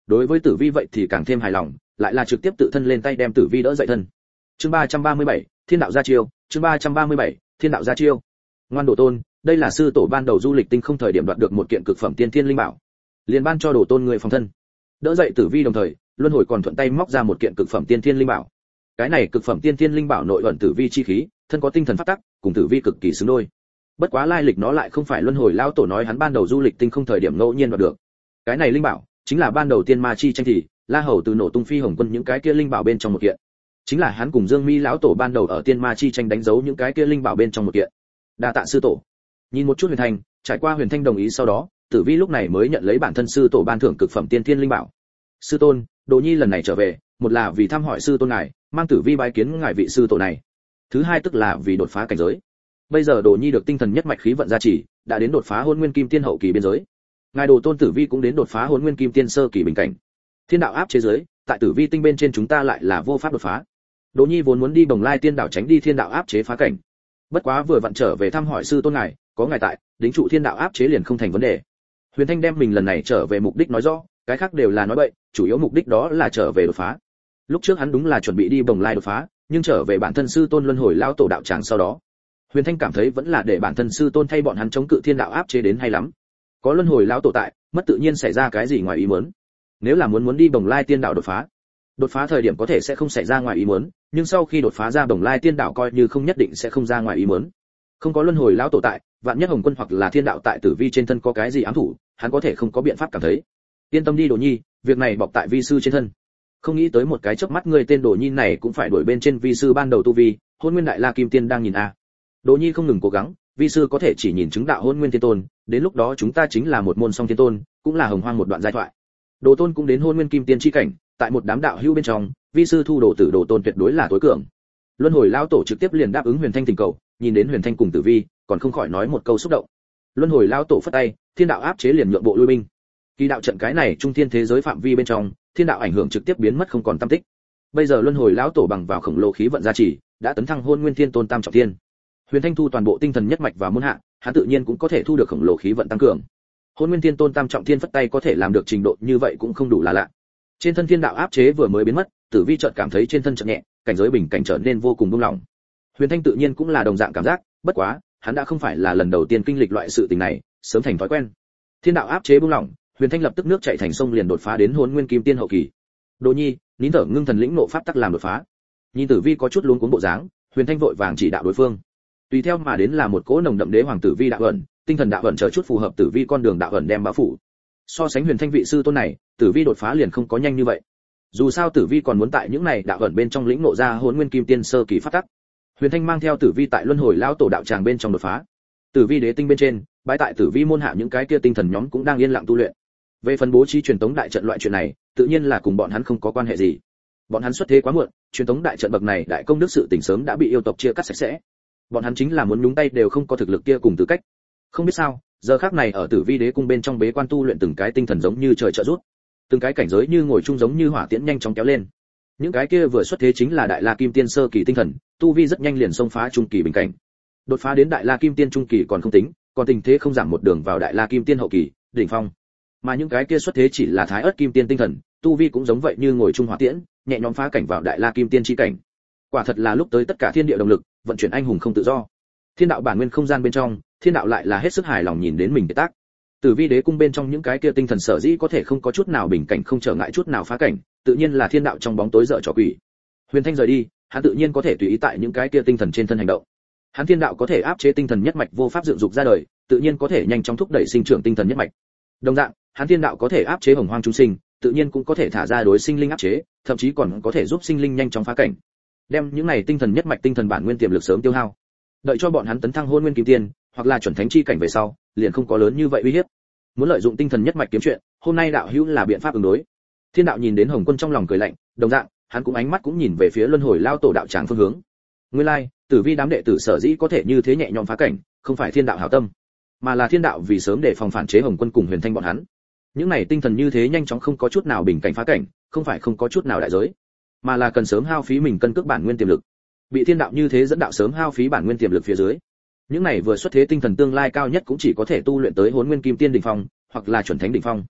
đối với Tử Vi vậy thì càng thêm hài lòng, lại là trực tiếp tự thân lên tay đem Tử Vi đỡ dậy thân. Chương 337, Thiên đạo gia chiêu, chương 337, Thiên đạo gia chiêu. Ngoan Đồ Tôn, đây là sư tổ ban đầu du lịch tinh không thời điểm đoạt được một kiện cực phẩm tiên thiên linh bảo, liền ban cho Đồ Tôn người phòng thân. Đỡ dậy Tử Vi đồng thời, luân hồi còn thuận tay móc ra một kiện cực phẩm tiên thiên linh bảo. Cái này cực phẩm tiên thiên linh bảo nội ẩn Tử Vi chi khí, thân có tinh thần pháp tắc, cùng Tử Vi cực kỳ xứng đôi. Bất quá lai lịch nó lại không phải luân hồi lao tổ nói hắn ban đầu du lịch tinh không thời điểm ngẫu nhiên đoạt được. Cái này linh bảo chính là ban đầu tiên ma chi tranh thì La Hầu từ nổ tung phi hồng quân những cái kia linh bảo bên trong một kiện. Chính là hắn cùng Dương Mi lão tổ ban đầu ở tiên ma chi tranh đánh dấu những cái kia linh bảo bên trong một kiện. Đa tạ sư tổ. Nhìn một chút Huyền Thanh, trải qua Huyền Thanh đồng ý sau đó, Tử Vi lúc này mới nhận lấy bản thân sư tổ ban thưởng cực phẩm tiên thiên linh bảo. Sư tôn, Đồ Nhi lần này trở về, một là vì thăm hỏi sư tôn ngài, mang Tử Vi bái kiến ngài vị sư tổ này. Thứ hai tức là vì đột phá cảnh giới. Bây giờ Đồ Nhi được tinh thần nhất mạch khí vận gia trì, đã đến đột phá Hôn Nguyên Kim Tiên hậu kỳ biên giới. Ngài Đồ Tôn Tử Vi cũng đến đột phá Hôn Nguyên Kim Tiên sơ kỳ bình cảnh. Thiên đạo áp chế giới, tại Tử Vi tinh bên trên chúng ta lại là vô pháp đột phá. Đồ Nhi vốn muốn đi Bồng Lai Tiên đảo tránh đi thiên đạo áp chế phá cảnh. Bất quá vừa vặn trở về thăm hỏi sư tôn ngài, có ngài tại, đính trụ thiên đạo áp chế liền không thành vấn đề. Huyền Thanh đem mình lần này trở về mục đích nói rõ, cái khác đều là nói bậy, chủ yếu mục đích đó là trở về đột phá. Lúc trước hắn đúng là chuẩn bị đi Bồng Lai đột phá, nhưng trở về bản thân sư tôn luân hồi lão tổ đạo tràng sau đó, Huyền Thanh cảm thấy vẫn là để bản thân sư tôn thay bọn hắn chống cự thiên đạo áp chế đến hay lắm. Có luân hồi lão tổ tại, mất tự nhiên xảy ra cái gì ngoài ý muốn. Nếu là muốn đi Bồng Lai Tiên đảo đột phá thời điểm có thể sẽ không xảy ra ngoài ý muốn, nhưng sau khi đột phá ra Bồng Lai Tiên đảo coi như không nhất định sẽ không ra ngoài ý muốn. Không có luân hồi lão tổ tại, vạn nhất Hồng Quân hoặc là thiên đạo tại Tử Vi trên thân có cái gì ám thủ, hắn có thể không có biện pháp cảm thấy. Yên tâm đi Đồ Nhi, việc này bọc tại vi sư trên thân. Không nghĩ tới một cái chớp mắt người tên Đồ Nhi này cũng phải đuổi bên trên vi sư ban đầu tu vi, Hôn Nguyên Đại La Kim Tiên đang nhìn a. Đồ Nhi không ngừng cố gắng, vi sư có thể chỉ nhìn chứng đạo Hôn Nguyên Thiên Tôn, đến lúc đó chúng ta chính là một môn song thiên tôn, cũng là hồng hoang một đoạn giai thoại. Đồ Tôn cũng đến Hôn Nguyên Kim Tiên chi cảnh, tại một đám đạo hữu bên trong, vi sư thu đồ tử Đồ Tôn tuyệt đối là tối cường. Luân hồi lão tổ trực tiếp liền đáp ứng Huyền Thanh tình cầu, nhìn đến Huyền Thanh cùng Tử Vi, còn không khỏi nói một câu xúc động. Luân hồi lão tổ phất tay, thiên đạo áp chế liền nhượng bộ lui binh. Kỳ đạo trận cái này trung thiên thế giới phạm vi bên trong, thiên đạo ảnh hưởng trực tiếp biến mất không còn tăm tích. Bây giờ Luân hồi lão tổ bằng vào khổng lồ khí vận gia trì, đã tấn thăng Hôn Nguyên Thiên Tôn tam trọng thiên. Huyền Thanh thu toàn bộ tinh thần nhất mạch và môn hạ, hắn tự nhiên cũng có thể thu được khổng lồ khí vận tăng cường. Hôn Nguyên Thiên Tôn tam trọng thiên phất tay có thể làm được trình độ như vậy cũng không đủ là lạ. Trên thân thiên đạo áp chế vừa mới biến mất, Tử Vi chợt cảm thấy trên thân chợt nhẹ, cảnh giới bình cảnh trở nên vô cùng buông lỏng. Huyền Thanh tự nhiên cũng là đồng dạng cảm giác, bất quá, hắn đã không phải là lần đầu tiên kinh lịch loại sự tình này, sớm thành thói quen. Thiên đạo áp chế buông lỏng, Huyền Thanh lập tức nước chảy thành sông liền đột phá đến Hôn Nguyên Kim Tiên hậu kỳ. Đồ Nhi, nín thở ngưng thần lĩnh nộ pháp tắc làm đột phá. Nhìn Tử Vi có chút luống cuống bộ dáng, Huyền Thanh vội vàng chỉ đạo đối phương. Tùy theo mà đến là một cỗ nồng đậm đế hoàng Tử Vi đạo ẩn, tinh thần đạo ẩn chờ chút phù hợp Tử Vi con đường đạo ẩn đem bao phủ. So sánh Huyền Thanh vị sư tôn này, Tử Vi đột phá liền không có nhanh như vậy. Dù sao Tử Vi còn muốn tại những này đạo ẩn bên trong lĩnh ngộ ra Hôn Nguyên Kim Tiên sơ kỳ pháp tắc. Huyền Thanh mang theo Tử Vi tại Luân Hồi lão tổ đạo tràng bên trong đột phá. Tử Vi đế tinh bên trên, bái tại Tử Vi môn hạ những cái kia tinh thần nhóm cũng đang yên lặng tu luyện. Về phần bố trí truyền tống đại trận loại chuyện này, tự nhiên là cùng bọn hắn không có quan hệ gì. Bọn hắn xuất thế quá muộn, truyền tống đại trận bậc này đại công đức sự tình sớm đã bị yêu tộc chia cắt sạch sẽ. Bọn hắn chính là muốn nhúng tay đều không có thực lực kia cùng tư cách. Không biết sao, giờ khắc này ở Tử Vi đế cung bên trong bế quan tu luyện từng cái tinh thần giống như trời trợ rút, từng cái cảnh giới như ngồi chung giống như hỏa tiễn nhanh chóng kéo lên. Những cái kia vừa xuất thế chính là Đại La Kim Tiên sơ kỳ tinh thần, tu vi rất nhanh liền xông phá trung kỳ bình cảnh. Đột phá đến Đại La Kim Tiên trung kỳ còn không tính, còn tình thế không giảm một đường vào Đại La Kim Tiên hậu kỳ, đỉnh phong. Mà những cái kia xuất thế chỉ là Thái Ức Kim Tiên tinh thần, tu vi cũng giống vậy như ngồi chung hỏa tiễn, nhẹ nhõm phá cảnh vào Đại La Kim Tiên chi cảnh. Quả thật là lúc tới tất cả thiên địa động lực, vận chuyển anh hùng không tự do. Thiên đạo bản nguyên không gian bên trong, thiên đạo lại là hết sức hài lòng nhìn đến mình cái tác. Tử Vi đế cung bên trong những cái kia tinh thần sở dĩ có thể không có chút nào bình cảnh không trở ngại chút nào phá cảnh, tự nhiên là thiên đạo trong bóng tối dở trò quỷ. Huyền Thanh rời đi, hắn tự nhiên có thể tùy ý tại những cái kia tinh thần trên thân hành động. Hắn thiên đạo có thể áp chế tinh thần nhất mạch vô pháp dựng dục ra đời, tự nhiên có thể nhanh chóng thúc đẩy sinh trưởng tinh thần nhất mạch. Đồng dạng, hắn thiên đạo có thể áp chế hồng hoang chúng sinh, tự nhiên cũng có thể thả ra đối sinh linh áp chế, thậm chí còn có thể giúp sinh linh nhanh chóng phá cảnh. Đem những này tinh thần nhất mạch tinh thần bản nguyên tiềm lực sớm tiêu hao. Đợi cho bọn hắn tấn thăng Hôn Nguyên Kim Tiên, hoặc là chuẩn thánh chi cảnh về sau, liền không có lớn như vậy uy hiếp. Muốn lợi dụng tinh thần nhất mạch kiếm chuyện, hôm nay đạo hữu là biện pháp ứng đối. Thiên đạo nhìn đến Hồng Quân trong lòng cười lạnh, đồng dạng, hắn cũng ánh mắt cũng nhìn về phía Luân Hồi lao tổ đạo tràng phương hướng. Nguyên lai, Tử Vi đám đệ tử sở dĩ có thể như thế nhẹ nhõm phá cảnh, không phải thiên đạo hảo tâm, mà là thiên đạo vì sớm để phòng phản chế Hồng Quân cùng Huyền Thanh bọn hắn. Những này tinh thần như thế nhanh chóng không có chút nào bình cảnh phá cảnh, không phải không có chút nào đại giới, mà là cần sớm hao phí mình cân cước bản nguyên tiềm lực. Bị thiên đạo như thế dẫn đạo sớm hao phí bản nguyên tiềm lực phía dưới, những này vừa xuất thế tinh thần tương lai cao nhất cũng chỉ có thể tu luyện tới Hôn Nguyên Kim Tiên đỉnh phong, hoặc là chuẩn thánh đỉnh phong.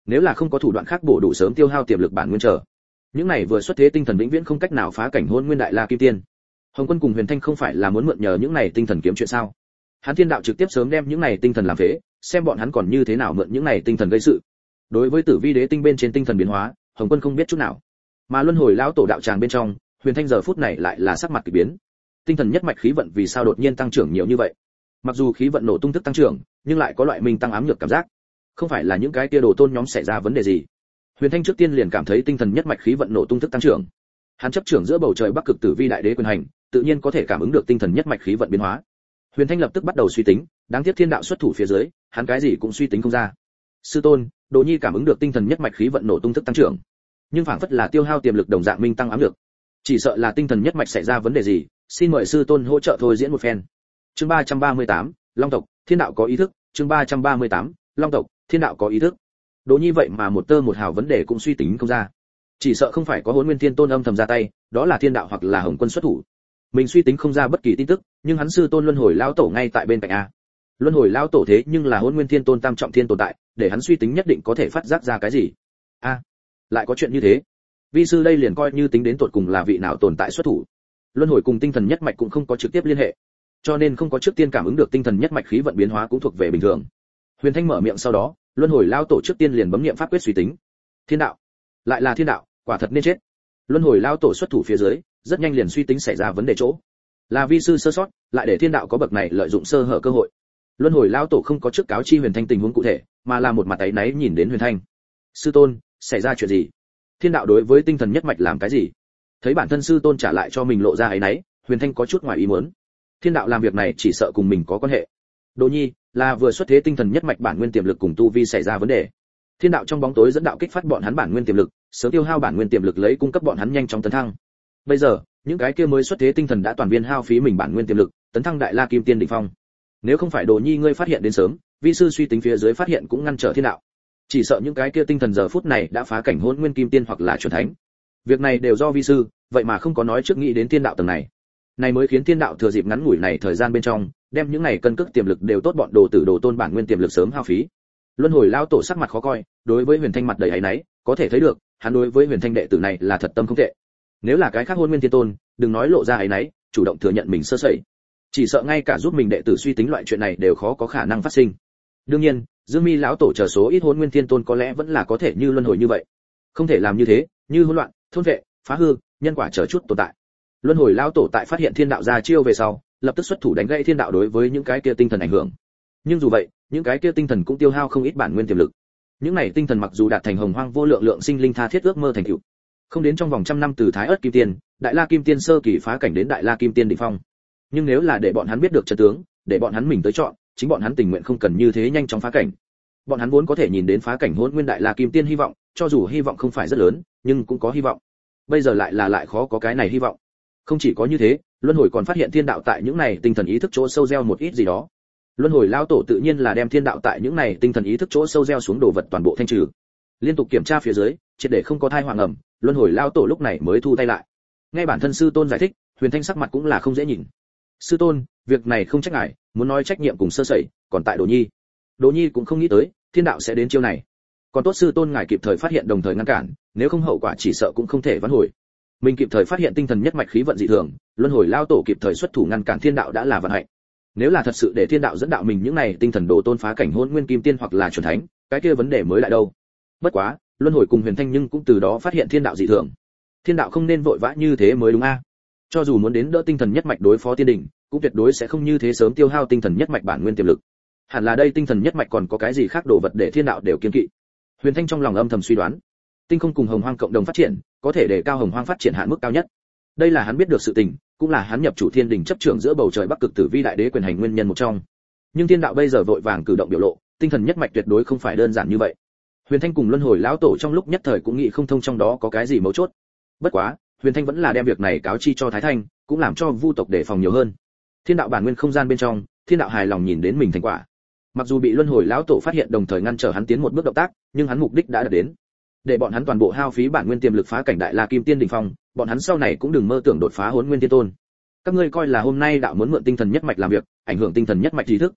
Nếu là không có thủ đoạn khác bổ đủ sớm tiêu hao tiềm lực bản nguyên trở, những này vừa xuất thế tinh thần vĩnh viễn không cách nào phá cảnh hôn nguyên đại la kim tiên. Hồng Quân cùng Huyền Thanh không phải là muốn mượn nhờ những này tinh thần kiếm chuyện sao? Hắn Thiên đạo trực tiếp sớm đem những này tinh thần làm phế, xem bọn hắn còn như thế nào mượn những này tinh thần gây sự. Đối với Tử Vi Đế tinh bên trên tinh thần biến hóa, Hồng Quân không biết chút nào. Mà luân hồi lão tổ đạo tràng bên trong, Huyền Thanh giờ phút này lại là sắc mặt kỳ biến. Tinh thần nhất mạch khí vận vì sao đột nhiên tăng trưởng nhiều như vậy? Mặc dù khí vận nổ tung thức tăng trưởng, nhưng lại có loại mình tăng ám nhược cảm giác. Không phải là những cái kia đồ tôn nhóm xảy ra vấn đề gì? Huyền Thanh trước tiên liền cảm thấy tinh thần nhất mạch khí vận nổ tung thức tăng trưởng. Hắn chấp trưởng giữa bầu trời Bắc Cực Tử Vi Đại Đế quyền hành, tự nhiên có thể cảm ứng được tinh thần nhất mạch khí vận biến hóa. Huyền Thanh lập tức bắt đầu suy tính, đáng tiếc Thiên đạo xuất thủ phía dưới, hắn cái gì cũng suy tính không ra. Sư tôn, Đồ Nhi cảm ứng được tinh thần nhất mạch khí vận nổ tung thức tăng trưởng, nhưng phảng phất là tiêu hao tiềm lực đồng dạng minh tăng ám lực. Chỉ sợ là tinh thần nhất mạch xảy ra vấn đề gì, xin mời sư tôn hỗ trợ thôi diễn một phen. Chương 338, Long tộc, Thiên đạo có ý thức, chương 338, Long tộc, Thiên đạo có ý thức. Đồ Nhi vậy mà một tơ một hào vấn đề cũng suy tính không ra. Chỉ sợ không phải có Hỗn Nguyên Thiên Tôn âm thầm ra tay, đó là Thiên đạo hoặc là Hồng Quân xuất thủ. Mình suy tính không ra bất kỳ tin tức, nhưng hắn sư tôn Luân Hồi lão tổ ngay tại bên cạnh a. Luân Hồi lão tổ thế nhưng là Hỗn Nguyên Thiên Tôn tam trọng thiên tồn tại, để hắn suy tính nhất định có thể phát giác ra cái gì. A, lại có chuyện như thế. Vi sư đây liền coi như tính đến tột cùng là vị nào tồn tại xuất thủ. Luân Hồi cùng tinh thần nhất mạch cũng không có trực tiếp liên hệ, cho nên không có trước tiên cảm ứng được tinh thần nhất mạch khí vận biến hóa cũng thuộc về bình thường. Huyền Thanh mở miệng sau đó, Luân Hồi lão tổ trước tiên liền bấm niệm pháp quyết suy tính. Thiên đạo, lại là thiên đạo, quả thật nên chết. Luân Hồi lão tổ xuất thủ phía dưới, rất nhanh liền suy tính xảy ra vấn đề chỗ. Là vi sư sơ sót, lại để thiên đạo có bậc này lợi dụng sơ hở cơ hội. Luân Hồi lão tổ không có trước cáo chi Huyền Thanh tình huống cụ thể, mà là một mặt áy náy nhìn đến Huyền Thanh. Sư tôn, xảy ra chuyện gì? Thiên đạo đối với tinh thần nhất mạch làm cái gì? Thấy bản thân sư tôn trả lại cho mình lộ ra áy náy, Huyền Thanh có chút ngoài ý muốn. Thiên đạo làm việc này chỉ sợ cùng mình có quan hệ. Đồ Nhi, là vừa xuất thế tinh thần nhất mạch bản nguyên tiềm lực cùng tu vi xảy ra vấn đề. Thiên đạo trong bóng tối dẫn đạo kích phát bọn hắn bản nguyên tiềm lực, sớm tiêu hao bản nguyên tiềm lực lấy cung cấp bọn hắn nhanh chóng tấn thăng. Bây giờ, những cái kia mới xuất thế tinh thần đã toàn viên hao phí mình bản nguyên tiềm lực, tấn thăng đại la kim tiên đỉnh phong. Nếu không phải Đồ Nhi ngươi phát hiện đến sớm, vi sư suy tính phía dưới phát hiện cũng ngăn trở thiên đạo. Chỉ sợ những cái kia tinh thần giờ phút này đã phá cảnh hỗn nguyên kim tiên hoặc là chuẩn thánh. Việc này đều do vi sư, vậy mà không có nói trước nghĩ đến thiên đạo tầng này. Này mới khiến thiên đạo thừa dịp ngắn ngủi này thời gian bên trong, đem những này cân cước tiềm lực đều tốt bọn đồ tử đồ tôn bản nguyên tiềm lực sớm hao phí. Luân Hồi lão tổ sắc mặt khó coi, đối với Huyền Thanh mặt đầy áy náy, có thể thấy được, hắn đối với Huyền Thanh đệ tử này là thật tâm không tệ. Nếu là cái khác Hôn Nguyên Thiên Tôn, đừng nói lộ ra áy náy, chủ động thừa nhận mình sơ sẩy. Chỉ sợ ngay cả giúp mình đệ tử suy tính loại chuyện này đều khó có khả năng phát sinh. Đương nhiên, Dương Mi lão tổ chờ số ít Hôn Nguyên Thiên Tôn có lẽ vẫn là có thể như luân hồi như vậy. Không thể làm như thế, như hỗn loạn, thôn vệ, phá hư, nhân quả chờ chút tồn tại. Luân Hồi lão tổ tại phát hiện thiên đạo ra chiêu về sau, lập tức xuất thủ đánh gãy thiên đạo đối với những cái kia tinh thần ảnh hưởng. Nhưng dù vậy, những cái kia tinh thần cũng tiêu hao không ít bản nguyên tiềm lực. Những này tinh thần mặc dù đạt thành hồng hoang vô lượng lượng sinh linh tha thiết ước mơ thành tựu, không đến trong vòng trăm năm từ Thái Ức Kim Tiên, Đại La Kim Tiên sơ kỳ phá cảnh đến Đại La Kim Tiên đỉnh phong. Nhưng nếu là để bọn hắn biết được trận tướng, để bọn hắn mình tới chọn, chính bọn hắn tình nguyện không cần như thế nhanh chóng phá cảnh. Bọn hắn vốn có thể nhìn đến phá cảnh Hỗn Nguyên Đại La Kim Tiên hy vọng, cho dù hy vọng không phải rất lớn, nhưng cũng có hy vọng. Bây giờ lại khó có cái này hy vọng. Không chỉ có như thế, Luân Hồi còn phát hiện thiên đạo tại những này tinh thần ý thức chỗ sâu gieo một ít gì đó. Luân Hồi lão tổ tự nhiên là đem thiên đạo tại những này tinh thần ý thức chỗ sâu gieo xuống đồ vật toàn bộ thanh trừ. Liên tục kiểm tra phía dưới, triệt để không có thai hoàng ẩm, Luân Hồi lão tổ lúc này mới thu tay lại. Nghe bản thân sư tôn giải thích, Huyền Thanh sắc mặt cũng là không dễ nhìn. Sư tôn, việc này không trách ngài, muốn nói trách nhiệm cùng sơ sẩy, còn tại Đồ Nhi. Đồ Nhi cũng không nghĩ tới, thiên đạo sẽ đến chiêu này. Còn tốt sư tôn ngài kịp thời phát hiện đồng thời ngăn cản, nếu không hậu quả chỉ sợ cũng không thể vãn hồi. Mình kịp thời phát hiện tinh thần nhất mạch khí vận dị thường, Luân Hồi lão tổ kịp thời xuất thủ ngăn cản thiên đạo đã là vận hạnh. Nếu là thật sự để thiên đạo dẫn đạo mình những này tinh thần đồ tôn phá cảnh hỗn nguyên kim tiên hoặc là chuẩn thánh, cái kia vấn đề mới lại đâu. Bất quá, Luân Hồi cùng Huyền Thanh nhưng cũng từ đó phát hiện thiên đạo dị thường. Thiên đạo không nên vội vã như thế mới đúng a. Cho dù muốn đến đỡ tinh thần nhất mạch đối phó tiên đỉnh, cũng tuyệt đối sẽ không như thế sớm tiêu hao tinh thần nhất mạch bản nguyên tiềm lực. Hẳn là đây tinh thần nhất mạch còn có cái gì khác đồ vật để thiên đạo đều kiêng kỵ. Huyền Thanh trong lòng âm thầm suy đoán, tinh không cùng hồng hoang cộng đồng phát triển, có thể để cao hồng hoang phát triển hạn mức cao nhất. Đây là hắn biết được sự tình, cũng là hắn nhập chủ thiên đình chấp trưởng giữa bầu trời Bắc Cực Tử Vi Đại Đế quyền hành nguyên nhân một trong. Nhưng thiên đạo bây giờ vội vàng cử động biểu lộ, tinh thần nhất mạch tuyệt đối không phải đơn giản như vậy. Huyền Thanh cùng Luân Hồi lão tổ trong lúc nhất thời cũng nghĩ không thông trong đó có cái gì mấu chốt. Bất quá, Huyền Thanh vẫn là đem việc này cáo chi cho Thái Thanh, cũng làm cho Vu tộc đề phòng nhiều hơn. Thiên đạo bản nguyên không gian bên trong, thiên đạo hài lòng nhìn đến mình thành quả. Mặc dù bị Luân Hồi lão tổ phát hiện đồng thời ngăn trở hắn tiến một bước động tác, nhưng hắn mục đích đã đạt đến. Để bọn hắn toàn bộ hao phí bản nguyên tiềm lực phá cảnh Đại La Kim Tiên đỉnh phong, bọn hắn sau này cũng đừng mơ tưởng đột phá Hỗn Nguyên Thiên Tôn. Các ngươi coi là hôm nay đạo muốn mượn tinh thần nhất mạch làm việc, ảnh hưởng tinh thần nhất mạch trí thức.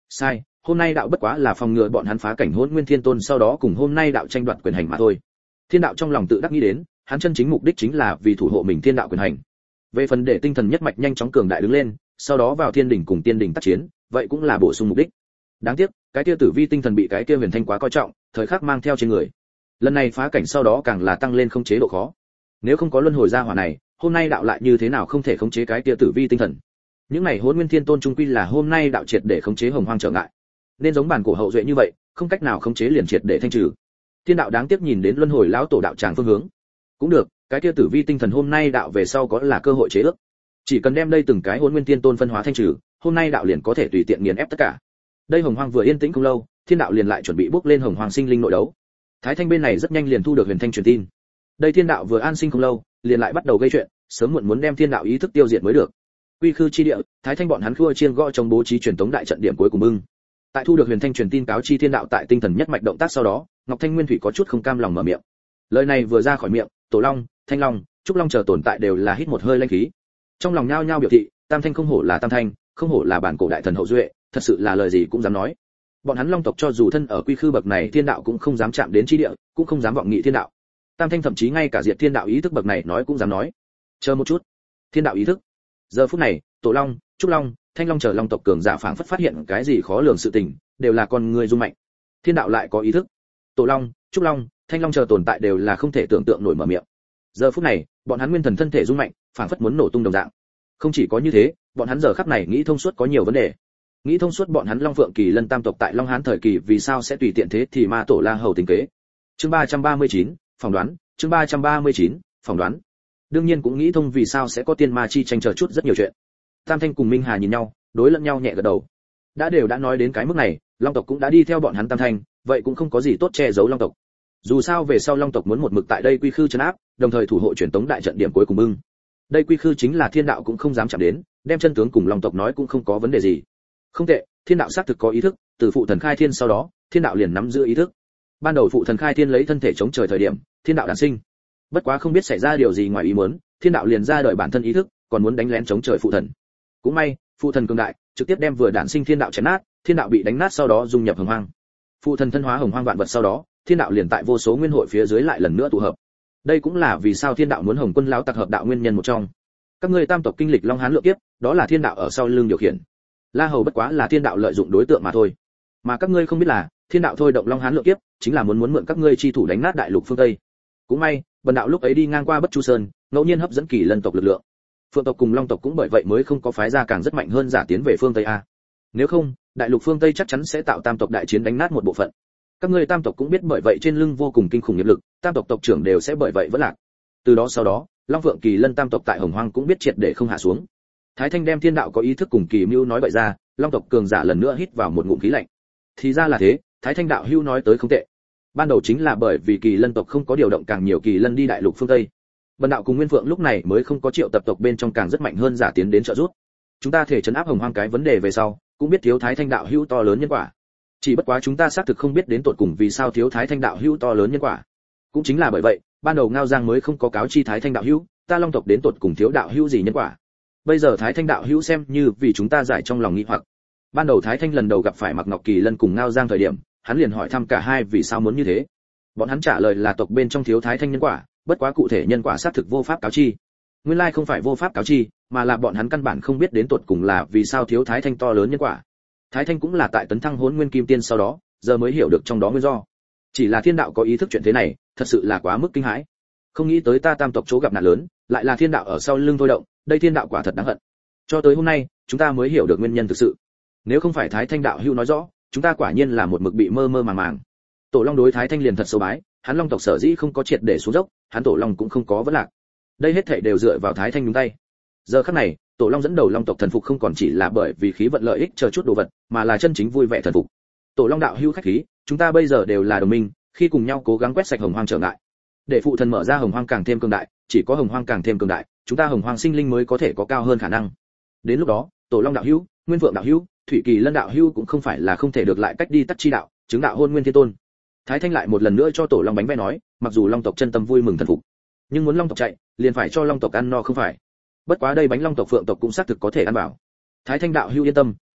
Sai, hôm nay đạo bất quá là phòng ngừa bọn hắn phá cảnh Hỗn Nguyên Thiên Tôn sau đó cùng hôm nay đạo tranh đoạt quyền hành mà thôi. Thiên đạo trong lòng tự đắc nghĩ đến, hắn chân chính mục đích chính là vì thủ hộ mình thiên đạo quyền hành. Về phần để tinh thần nhất mạch nhanh chóng cường đại đứng lên, sau đó vào thiên đỉnh cùng tiên đỉnh tác chiến, vậy cũng là bổ sung mục đích. Đáng tiếc, cái kia tử vi tinh thần bị cái kia huyền thanh quá coi trọng, thời khắc mang theo trên người. Lần này phá cảnh sau đó càng là tăng lên không chế độ khó. Nếu không có luân hồi gia hỏa này, hôm nay đạo lại như thế nào không thể khống chế cái kia tử vi tinh thần. Những này Hỗn Nguyên Thiên Tôn trung quy là hôm nay đạo triệt để khống chế hồng hoang trở ngại. Nên giống bản cổ hậu duệ như vậy, không cách nào khống chế liền triệt để thanh trừ. Thiên đạo đáng tiếc nhìn đến luân hồi lão tổ đạo tràng phương hướng. Cũng được, cái kia tử vi tinh thần hôm nay đạo về sau có là cơ hội chế ước. Chỉ cần đem đây từng cái Hỗn Nguyên Thiên Tôn phân hóa thanh trừ, hôm nay đạo liền có thể tùy tiện nghiền ép tất cả. Đây hồng hoang vừa yên tĩnh không lâu, thiên đạo liền lại chuẩn bị bước lên hồng hoang sinh linh nội đấu. Thái Thanh bên này rất nhanh liền thu được huyền thanh truyền tin. Đây thiên đạo vừa an sinh không lâu, liền lại bắt đầu gây chuyện, sớm muộn muốn đem thiên đạo ý thức tiêu diệt mới được. Quy khư chi địa, Thái Thanh bọn hắn khua chiêng gõ trong bố trí truyền tống đại trận điểm cuối cùng bưng. Tại thu được huyền thanh truyền tin cáo chi thiên đạo tại tinh thần nhất mạch động tác sau đó, Ngọc Thanh Nguyên Thủy có chút không cam lòng mở miệng. Lời này vừa ra khỏi miệng, Tổ Long, Thanh Long, Trúc Long chờ tồn tại đều là hít một hơi linh khí. Trong lòng nhao nhao biểu thị, Tam Thanh không hổ là Tam Thanh, không hổ là bản cổ đại thần hậu duệ, thật sự là lời gì cũng dám nói. Bọn hắn Long tộc cho dù thân ở quy khư bậc này thiên đạo cũng không dám chạm đến chi địa, cũng không dám vọng nghị thiên đạo. Tam Thanh thậm chí ngay cả diệt thiên đạo ý thức bậc này nói cũng dám nói. Chờ một chút, thiên đạo ý thức. Giờ phút này, Tổ Long, Trúc Long, Thanh Long chờ Long tộc cường giả phảng phất phát hiện cái gì khó lường sự tình, đều là con người rung mạnh. Thiên đạo lại có ý thức. Tổ Long, Trúc Long, Thanh Long chờ tồn tại đều là không thể tưởng tượng nổi mở miệng. Giờ phút này, bọn hắn nguyên thần thân thể rung mạnh, phảng phất muốn nổ tung đồng dạng. Không chỉ có như thế, bọn hắn giờ khắc này nghĩ thông suốt có nhiều vấn đề. Nghĩ thông suốt bọn hắn Long Phượng Kỳ Lân Tam tộc tại Long Hán thời kỳ vì sao sẽ tùy tiện thế thì ma tổ La Hầu tính kế. Chương 339, phỏng đoán, chương 339, phỏng đoán. Đương nhiên cũng nghĩ thông vì sao sẽ có tiên ma chi tranh chờ chút rất nhiều chuyện. Tam Thanh cùng Minh Hà nhìn nhau, đối lẫn nhau nhẹ gật đầu. Đã nói đến cái mức này, Long tộc cũng đã đi theo bọn hắn Tam Thanh, vậy cũng không có gì tốt che giấu Long tộc. Dù sao về sau Long tộc muốn một mực tại đây quy khư trấn áp, đồng thời thủ hộ truyền tống đại trận điểm cuối cùng bưng. Đây quy khư chính là thiên đạo cũng không dám chạm đến, đem chân tướng cùng Long tộc nói cũng không có vấn đề gì. Không tệ, thiên đạo xác thực có ý thức, từ phụ thần khai thiên sau đó, thiên đạo liền nắm giữ ý thức. Ban đầu phụ thần khai thiên lấy thân thể chống trời thời điểm, thiên đạo đản sinh. Bất quá không biết xảy ra điều gì ngoài ý muốn, thiên đạo liền ra đời bản thân ý thức, còn muốn đánh lén chống trời phụ thần. Cũng may, phụ thần cường đại, trực tiếp đem vừa đản sinh thiên đạo chém nát, thiên đạo bị đánh nát sau đó dung nhập hồng hoang. Phụ thần thân hóa hồng hoang vạn vật sau đó, thiên đạo liền tại vô số nguyên hội phía dưới lại lần nữa tụ hợp. Đây cũng là vì sao thiên đạo muốn Hồng Quân lão tặc hợp đạo nguyên nhân một trong. Các ngươi Tam tộc kinh lịch Long Hán lượng kiếp, đó là thiên đạo ở sau lưng điều khiển. La Hầu bất quá là thiên đạo lợi dụng đối tượng mà thôi. Mà các ngươi không biết là, thiên đạo thôi động Long Hán lượng kiếp, chính là muốn mượn các ngươi chi thủ đánh nát đại lục phương Tây. Cũng may, Bần đạo lúc ấy đi ngang qua Bất Chu Sơn, ngẫu nhiên hấp dẫn Kỳ Lân tộc lực lượng. Phượng tộc cùng Long tộc cũng bởi vậy mới không có phái ra càng rất mạnh hơn giả tiến về phương Tây a. Nếu không, đại lục phương Tây chắc chắn sẽ tạo Tam tộc đại chiến đánh nát một bộ phận. Các ngươi Tam tộc cũng biết bởi vậy trên lưng vô cùng kinh khủng nghiệp lực, Tam tộc tộc trưởng đều sẽ bởi vậy vỡ lạc. Từ đó sau đó, Long Phượng Kỳ Lân Tam tộc tại Hồng Hoang cũng biết triệt để không hạ xuống. Thái Thanh đem thiên đạo có ý thức cùng Kỳ Mưu nói vậy ra, Long tộc cường giả lần nữa hít vào một ngụm khí lạnh. Thì ra là thế, Thái Thanh đạo hưu nói tới không tệ. Ban đầu chính là bởi vì Kỳ Lân tộc không có điều động càng nhiều Kỳ Lân đi đại lục phương Tây. Bần đạo cùng Nguyên Phượng lúc này mới không có triệu tập tộc bên trong càng rất mạnh hơn giả tiến đến trợ giúp. Chúng ta thể trấn áp Hồng Hoang cái vấn đề về sau, cũng biết thiếu Thái Thanh đạo hưu to lớn nhân quả. Chỉ bất quá chúng ta xác thực không biết đến tột cùng vì sao thiếu Thái Thanh đạo hưu to lớn nhân quả. Cũng chính là bởi vậy, ban đầu Ngao Giang mới không có cáo chi Thái Thanh đạo hưu, ta Long tộc đến tột cùng thiếu đạo hưu gì nhân quả. Bây giờ Thái Thanh đạo hưu xem như vì chúng ta giải trong lòng nghi hoặc. Ban đầu Thái Thanh lần đầu gặp phải Mạc Ngọc Kỳ Lân cùng Ngao Giang thời điểm, hắn liền hỏi thăm cả hai vì sao muốn như thế. Bọn hắn trả lời là tộc bên trong thiếu Thái Thanh nhân quả, bất quá cụ thể nhân quả xác thực vô pháp cáo chi. Nguyên lai không phải vô pháp cáo chi, mà là bọn hắn căn bản không biết đến tột cùng là vì sao thiếu Thái Thanh to lớn nhân quả. Thái Thanh cũng là tại tấn thăng Hỗn Nguyên Kim Tiên sau đó, giờ mới hiểu được trong đó nguyên do. Chỉ là thiên đạo có ý thức chuyện thế này, thật sự là quá mức kinh hãi. Không nghĩ tới ta Tam tộc chỗ gặp nạn lớn, lại là thiên đạo ở sau lưng thôi động, đây thiên đạo quả thật đáng hận. Cho tới hôm nay, chúng ta mới hiểu được nguyên nhân thực sự. Nếu không phải Thái Thanh đạo hưu nói rõ, chúng ta quả nhiên là một mực bị mơ mơ màng màng. Tổ Long đối Thái Thanh liền thật sâu bái, hắn Long tộc sở dĩ không có triệt để xuống dốc, hắn Tổ Long cũng không có vấn lạc. Đây hết thảy đều dựa vào Thái Thanh nhúng tay. Giờ khắc này, Tổ Long dẫn đầu Long tộc thần phục không còn chỉ là bởi vì khí vận lợi ích chờ chút đồ vật, mà là chân chính vui vẻ thần phục. Tổ Long đạo hưu khách khí, chúng ta bây giờ đều là đồng minh, khi cùng nhau cố gắng quét sạch Hồng Hoang trở ngại. Để phụ thần mở ra Hồng Hoang càng thêm cường đại, chỉ có Hồng Hoang càng thêm cường đại, chúng ta Hồng Hoang sinh linh mới có thể có cao hơn khả năng. Đến lúc đó, Tổ Long đạo hưu, Nguyên Vượng đạo hưu, Thủy Kỳ Lân đạo hưu cũng không phải là không thể được lại cách đi tắt chi đạo, chứng đạo Hôn Nguyên Thiên Tôn. Thái Thanh lại một lần nữa cho Tổ Long bánh vẽ nói, mặc dù Long tộc chân tâm vui mừng thần phục, nhưng muốn Long tộc chạy, liền phải cho Long tộc ăn no không phải. Bất quá đây bánh Long tộc Phượng tộc cũng xác thực có thể ăn bảo. Thái Thanh đạo hưu yên tâm,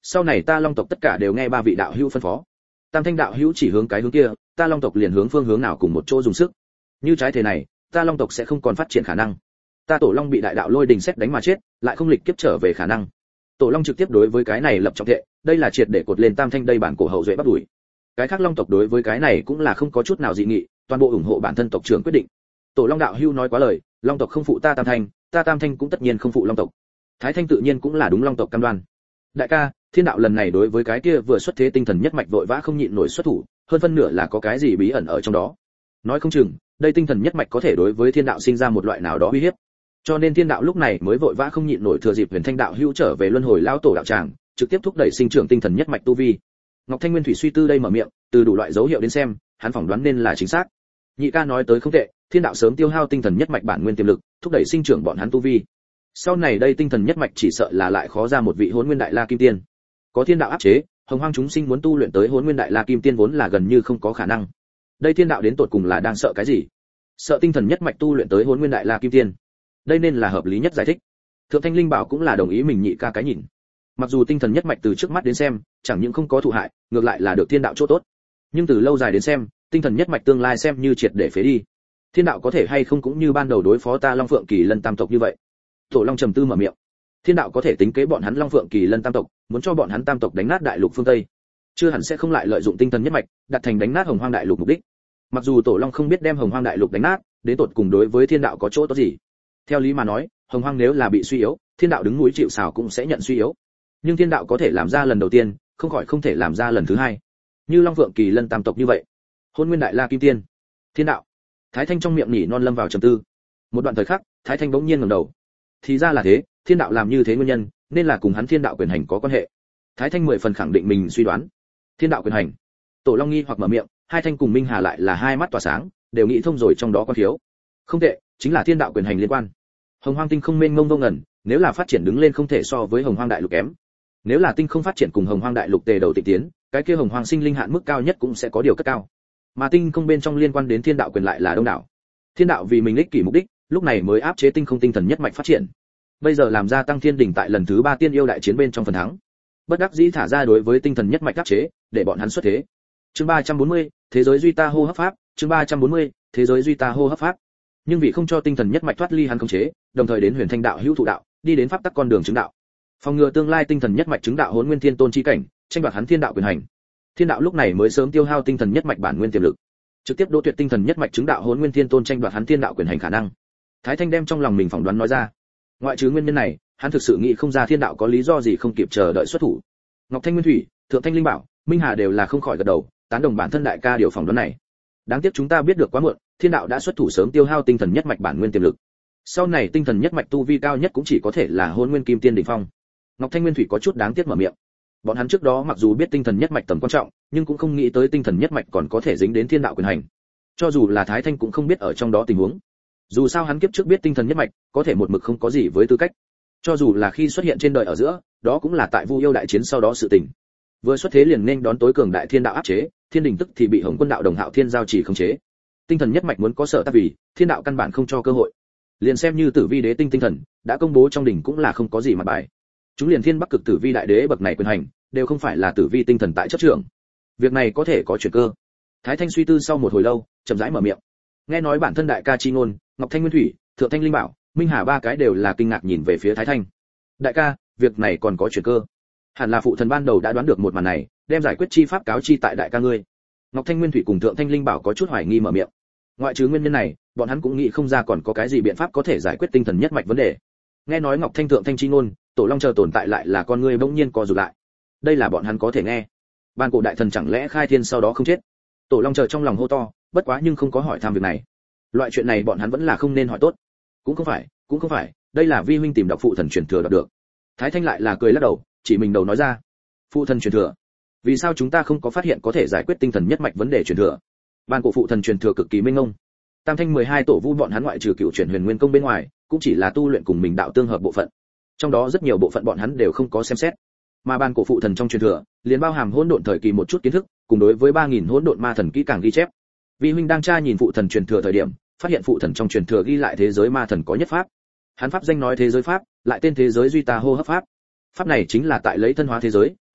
sau này ta long tộc tất cả đều nghe ba vị đạo hữu phân phó. Tam Thanh đạo hữu chỉ hướng cái hướng kia, ta long tộc liền hướng phương hướng nào cùng một chỗ dùng sức. Như trái thế này, ta long tộc sẽ không còn phát triển khả năng. Ta tổ long bị đại đạo lôi đình sét đánh mà chết, lại không lịch kiếp trở về khả năng. Tổ long trực tiếp đối với cái này lập trọng thệ, đây là triệt để cột lên Tam Thanh đây bản cổ hậu duệ bắt đuổi. Cái khác long tộc đối với cái này cũng là không có chút nào dị nghị, toàn bộ ủng hộ bản thân tộc trưởng quyết định. Tổ long đạo hữu nói quá lời, long tộc không phụ ta Tam Thanh, ta Tam Thanh cũng tất nhiên không phụ long tộc. Thái Thanh tự nhiên cũng là đúng long tộc cam đoan. Đại ca, thiên đạo lần này đối với cái kia vừa xuất thế tinh thần nhất mạch vội vã không nhịn nổi xuất thủ, hơn phân nửa là có cái gì bí ẩn ở trong đó. Nói không chừng, đây tinh thần nhất mạch có thể đối với thiên đạo sinh ra một loại nào đó uy hiếp. Cho nên thiên đạo lúc này mới vội vã không nhịn nổi thừa dịp Huyền Thanh đạo hữu trở về luân hồi lão tổ đạo tràng, trực tiếp thúc đẩy sinh trưởng tinh thần nhất mạch tu vi. Ngọc Thanh Nguyên Thủy suy tư đây mở miệng, từ đủ loại dấu hiệu đến xem, hắn phỏng đoán nên là chính xác. Nhị ca nói tới không tệ, thiên đạo sớm tiêu hao tinh thần nhất mạch bản nguyên tiềm lực, thúc đẩy sinh trưởng bọn hắn tu vi. Sau này đây tinh thần nhất mạch chỉ sợ là lại khó ra một vị Hỗn Nguyên Đại La Kim Tiên. Có thiên đạo áp chế, hồng hoang chúng sinh muốn tu luyện tới Hỗn Nguyên Đại La Kim Tiên vốn là gần như không có khả năng. Đây thiên đạo đến tột cùng là đang sợ cái gì? Sợ tinh thần nhất mạch tu luyện tới Hỗn Nguyên Đại La Kim Tiên. Đây nên là hợp lý nhất giải thích. Thượng Thanh Linh Bảo cũng là đồng ý mình nhị ca cái nhìn. Mặc dù tinh thần nhất mạch từ trước mắt đến xem, chẳng những không có thụ hại, ngược lại là được thiên đạo chỗ tốt. Nhưng từ lâu dài đến xem, tinh thần nhất mạch tương lai xem như triệt để phế đi. Thiên đạo có thể hay không cũng như ban đầu đối phó ta Long Phượng Kỳ Lân tam tộc như vậy. Tổ Long trầm tư mở miệng. Thiên đạo có thể tính kế bọn hắn Long Phượng Kỳ Lân tam tộc, muốn cho bọn hắn tam tộc đánh nát đại lục phương Tây. Chưa hẳn sẽ không lại lợi dụng tinh thần nhất mạch, đặt thành đánh nát Hồng Hoang đại lục mục đích. Mặc dù Tổ Long không biết đem Hồng Hoang đại lục đánh nát, đến tột cùng đối với thiên đạo có chỗ tốt gì. Theo lý mà nói, Hồng Hoang nếu là bị suy yếu, thiên đạo đứng núi chịu sào cũng sẽ nhận suy yếu. Nhưng thiên đạo có thể làm ra lần đầu tiên, không khỏi không thể làm ra lần thứ hai. Như Long Phượng Kỳ Lân tam tộc như vậy, Hôn Nguyên Đại La Kim Tiên, thiên đạo. Thái Thanh trong miệng nhỉ non lâm vào trầm tư. Một đoạn thời khắc, Thái Thanh bỗng nhiên ngẩng đầu. Thì ra là thế, thiên đạo làm như thế nguyên nhân, nên là cùng hắn thiên đạo quyền hành có quan hệ. Thái Thanh 10 phần khẳng định mình suy đoán. Thiên đạo quyền hành. Tổ Long nghi hoặc mở miệng, Hai Thanh cùng Minh Hà lại là hai mắt tỏa sáng, đều nghĩ thông rồi trong đó có thiếu. Không tệ, chính là thiên đạo quyền hành liên quan. Hồng Hoang tinh không mênh mông vô ngần, nếu là phát triển đứng lên không thể so với Hồng Hoang đại lục kém. Nếu là tinh không phát triển cùng Hồng Hoang đại lục tề đầu tịch tiến, cái kia Hồng Hoang sinh linh hạn mức cao nhất cũng sẽ có điều cất cao. Mà tinh không bên trong liên quan đến thiên đạo quyền lại là đông đảo. Thiên đạo vì mình ích kỷ mục đích, lúc này mới áp chế tinh không tinh thần nhất mạch phát triển. Bây giờ làm ra tăng thiên đỉnh tại lần thứ 3 tiên yêu đại chiến bên trong phần thắng. Bất đắc dĩ thả ra đối với tinh thần nhất mạch áp chế, để bọn hắn xuất thế. Chương 340, thế giới duy ta hô hấp pháp, chương 340, thế giới duy ta hô hấp pháp. Nhưng vì không cho tinh thần nhất mạch thoát ly hắn khống chế, đồng thời đến Huyền Thanh đạo hữu thụ đạo, đi đến pháp tắc con đường chứng đạo. Phòng ngừa tương lai tinh thần nhất mạch chứng đạo Hỗn Nguyên Thiên Tôn chi cảnh, tranh đoạt hắn thiên đạo quyền hành. Thiên đạo lúc này mới sớm tiêu hao tinh thần nhất mạch bản nguyên tiềm lực, trực tiếp đỗ tuyệt tinh thần nhất mạch chứng đạo Hỗn Nguyên Thiên Tôn tranh đoạt hắn thiên đạo quyền hành khả năng. Thái Thanh đem trong lòng mình phỏng đoán nói ra. Ngoại trừ nguyên nhân này, hắn thực sự nghĩ không ra thiên đạo có lý do gì không kịp chờ đợi xuất thủ. Ngọc Thanh Nguyên Thủy, Thượng Thanh Linh Bảo, Minh Hà đều là không khỏi gật đầu, tán đồng bản thân đại ca điều phỏng đoán này. Đáng tiếc chúng ta biết được quá muộn, thiên đạo đã xuất thủ sớm tiêu hao tinh thần nhất mạch bản nguyên tiềm lực. Sau này tinh thần nhất mạch tu vi cao nhất cũng chỉ có thể là Hỗn Nguyên Kim Tiên đỉnh phong. Ngọc Thanh Nguyên Thủy có chút đáng tiếc mở miệng. Bọn hắn trước đó mặc dù biết tinh thần nhất mạch tầm quan trọng, nhưng cũng không nghĩ tới tinh thần nhất mạch còn có thể dính đến thiên đạo quyền hành. Cho dù là Thái Thanh cũng không biết ở trong đó tình huống. Dù sao hắn kiếp trước biết tinh thần nhất mạch, có thể một mực không có gì với tư cách. Cho dù là khi xuất hiện trên đời ở giữa, đó cũng là tại Vu Yêu đại chiến sau đó sự tình. Vừa xuất thế liền nên đón tối cường đại thiên đạo áp chế, thiên đình tức thì bị Hồng Quân đạo đồng Hạo Thiên giao chỉ khống chế. Tinh thần nhất mạch muốn có sở tác vì, thiên đạo căn bản không cho cơ hội. Liền xem như Tử Vi Đế tinh thần đã công bố trong đỉnh cũng là không có gì mặt bài. Chúng liền thiên Bắc Cực Tử Vi đại đế bậc này quyền hành, đều không phải là Tử Vi tinh thần tại chấp trưởng. Việc này có thể có chuyển cơ. Thái Thanh suy tư sau một hồi lâu, chậm rãi mở miệng. Nghe nói bản thân đại ca chi ngôn, Ngọc Thanh Nguyên Thủy, Thượng Thanh Linh Bảo, Minh Hà ba cái đều là kinh ngạc nhìn về phía Thái Thanh. Đại ca, việc này còn có chuyển cơ. Hẳn là phụ thần ban đầu đã đoán được một màn này, đem giải quyết chi pháp cáo chi tại đại ca ngươi. Ngọc Thanh Nguyên Thủy cùng Thượng Thanh Linh Bảo có chút hoài nghi mở miệng. Ngoại trừ nguyên nhân này, bọn hắn cũng nghĩ không ra còn có cái gì biện pháp có thể giải quyết tinh thần nhất mạch vấn đề. Nghe nói Ngọc Thanh Thượng Thanh chi ngôn, Tổ Long chờ tồn tại lại là con ngươi bỗng nhiên co rụt lại. Đây là bọn hắn có thể nghe. Ban cổ đại thần chẳng lẽ khai thiên sau đó không chết? Tổ Long chờ trong lòng hô to, bất quá nhưng không có hỏi thăm việc này. Loại chuyện này bọn hắn vẫn là không nên hỏi tốt. Cũng không phải, đây là vi huynh tìm đọc phụ thần truyền thừa đọc được. Thái Thanh lại là cười lắc đầu, chỉ mình đầu nói ra. Phụ thần truyền thừa? Vì sao chúng ta không có phát hiện có thể giải quyết tinh thần nhất mạch vấn đề truyền thừa? Ban cổ phụ thần truyền thừa cực kỳ minh ngông. Tam Thanh 12 tổ vu bọn hắn ngoại trừ cựu chuyển huyền nguyên công bên ngoài, cũng chỉ là tu luyện cùng mình đạo tương hợp bộ phận. Trong đó rất nhiều bộ phận bọn hắn đều không có xem xét. Mà ban cổ phụ thần trong truyền thừa, liền bao hàm hỗn độn thời kỳ một chút kiến thức, cùng đối với 3000 hỗn độn ma thần kỹ càng ghi chép. Vi huynh đang tra nhìn phụ thần truyền thừa thời điểm, phát hiện phụ thần trong truyền thừa ghi lại thế giới ma thần có nhất pháp. Hắn pháp danh nói thế giới pháp, lại tên thế giới duy ta hô hấp pháp. Pháp này chính là tại lấy thân hóa thế giới,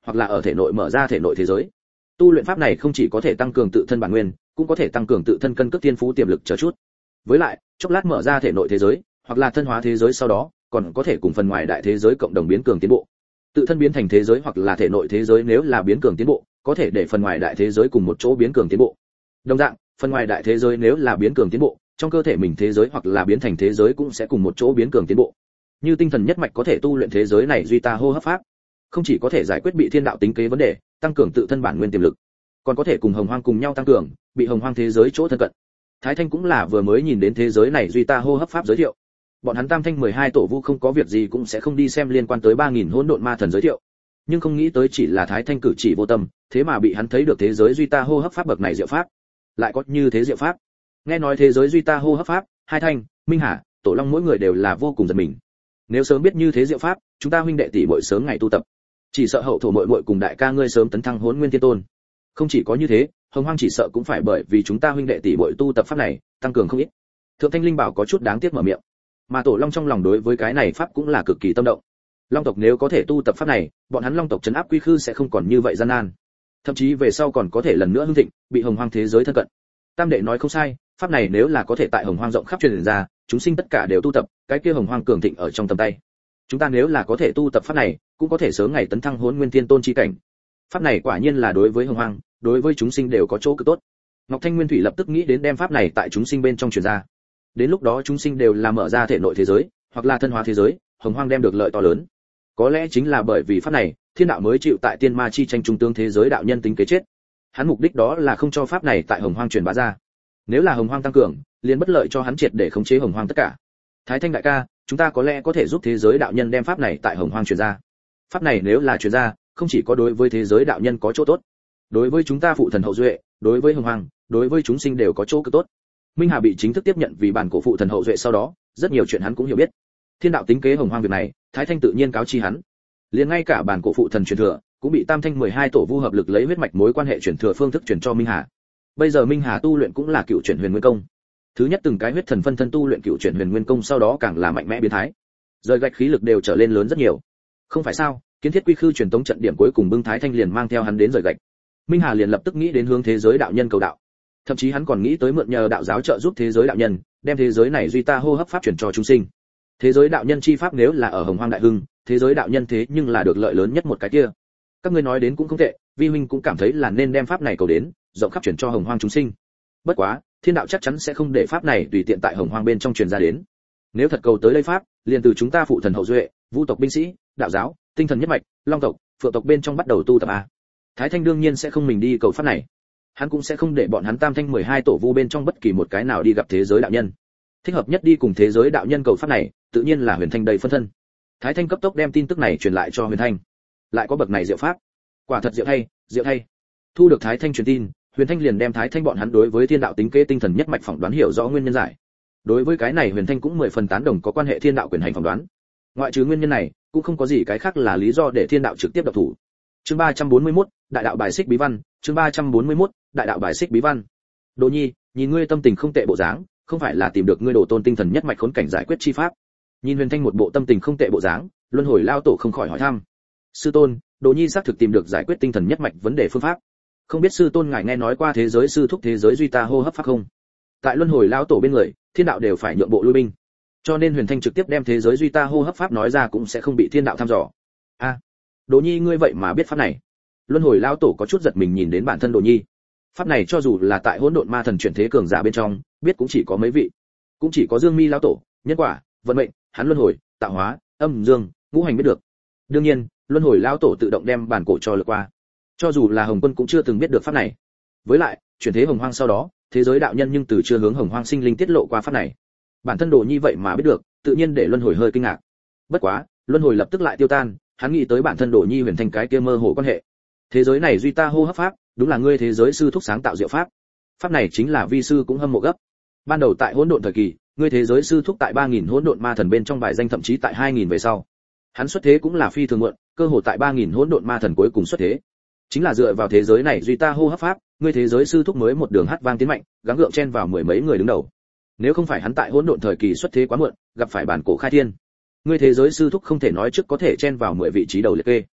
hoặc là ở thể nội mở ra thể nội thế giới. Tu luyện pháp này không chỉ có thể tăng cường tự thân bản nguyên, cũng có thể tăng cường tự thân cân cước tiên phú tiềm lực chờ chút. Với lại, chốc lát mở ra thể nội thế giới, hoặc là thân hóa thế giới sau đó, còn có thể cùng phần ngoài đại thế giới cộng đồng biến cường tiến bộ. Tự thân biến thành thế giới hoặc là thể nội thế giới nếu là biến cường tiến bộ, có thể để phần ngoài đại thế giới cùng một chỗ biến cường tiến bộ. Đồng dạng, phần ngoài đại thế giới nếu là biến cường tiến bộ, trong cơ thể mình thế giới hoặc là biến thành thế giới cũng sẽ cùng một chỗ biến cường tiến bộ. Như tinh thần nhất mạch có thể tu luyện thế giới này duy ta hô hấp pháp, không chỉ có thể giải quyết bị thiên đạo tính kế vấn đề, tăng cường tự thân bản nguyên tiềm lực, còn có thể cùng hồng hoang cùng nhau tăng cường bị hồng hoang thế giới chỗ thân cận. Thái Thanh cũng là vừa mới nhìn đến thế giới này duy ta hô hấp pháp giới thiệu. Bọn hắn Tam Thanh 12 tổ vu không có việc gì cũng sẽ không đi xem liên quan tới 3000 hỗn độn ma thần giới thiệu. Nhưng không nghĩ tới chỉ là Thái Thanh cử chỉ vô tâm, thế mà bị hắn thấy được thế giới duy ta hô hấp pháp bậc này diệu pháp. Lại có như thế diệu pháp. Nghe nói thế giới duy ta hô hấp pháp, Hai Thanh, Minh Hà, Tổ Long mỗi người đều là vô cùng giật mình. Nếu sớm biết như thế diệu pháp, chúng ta huynh đệ tỷ muội sớm ngày tu tập. Chỉ sợ hậu thổ muội muội cùng đại ca ngươi sớm tấn thăng Hỗn Nguyên Thiên Tôn. Không chỉ có như thế, hồng hoang chỉ sợ cũng phải bởi vì chúng ta huynh đệ tỷ muội tu tập pháp này, tăng cường không ít. Thượng Thanh Linh bảo có chút đáng tiếc mở miệng. Mà Tổ Long trong lòng đối với cái này pháp cũng là cực kỳ tâm động. Long tộc nếu có thể tu tập pháp này, bọn hắn Long tộc trấn áp quy khư sẽ không còn như vậy gian nan. Thậm chí về sau còn có thể lần nữa hưng thịnh, bị hồng hoang thế giới thân cận. Tam đệ nói không sai, pháp này nếu là có thể tại hồng hoang rộng khắp truyền ra, chúng sinh tất cả đều tu tập, cái kia hồng hoang cường thịnh ở trong tầm tay. Chúng ta nếu là có thể tu tập pháp này, cũng có thể sớm ngày tấn thăng Hỗn Nguyên Thiên Tôn chi cảnh. Pháp này quả nhiên là đối với hồng hoang, đối với chúng sinh đều có chỗ cực tốt. Ngọc Thanh Nguyên Thủy lập tức nghĩ đến đem pháp này tại chúng sinh bên trong truyền ra. Đến lúc đó chúng sinh đều là mở ra thể nội thế giới, hoặc là thân hóa thế giới, hồng hoang đem được lợi to lớn. Có lẽ chính là bởi vì pháp này, thiên đạo mới chịu tại tiên ma chi tranh trung tướng thế giới đạo nhân tính kế chết. Hắn mục đích đó là không cho pháp này tại hồng hoang truyền bá ra. Nếu là hồng hoang tăng cường, liền bất lợi cho hắn triệt để khống chế hồng hoang tất cả. Thái Thanh đại ca, chúng ta có lẽ có thể giúp thế giới đạo nhân đem pháp này tại hồng hoang truyền ra. Pháp này nếu là truyền ra, không chỉ có đối với thế giới đạo nhân có chỗ tốt, đối với chúng ta phụ thần hậu duệ, đối với hồng hoang, đối với chúng sinh đều có chỗ cực tốt. Minh Hà bị chính thức tiếp nhận vì bản cổ phụ thần hậu duệ sau đó, rất nhiều chuyện hắn cũng hiểu biết. Thiên đạo tính kế hồng hoang việc này, Thái Thanh tự nhiên cáo chi hắn. Liền ngay cả bản cổ phụ thần truyền thừa, cũng bị Tam Thanh 12 tổ vu hợp lực lấy huyết mạch mối quan hệ truyền thừa phương thức truyền cho Minh Hà. Bây giờ Minh Hà tu luyện cũng là cựu chuyển huyền nguyên công. Thứ nhất từng cái huyết thần phân thân tu luyện cựu chuyển huyền nguyên công sau đó càng là mạnh mẽ biến thái. Rời gạch khí lực đều trở lên lớn rất nhiều. Không phải sao, kiến thiết quy khư truyền tống trận điểm cuối cùng bưng Thái Thanh liền mang theo hắn đến rời gạch. Minh Hà liền lập tức nghĩ đến hướng thế giới đạo nhân cầu đạo. Thậm chí hắn còn nghĩ tới mượn nhờ đạo giáo trợ giúp thế giới đạo nhân, đem thế giới này duy ta hô hấp pháp truyền cho chúng sinh. Thế giới đạo nhân chi pháp nếu là ở hồng hoang đại hưng, thế giới đạo nhân thế nhưng là được lợi lớn nhất một cái kia. Các ngươi nói đến cũng không tệ, vi huynh cũng cảm thấy là nên đem pháp này cầu đến, rộng khắp truyền cho hồng hoang chúng sinh. Bất quá, thiên đạo chắc chắn sẽ không để pháp này tùy tiện tại hồng hoang bên trong truyền ra đến. Nếu thật cầu tới đây pháp, liền từ chúng ta phụ thần hậu duệ, vu tộc binh sĩ, đạo giáo, tinh thần nhất mạch, long tộc, phượng tộc bên trong bắt đầu tu tập a. Thái Thanh đương nhiên sẽ không mình đi cầu pháp này. Hắn cũng sẽ không để bọn hắn Tam Thanh 12 tổ vu bên trong bất kỳ một cái nào đi gặp thế giới đạo nhân. Thích hợp nhất đi cùng thế giới đạo nhân cầu pháp này, tự nhiên là Huyền Thanh đầy phân thân. Thái Thanh cấp tốc đem tin tức này truyền lại cho Huyền Thanh. Lại có bậc này diệu pháp, quả thật diệu thay, diệu thay. Thu được Thái Thanh truyền tin, Huyền Thanh liền đem Thái Thanh bọn hắn đối với thiên đạo tính kế tinh thần nhất mạch phỏng đoán hiểu rõ nguyên nhân giải. Đối với cái này Huyền Thanh cũng 10 phần tán đồng có quan hệ thiên đạo quyền hành phỏng đoán. Ngoại trừ nguyên nhân này, cũng không có gì cái khác là lý do để thiên đạo trực tiếp động thủ. Chương 341, đại đạo bài xích bí văn, chương 341, đại đạo bài xích bí văn. Đồ Nhi, nhìn ngươi tâm tình không tệ bộ dáng, không phải là tìm được ngươi đồ tôn tinh thần nhất mạch khốn cảnh giải quyết chi pháp. Nhìn Huyền Thanh một bộ tâm tình không tệ bộ dáng, Luân Hồi lao tổ không khỏi hỏi thăm. Sư tôn, Đồ Nhi xác thực tìm được giải quyết tinh thần nhất mạch vấn đề phương pháp. Không biết sư tôn ngài nghe nói qua thế giới sư thúc thế giới duy ta hô hấp pháp không? Tại Luân Hồi lao tổ bên người, thiên đạo đều phải nhượng bộ lui binh. Cho nên Huyền Thanh trực tiếp đem thế giới duy ta hô hấp pháp nói ra cũng sẽ không bị thiên đạo thăm dò. A, Đồ Nhi ngươi vậy mà biết pháp này? Luân Hồi lao tổ có chút giật mình nhìn đến bản thân Đồ Nhi. Pháp này cho dù là tại hỗn độn ma thần chuyển thế cường giả bên trong, biết cũng chỉ có mấy vị, cũng chỉ có Dương Mi lao tổ, nhân quả, vận mệnh, hắn luân hồi, tạo hóa, âm dương, ngũ hành biết được. Đương nhiên, Luân Hồi lao tổ tự động đem bản cổ cho lược qua. Cho dù là Hồng Quân cũng chưa từng biết được pháp này. Với lại, chuyển thế hồng hoang sau đó, thế giới đạo nhân nhưng từ chưa hướng hồng hoang sinh linh tiết lộ qua pháp này. Bản thân Đồ Nhi vậy mà biết được, tự nhiên để Luân Hồi hơi kinh ngạc. Bất quá, Luân Hồi lập tức lại tiêu tan, hắn nghĩ tới bản thân Đồ Nhi Huyền Thanh cái kia mơ hồ quan hệ. Thế giới này duy ta hô hấp pháp, đúng là ngươi thế giới sư thúc sáng tạo diệu pháp. Pháp này chính là vi sư cũng hâm mộ gấp. Ban đầu tại hỗn độn thời kỳ, ngươi thế giới sư thúc tại 3000 hỗn độn ma thần bên trong bài danh thậm chí tại 2000 về sau. Hắn xuất thế cũng là phi thường muộn, cơ hồ tại 3000 hỗn độn ma thần cuối cùng xuất thế. Chính là dựa vào thế giới này duy ta hô hấp pháp, ngươi thế giới sư thúc mới một đường hát vang tiến mạnh, gắng gượng chen vào mười mấy người đứng đầu. Nếu không phải hắn tại hỗn độn thời kỳ xuất thế quá muộn, gặp phải bản cổ khai thiên, ngươi thế giới sư thúc không thể nói trước có thể chen vào 10 vị trí đầu liệt kê.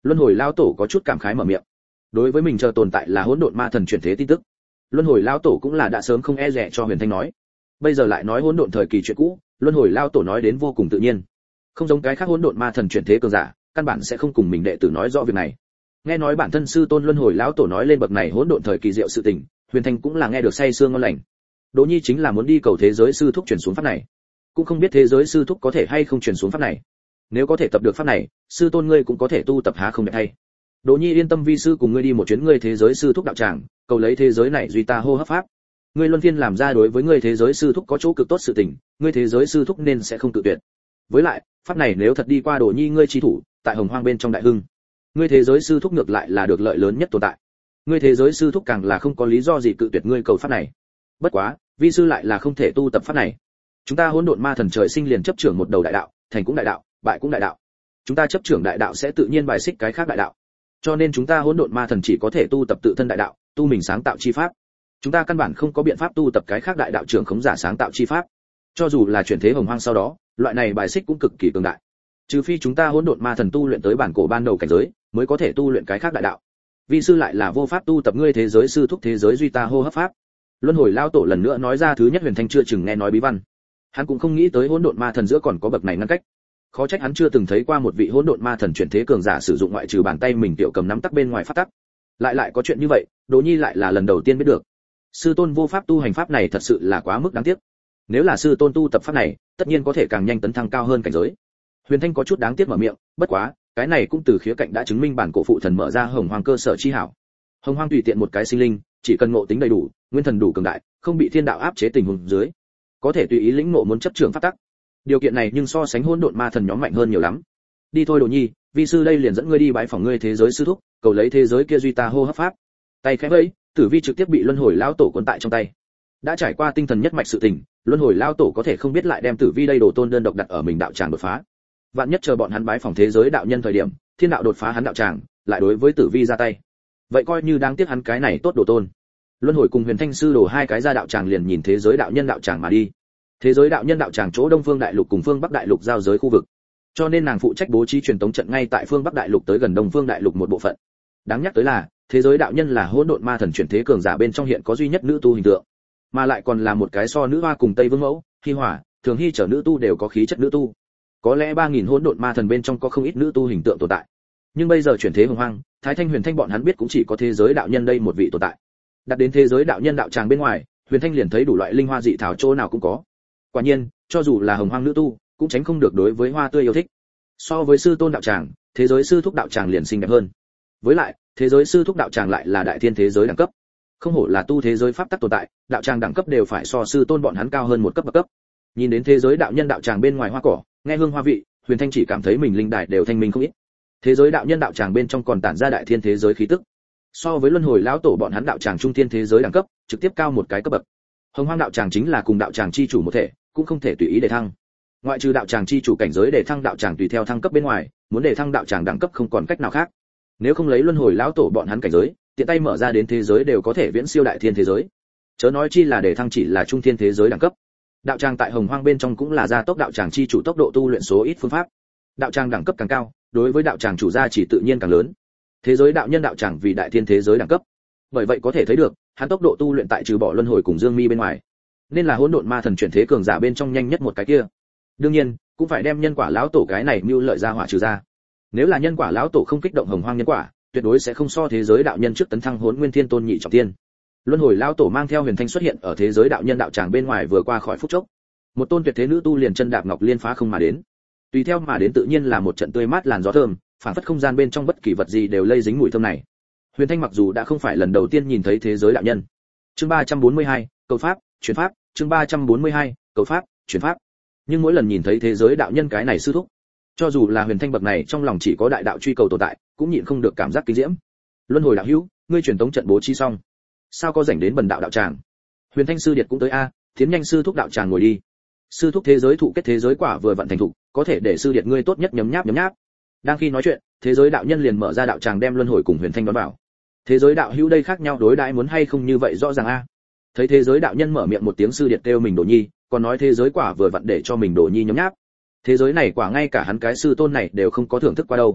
Luân hồi lao tổ có chút cảm khái mở miệng. Đối với mình chờ tồn tại là hỗn độn ma thần chuyển thế tin tức, Luân hồi lao tổ cũng là đã sớm không e dè cho Huyền Thanh nói. Bây giờ lại nói hỗn độn thời kỳ chuyện cũ, Luân hồi lao tổ nói đến vô cùng tự nhiên. Không giống cái khác hỗn độn ma thần chuyển thế cường giả, căn bản sẽ không cùng mình đệ tử nói rõ việc này. Nghe nói bản thân sư tôn Luân hồi lão tổ nói lên bậc này hỗn độn thời kỳ diệu sự tình, Huyền Thanh cũng là nghe được say sương ngon lành. Đỗ Nhi chính là muốn đi cầu thế giới sư thúc truyền xuống pháp này, cũng không biết thế giới sư thúc có thể hay không truyền xuống pháp này. Nếu có thể tập được pháp này, sư tôn ngươi cũng có thể tu tập há không đẹp hay. Đỗ Nhi yên tâm, vi sư cùng ngươi đi một chuyến ngươi thế giới sư thúc đạo tràng, cầu lấy thế giới này duy ta hô hấp pháp. Ngươi luân phiên làm ra đối với ngươi thế giới sư thúc có chỗ cực tốt sự tình, ngươi thế giới sư thúc nên sẽ không tự tuyệt. Với lại, pháp này nếu thật đi qua Đỗ Nhi ngươi chi thủ, tại Hồng Hoang bên trong đại hưng, ngươi thế giới sư thúc ngược lại là được lợi lớn nhất tồn tại. Ngươi thế giới sư thúc càng là không có lý do gì cự tuyệt ngươi cầu pháp này. Bất quá, vi sư lại là không thể tu tập pháp này. Chúng ta hỗn độn ma thần trời sinh liền chấp trưởng một đầu đại đạo, thành cũng đại đạo, bại cũng đại đạo. Chúng ta chấp trưởng đại đạo sẽ tự nhiên bài xích cái khác đại đạo. Cho nên chúng ta hỗn độn ma thần chỉ có thể tu tập tự thân đại đạo, tu mình sáng tạo chi pháp. Chúng ta căn bản không có biện pháp tu tập cái khác đại đạo trưởng khống giả sáng tạo chi pháp. Cho dù là chuyển thế Hồng Hoang sau đó, loại này bài xích cũng cực kỳ cường đại. Trừ phi chúng ta hỗn độn ma thần tu luyện tới bản cổ ban đầu cảnh giới, mới có thể tu luyện cái khác đại đạo. Vi sư lại là vô pháp tu tập ngươi thế giới sư thúc thế giới duy ta hô hấp pháp. Luân hồi lao tổ lần nữa nói ra thứ nhất Huyền Thanh chưa chừng nghe nói bí văn. Hắn cũng không nghĩ tới hỗn độn ma thần giữa còn có bậc này ngăn cách. Khó trách hắn chưa từng thấy qua một vị hỗn độn ma thần chuyển thế cường giả sử dụng ngoại trừ bàn tay mình tiểu cầm nắm tắc bên ngoài pháp tắc. Lại có chuyện như vậy, Đỗ Nhi lại là lần đầu tiên biết được. Sư tôn vô pháp tu hành pháp này thật sự là quá mức đáng tiếc. Nếu là sư tôn tu tập pháp này, tất nhiên có thể càng nhanh tấn thăng cao hơn cảnh giới. Huyền Thanh có chút đáng tiếc mở miệng, bất quá, cái này cũng từ khía cạnh đã chứng minh bản cổ phụ thần mở ra Hồng Hoang cơ sở chi hảo. Hồng Hoang tùy tiện một cái sinh linh, chỉ cần ngộ tính đầy đủ, nguyên thần đủ cường đại, không bị thiên đạo áp chế tình huống dưới, có thể tùy ý lĩnh ngộ muốn chấp trưởng pháp tắc. Điều kiện này nhưng so sánh hỗn độn ma thần nhóm mạnh hơn nhiều lắm. Đi thôi Đồ Nhi, vi sư đây liền dẫn ngươi đi bái phỏng ngươi thế giới sư thúc, cầu lấy thế giới kia duy ta hô hấp pháp. Tay khẽ vẫy, Tử Vi trực tiếp bị luân hồi lão tổ cuốn tại trong tay. Đã trải qua tinh thần nhất mạch sự tình, luân hồi lão tổ có thể không biết lại đem Tử Vi đây đồ tôn đơn độc đặt ở mình đạo tràng đột phá. Vạn nhất chờ bọn hắn bái phỏng thế giới đạo nhân thời điểm, thiên đạo đột phá hắn đạo tràng, lại đối với Tử Vi ra tay. Vậy coi như đáng tiếc hắn cái này tốt đồ tôn. Luân hồi cùng Huyền Thanh sư đồ hai cái ra đạo tràng liền nhìn thế giới đạo nhân đạo tràng mà đi. Thế giới đạo nhân đạo tràng chỗ Đông Phương Đại Lục cùng Phương Bắc Đại Lục giao giới khu vực, cho nên nàng phụ trách bố trí truyền tống trận ngay tại Phương Bắc Đại Lục tới gần Đông Phương Đại Lục một bộ phận. Đáng nhắc tới là, thế giới đạo nhân là hỗn độn ma thần chuyển thế cường giả bên trong hiện có duy nhất nữ tu hình tượng, mà lại còn là một cái so nữ hoa cùng Tây Vương mẫu, Hi Hỏa, Thường Hy trở nữ tu đều có khí chất nữ tu. Có lẽ 3000 hỗn độn ma thần bên trong có không ít nữ tu hình tượng tồn tại. Nhưng bây giờ chuyển thế Hồng Hoang, Thái Thanh Huyền Thanh bọn hắn biết cũng chỉ có thế giới đạo nhân đây một vị tồn tại. Đặt đến thế giới đạo nhân đạo tràng bên ngoài, Huyền Thanh liền thấy đủ loại linh hoa dị thảo chỗ nào cũng có. Quả nhiên, cho dù là Hồng Hoang nữ tu, cũng tránh không được đối với hoa tươi yêu thích. So với sư tôn đạo tràng, thế giới sư thúc đạo tràng liền xinh đẹp hơn. Với lại, thế giới sư thúc đạo tràng lại là đại thiên thế giới đẳng cấp. Không hổ là tu thế giới pháp tắc tồn tại, đạo tràng đẳng cấp đều phải so sư tôn bọn hắn cao hơn một cấp bậc cấp. Nhìn đến thế giới đạo nhân đạo tràng bên ngoài hoa cỏ, nghe hương hoa vị, Huyền Thanh chỉ cảm thấy mình linh đài đều thanh minh không ít. Thế giới đạo nhân đạo tràng bên trong còn tản ra đại thiên thế giới khí tức. So với luân hồi lão tổ bọn hắn đạo tràng trung thiên thế giới đẳng cấp, trực tiếp cao một cái cấp bậc. Hồng Hoang đạo tràng chính là cùng đạo tràng chi chủ một thể, cũng không thể tùy ý để thăng. Ngoại trừ đạo tràng chi chủ cảnh giới để thăng đạo tràng tùy theo thăng cấp bên ngoài, muốn để thăng đạo tràng đẳng cấp không còn cách nào khác. Nếu không lấy luân hồi lão tổ bọn hắn cảnh giới, tiện tay mở ra đến thế giới đều có thể viễn siêu đại thiên thế giới. Chớ nói chi là để thăng chỉ là trung thiên thế giới đẳng cấp. Đạo tràng tại Hồng Hoang bên trong cũng là gia tốc đạo tràng chi chủ tốc độ tu luyện số ít phương pháp. Đạo tràng đẳng cấp càng cao, đối với đạo tràng chủ gia chỉ tự nhiên càng lớn. Thế giới đạo nhân đạo tràng vì đại thiên thế giới đẳng cấp. Bởi vậy có thể thấy được, hắn tốc độ tu luyện tại trừ bỏ luân hồi cùng Dương Mi bên ngoài, nên là hỗn độn ma thần chuyển thế cường giả bên trong nhanh nhất một cái kia. Đương nhiên, cũng phải đem nhân quả lão tổ cái này mưu lợi ra hỏa trừ ra. Nếu là nhân quả lão tổ không kích động Hồng Hoang nhân quả, tuyệt đối sẽ không so thế giới đạo nhân trước tấn thăng Hỗn Nguyên Thiên Tôn nhị trọng thiên. Luân hồi lão tổ mang theo Huyền Thanh xuất hiện ở thế giới đạo nhân đạo tràng bên ngoài vừa qua khỏi phút chốc, một tôn tuyệt thế nữ tu liền chân đạp ngọc liên phá không mà đến. Tùy theo mà đến tự nhiên là một trận tươi mát làn gió thơm, phản phất không gian bên trong bất kỳ vật gì đều lây dính mùi thơm này. Huyền Thanh mặc dù đã không phải lần đầu tiên nhìn thấy thế giới đạo nhân. Chương 342, cầu pháp, chuyển pháp, chương 342, cầu pháp, chuyển pháp. Nhưng mỗi lần nhìn thấy thế giới đạo nhân cái này sư thúc, cho dù là Huyền Thanh bậc này trong lòng chỉ có đại đạo truy cầu tồn tại, cũng nhịn không được cảm giác kinh diễm. Luân hồi đạo hữu, ngươi truyền tống trận bố trí xong, sao có rảnh đến bần đạo đạo tràng? Huyền Thanh sư điệt cũng tới a, tiến nhanh sư thúc đạo tràng ngồi đi. Sư thúc thế giới thụ kết thế giới quả vừa vận thành thục, có thể để sư điệt ngươi tốt nhất nhấm nháp nhấm nháp. Đang khi nói chuyện, thế giới đạo nhân liền mở ra đạo tràng đem luân hồi cùng Huyền Thanh đón vào. Thế giới đạo hữu đây khác nhau đối đãi muốn hay không như vậy rõ ràng a. Thấy thế giới đạo nhân mở miệng một tiếng sư điệt kêu mình Đồ Nhi, còn nói thế giới quả vừa vặn để cho mình Đồ Nhi nhấm nháp. Thế giới này quả ngay cả hắn cái sư tôn này đều không có thưởng thức qua đâu.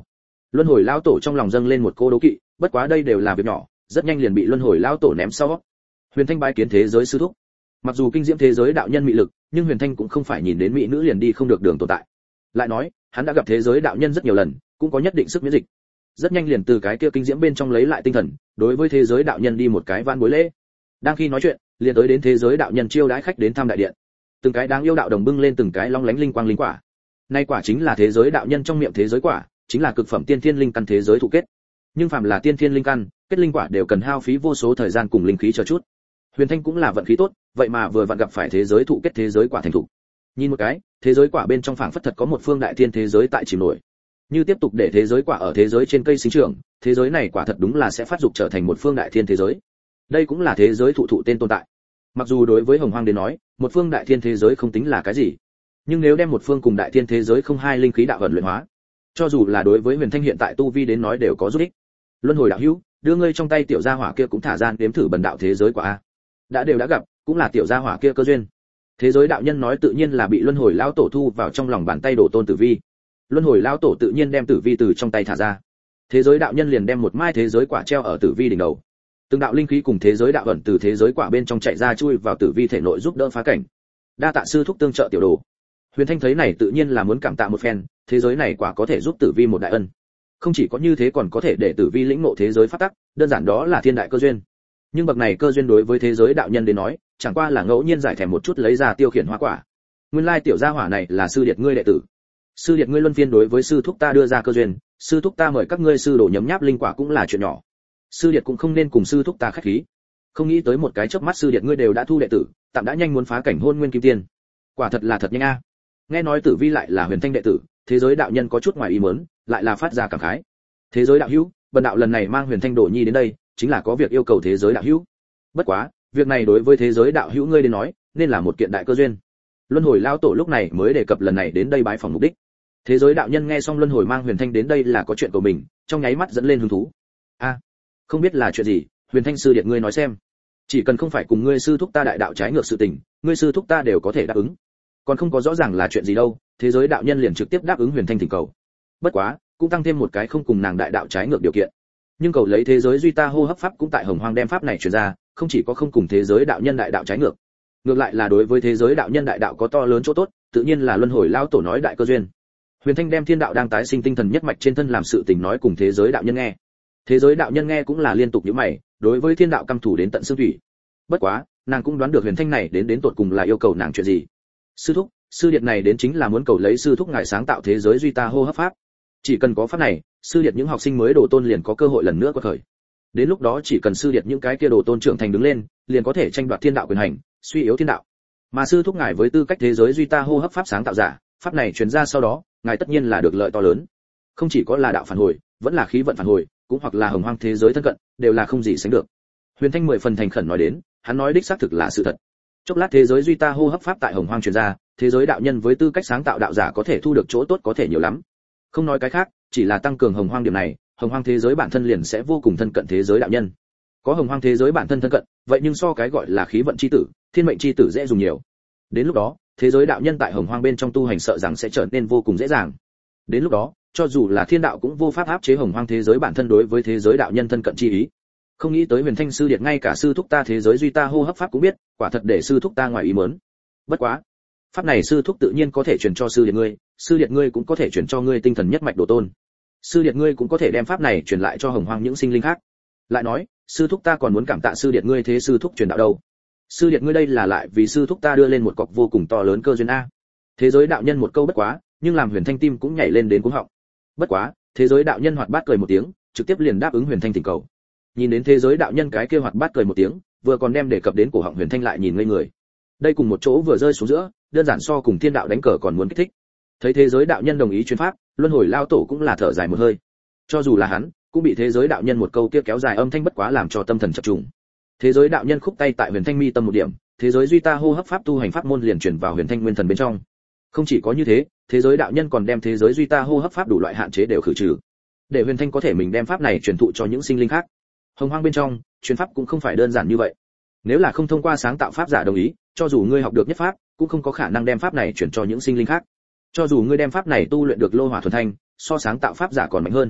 Luân hồi lão tổ trong lòng dâng lên một cô đố kỵ, bất quá đây đều là việc nhỏ, rất nhanh liền bị luân hồi lão tổ ném sau. Huyền Thanh bái kiến thế giới sư thúc. Mặc dù kinh diễm thế giới đạo nhân mị lực, nhưng Huyền Thanh cũng không phải nhìn đến mỹ nữ liền đi không được đường tồn tại. Lại nói, hắn đã gặp thế giới đạo nhân rất nhiều lần, cũng có nhất định sức miễn dịch. Rất nhanh liền từ cái kia kinh diễm bên trong lấy lại tinh thần, đối với thế giới đạo nhân đi một cái van bối lễ. Đang khi nói chuyện, liền tới đến thế giới đạo nhân chiêu đãi khách đến thăm đại điện. Từng cái đáng yêu đạo đồng bưng lên từng cái long lánh linh quang linh quả. Nay quả chính là thế giới đạo nhân trong miệng thế giới quả, chính là cực phẩm tiên thiên linh căn thế giới thụ kết. Nhưng phàm là tiên thiên linh căn, kết linh quả đều cần hao phí vô số thời gian cùng linh khí chờ chút. Huyền Thanh cũng là vận khí tốt, vậy mà vừa vặn gặp phải thế giới thụ kết thế giới quả thành thụ. Nhìn một cái, thế giới quả bên trong phảng phất thật có một phương đại thiên thế giới tại chìm nổi. Như tiếp tục để thế giới quả ở thế giới trên cây sinh trưởng, thế giới này quả thật đúng là sẽ phát dục trở thành một phương đại thiên thế giới. Đây cũng là thế giới thụ tên tồn tại. Mặc dù đối với Hồng Hoang đến nói, một phương đại thiên thế giới không tính là cái gì, nhưng nếu đem một phương cùng đại thiên thế giới không hai linh khí đạo vận luyện hóa, cho dù là đối với Huyền Thanh hiện tại tu vi đến nói đều có giúp ích. Luân hồi đạo hữu, đưa ngươi trong tay tiểu gia hỏa kia cũng thả ra đếm thử bần đạo thế giới quả a. Đã gặp, cũng là tiểu gia hỏa kia cơ duyên. Thế giới đạo nhân nói tự nhiên là bị luân hồi lão tổ thu vào trong lòng bàn tay đổ tôn tử vi. Luân hồi lão tổ tự nhiên đem tử vi từ trong tay thả ra. Thế giới đạo nhân liền đem một mai thế giới quả treo ở tử vi đỉnh đầu. Từng đạo linh khí cùng thế giới đạo ẩn từ thế giới quả bên trong chạy ra chui vào tử vi thể nội giúp đỡ phá cảnh. Đa tạ sư thúc tương trợ tiểu đồ. Huyền Thanh thấy này tự nhiên là muốn cảm tạ một phen, thế giới này quả có thể giúp tử vi một đại ân. Không chỉ có như thế còn có thể để tử vi lĩnh ngộ thế giới pháp tắc, đơn giản đó là thiên đại cơ duyên. Nhưng bậc này cơ duyên đối với thế giới đạo nhân đến nói, chẳng qua là ngẫu nhiên giải thèm một chút lấy ra tiêu khiển hoa quả. Nguyên lai tiểu gia hỏa này là sư điệt ngươi đệ tử. Sư điệt ngươi luân phiên đối với sư thúc ta đưa ra cơ duyên, sư thúc ta mời các ngươi sư đồ nhấm nháp linh quả cũng là chuyện nhỏ. Sư điệt cũng không nên cùng sư thúc ta khách khí. Không nghĩ tới một cái chớp mắt sư điệt ngươi đều đã thu đệ tử, tạm đã nhanh muốn phá cảnh hôn nguyên kim tiên. Quả thật là thật nhanh a. Nghe nói tử vi lại là Huyền Thanh đệ tử, thế giới đạo nhân có chút ngoài ý muốn, lại là phát ra cảm khái. Thế giới đạo hữu, bần đạo lần này mang Huyền Thanh Đồ Nhi đến đây, chính là có việc yêu cầu thế giới đạo hữu. Bất quá, việc này đối với thế giới đạo hữu ngươi đến nói, nên là một kiện đại cơ duyên. Luân hồi lão tổ lúc này mới đề cập lần này đến đây bái phỏng mục đích. Thế giới đạo nhân nghe xong Luân hồi mang Huyền Thanh đến đây là có chuyện của mình, trong nháy mắt dẫn lên hứng thú. A, không biết là chuyện gì, Huyền Thanh sư điện ngươi nói xem. Chỉ cần không phải cùng ngươi sư thúc ta đại đạo trái ngược sự tình, ngươi sư thúc ta đều có thể đáp ứng. Còn không có rõ ràng là chuyện gì đâu, thế giới đạo nhân liền trực tiếp đáp ứng Huyền Thanh thỉnh cầu. Bất quá, cũng tăng thêm một cái không cùng nàng đại đạo trái ngược điều kiện. Nhưng cầu lấy thế giới duy ta hô hấp pháp cũng tại Hồng Hoang đem pháp này truyền ra, không chỉ có không cùng thế giới đạo nhân đại đạo trái ngược, ngược lại là đối với thế giới đạo nhân đại đạo có to lớn chỗ tốt, tự nhiên là luân hồi lao tổ nói đại cơ duyên. Huyền Thanh đem thiên đạo đang tái sinh tinh thần nhất mạch trên thân làm sự tình nói cùng thế giới đạo nhân nghe. Thế giới đạo nhân nghe cũng là liên tục nhíu mày, đối với thiên đạo căm thủ đến tận xương thủy. Bất quá, nàng cũng đoán được Huyền Thanh này đến tột cùng là yêu cầu nàng chuyện gì. Sư thúc, sư điệt này đến chính là muốn cầu lấy sư thúc ngài sáng tạo thế giới duy ta hô hấp pháp. Chỉ cần có pháp này, sư điệt những học sinh mới đồ tôn liền có cơ hội lần nữa quật khởi. Đến lúc đó chỉ cần sư điệt những cái kia đồ tôn trưởng thành đứng lên, liền có thể tranh đoạt thiên đạo quyền hành, suy yếu thiên đạo. Mà sư thúc ngài với tư cách thế giới duy ta hô hấp pháp sáng tạo giả, pháp này truyền ra sau đó, ngài tất nhiên là được lợi to lớn. Không chỉ có là đạo phản hồi, vẫn là khí vận phản hồi, cũng hoặc là hồng hoang thế giới thân cận, đều là không gì sánh được. Huyền Thanh 10 phần thành khẩn nói đến, hắn nói đích xác thực là sự thật. Chốc lát thế giới duy ta hô hấp pháp tại hồng hoang truyền ra, thế giới đạo nhân với tư cách sáng tạo đạo giả có thể thu được chỗ tốt có thể nhiều lắm. Không nói cái khác, chỉ là tăng cường hồng hoang điểm này, hồng hoang thế giới bản thân liền sẽ vô cùng thân cận thế giới đạo nhân. Có hồng hoang thế giới bản thân thân cận, vậy nhưng so cái gọi là khí vận chi tử, thiên mệnh chi tử dễ dùng nhiều. Đến lúc đó, thế giới đạo nhân tại hồng hoang bên trong tu hành sợ rằng sẽ trở nên vô cùng dễ dàng. Đến lúc đó, cho dù là thiên đạo cũng vô pháp áp chế hồng hoang thế giới bản thân đối với thế giới đạo nhân thân cận chi ý. Không nghĩ tới Huyền Thanh sư điệt ngay cả sư thúc ta thế giới duy ta hô hấp pháp cũng biết, quả thật để sư thúc ta ngoài ý muốn. Bất quá, pháp này sư thúc tự nhiên có thể truyền cho sư điệt ngươi cũng có thể truyền cho ngươi tinh thần nhất mạch đồ tôn. Sư điệt ngươi cũng có thể đem pháp này truyền lại cho hồng hoang những sinh linh khác. Lại nói, sư thúc ta còn muốn cảm tạ sư điệt ngươi thế sư thúc truyền đạo đâu. Sư điệt ngươi đây là lại vì sư thúc ta đưa lên một cọc vô cùng to lớn cơ duyên a. Thế giới đạo nhân một câu bất quá, nhưng làm Huyền Thanh tim cũng nhảy lên đến cuống họng. Bất quá, thế giới đạo nhân hoạt bát cười một tiếng, trực tiếp liền đáp ứng Huyền Thanh thỉnh cầu. Nhìn đến thế giới đạo nhân cái kia hoạt bát cười một tiếng, vừa còn đem đề cập đến cổ họng Huyền Thanh lại nhìn ngây người. Đây cùng một chỗ vừa rơi xuống giữa, đơn giản so cùng thiên đạo đánh cờ còn muốn kích thích. Thấy thế giới đạo nhân đồng ý chuyến pháp, luân hồi lao tổ cũng là thở dài một hơi. Cho dù là hắn, cũng bị thế giới đạo nhân một câu kia kéo dài âm thanh bất quá làm cho tâm thần chập trùng. Thế giới đạo nhân khúc tay tại Huyền Thanh mi tâm một điểm, thế giới duy ta hô hấp pháp tu hành pháp môn liền chuyển vào Huyền Thanh nguyên thần bên trong. Không chỉ có như thế, thế giới đạo nhân còn đem thế giới duy ta hô hấp pháp đủ loại hạn chế đều khử trừ, để Huyền Thanh có thể mình đem pháp này truyền thụ cho những sinh linh khác. Hồng hoang bên trong, truyền pháp cũng không phải đơn giản như vậy. Nếu là không thông qua sáng tạo pháp giả đồng ý, cho dù ngươi học được nhất pháp, cũng không có khả năng đem pháp này truyền cho những sinh linh khác. Cho dù ngươi đem pháp này tu luyện được lô hỏa thuần thanh, so sáng tạo pháp giả còn mạnh hơn,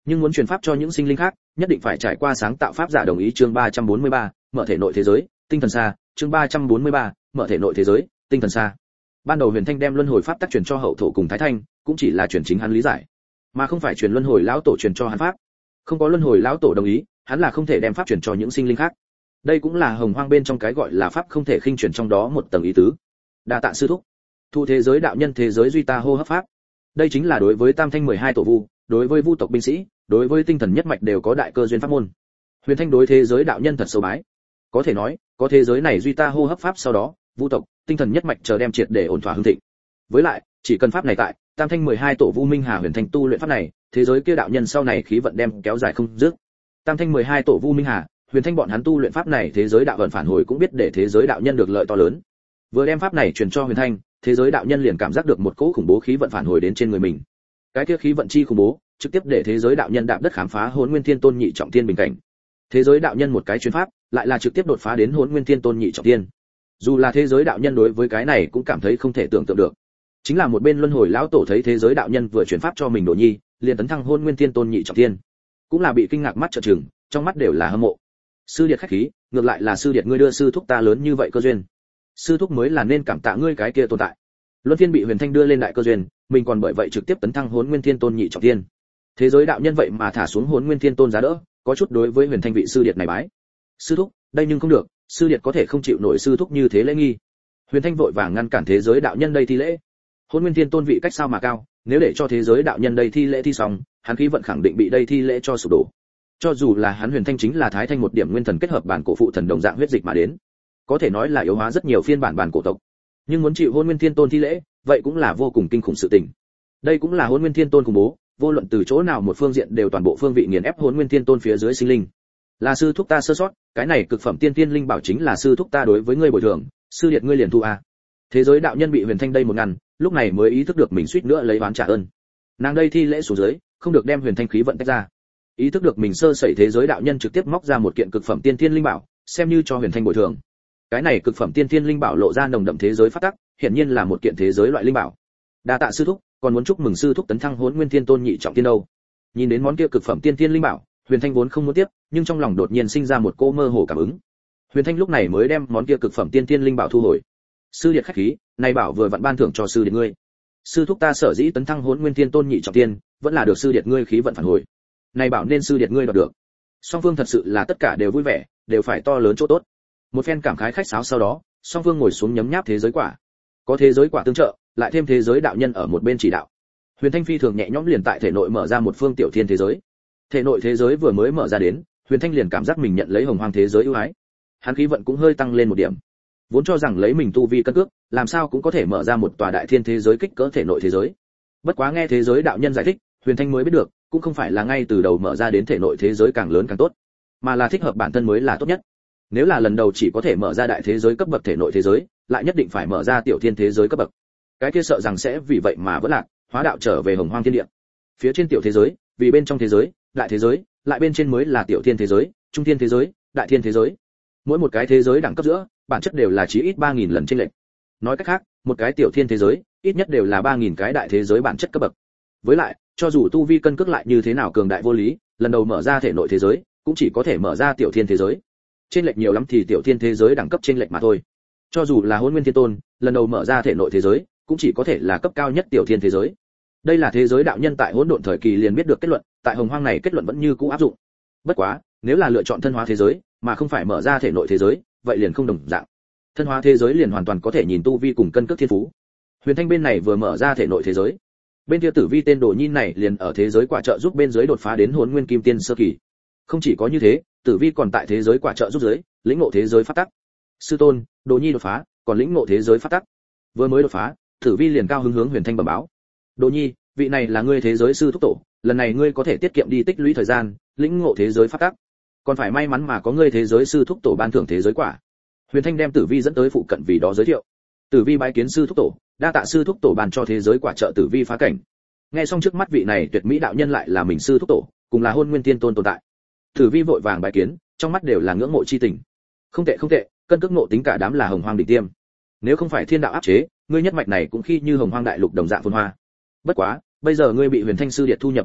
Nhưng muốn truyền pháp cho những sinh linh khác, nhất định phải trải qua sáng tạo pháp giả đồng ý. Chương 343, mở thể nội thế giới, tinh thần xa. Chương 343, mở thể nội thế giới, tinh thần xa. Ban đầu Huyền Thanh đem luân hồi pháp tác truyền cho hậu thổ cùng Thái Thanh, cũng chỉ là truyền chính hắn lý giải, mà không phải truyền luân hồi lão tổ truyền cho hắn pháp. Không có luân hồi lão tổ đồng ý, hắn là không thể đem pháp truyền cho những sinh linh khác. Đây cũng là hồng hoang bên trong cái gọi là pháp không thể khinh truyền trong đó một tầng ý tứ. Đa tạ sư thúc. Thu thế giới đạo nhân thế giới duy ta hô hấp pháp. Đây chính là đối với tam thanh 12 tổ vu, đối với vu tộc binh sĩ, đối với tinh thần nhất mạch đều có đại cơ duyên pháp môn. Huyền Thanh đối thế giới đạo nhân thật sâu bái. Có thể nói, có thế giới này duy ta hô hấp pháp sau đó, vu tộc, tinh thần nhất mạch chờ đem triệt để ổn thỏa hưng thịnh. Với lại, chỉ cần pháp này tại, tam thanh 12 tổ vu minh hà Huyền Thanh tu luyện pháp này, thế giới kia đạo nhân sau này khí vận đem kéo dài không dứt. Tam thanh 12 tổ vu minh hà, Huyền Thanh bọn hắn tu luyện pháp này, thế giới đạo vận phản hồi cũng biết để thế giới đạo nhân được lợi to lớn. Vừa đem pháp này truyền cho Huyền Thanh, thế giới đạo nhân liền cảm giác được một cỗ khủng bố khí vận phản hồi đến trên người mình. Cái kia khí vận chi khủng bố, trực tiếp để thế giới đạo nhân đạp đất khám phá Hỗn Nguyên Thiên Tôn nhị trọng thiên bình cảnh. Thế giới đạo nhân một cái chuyến pháp, lại là trực tiếp đột phá đến Hỗn Nguyên Thiên Tôn nhị trọng thiên. Dù là thế giới đạo nhân đối với cái này cũng cảm thấy không thể tưởng tượng được. Chính là một bên luân hồi lão tổ thấy thế giới đạo nhân vừa chuyển pháp cho mình Đồ Nhi, liền tấn thăng Hỗn Nguyên Thiên Tôn nhị trọng thiên, cũng là bị kinh ngạc mắt trợn trừng, trong mắt đều là hâm mộ. Sư điệt khách khí, ngược lại là sư điệt ngươi đưa sư thúc ta lớn như vậy cơ duyên. Sư thúc mới là nên cảm tạ ngươi cái kia tồn tại. Luân Phiên bị Huyền Thanh đưa lên đại cơ duyên, mình còn bởi vậy trực tiếp tấn thăng Hỗn Nguyên Thiên Tôn nhị trọng thiên. Thế giới đạo nhân vậy mà thả xuống Hỗn Nguyên Thiên Tôn giá đỡ, có chút đối với Huyền Thanh vị sư điệt này bái. Sư thúc, đây nhưng không được, sư điệt có thể không chịu nổi sư thúc như thế lễ nghi. Huyền Thanh vội vàng ngăn cản thế giới đạo nhân đây thi lễ. Hỗn Nguyên Thiên Tôn vị cách sao mà cao, nếu để cho thế giới đạo nhân đây thi lễ thi xong, hắn khí vận khẳng định bị đây thi lễ cho sụp đổ. Cho dù là hắn Huyền Thanh chính là Thái Thanh một điểm nguyên thần kết hợp bản cổ phụ thần đồng dạng huyết dịch mà đến, có thể nói là yếu hóa rất nhiều phiên bản bản cổ tộc. Nhưng muốn chịu Hỗn Nguyên Thiên Tôn thi lễ, vậy cũng là vô cùng kinh khủng sự tình. Đây cũng là Hỗn Nguyên Thiên Tôn khủng bố, vô luận từ chỗ nào một phương diện đều toàn bộ phương vị nghiền ép Hỗn Nguyên Thiên Tôn phía dưới sinh linh. Là sư thúc ta sơ sót, cái này cực phẩm tiên tiên linh bảo chính là sư thúc ta đối với ngươi bồi thường, sư điệt ngươi liền thu a. Thế giới đạo nhân bị Huyền Thanh đây một ngăn, lúc này mới ý thức được mình suýt nữa lấy oán trả ơn. Nàng đây thi lễ xuống dưới, không được đem Huyền Thanh khí vận tách ra. Ý thức được mình sơ sẩy, thế giới đạo nhân trực tiếp móc ra một kiện cực phẩm tiên tiên linh bảo, xem như cho Huyền Thanh bồi thường. Cái này cực phẩm tiên tiên linh bảo lộ ra nồng đậm thế giới phát tắc, hiển nhiên là một kiện thế giới loại linh bảo. Đa tạ sư thúc, còn muốn chúc mừng sư thúc tấn thăng Hỗn Nguyên Thiên Tôn nhị trọng thiên đâu. Nhìn đến món kia cực phẩm tiên tiên linh bảo, Huyền Thanh vốn không muốn tiếp, nhưng trong lòng đột nhiên sinh ra một cô mơ hồ cảm ứng. Huyền Thanh lúc này mới đem món kia cực phẩm tiên tiên linh bảo thu hồi. Sư điệt khách khí, này bảo vừa vặn ban thưởng cho sư điệt ngươi. Sư thúc ta sở dĩ tấn thăng Hỗn Nguyên Thiên Tôn nhị trọng thiên, vẫn là được sư điệt ngươi khí vận phản hồi. Này bảo nên sư điệt ngươi đoạt được. Song phương thật sự là tất cả đều vui vẻ, đều phải to lớn chỗ tốt. Một phen cảm khái khách sáo sau đó, song phương ngồi xuống nhấm nháp thế giới quả. Có thế giới quả tương trợ, lại thêm thế giới đạo nhân ở một bên chỉ đạo. Huyền Thanh phi thường nhẹ nhõm liền tại thể nội mở ra một phương tiểu thiên thế giới. Thể nội thế giới vừa mới mở ra đến, Huyền Thanh liền cảm giác mình nhận lấy hồng hoang thế giới ưu ái. Hắn khí vận cũng hơi tăng lên một điểm. Vốn cho rằng lấy mình tu vi cân cước, làm sao cũng có thể mở ra một tòa đại thiên thế giới kích cỡ thể nội thế giới. Bất quá nghe thế giới đạo nhân giải thích, Huyền Thanh mới biết được, cũng không phải là ngay từ đầu mở ra đến thể nội thế giới càng lớn càng tốt, mà là thích hợp bản thân mới là tốt nhất. Nếu là lần đầu chỉ có thể mở ra đại thế giới cấp bậc thể nội thế giới, lại nhất định phải mở ra tiểu thiên thế giới cấp bậc. Cái kia sợ rằng sẽ vì vậy mà vỡ lạc, hóa đạo trở về hồng hoang thiên địa. Phía trên tiểu thế giới, vì bên trong thế giới, đại thế giới, lại bên trên mới là tiểu thiên thế giới, trung thiên thế giới, đại thiên thế giới. Mỗi một cái thế giới đẳng cấp giữa, bản chất đều là chí ít 3000 lần chênh lệch. Nói cách khác, một cái tiểu thiên thế giới, ít nhất đều là 3000 cái đại thế giới bản chất cấp bậc. Với lại, cho dù tu vi cân cước lại như thế nào cường đại vô lý, lần đầu mở ra thể nội thế giới, cũng chỉ có thể mở ra tiểu thiên thế giới. Chênh lệch nhiều lắm thì tiểu thiên thế giới đẳng cấp chênh lệch mà thôi. Cho dù là Hỗn Nguyên Thiên Tôn, lần đầu mở ra thể nội thế giới, cũng chỉ có thể là cấp cao nhất tiểu thiên thế giới. Đây là thế giới đạo nhân tại hỗn độn thời kỳ liền biết được kết luận, tại hồng hoang này kết luận vẫn như cũ áp dụng. Bất quá, nếu là lựa chọn thân hóa thế giới, mà không phải mở ra thể nội thế giới, vậy liền không đồng dạng. Thân hóa thế giới liền hoàn toàn có thể nhìn tu vi cùng cân cước thiên phú. Huyền Thanh bên này vừa mở ra thể nội thế giới, bên kia Tử Vi tên đồ nhi này liền ở thế giới quả trợ giúp bên dưới đột phá đến Hỗn Nguyên Kim Tiên sơ kỳ. Không chỉ có như thế, Tử Vi còn tại thế giới quả trợ giúp dưới, lĩnh ngộ thế giới pháp tắc. Sư tôn, đồ nhi đột phá, còn lĩnh ngộ thế giới pháp tắc. Vừa mới đột phá, Tử Vi liền cao hứng hướng Huyền Thanh bẩm báo. Đồ nhi, vị này là ngươi thế giới sư thúc tổ, lần này ngươi có thể tiết kiệm đi tích lũy thời gian, lĩnh ngộ thế giới pháp tắc. Còn phải may mắn mà có ngươi thế giới sư thúc tổ ban thưởng thế giới quả. Huyền Thanh đem Tử Vi dẫn tới phụ cận vì đó giới thiệu. Tử Vi bái kiến sư thúc tổ, đa tạ sư thúc tổ ban cho thế giới quả trợ Tử Vi phá cảnh. Nghe xong trước mắt vị này tuyệt mỹ đạo nhân lại là mình sư thúc tổ, cùng là Hôn Nguyên Tiên Tôn tồn tại. Tử Vi vội vàng bái kiến, trong mắt đều là ngưỡng mộ chi tình. Không tệ không tệ, cân cước ngộ tính cả đám là hồng hoang đỉnh tiêm. Nếu không phải thiên đạo áp chế, ngươi nhất mạch này cũng khi như hồng hoang đại lục đồng dạng phồn hoa. Bất quá, bây giờ ngươi bị Huyền Thanh sư điệt thu nhập môn hạ,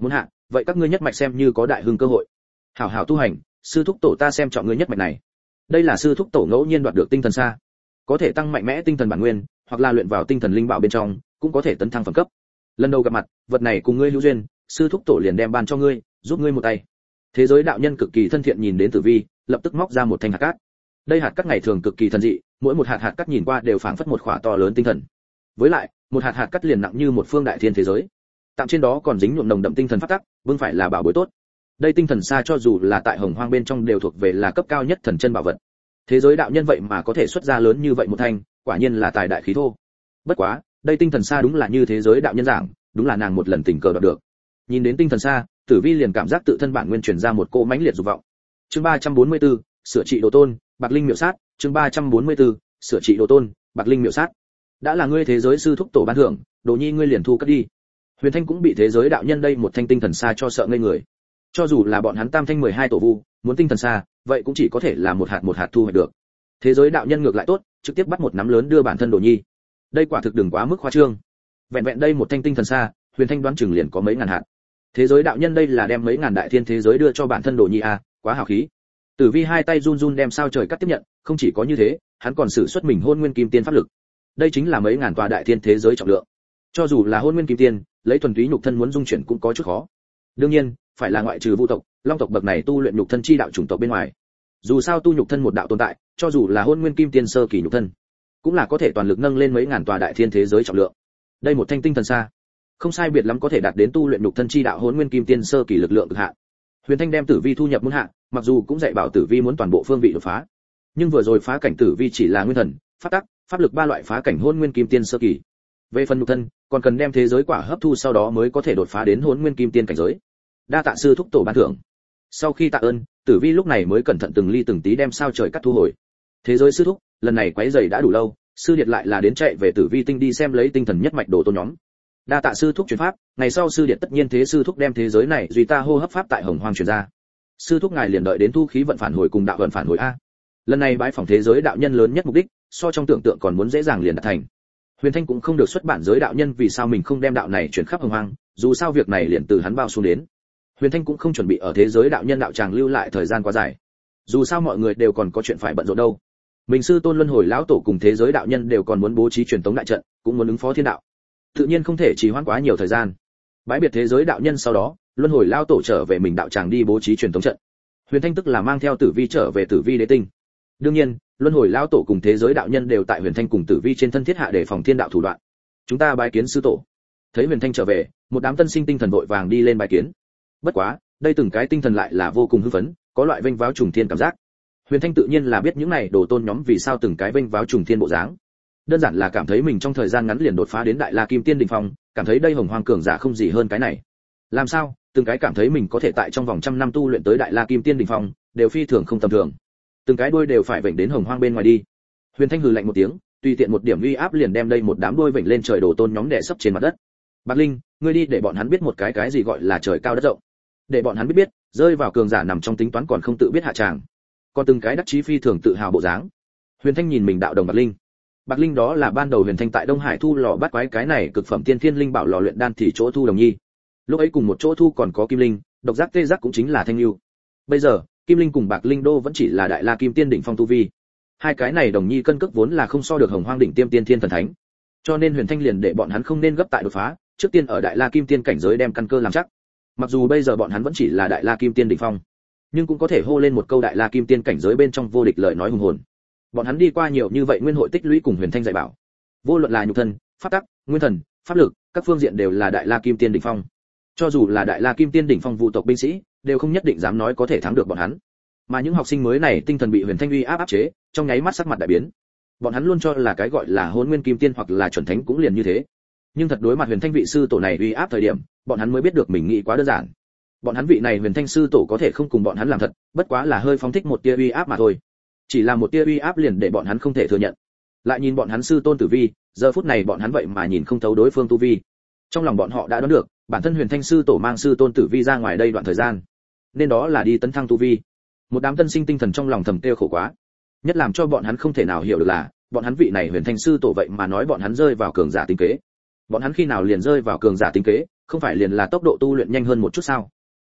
vậy các ngươi nhất mạch xem như có đại hưng cơ hội. Hảo hảo tu hành, sư thúc tổ ta xem chọn ngươi nhất mạch này. Đây là sư thúc tổ ngẫu nhiên đoạt được tinh thần sa, có thể tăng mạnh mẽ tinh thần bản nguyên, hoặc là luyện vào tinh thần linh bảo bên trong, cũng có thể tấn thăng phẩm cấp. Lần đầu gặp mặt, vật này cùng ngươi hữu duyên, sư thúc tổ liền đem ban cho ngươi, giúp ngươi một tay. Thế giới đạo nhân cực kỳ thân thiện nhìn đến Tử Vi, lập tức móc ra một thanh hạt cát. Đây hạt cát ngày thường cực kỳ thần dị, mỗi một hạt cát nhìn qua đều phảng phất một khỏa to lớn tinh thần. Với lại, một hạt cát liền nặng như một phương đại thiên thế giới. Tạm trên đó còn dính nhuộm nồng đậm tinh thần pháp tắc, vương phải là bảo bối tốt. Đây tinh thần sa cho dù là tại Hồng Hoang bên trong đều thuộc về là cấp cao nhất thần chân bảo vật. Thế giới đạo nhân vậy mà có thể xuất ra lớn như vậy một thanh, quả nhiên là tài đại khí thô. Bất quá, đây tinh thần sa đúng là như thế giới đạo nhân giảng, đúng là nàng một lần tình cờ đoạt được. Nhìn đến tinh thần sa, Tử Vi liền cảm giác tự thân bản nguyên truyền ra một cỗ mãnh liệt dục vọng. Chương 344, sửa trị đồ tôn, Bạc Linh miệu sát, chương 344, sửa trị đồ tôn, Bạc Linh miệu sát. Đã là ngươi thế giới sư thúc tổ ban thưởng, Đồ Nhi ngươi liền thu cất đi. Huyền Thanh cũng bị thế giới đạo nhân đây một thanh tinh thần sa cho sợ ngây người. Cho dù là bọn hắn tam thanh 12 tổ vu, muốn tinh thần sa, vậy cũng chỉ có thể là một hạt thu hoạch được. Thế giới đạo nhân ngược lại tốt, trực tiếp bắt một nắm lớn đưa bản thân Đồ Nhi. Đây quả thực đừng quá mức khoa trương. Vẹn vẹn đây một thanh tinh thần sa, Huyền Thanh đoán chừng liền có mấy ngàn hạt. Thế giới đạo nhân đây là đem mấy ngàn đại thiên thế giới đưa cho bản thân Đồ Nhi à, quá hào khí. Tử Vi hai tay run run đem sao trời cắt tiếp nhận, không chỉ có như thế, hắn còn sử xuất mình Hôn Nguyên Kim Tiên pháp lực. Đây chính là mấy ngàn tòa đại thiên thế giới trọng lượng. Cho dù là Hôn Nguyên Kim Tiên, lấy thuần túy nhục thân muốn dung chuyển cũng có chút khó. Đương nhiên, phải là ngoại trừ Vu tộc, Long tộc bậc này tu luyện nhục thân chi đạo chủng tộc bên ngoài. Dù sao tu nhục thân một đạo tồn tại, cho dù là Hôn Nguyên Kim Tiên sơ kỳ nhục thân, cũng là có thể toàn lực nâng lên mấy ngàn tòa đại thiên thế giới trọng lượng. Đây một thanh tinh thần sa, không sai biệt lắm có thể đạt đến tu luyện nhục thân chi đạo Hôn Nguyên Kim Tiên sơ kỳ lực lượng cực hạn. Huyền Thanh đem Tử Vi thu nhập môn hạ, mặc dù cũng dạy bảo Tử Vi muốn toàn bộ phương vị đột phá, nhưng vừa rồi phá cảnh Tử Vi chỉ là nguyên thần, pháp tắc, pháp lực ba loại phá cảnh Hôn Nguyên Kim Tiên sơ kỳ. Về phần nhục thân, còn cần đem thế giới quả hấp thu sau đó mới có thể đột phá đến Hôn Nguyên Kim Tiên cảnh giới. Đa tạ sư thúc tổ ban thưởng. Sau khi tạ ơn, Tử Vi lúc này mới cẩn thận từng ly từng tí đem sao trời cắt thu hồi. Thế giới sư thúc, lần này quấy rầy đã đủ lâu, sư điệt lại là đến chạy về Tử Vi tinh đi xem lấy tinh thần nhất mạch đồ tôn nhóm. Đa tạ sư thúc truyền pháp, ngày sau sư điệt tất nhiên thế sư thúc đem thế giới này duy ta hô hấp pháp tại Hồng Hoang truyền ra. Sư thúc ngài liền đợi đến thu khí vận phản hồi cùng đạo vận phản hồi a. Lần này bái phỏng thế giới đạo nhân lớn nhất mục đích, so trong tưởng tượng còn muốn dễ dàng liền đạt thành. Huyền Thanh cũng không được xuất bản giới đạo nhân vì sao mình không đem đạo này chuyển khắp Hồng Hoang, dù sao việc này liền từ hắn bao xuống đến. Huyền Thanh cũng không chuẩn bị ở thế giới đạo nhân đạo tràng lưu lại thời gian quá dài. Dù sao mọi người đều còn có chuyện phải bận rộn đâu. Mình sư tôn luân hồi lão tổ cùng thế giới đạo nhân đều còn muốn bố trí truyền tống đại trận, cũng muốn ứng phó thiên đạo. Tự nhiên không thể trì hoãn quá nhiều thời gian. Bãi biệt thế giới đạo nhân sau đó, luân hồi lão tổ trở về mình đạo tràng đi bố trí truyền tống trận. Huyền Thanh tức là mang theo Tử Vi trở về Tử Vi đế tinh. Đương nhiên, luân hồi lão tổ cùng thế giới đạo nhân đều tại Huyền Thanh cùng Tử Vi trên thân thiết hạ để phòng thiên đạo thủ đoạn. Chúng ta bái kiến sư tổ. Thấy Huyền Thanh trở về, một đám tân sinh tinh thần vội vàng đi lên bái kiến. Bất quá, đây từng cái tinh thần lại là vô cùng hưng phấn, có loại vênh váo trùng thiên cảm giác. Huyền Thanh tự nhiên là biết những này đồ tôn nhóm vì sao từng cái vênh váo trùng thiên bộ dáng. Đơn giản là cảm thấy mình trong thời gian ngắn liền đột phá đến Đại La Kim Tiên đỉnh phong, cảm thấy đây Hồng Hoang cường giả không gì hơn cái này. Làm sao? Từng cái cảm thấy mình có thể tại trong vòng trăm năm tu luyện tới Đại La Kim Tiên đỉnh phong, đều phi thường không tầm thường. Từng cái đuôi đều phải vểnh đến Hồng Hoang bên ngoài đi. Huyền Thanh hừ lạnh một tiếng, tùy tiện một điểm uy áp liền đem đây một đám đuôi vểnh lên trời đồ tôn nhóm đè sấp trên mặt đất. Bạc Linh, ngươi đi để bọn hắn biết một cái gì gọi là trời cao đất rộng. Để bọn hắn biết, rơi vào cường giả nằm trong tính toán còn không tự biết hạ tràng. Còn từng cái đắc chí phi thường tự hào bộ dáng. Huyền Thanh nhìn mình đạo đồng Bạc Linh. Bạc Linh đó là ban đầu Huyền Thanh tại Đông Hải thu lò bắt quái cái này cực phẩm tiên thiên linh bảo lò luyện đan thì chỗ thu đồng nhi. Lúc ấy cùng một chỗ thu còn có Kim Linh, độc giác tê giác cũng chính là Thanh Lưu. Bây giờ, Kim Linh cùng Bạc Linh đô vẫn chỉ là Đại La Kim Tiên đỉnh phong tu vi. Hai cái này đồng nhi cân cước vốn là không so được Hồng Hoang đỉnh tiêm tiên thiên thần thánh. Cho nên Huyền Thanh liền để bọn hắn không nên gấp tại đột phá, trước tiên ở Đại La Kim Tiên cảnh giới đem căn cơ làm chắc. Mặc dù bây giờ bọn hắn vẫn chỉ là Đại La Kim Tiên đỉnh phong, nhưng cũng có thể hô lên một câu Đại La Kim Tiên cảnh giới bên trong vô địch lời nói hùng hồn. Bọn hắn đi qua nhiều như vậy nguyên hội tích lũy cùng Huyền Thanh dạy bảo, vô luận là nhục thân, pháp tắc, nguyên thần, pháp lực, các phương diện đều là Đại La Kim Tiên đỉnh phong. Cho dù là Đại La Kim Tiên đỉnh phong Vu tộc binh sĩ, đều không nhất định dám nói có thể thắng được bọn hắn. Mà những học sinh mới này tinh thần bị Huyền Thanh uy áp chế, trong nháy mắt sắc mặt đại biến. Bọn hắn luôn cho là cái gọi là Hỗn Nguyên Kim Tiên hoặc là chuẩn thánh cũng liền như thế. Nhưng thật đối mặt Huyền Thanh vị sư tổ này uy áp thời điểm, bọn hắn mới biết được mình nghĩ quá đơn giản. Bọn hắn vị này Huyền Thanh sư tổ có thể không cùng bọn hắn làm thật, bất quá là hơi phóng thích một tia uy áp mà thôi. Chỉ là một tia uy áp liền để bọn hắn không thể thừa nhận. Lại nhìn bọn hắn sư tôn Tử Vi, giờ phút này bọn hắn vậy mà nhìn không thấu đối phương tu vi. Trong lòng bọn họ đã đoán được, bản thân Huyền Thanh sư tổ mang sư tôn Tử Vi ra ngoài đây đoạn thời gian, nên đó là đi tấn thăng tu vi. Một đám tân sinh tinh thần trong lòng thầm kêu khổ quá. Nhất làm cho bọn hắn không thể nào hiểu được là, bọn hắn vị này Huyền Thanh sư tổ vậy mà nói bọn hắn rơi vào cường giả tính kế. Bọn hắn khi nào liền rơi vào cường giả tính kế, không phải liền là tốc độ tu luyện nhanh hơn một chút sao?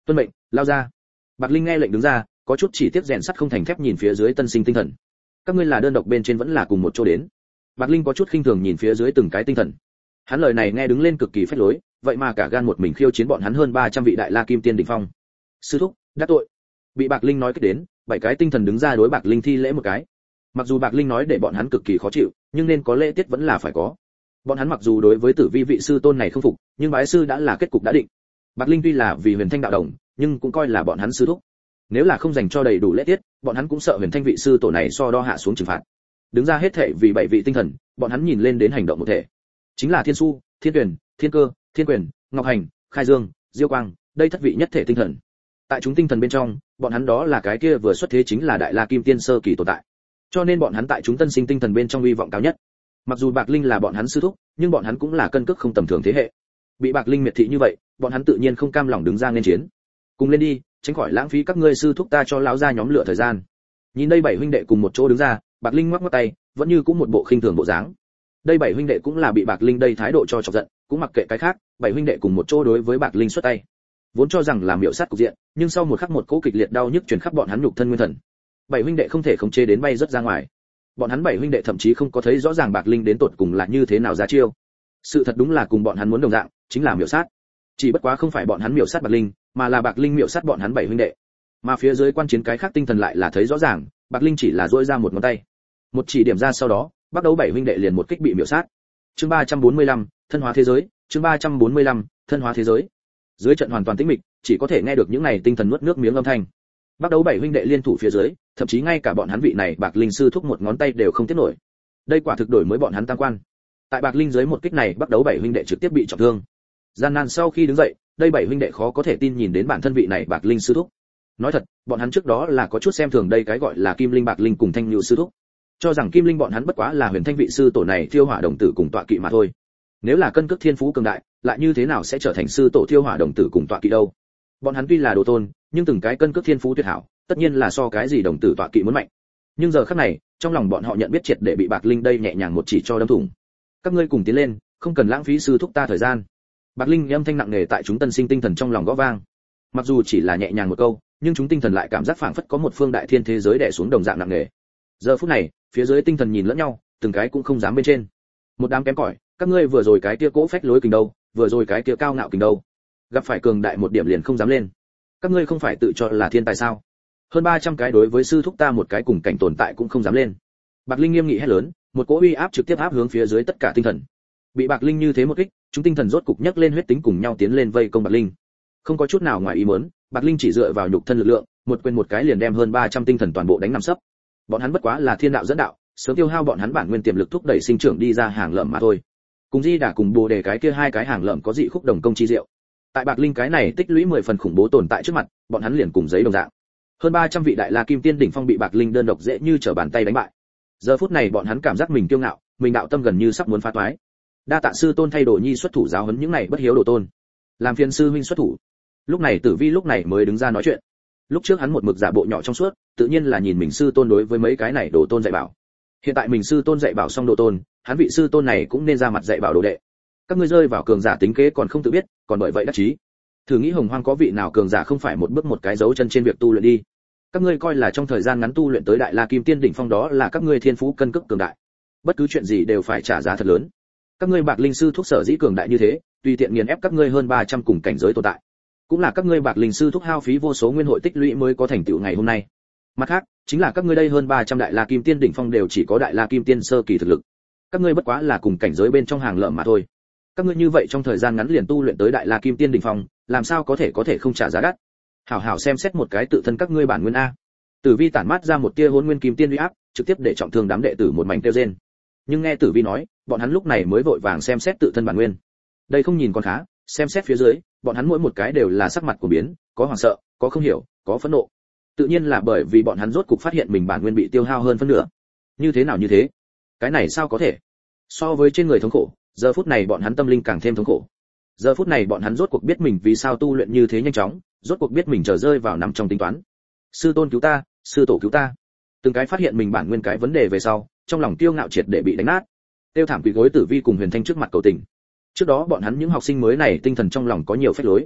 Tuân mệnh, lao ra. Bạc Linh nghe lệnh đứng ra, có chút chỉ tiếc rèn sắt không thành thép nhìn phía dưới tân sinh tinh thần. Các ngươi là đơn độc bên trên vẫn là cùng một chỗ đến? Bạc Linh có chút khinh thường nhìn phía dưới từng cái tinh thần. Hắn lời này nghe đứng lên cực kỳ phách lối, vậy mà cả gan một mình khiêu chiến bọn hắn hơn 300 vị đại la kim tiên đỉnh phong. Sư thúc, đắc tội. Bị Bạc Linh nói kích đến, 7 cái tinh thần đứng ra đối Bạc Linh thi lễ một cái. Mặc dù Bạc Linh nói để bọn hắn cực kỳ khó chịu, nhưng nên có lễ tiết vẫn là phải có. Bọn hắn mặc dù đối với Tử Vi vị sư tôn này không phục, nhưng bái sư đã là kết cục đã định. Bạc Linh tuy là vì Huyền Thanh đạo đồng, nhưng cũng coi là bọn hắn sư thúc. Nếu là không dành cho đầy đủ lễ tiết, bọn hắn cũng sợ Huyền Thanh vị sư tổ này so đo hạ xuống trừng phạt. Đứng ra hết thảy vì 7 vị tinh thần, bọn hắn nhìn lên đến hành động một thể. Chính là Thiên Su, Thiên Tuyển, Thiên Cơ, Thiên Quyền, Ngọc Hành, Khai Dương, Diêu Quang, đây thất vị nhất thể tinh thần. Tại chúng tinh thần bên trong, bọn hắn đó là cái kia vừa xuất thế chính là đại la kim tiên sơ kỳ tồn tại. Cho nên bọn hắn tại chúng tân sinh tinh thần bên trong uy vọng cao nhất. Mặc dù Bạc Linh là bọn hắn sư thúc, nhưng bọn hắn cũng là cân cước không tầm thường thế hệ. Bị Bạc Linh miệt thị như vậy, bọn hắn tự nhiên không cam lòng đứng ra nên chiến. Cùng lên đi, tránh khỏi lãng phí các ngươi sư thúc ta cho lão gia nhóm lựa thời gian. Nhìn đây 7 huynh đệ cùng một chỗ đứng ra, Bạc Linh ngoắc ngoắc tay, vẫn như cũng một bộ khinh thường bộ dáng. Đây 7 huynh đệ cũng là bị Bạc Linh đây thái độ cho chọc giận, cũng mặc kệ cái khác, 7 huynh đệ cùng một chỗ đối với Bạc Linh xuất tay. Vốn cho rằng là miểu sát cục diện, nhưng sau một khắc một cỗ kịch liệt đau nhức truyền khắp bọn hắn nhục thân nguyên thần. 7 huynh đệ không thể khống chế đến bay rất ra ngoài. Bọn hắn 7 huynh đệ thậm chí không có thấy rõ ràng Bạc Linh đến tột cùng là như thế nào ra chiêu. Sự thật đúng là cùng bọn hắn muốn đồng dạng, chính là miểu sát. Chỉ bất quá không phải bọn hắn miểu sát Bạc Linh, mà là Bạc Linh miểu sát bọn hắn 7 huynh đệ. Mà phía dưới quan chiến cái khác tinh thần lại là thấy rõ ràng, Bạc Linh chỉ là duỗi ra một ngón tay. Một chỉ điểm ra sau đó, bắt đầu 7 huynh đệ liền một kích bị miểu sát. Chương 345, thân hóa thế giới, chương 345, thân hóa thế giới. Dưới trận hoàn toàn tĩnh mịch, chỉ có thể nghe được những này tinh thần nuốt nước miếng âm thanh. Bắt đầu 7 huynh đệ liên thủ phía dưới, thậm chí ngay cả bọn hắn vị này Bạc Linh sư thúc một ngón tay đều không tiếp nổi. Đây quả thực đổi mới bọn hắn tam quan. Tại Bạc Linh dưới một kích này, bắt đầu 7 huynh đệ trực tiếp bị trọng thương. Gian nan sau khi đứng dậy, đây 7 huynh đệ khó có thể tin nhìn đến bản thân vị này Bạc Linh sư thúc. Nói thật, bọn hắn trước đó là có chút xem thường đây cái gọi là Kim Linh Bạc Linh cùng Thanh Nhu sư thúc, cho rằng Kim Linh bọn hắn bất quá là Huyền Thanh vị sư tổ này thiêu hỏa đồng tử cùng tọa kỵ mà thôi. Nếu là cân cước thiên phú cường đại, lại như thế nào sẽ trở thành sư tổ thiêu hỏa đồng tử cùng tọa kỵ đâu? Bọn hắn tuy là đồ tôn, nhưng từng cái cân cước thiên phú tuyệt hảo, tất nhiên là so cái gì đồng tử tọa kỵ muốn mạnh. Nhưng giờ khắc này, trong lòng bọn họ nhận biết triệt để bị Bạc Linh đây nhẹ nhàng một chỉ cho đâm thủng. Các ngươi cùng tiến lên, không cần lãng phí sư thúc ta thời gian. Bạc Linh âm thanh nặng nề tại chúng tân sinh tinh thần trong lòng gõ vang. Mặc dù chỉ là nhẹ nhàng một câu, nhưng chúng tinh thần lại cảm giác phảng phất có một phương đại thiên thế giới đè xuống đồng dạng nặng nề. Giờ phút này, phía dưới tinh thần nhìn lẫn nhau, từng cái cũng không dám bên trên. Một đám kém cỏi, các ngươi vừa rồi cái kia cỗ phách lối kình đâu, vừa rồi cái kia cao ngạo kình đâu. Gặp phải cường đại một điểm liền không dám lên. Các ngươi không phải tự cho là thiên tài sao? Hơn 300 cái đối với sư thúc ta một cái cùng cảnh tồn tại cũng không dám lên. Bạc Linh nghiêm nghị hét lớn, một cỗ uy áp trực tiếp áp hướng phía dưới tất cả tinh thần. Bị Bạc Linh như thế một kích, chúng tinh thần rốt cục nhấc lên huyết tính cùng nhau tiến lên vây công Bạc Linh. Không có chút nào ngoài ý muốn, Bạc Linh chỉ dựa vào nhục thân lực lượng, một quyền một cái liền đem hơn 300 tinh thần toàn bộ đánh nằm sấp. Bọn hắn bất quá là thiên đạo dẫn đạo, sớm tiêu hao bọn hắn bản nguyên tiềm lực thúc đẩy sinh trưởng đi ra hàng lợm mà thôi. Cùng Di Đà cùng Bồ Đề cái kia hai cái hàng lợm có dị khúc đồng công chi diệu. Tại Bạc Linh cái này tích lũy 10 phần khủng bố tồn tại trước mặt, bọn hắn liền cùng giấy đồng dạng. Hơn 300 vị đại la kim tiên đỉnh phong bị Bạc Linh đơn độc dễ như trở bàn tay đánh bại. Giờ phút này bọn hắn cảm giác mình kiêu ngạo, mình đạo tâm gần như sắp muốn phá toái. Đa tạ sư tôn thay đồ nhi xuất thủ giáo huấn những này bất hiếu đồ tôn. Làm phiền sư huynh xuất thủ. Lúc này Tử Vi lúc này mới đứng ra nói chuyện. Lúc trước hắn một mực giả bộ nhỏ trong suốt, tự nhiên là nhìn mình sư tôn đối với mấy cái này đồ tôn dạy bảo. Hiện tại mình sư tôn dạy bảo xong đồ tôn, hắn vị sư tôn này cũng nên ra mặt dạy bảo đồ đệ. Các ngươi rơi vào cường giả tính kế còn không tự biết, còn bởi vậy đắc chí. Thử nghĩ Hồng Hoang có vị nào cường giả không phải một bước một cái dấu chân trên việc tu luyện đi. Các ngươi coi là trong thời gian ngắn tu luyện tới đại la kim tiên đỉnh phong đó là các ngươi thiên phú cân cước cường đại. Bất cứ chuyện gì đều phải trả giá thật lớn. Các ngươi Bạc Linh sư thúc sở dĩ cường đại như thế, tùy tiện nghiền ép các ngươi hơn 300 cùng cảnh giới tồn tại. Cũng là các ngươi Bạc Linh sư thúc hao phí vô số nguyên hội tích lũy mới có thành tựu ngày hôm nay. Mặt khác, chính là các ngươi đây hơn 300 đại la kim tiên đỉnh phong đều chỉ có đại la kim tiên sơ kỳ thực lực. Các ngươi bất quá là cùng cảnh giới bên trong hàng lợm mà thôi. Các ngươi như vậy trong thời gian ngắn liền tu luyện tới đại la kim tiên đỉnh phong, làm sao có thể không trả giá đắt. Hảo hảo xem xét một cái tự thân các ngươi bản nguyên a. Tử Vi tản mát ra một tia hỗn nguyên kim tiên uy áp, trực tiếp để trọng thương đám đệ tử một mảnh tiêu rên. Nhưng nghe Tử Vi nói, bọn hắn lúc này mới vội vàng xem xét tự thân bản nguyên. Đây không nhìn còn khá, xem xét phía dưới, bọn hắn mỗi một cái đều là sắc mặt của biến, có hoảng sợ, có không hiểu, có phẫn nộ. Tự nhiên là bởi vì bọn hắn rốt cục phát hiện mình bản nguyên bị tiêu hao hơn phân nửa. Như thế nào như thế? Cái này sao có thể? So với trên người thống khổ, giờ phút này bọn hắn tâm linh càng thêm thống khổ. Giờ phút này bọn hắn rốt cuộc biết mình vì sao tu luyện như thế nhanh chóng, rốt cuộc biết mình trở rơi vào nằm trong tính toán. Sư tôn cứu ta, sư tổ cứu ta. Từng cái phát hiện mình bản nguyên cái vấn đề về sau, trong lòng tiêu ngạo triệt để bị đánh nát. Tiêu thảm quỳ gối Tử Vi cùng Huyền Thanh trước mặt cầu tình. Trước đó bọn hắn những học sinh mới này tinh thần trong lòng có nhiều phép lối.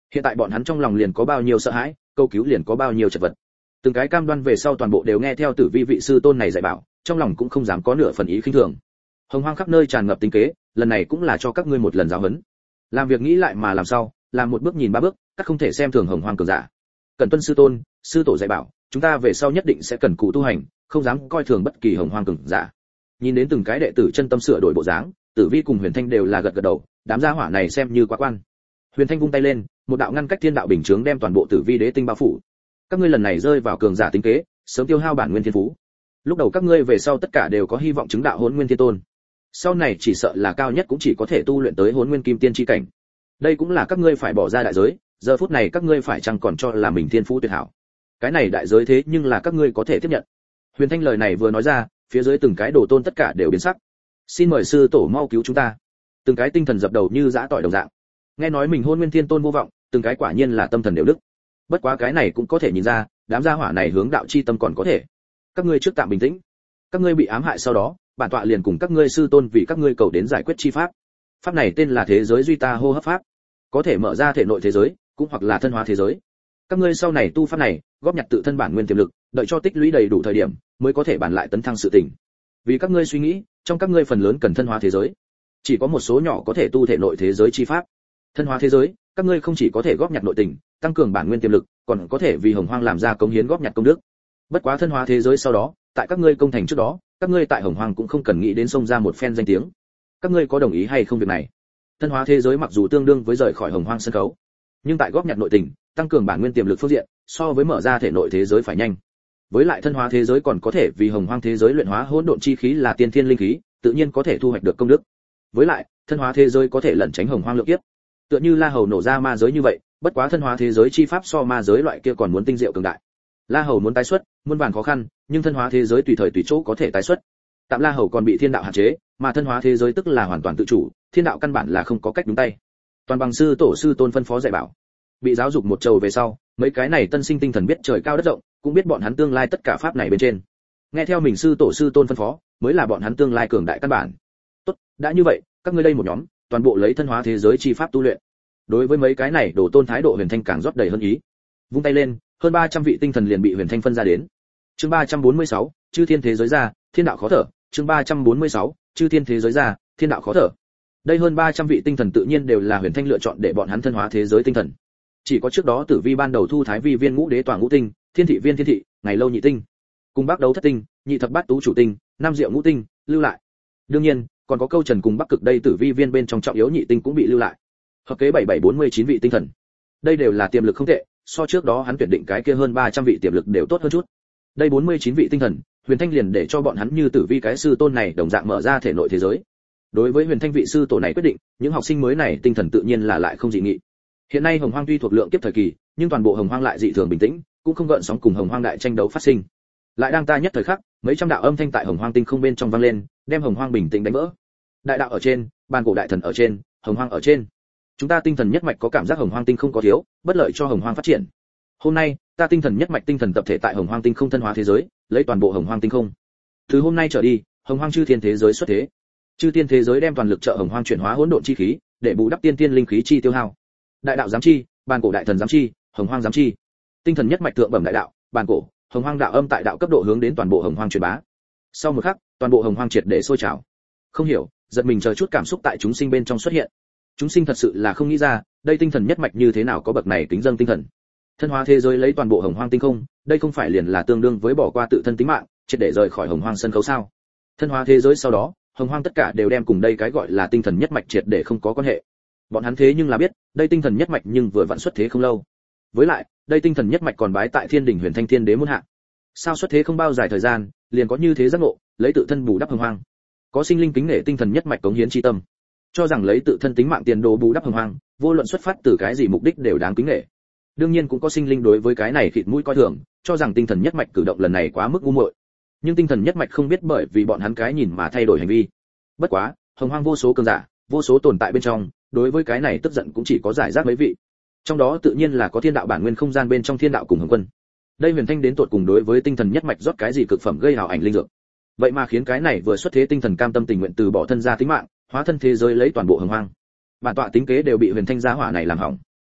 Hiện tại bọn hắn trong lòng liền có bao nhiêu sợ hãi, câu cứu liền có bao nhiêu chật vật. Từng cái cam đoan về sau toàn bộ đều nghe theo Tử Vi vị sư tôn này dạy bảo, trong lòng cũng không dám có nửa phần ý khinh thường. Hồng hoang khắp nơi tràn ngập tính kế, lần này cũng là cho các ngươi một lần giáo huấn. Làm việc nghĩ lại mà làm sao, làm một bước nhìn ba bước, các không thể xem thường Hồng hoang cường giả. Cần tuân sư tôn, sư tổ dạy bảo, chúng ta về sau nhất định sẽ cần cù tu hành, không dám coi thường bất kỳ Hồng hoang cường giả. Nhìn đến từng cái đệ tử chân tâm sửa đổi bộ dáng, Tử Vi cùng Huyền Thanh đều là gật gật đầu, đám gia hỏa này xem như quá quan. Huyền Thanh vung tay lên, một đạo ngăn cách thiên đạo bình chướng đem toàn bộ Tử Vi đế tinh bao phủ. Các ngươi lần này rơi vào cường giả tính kế, sớm tiêu hao bản nguyên thiên phú. Lúc đầu các ngươi về sau tất cả đều có hy vọng chứng đạo Hỗn Nguyên Thiên Tôn. Sau này chỉ sợ là cao nhất cũng chỉ có thể tu luyện tới Hỗn Nguyên Kim Tiên chi cảnh. Đây cũng là các ngươi phải bỏ ra đại giới, giờ phút này các ngươi phải chăng còn cho là mình thiên phú tuyệt hảo. Cái này đại giới thế nhưng là các ngươi có thể tiếp nhận. Huyền Thanh lời này vừa nói ra, phía dưới từng cái đồ tôn tất cả đều biến sắc. Xin mời sư tổ mau cứu chúng ta. Từng cái tinh thần dập đầu như dã tỏi đồng dạng. Nghe nói mình Hỗn Nguyên Thiên Tôn vô vọng, từng cái quả nhiên là tâm thần đều đức. Bất quá cái này cũng có thể nhìn ra, đám gia hỏa này hướng đạo chi tâm còn có thể. Các ngươi trước tạm bình tĩnh. Các ngươi bị ám hại sau đó, bản tọa liền cùng các ngươi sư tôn vì các ngươi cầu đến giải quyết chi pháp. Pháp này tên là thế giới duy ta hô hấp pháp, có thể mở ra thể nội thế giới, cũng hoặc là thân hóa thế giới. Các ngươi sau này tu pháp này, góp nhặt tự thân bản nguyên tiềm lực, đợi cho tích lũy đầy đủ thời điểm, mới có thể bàn lại tấn thăng sự tỉnh. Vì các ngươi suy nghĩ, trong các ngươi phần lớn cần thân hóa thế giới, chỉ có một số nhỏ có thể tu thể nội thế giới chi pháp. Thân hóa thế giới, các ngươi không chỉ có thể góp nhặt nội tình, tăng cường bản nguyên tiềm lực, còn có thể vì Hồng Hoang làm ra cống hiến góp nhặt công đức. Bất quá thân hóa thế giới sau đó, tại các ngươi công thành trước đó, các ngươi tại Hồng Hoang cũng không cần nghĩ đến xông ra một phen danh tiếng. Các ngươi có đồng ý hay không việc này? Thân hóa thế giới mặc dù tương đương với rời khỏi Hồng Hoang sân khấu, nhưng tại góp nhặt nội tình, tăng cường bản nguyên tiềm lực phương diện, so với mở ra thể nội thế giới phải nhanh. Với lại thân hóa thế giới còn có thể vì Hồng Hoang thế giới luyện hóa hỗn độn chi khí là tiên thiên linh khí, tự nhiên có thể thu hoạch được công đức. Với lại, thân hóa thế giới có thể lẩn tránh Hồng Hoang lượng kiếp. Tựa như La Hầu nổ ra ma giới như vậy, bất quá thân hóa thế giới chi pháp so ma giới loại kia còn muốn tinh diệu cường đại. La Hầu muốn tái xuất, muôn vàn khó khăn, nhưng thân hóa thế giới tùy thời tùy chỗ có thể tái xuất. Tạm La Hầu còn bị thiên đạo hạn chế, mà thân hóa thế giới tức là hoàn toàn tự chủ, thiên đạo căn bản là không có cách đúng tay. Toàn bằng sư tổ sư tôn phân phó dạy bảo. Bị giáo dục một trầu về sau, mấy cái này tân sinh tinh thần biết trời cao đất rộng, cũng biết bọn hắn tương lai tất cả pháp này bên trên. Nghe theo mình sư tổ sư tôn phân phó, mới là bọn hắn tương lai cường đại căn bản. Tốt, đã như vậy, các ngươi đây một nhóm, toàn bộ lấy thân hóa thế giới chi pháp tu luyện. Đối với mấy cái này đổ tôn thái độ Huyền Thanh càng rót đầy hơn ý. Vung tay lên, hơn 300 vị tinh thần liền bị Huyền Thanh phân ra đến. Chương 346, chư thiên thế giới ra, thiên đạo khó thở. Chương 346, chư thiên thế giới ra, thiên đạo khó thở. Đây hơn 300 vị tinh thần tự nhiên đều là Huyền Thanh lựa chọn để bọn hắn thân hóa thế giới tinh thần. Chỉ có trước đó Tử Vi ban đầu thu thái vi viên ngũ đế tòa ngũ tinh, thiên thị viên thiên thị, ngày lâu nhị tinh, cùng bắc đấu thất tinh, nhị thập bát tú chủ tinh, nam diệu ngũ tinh, lưu lại. Đương nhiên, còn có câu trần cùng bắc cực đây Tử Vi viên bên trong trọng yếu nhị tinh cũng bị lưu lại. Hợp kế 7749 vị tinh thần. Đây đều là tiềm lực không tệ, so trước đó hắn tuyển định cái kia hơn 300 vị tiềm lực đều tốt hơn chút. Đây 49 vị tinh thần, Huyền Thanh liền để cho bọn hắn như Tử Vi cái sư tôn này đồng dạng mở ra thể nội thế giới. Đối với Huyền Thanh vị sư tổ này quyết định, những học sinh mới này tinh thần tự nhiên là lại không dị nghị. Hiện nay Hồng Hoang tuy thuộc lượng kiếp thời kỳ, nhưng toàn bộ Hồng Hoang lại dị thường bình tĩnh, cũng không gợn sóng cùng Hồng Hoang đại tranh đấu phát sinh. Lại đang ta nhất thời khắc, mấy trăm đạo âm thanh tại Hồng Hoang tinh không bên trong vang lên, đem Hồng Hoang bình tĩnh đánh vỡ. Đại đạo ở trên, bàn cổ đại thần ở trên, Hồng Hoang ở trên. Chúng ta tinh thần nhất mạch có cảm giác Hồng Hoang tinh không có thiếu, bất lợi cho Hồng Hoang phát triển. Hôm nay, ta tinh thần nhất mạch tinh thần tập thể tại Hồng Hoang tinh không thân hóa thế giới, lấy toàn bộ Hồng Hoang tinh không. Từ hôm nay trở đi, Hồng Hoang chư thiên thế giới xuất thế. Chư thiên thế giới đem toàn lực trợ Hồng Hoang chuyển hóa hỗn độn chi khí, để bù đắp tiên tiên linh khí chi tiêu hao. Đại đạo giám chi, bàn cổ đại thần giám chi, Hồng Hoang giám chi. Tinh thần nhất mạch thượng bẩm đại đạo, bàn cổ, Hồng Hoang đạo âm tại đạo cấp độ hướng đến toàn bộ Hồng Hoang truyền bá. Sau một khắc, toàn bộ Hồng Hoang triệt để sôi trào. Không hiểu, giật mình chờ chút cảm xúc tại chúng sinh bên trong xuất hiện. Chúng sinh thật sự là không nghĩ ra, đây tinh thần nhất mạch như thế nào có bậc này kính dâng tinh thần. Thân hóa thế giới lấy toàn bộ Hồng Hoang tinh không, đây không phải liền là tương đương với bỏ qua tự thân tính mạng, triệt để rời khỏi Hồng Hoang sân khấu sao? Thân hóa thế giới sau đó, Hồng Hoang tất cả đều đem cùng đây cái gọi là tinh thần nhất mạch triệt để không có quan hệ. Bọn hắn thế nhưng là biết, đây tinh thần nhất mạch nhưng vừa vặn xuất thế không lâu. Với lại, đây tinh thần nhất mạch còn bái tại Thiên Đình Huyền Thanh Thiên Đế muôn hạ. Sao xuất thế không bao dài thời gian, liền có như thế giác ngộ, lấy tự thân bù đắp Hồng Hoang. Có sinh linh kính nể tinh thần nhất mạch cống hiến chi tâm, cho rằng lấy tự thân tính mạng tiền đồ bù đắp Hồng Hoang, vô luận xuất phát từ cái gì mục đích đều đáng kính nể. Đương nhiên cũng có sinh linh đối với cái này khịt mũi coi thường, cho rằng tinh thần nhất mạch cử động lần này quá mức ngu muội. Nhưng tinh thần nhất mạch không biết bởi vì bọn hắn cái nhìn mà thay đổi hành vi. Bất quá, Hồng Hoang vô số cường giả, vô số tồn tại bên trong, đối với cái này tức giận cũng chỉ có giải rác mấy vị. Trong đó tự nhiên là có thiên đạo bản nguyên không gian bên trong thiên đạo cùng Hồng Quân. Đây Huyền Thanh đến tột cùng đối với tinh thần nhất mạch rót cái gì cực phẩm gây hào ảnh linh dược. Vậy mà khiến cái này vừa xuất thế tinh thần cam tâm tình nguyện từ bỏ thân ra tính mạng, hóa thân thế giới lấy toàn bộ Hồng Hoang. Bản tọa tính kế đều bị Huyền Thanh gia hỏa này làm hỏng.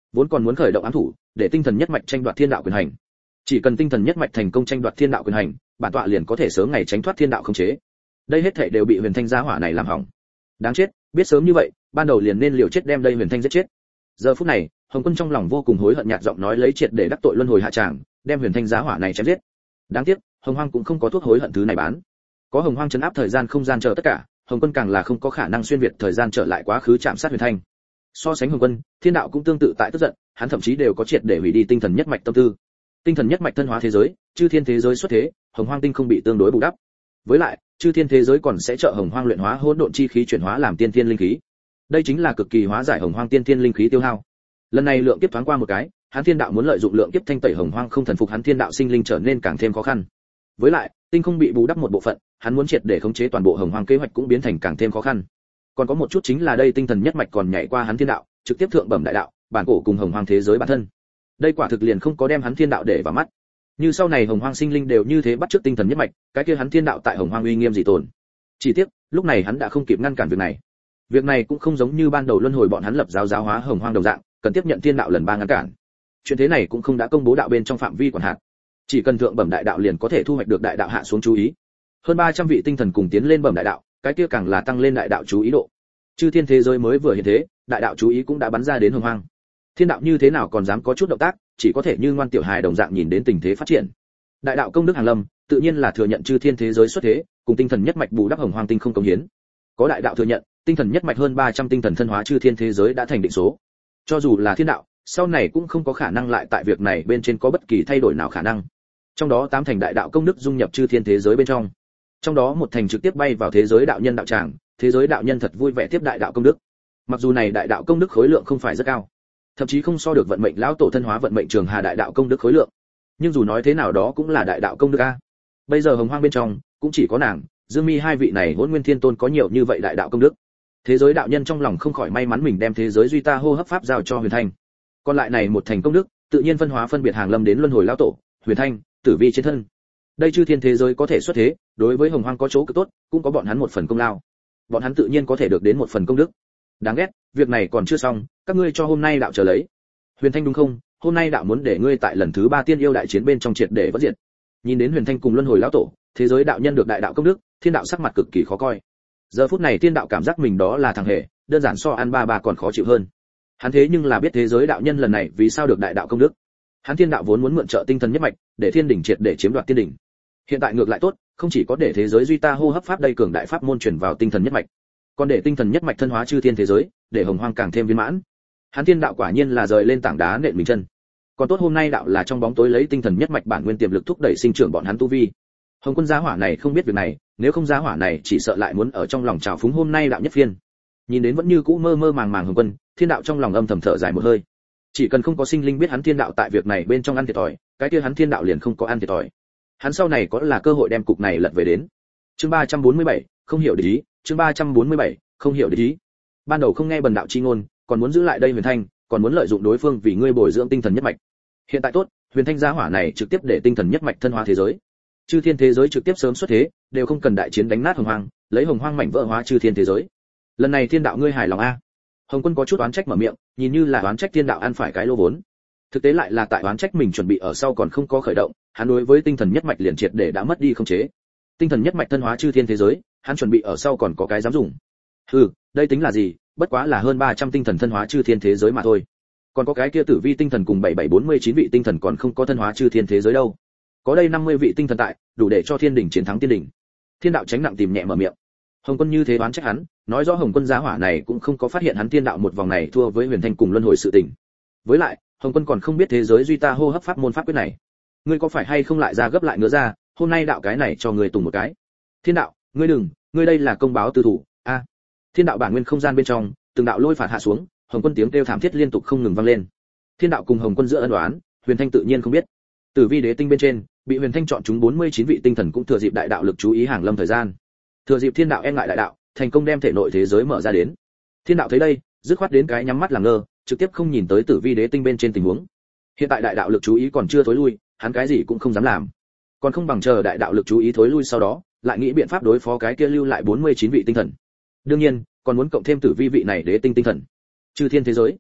vốn còn muốn khởi động ám thủ, để tinh thần nhất mạch tranh đoạt thiên đạo quyền hành. Chỉ cần tinh thần nhất mạch thành công tranh đoạt thiên đạo quyền hành, bản tọa liền có thể sớm ngày tránh thoát thiên đạo khống chế. Đây hết thảy đều bị Huyền Thanh gia hỏa này làm hỏng. Đáng chết, biết sớm như vậy, ban đầu liền nên liều chết đem đây Huyền Thanh giết chết. Giờ phút này, Hồng Quân trong lòng vô cùng hối hận, nhạt giọng nói lấy triệt để đắc tội luân hồi hạ tràng, đem Huyền Thanh gia hỏa này chém giết. Đáng tiếc, Hồng Hoang cũng không có thuốc hối hận thứ này bán. Có Hồng Hoang trấn áp thời gian không gian chờ tất cả, Hồng Quân càng là không có khả năng xuyên việt thời gian trở lại quá khứ chạm sát Huyền Thanh. So sánh Hồng Quân, Thiên đạo cũng tương tự tại tức giận, hắn thậm chí đều có triệt để hủy đi tinh thần nhất mạch tâm tư. Tinh thần nhất mạch thân hóa thế giới, chư thiên thế giới xuất thế, Hồng Hoang tinh không bị tương đối bù đắp. Với lại, chư thiên thế giới còn sẽ trợ Hồng Hoang luyện hóa hỗn độn chi khí chuyển hóa làm tiên thiên linh khí. Đây chính là cực kỳ hóa giải Hồng Hoang tiên thiên linh khí tiêu hao. Lần này lượng kiếp thoáng qua một cái, hắn Thiên đạo muốn lợi dụng lượng kiếp thanh tẩy Hồng Hoang không thần phục hắn Thiên đạo sinh linh trở nên càng thêm khó khăn. Với lại, tinh không bị bù đắp một bộ phận, hắn muốn triệt để khống chế toàn bộ Hồng Hoang kế hoạch cũng biến thành càng thêm khó khăn. Còn có một chút chính là đây tinh thần nhất mạch còn nhảy qua hắn Thiên đạo, trực tiếp thượng bẩm đại đạo, bản cổ cùng Hồng Hoang thế giới bản thân. Đây quả thực liền không có đem hắn Thiên đạo để vào mắt. Như sau này Hồng Hoang sinh linh đều như thế bắt chước tinh thần nhất mạch, cái kia hắn Thiên đạo tại Hồng Hoang uy nghiêm gì tồn. Chỉ tiếc, lúc này hắn đã không kịp ngăn cản việc này. Việc này cũng không giống như ban đầu luân hồi bọn hắn lập giáo hóa Hồng Hoang đồng dạng, cần tiếp nhận Thiên đạo lần 3 ngăn cản. Chuyện thế này cũng không đã công bố đạo bên trong phạm vi quản hạt. Chỉ cần thượng bẩm đại đạo liền có thể thu hoạch được đại đạo hạ xuống chú ý. Hơn 300 vị tinh thần cùng tiến lên bẩm đại đạo, cái kia càng là tăng lên đại đạo chú ý độ. Chư thiên thế giới mới vừa hiện thế, đại đạo chú ý cũng đã bắn ra đến Hồng Hoang. Thiên đạo như thế nào còn dám có chút động tác, chỉ có thể như ngoan tiểu hài đồng dạng nhìn đến tình thế phát triển. Đại đạo công đức hàng lâm, tự nhiên là thừa nhận chư thiên thế giới xuất thế, cùng tinh thần nhất mạch bù đắp Hồng Hoang tinh không công hiến. Có đại đạo thừa nhận, tinh thần nhất mạch hơn 300 tinh thần thân hóa chư thiên thế giới đã thành định số. Cho dù là thiên đạo, sau này cũng không có khả năng lại tại việc này bên trên có bất kỳ thay đổi nào khả năng. Trong đó 8 thành đại đạo công đức dung nhập chư thiên thế giới bên trong. Trong đó một thành trực tiếp bay vào thế giới đạo nhân đạo tràng, thế giới đạo nhân thật vui vẻ tiếp đại đạo công đức. Mặc dù này đại đạo công đức khối lượng không phải rất cao, thậm chí không so được vận mệnh lão tổ thân hóa vận mệnh trường hà đại đạo công đức khối lượng, nhưng dù nói thế nào đó cũng là đại đạo công đức a. Bây giờ Hồng Hoang bên trong cũng chỉ có nàng, Dương Mi hai vị này Hỗn Nguyên Thiên Tôn có nhiều như vậy đại đạo công đức. Thế giới đạo nhân trong lòng không khỏi may mắn mình đem thế giới duy ta hô hấp pháp giao cho Huyền Thanh. Còn lại này một thành công đức, tự nhiên phân hóa phân biệt hàng lâm đến luân hồi lão tổ, Huyền Thanh, Tử Vi trên thân. Đây chư thiên thế giới có thể xuất thế, đối với Hồng Hoang có chỗ cực tốt, cũng có bọn hắn một phần công lao. Bọn hắn tự nhiên có thể được đến một phần công đức. Đáng ghét, việc này còn chưa xong, các ngươi cho hôm nay đạo chờ lấy. Huyền Thanh đúng không? Hôm nay đạo muốn để ngươi tại lần thứ 3 tiên yêu đại chiến bên trong triệt để vỡ diệt. Nhìn đến Huyền Thanh cùng luân hồi lão tổ, thế giới đạo nhân được đại đạo công đức, thiên đạo sắc mặt cực kỳ khó coi. Giờ phút này thiên đạo cảm giác mình đó là thằng hề, đơn giản so ăn ba còn khó chịu hơn. Hắn thế nhưng là biết thế giới đạo nhân lần này vì sao được đại đạo công đức. Hắn thiên đạo vốn muốn mượn trợ tinh thần nhất mạch, để thiên đỉnh triệt để chiếm đoạt tiên đỉnh. Hiện tại ngược lại tốt, không chỉ có để thế giới duy ta hô hấp pháp đây cường đại pháp môn truyền vào tinh thần nhất mạch, còn để tinh thần nhất mạch thân hóa chư thiên thế giới, để Hồng Hoang càng thêm viên mãn. Hắn thiên đạo quả nhiên là rời lên tảng đá nện mình chân. Còn tốt hôm nay đạo là trong bóng tối lấy tinh thần nhất mạch bản nguyên tiềm lực thúc đẩy sinh trưởng bọn hắn tu vi. Hồng Quân gia hỏa này không biết việc này, nếu không gia hỏa này chỉ sợ lại muốn ở trong lòng trào phúng hôm nay đạo nhất phiên. Nhìn đến vẫn như cũ mơ mơ màng màng Hồng Quân, thiên đạo trong lòng âm thầm thở dài một hơi. Chỉ cần không có sinh linh biết hắn thiên đạo tại việc này bên trong ăn thiệt thòi, cái kia hắn thiên đạo liền không có ăn thiệt thòi. Hắn sau này có là cơ hội đem cục này lật về đến. Chương 347, không hiểu địch ý, chương 347, không hiểu địch ý. Ban đầu không nghe bần đạo chi ngôn, còn muốn giữ lại đây Huyền Thanh, còn muốn lợi dụng đối phương vì ngươi bồi dưỡng tinh thần nhất mạch. Hiện tại tốt, Huyền Thanh gia hỏa này trực tiếp để tinh thần nhất mạch thân hóa thế giới. Chư thiên thế giới trực tiếp sớm xuất thế, đều không cần đại chiến đánh nát Hồng Hoang, lấy Hồng Hoang mảnh vỡ hóa chư thiên thế giới. Lần này thiên đạo ngươi hài lòng a? Hồng Quân có chút oán trách mở miệng, nhìn như là oán trách thiên đạo ăn phải cái lô vốn. Thực tế lại là tại oán trách mình chuẩn bị ở sau còn không có khởi động, hắn đối với tinh thần nhất mạch liền triệt để đã mất đi không chế. Tinh thần nhất mạch thân hóa chư thiên thế giới, hắn chuẩn bị ở sau còn có cái dám dùng. Đây tính là gì, bất quá là hơn 300 tinh thần thân hóa chư thiên thế giới mà thôi. Còn có cái kia Tử Vi tinh thần cùng 7749 vị tinh thần còn không có thân hóa chư thiên thế giới đâu. Có đây 50 vị tinh thần tại, đủ để cho thiên đỉnh chiến thắng tiên đỉnh. Thiên đạo tránh nặng tìm nhẹ mở miệng. Hồng Quân như thế đoán trách hắn, nói rõ Hồng Quân gia hỏa này cũng không có phát hiện hắn thiên đạo một vòng này thua với Huyền Thanh cùng luân hồi sự tình. Với lại, Hồng Quân còn không biết thế giới duy ta hô hấp pháp môn pháp quyết này. Ngươi có phải hay không lại ra gấp lại ngứa ra, hôm nay đạo cái này cho ngươi tùng một cái. Thiên đạo, ngươi đừng, ngươi đây là công báo tư thủ. A. Thiên đạo bản nguyên không gian bên trong, từng đạo lôi phạt hạ xuống, Hồng Quân tiếng kêu thảm thiết liên tục không ngừng vang lên. Thiên đạo cùng Hồng Quân giữa ân oán, Huyền Thanh tự nhiên không biết. Tử Vi đế tinh bên trên, bị Huyền Thanh chọn chúng 49 vị tinh thần cũng thừa dịp đại đạo lực chú ý hàng lâm thời gian. Thừa dịp thiên đạo e ngại đại đạo, thành công đem thể nội thế giới mở ra đến. Thiên đạo thấy đây, dứt khoát đến cái nhắm mắt làm ngơ, trực tiếp không nhìn tới Tử Vi đế tinh bên trên tình huống. Hiện tại đại đạo lực chú ý còn chưa thối lui, hắn cái gì cũng không dám làm. Còn không bằng chờ đại đạo lực chú ý thối lui sau đó, lại nghĩ biện pháp đối phó cái kia lưu lại 49 vị tinh thần. Đương nhiên, còn muốn cộng thêm Tử Vi vị này đế tinh tinh thần. Chư thiên thế giới.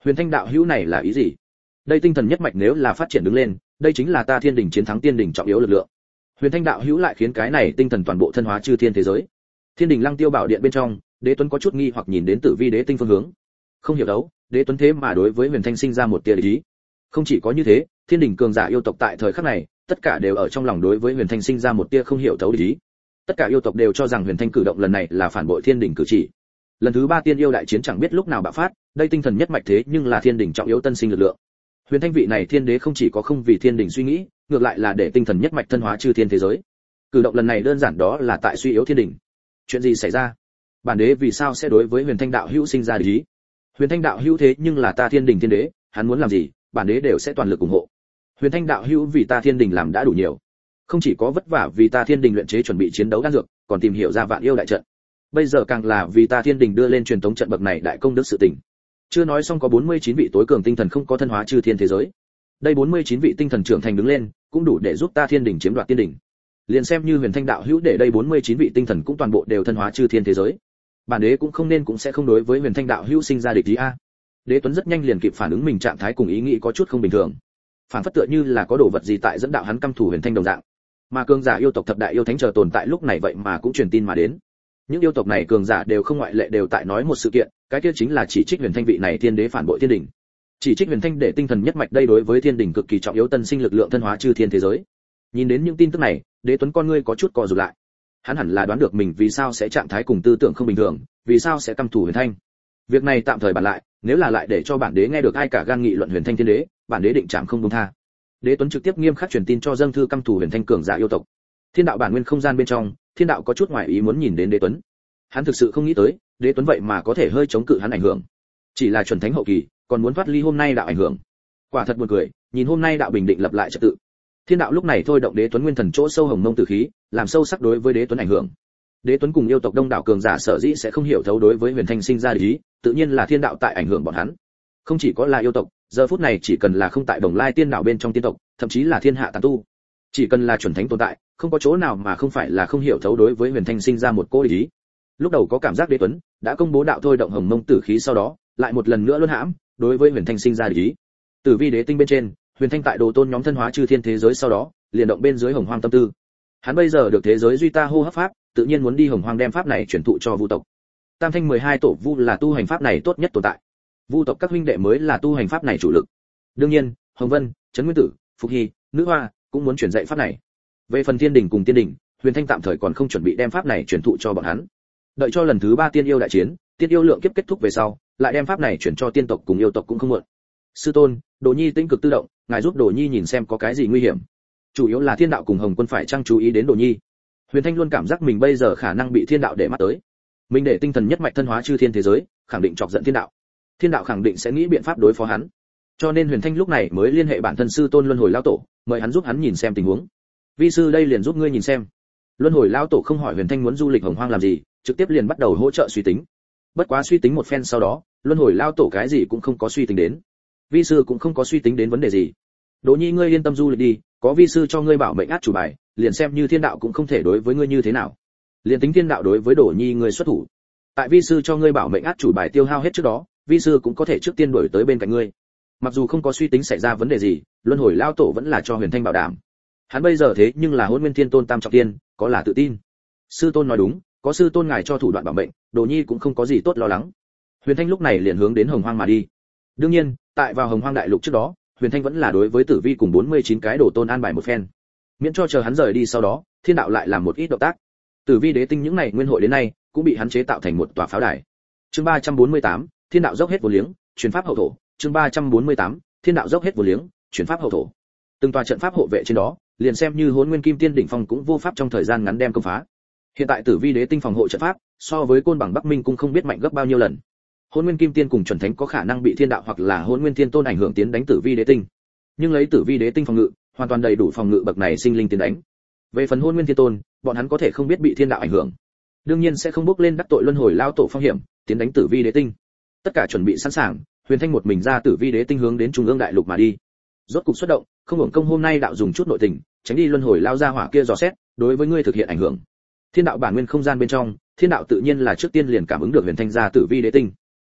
Huyền Thanh đạo hữu này là ý gì? Đây tinh thần nhất mạch nếu là phát triển đứng lên, đây chính là ta Thiên Đình chiến thắng Tiên Đình trọng yếu lực lượng. Huyền Thanh đạo hữu lại khiến cái này tinh thần toàn bộ thân hóa chư thiên thế giới. Thiên Đình Lăng Tiêu Bảo Điện bên trong, Đế Tuấn có chút nghi hoặc nhìn đến Tử Vi Đế tinh phương hướng. Không hiểu đâu, Đế Tuấn thế mà đối với Huyền Thanh sinh ra một tia ý. Không chỉ có như thế, Thiên Đình cường giả yêu tộc tại thời khắc này, tất cả đều ở trong lòng đối với Huyền Thanh sinh ra một tia không hiểu thấu ý. Tất cả yêu tộc đều cho rằng Huyền Thanh cử động lần này là phản bội Thiên Đình cử chỉ. Lần thứ 3 tiên yêu đại chiến chẳng biết lúc nào bạo phát, đây tinh thần nhất mạch thế nhưng là Thiên Đình trọng yếu tân sinh lực lượng. Huyền Thanh vị này thiên đế không chỉ có không vì Thiên Đình suy nghĩ, ngược lại là để tinh thần nhất mạch thân hóa chư thiên thế giới. Cử động lần này đơn giản đó là tại suy yếu Thiên Đình. Chuyện gì xảy ra? Bản đế vì sao sẽ đối với Huyền Thanh đạo hữu sinh ra địch ý? Huyền Thanh đạo hữu thế nhưng là ta Thiên Đình thiên đế, hắn muốn làm gì, bản đế đều sẽ toàn lực ủng hộ. Huyền Thanh đạo hữu vì ta Thiên Đình làm đã đủ nhiều, không chỉ có vất vả vì ta Thiên Đình luyện chế chuẩn bị chiến đấu đan dược, còn tìm hiểu ra vạn yêu đại trận. Bây giờ càng là vì ta Thiên Đình đưa lên truyền thống trận bậc này đại công đức sự tình. Chưa nói xong có 49 vị tối cường tinh thần không có thân hóa chư thiên thế giới. Đây 49 vị tinh thần trưởng thành đứng lên, cũng đủ để giúp ta Thiên Đình chiếm đoạt Tiên Đình. Liền xem như Huyền Thanh đạo hữu để đây 49 vị tinh thần cũng toàn bộ đều thân hóa chư thiên thế giới. Bản đế cũng không nên cũng sẽ không đối với Huyền Thanh đạo hữu sinh ra địch ý a. Đế Tuấn rất nhanh liền kịp phản ứng mình trạng thái cùng ý nghĩ có chút không bình thường. Phản phất tựa như là có đồ vật gì tại dẫn đạo hắn căm thù Huyền Thanh đồng dạng. Mà cường giả yêu tộc thập đại yêu thánh chờ tồn tại lúc này vậy mà cũng truyền tin mà đến. Những yêu tộc này cường giả đều không ngoại lệ đều tại nói một sự kiện, cái kia chính là chỉ trích Huyền Thanh vị này thiên đế phản bội Thiên Đình. Chỉ trích Huyền Thanh để tinh thần nhất mạch đây đối với Thiên Đình cực kỳ trọng yếu tân sinh lực lượng thân hóa chư thiên thế giới. Nhìn đến những tin tức này, Đế Tuấn con ngươi có chút co rụt lại. Hắn hẳn là đoán được mình vì sao sẽ trạng thái cùng tư tưởng không bình thường, vì sao sẽ căm thù Huyền Thanh. Việc này tạm thời bàn lại, nếu là lại để cho bản đế nghe được ai cả gan nghị luận Huyền Thanh thiên đế, bản đế định trảm không buông tha. Đế Tuấn trực tiếp nghiêm khắc truyền tin cho dâng thư căm thù Huyền Thanh cường giả yêu tộc. Thiên đạo bản nguyên không gian bên trong, Thiên đạo có chút ngoài ý muốn nhìn đến Đế Tuấn. Hắn thực sự không nghĩ tới, Đế Tuấn vậy mà có thể hơi chống cự hắn ảnh hưởng. Chỉ là chuẩn thánh hậu kỳ, còn muốn thoát ly hôm nay đạo ảnh hưởng. Quả thật buồn cười, nhìn hôm nay đạo bình định lập lại trật tự. Thiên đạo lúc này thôi động Đế Tuấn nguyên thần chỗ sâu hồng mông tử khí, làm sâu sắc đối với Đế Tuấn ảnh hưởng. Đế Tuấn cùng yêu tộc đông đảo cường giả sở dĩ sẽ không hiểu thấu đối với Huyền Thanh sinh ra ý, tự nhiên là thiên đạo tại ảnh hưởng bọn hắn. Không chỉ có là yêu tộc, giờ phút này chỉ cần là không tại Đồng Lai tiên đảo bên trong tiên tộc, thậm chí là thiên hạ tán tu, chỉ cần là chuẩn thánh tồn tại, không có chỗ nào mà không phải là không hiểu thấu đối với Huyền Thanh sinh ra một cô ý. Lúc đầu có cảm giác Đế Tuấn đã công bố đạo thôi động hồng mông tử khí sau đó, lại một lần nữa luân hãm, đối với Huyền Thanh sinh ra ý. Tử Vi Đế tinh bên trên, Huyền Thanh tại đồ tôn nhóm thân hóa chư thiên thế giới sau đó, liền động bên dưới hồng hoang tâm tư. Hắn bây giờ được thế giới duy ta hô hấp pháp, tự nhiên muốn đi hồng hoang đem pháp này truyền thụ cho vu tộc. Tam thanh 12 tổ vu là tu hành pháp này tốt nhất tồn tại. Vu tộc các huynh đệ mới là tu hành pháp này chủ lực. Đương nhiên, Hồng Vân, Trấn Nguyên Tử, Phục Hy, Nữ Hoa cũng muốn truyền dạy pháp này. Về phần Thiên Đình cùng Tiên Đình, Huyền Thanh tạm thời còn không chuẩn bị đem pháp này truyền thụ cho bọn hắn. Đợi cho lần thứ 3 tiên yêu đại chiến, tiên yêu lượng kiếp kết thúc về sau, lại đem pháp này chuyển cho tiên tộc cùng yêu tộc cũng không muộn. Sư tôn, Đồ Nhi tĩnh cực tự động, ngài giúp Đồ Nhi nhìn xem có cái gì nguy hiểm. Chủ yếu là Thiên đạo cùng Hồng Quân phải trang chú ý đến Đồ Nhi. Huyền Thanh luôn cảm giác mình bây giờ khả năng bị Thiên đạo để mắt tới. Mình để tinh thần nhất mạch thân hóa chư thiên thế giới, khẳng định chọc giận Thiên đạo. Thiên đạo khẳng định sẽ nghĩ biện pháp đối phó hắn. Cho nên Huyền Thanh lúc này mới liên hệ bản thân sư tôn Luân Hồi lão tổ, mời hắn giúp hắn nhìn xem tình huống. Vi sư đây liền giúp ngươi nhìn xem. Luân Hồi lão tổ không hỏi Huyền Thanh muốn du lịch hồng hoang làm gì, trực tiếp liền bắt đầu hỗ trợ suy tính. Bất quá suy tính một phen sau đó, Luân Hồi lão tổ cái gì cũng không có suy tính đến. Vi sư cũng không có suy tính đến vấn đề gì. Đỗ Nhi ngươi yên tâm du lịch đi, có vi sư cho ngươi bảo mệnh át chủ bài, liền xem như Thiên đạo cũng không thể đối với ngươi như thế nào. Liền tính Thiên đạo đối với Đỗ Nhi ngươi xuất thủ, tại vi sư cho ngươi bảo mệnh át chủ bài tiêu hao hết trước đó, vi sư cũng có thể trước tiên đuổi tới bên cạnh ngươi. Mặc dù không có suy tính xảy ra vấn đề gì, Luân Hồi lão tổ vẫn là cho Huyền Thanh bảo đảm. Hắn bây giờ thế nhưng là Hỗn Nguyên Thiên Tôn tam trọng tiên, có là tự tin. Sư tôn nói đúng, có sư tôn ngài cho thủ đoạn bảo mệnh, Đồ Nhi cũng không có gì tốt lo lắng. Huyền Thanh lúc này liền hướng đến Hồng Hoang mà đi. Đương nhiên, tại vào Hồng Hoang đại lục trước đó, Huyền Thanh vẫn là đối với Tử Vi cùng 49 cái đồ tôn an bài một phen. Miễn cho chờ hắn rời đi sau đó, Thiên đạo lại làm một ít động tác. Tử Vi Đế tinh những này nguyên hội đến nay, cũng bị hắn chế tạo thành một tòa pháo đài. Chương 348, Thiên đạo dốc hết vô liếng, truyền pháp hậu thổ. Chương 348, Thiên đạo dốc hết vô liếng, truyền pháp hậu thổ. Từng tòa trận pháp hộ vệ trên đó, liền xem như Hỗn Nguyên Kim Tiên đỉnh phong cũng vô pháp trong thời gian ngắn đem công phá. Hiện tại Tử Vi Đế tinh phòng hộ trận pháp, so với Côn Bằng Bắc Minh cũng không biết mạnh gấp bao nhiêu lần. Hỗn Nguyên Kim Tiên cùng chuẩn thánh có khả năng bị Thiên đạo hoặc là Hỗn Nguyên Thiên Tôn ảnh hưởng tiến đánh Tử Vi Đế tinh. Nhưng lấy Tử Vi Đế tinh phòng ngự, hoàn toàn đầy đủ phòng ngự bậc này sinh linh tiến đánh. Về phần Hỗn Nguyên Thiên Tôn, bọn hắn có thể không biết bị Thiên đạo ảnh hưởng, đương nhiên sẽ không bước lên đắc tội Luân Hồi lao tổ phong hiểm, tiến đánh Tử Vi Đế tinh. Tất cả chuẩn bị sẵn sàng, Huyền Thanh một mình ra Tử Vi Đế tinh hướng đến Trung ương đại lục mà đi. Rốt cục xuất động, không hưởng công hôm nay đạo dùng chút nội tình, tránh đi Luân Hồi lao ra hỏa kia dò xét, đối với ngươi thực hiện ảnh hưởng. Thiên đạo bản nguyên không gian bên trong, Thiên đạo tự nhiên là trước tiên liền cảm ứng được Huyền Thanh ra Tử Vi Đế tinh.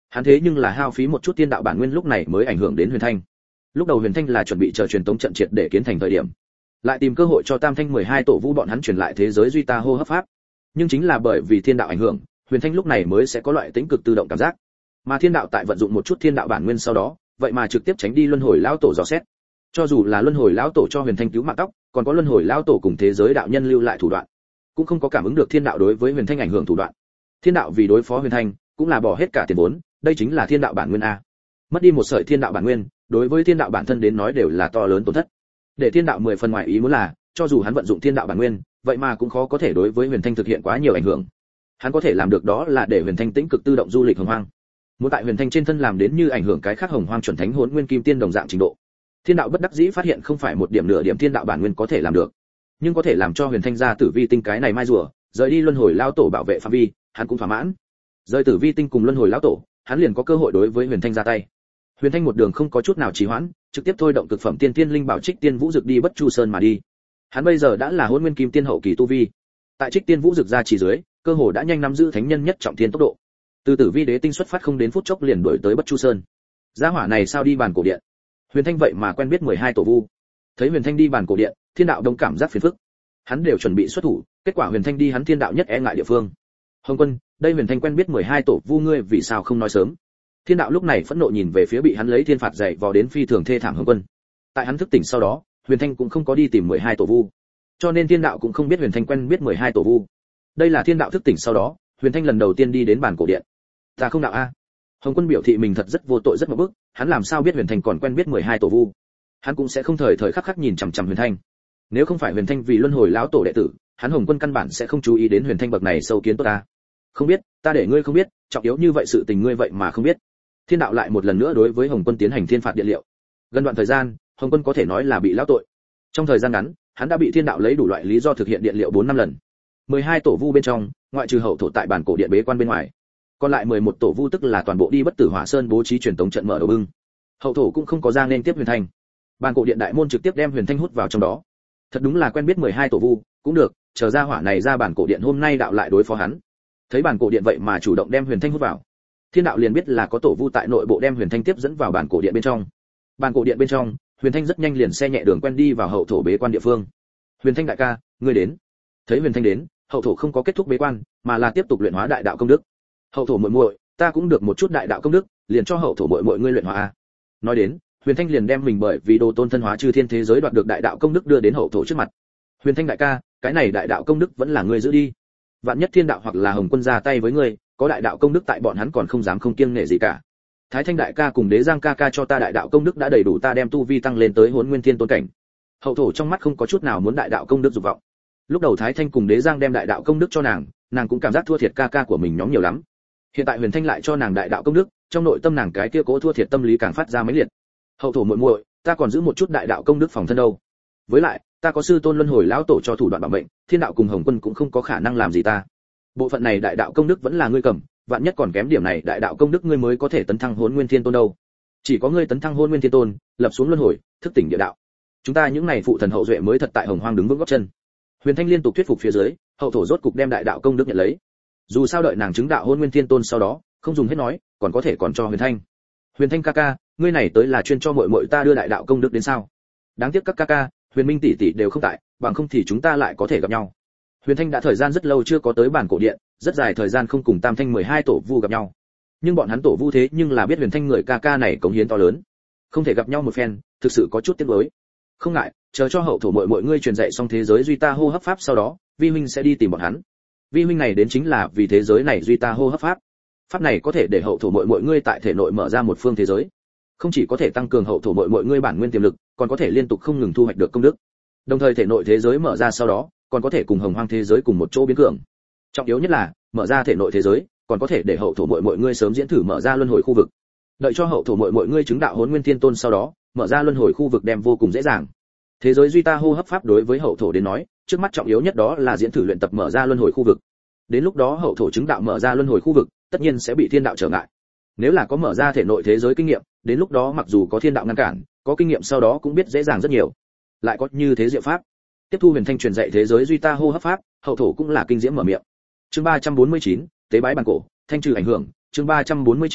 Hắn thế nhưng là hao phí một chút thiên đạo bản nguyên lúc này mới ảnh hưởng đến Huyền Thanh. Lúc đầu Huyền Thanh là chuẩn bị chờ truyền tống trận triệt để kiến thành thời điểm, lại tìm cơ hội cho Tam Thanh 12 tổ vu bọn hắn truyền lại thế giới duy ta hô hấp pháp. Nhưng chính là bởi vì thiên đạo ảnh hưởng, Huyền Thanh lúc này mới sẽ có loại tĩnh cực tự động cảm giác. Mà thiên đạo tại vận dụng một chút thiên đạo bản nguyên sau đó, vậy mà trực tiếp tránh đi luân hồi lão tổ dò xét. Cho dù là luân hồi lão tổ cho Huyền Thanh cứu mạng tóc, còn có luân hồi lão tổ cùng thế giới đạo nhân lưu lại thủ đoạn, cũng không có cảm ứng được thiên đạo đối với Huyền Thanh ảnh hưởng thủ đoạn. Thiên đạo vì đối phó Huyền Thanh, cũng là bỏ hết cả tiền vốn, đây chính là thiên đạo bản nguyên a. Mất đi một sợi thiên đạo bản nguyên, đối với thiên đạo bản thân đến nói đều là to lớn tổn thất. Để thiên đạo 10 phần ngoài ý muốn là, cho dù hắn vận dụng thiên đạo bản nguyên, vậy mà cũng khó có thể đối với Huyền Thanh thực hiện quá nhiều ảnh hưởng. Hắn có thể làm được đó là để Huyền Thanh tĩnh cực tự động du lịch hồng hoang. Muốn tại Huyền Thanh trên thân làm đến như ảnh hưởng cái khác hồng hoang chuẩn thánh hỗn nguyên kim tiên đồng dạng trình độ. Thiên đạo bất đắc dĩ phát hiện không phải một điểm nửa điểm thiên đạo bản nguyên có thể làm được, nhưng có thể làm cho Huyền Thanh ra tử vi tinh cái này mai rùa, rời đi luân hồi lão tổ bảo vệ phạm vi, hắn cũng thỏa mãn. Rời tử vi tinh cùng luân hồi lão tổ, hắn liền có cơ hội đối với Huyền Thanh ra tay. Huyền Thanh một đường không có chút nào trì hoãn, trực tiếp thôi động cực phẩm tiên tiên linh bảo Trích Tiên Vũ Dực đi Bất Chu Sơn mà đi. Hắn bây giờ đã là hỗn nguyên kim tiên hậu kỳ tu vi. Tại Trích Tiên Vũ Dực ra chỉ dưới, cơ hồ đã nhanh nắm giữ thánh nhân nhất trọng thiên tốc độ. Từ tử vi đế tinh xuất phát không đến phút chốc liền đuổi tới Bất Chu Sơn. Gia hỏa này sao đi bàn cổ điện? Huyền Thanh vậy mà quen biết 12 tổ vu. Thấy Huyền Thanh đi bàn cổ điện, thiên đạo đông cảm giác phiền phức. Hắn đều chuẩn bị xuất thủ, kết quả Huyền Thanh đi hắn thiên đạo nhất e ngại địa phương. Hồng Quân, đây Huyền Thanh quen biết 12 tổ vu ngươi vì sao không nói sớm? Thiên đạo lúc này phẫn nộ nhìn về phía bị hắn lấy thiên phạt dạy vò đến phi thường thê thảm Hồng Quân. Tại hắn thức tỉnh sau đó, Huyền Thanh cũng không có đi tìm 12 tổ vu, cho nên thiên đạo cũng không biết Huyền Thanh quen biết 12 tổ vu. Đây là thiên đạo thức tỉnh sau đó, Huyền Thanh lần đầu tiên đi đến bàn cổ điện. Ta không đạo a. Hồng Quân biểu thị mình thật rất vô tội rất ngộp bức, hắn làm sao biết Huyền Thanh còn quen biết 12 tổ vu? Hắn cũng sẽ không thời thời khắc khắc nhìn chằm chằm Huyền Thanh. Nếu không phải Huyền Thanh vì luân hồi lão tổ đệ tử, hắn Hồng Quân căn bản sẽ không chú ý đến Huyền Thanh bậc này sâu kiến tốt ta. Không biết, ta để ngươi không biết, trọng yếu như vậy sự tình ngươi vậy mà không biết. Thiên đạo lại một lần nữa đối với Hồng Quân tiến hành thiên phạt điện liệu. Gần đoạn thời gian, Hồng Quân có thể nói là bị lão tội. Trong thời gian ngắn, hắn đã bị thiên đạo lấy đủ loại lý do thực hiện điện liệu 4 năm lần. 12 tổ vu bên trong, ngoại trừ hậu thổ tại bản cổ điện bế quan bên ngoài, còn lại 11 tổ vu tức là toàn bộ đi Bất Tử Hỏa Sơn bố trí truyền tống trận mở đầu bưng. Hậu thổ cũng không có ra nên tiếp Huyền Thanh. Bản cổ điện đại môn trực tiếp đem Huyền Thanh hút vào trong đó. Thật đúng là quen biết 12 tổ vu, cũng được, chờ ra hỏa này ra bản cổ điện hôm nay đạo lại đối phó hắn. Thấy bản cổ điện vậy mà chủ động đem Huyền Thanh hút vào, thiên đạo liền biết là có tổ vu tại nội bộ đem Huyền Thanh tiếp dẫn vào bản cổ điện bên trong. Bản cổ điện bên trong, Huyền Thanh rất nhanh liền xe nhẹ đường quen đi vào hậu thổ bế quan địa phương. Huyền Thanh đại ca, ngươi đến. Thấy Huyền Thanh đến, hậu thổ không có kết thúc bế quan, mà là tiếp tục luyện hóa đại đạo công đức. Hậu thổ muội muội, ta cũng được một chút đại đạo công đức, liền cho hậu thổ muội muội ngươi luyện hóa a. Nói đến, Huyền Thanh liền đem mình bởi vì đồ tôn thân hóa chư thiên thế giới đoạt được đại đạo công đức đưa đến hậu thổ trước mặt. Huyền Thanh đại ca, cái này đại đạo công đức vẫn là ngươi giữ đi. Vạn nhất thiên đạo hoặc là Hồng Quân ra tay với ngươi, có đại đạo công đức tại bọn hắn còn không dám không kiêng nể gì cả. Thái Thanh đại ca cùng Đế Giang ca ca cho ta đại đạo công đức đã đầy đủ ta đem tu vi tăng lên tới Hỗn Nguyên Thiên Tôn cảnh. Hậu thổ trong mắt không có chút nào muốn đại đạo công đức dục vọng. Lúc đầu Thái Thanh cùng Đế Giang đem đại đạo công đức cho nàng cũng cảm giác thua thiệt ca ca của mình nhóm nhiều lắm. Hiện tại Huyền Thanh lại cho nàng đại đạo công đức, trong nội tâm nàng cái kia cố thua thiệt tâm lý càng phát ra mãnh liệt. Hậu thổ muội muội, ta còn giữ một chút đại đạo công đức phòng thân đâu. Với lại, ta có sư tôn luân hồi lão tổ cho thủ đoạn bảo mệnh, thiên đạo cùng Hồng Quân cũng không có khả năng làm gì ta. Bộ phận này đại đạo công đức vẫn là ngươi cầm, vạn nhất còn kém điểm này đại đạo công đức ngươi mới có thể tấn thăng Hỗn Nguyên Thiên Tôn đâu. Chỉ có ngươi tấn thăng Hỗn Nguyên Thiên Tôn, lập xuống luân hồi, thức tỉnh địa đạo. Chúng ta những này phụ thần hậu duệ mới thật tại Hồng Hoang đứng vững gót chân. Huyền Thanh liên tục thuyết phục phía dưới, hậu thổ rốt cục đem đại đạo công đức nhận lấy. Dù sao đợi nàng chứng đạo Hỗn Nguyên Thiên Tôn sau đó, không dùng hết nói, còn có thể còn cho Huyền Thanh. Huyền Thanh ca ca, ngươi này tới là chuyên cho muội muội ta đưa đại đạo công đức đến sao? Đáng tiếc các ca ca, Huyền Minh tỷ tỷ đều không tại, bằng không thì chúng ta lại có thể gặp nhau. Huyền Thanh đã thời gian rất lâu chưa có tới bản cổ điện, rất dài thời gian không cùng Tam Thanh 12 tổ vu gặp nhau. Nhưng bọn hắn tổ vu thế nhưng là biết Huyền Thanh người ca ca này cống hiến to lớn, không thể gặp nhau một phen, thực sự có chút tiếc nuối. Không ngại, chờ cho hậu thổ muội ngươi truyền dạy xong thế giới duy ta hô hấp pháp sau đó, vi huynh sẽ đi tìm bọn hắn. Vi huynh này đến chính là vì thế giới này duy ta hô hấp pháp. Pháp này có thể để hậu thổ muội ngươi tại thể nội mở ra một phương thế giới, không chỉ có thể tăng cường hậu thổ muội ngươi bản nguyên tiềm lực, còn có thể liên tục không ngừng thu hoạch được công đức. Đồng thời thể nội thế giới mở ra sau đó, còn có thể cùng hồng hoang thế giới cùng một chỗ biến cường. Trọng yếu nhất là, mở ra thể nội thế giới, còn có thể để hậu thổ muội ngươi sớm diễn thử mở ra luân hồi khu vực. Đợi cho hậu thổ muội ngươi chứng đạo Hỗn Nguyên Thiên Tôn sau đó, mở ra luân hồi khu vực đem vô cùng dễ dàng. Thế giới duy ta hô hấp pháp đối với hậu thổ đến nói, trước mắt trọng yếu nhất đó là diễn thử luyện tập mở ra luân hồi khu vực. Đến lúc đó hậu thổ chứng đạo mở ra luân hồi khu vực, tất nhiên sẽ bị thiên đạo trở ngại. Nếu là có mở ra thể nội thế giới kinh nghiệm, đến lúc đó mặc dù có thiên đạo ngăn cản, có kinh nghiệm sau đó cũng biết dễ dàng rất nhiều. Lại có như thế diệu pháp. Tiếp thu Huyền Thanh truyền dạy thế giới duy ta hô hấp pháp, hậu thổ cũng là kinh diễm mở miệng. Chương 349, tế bái bàn cổ, thanh trừ ảnh hưởng, chương 349,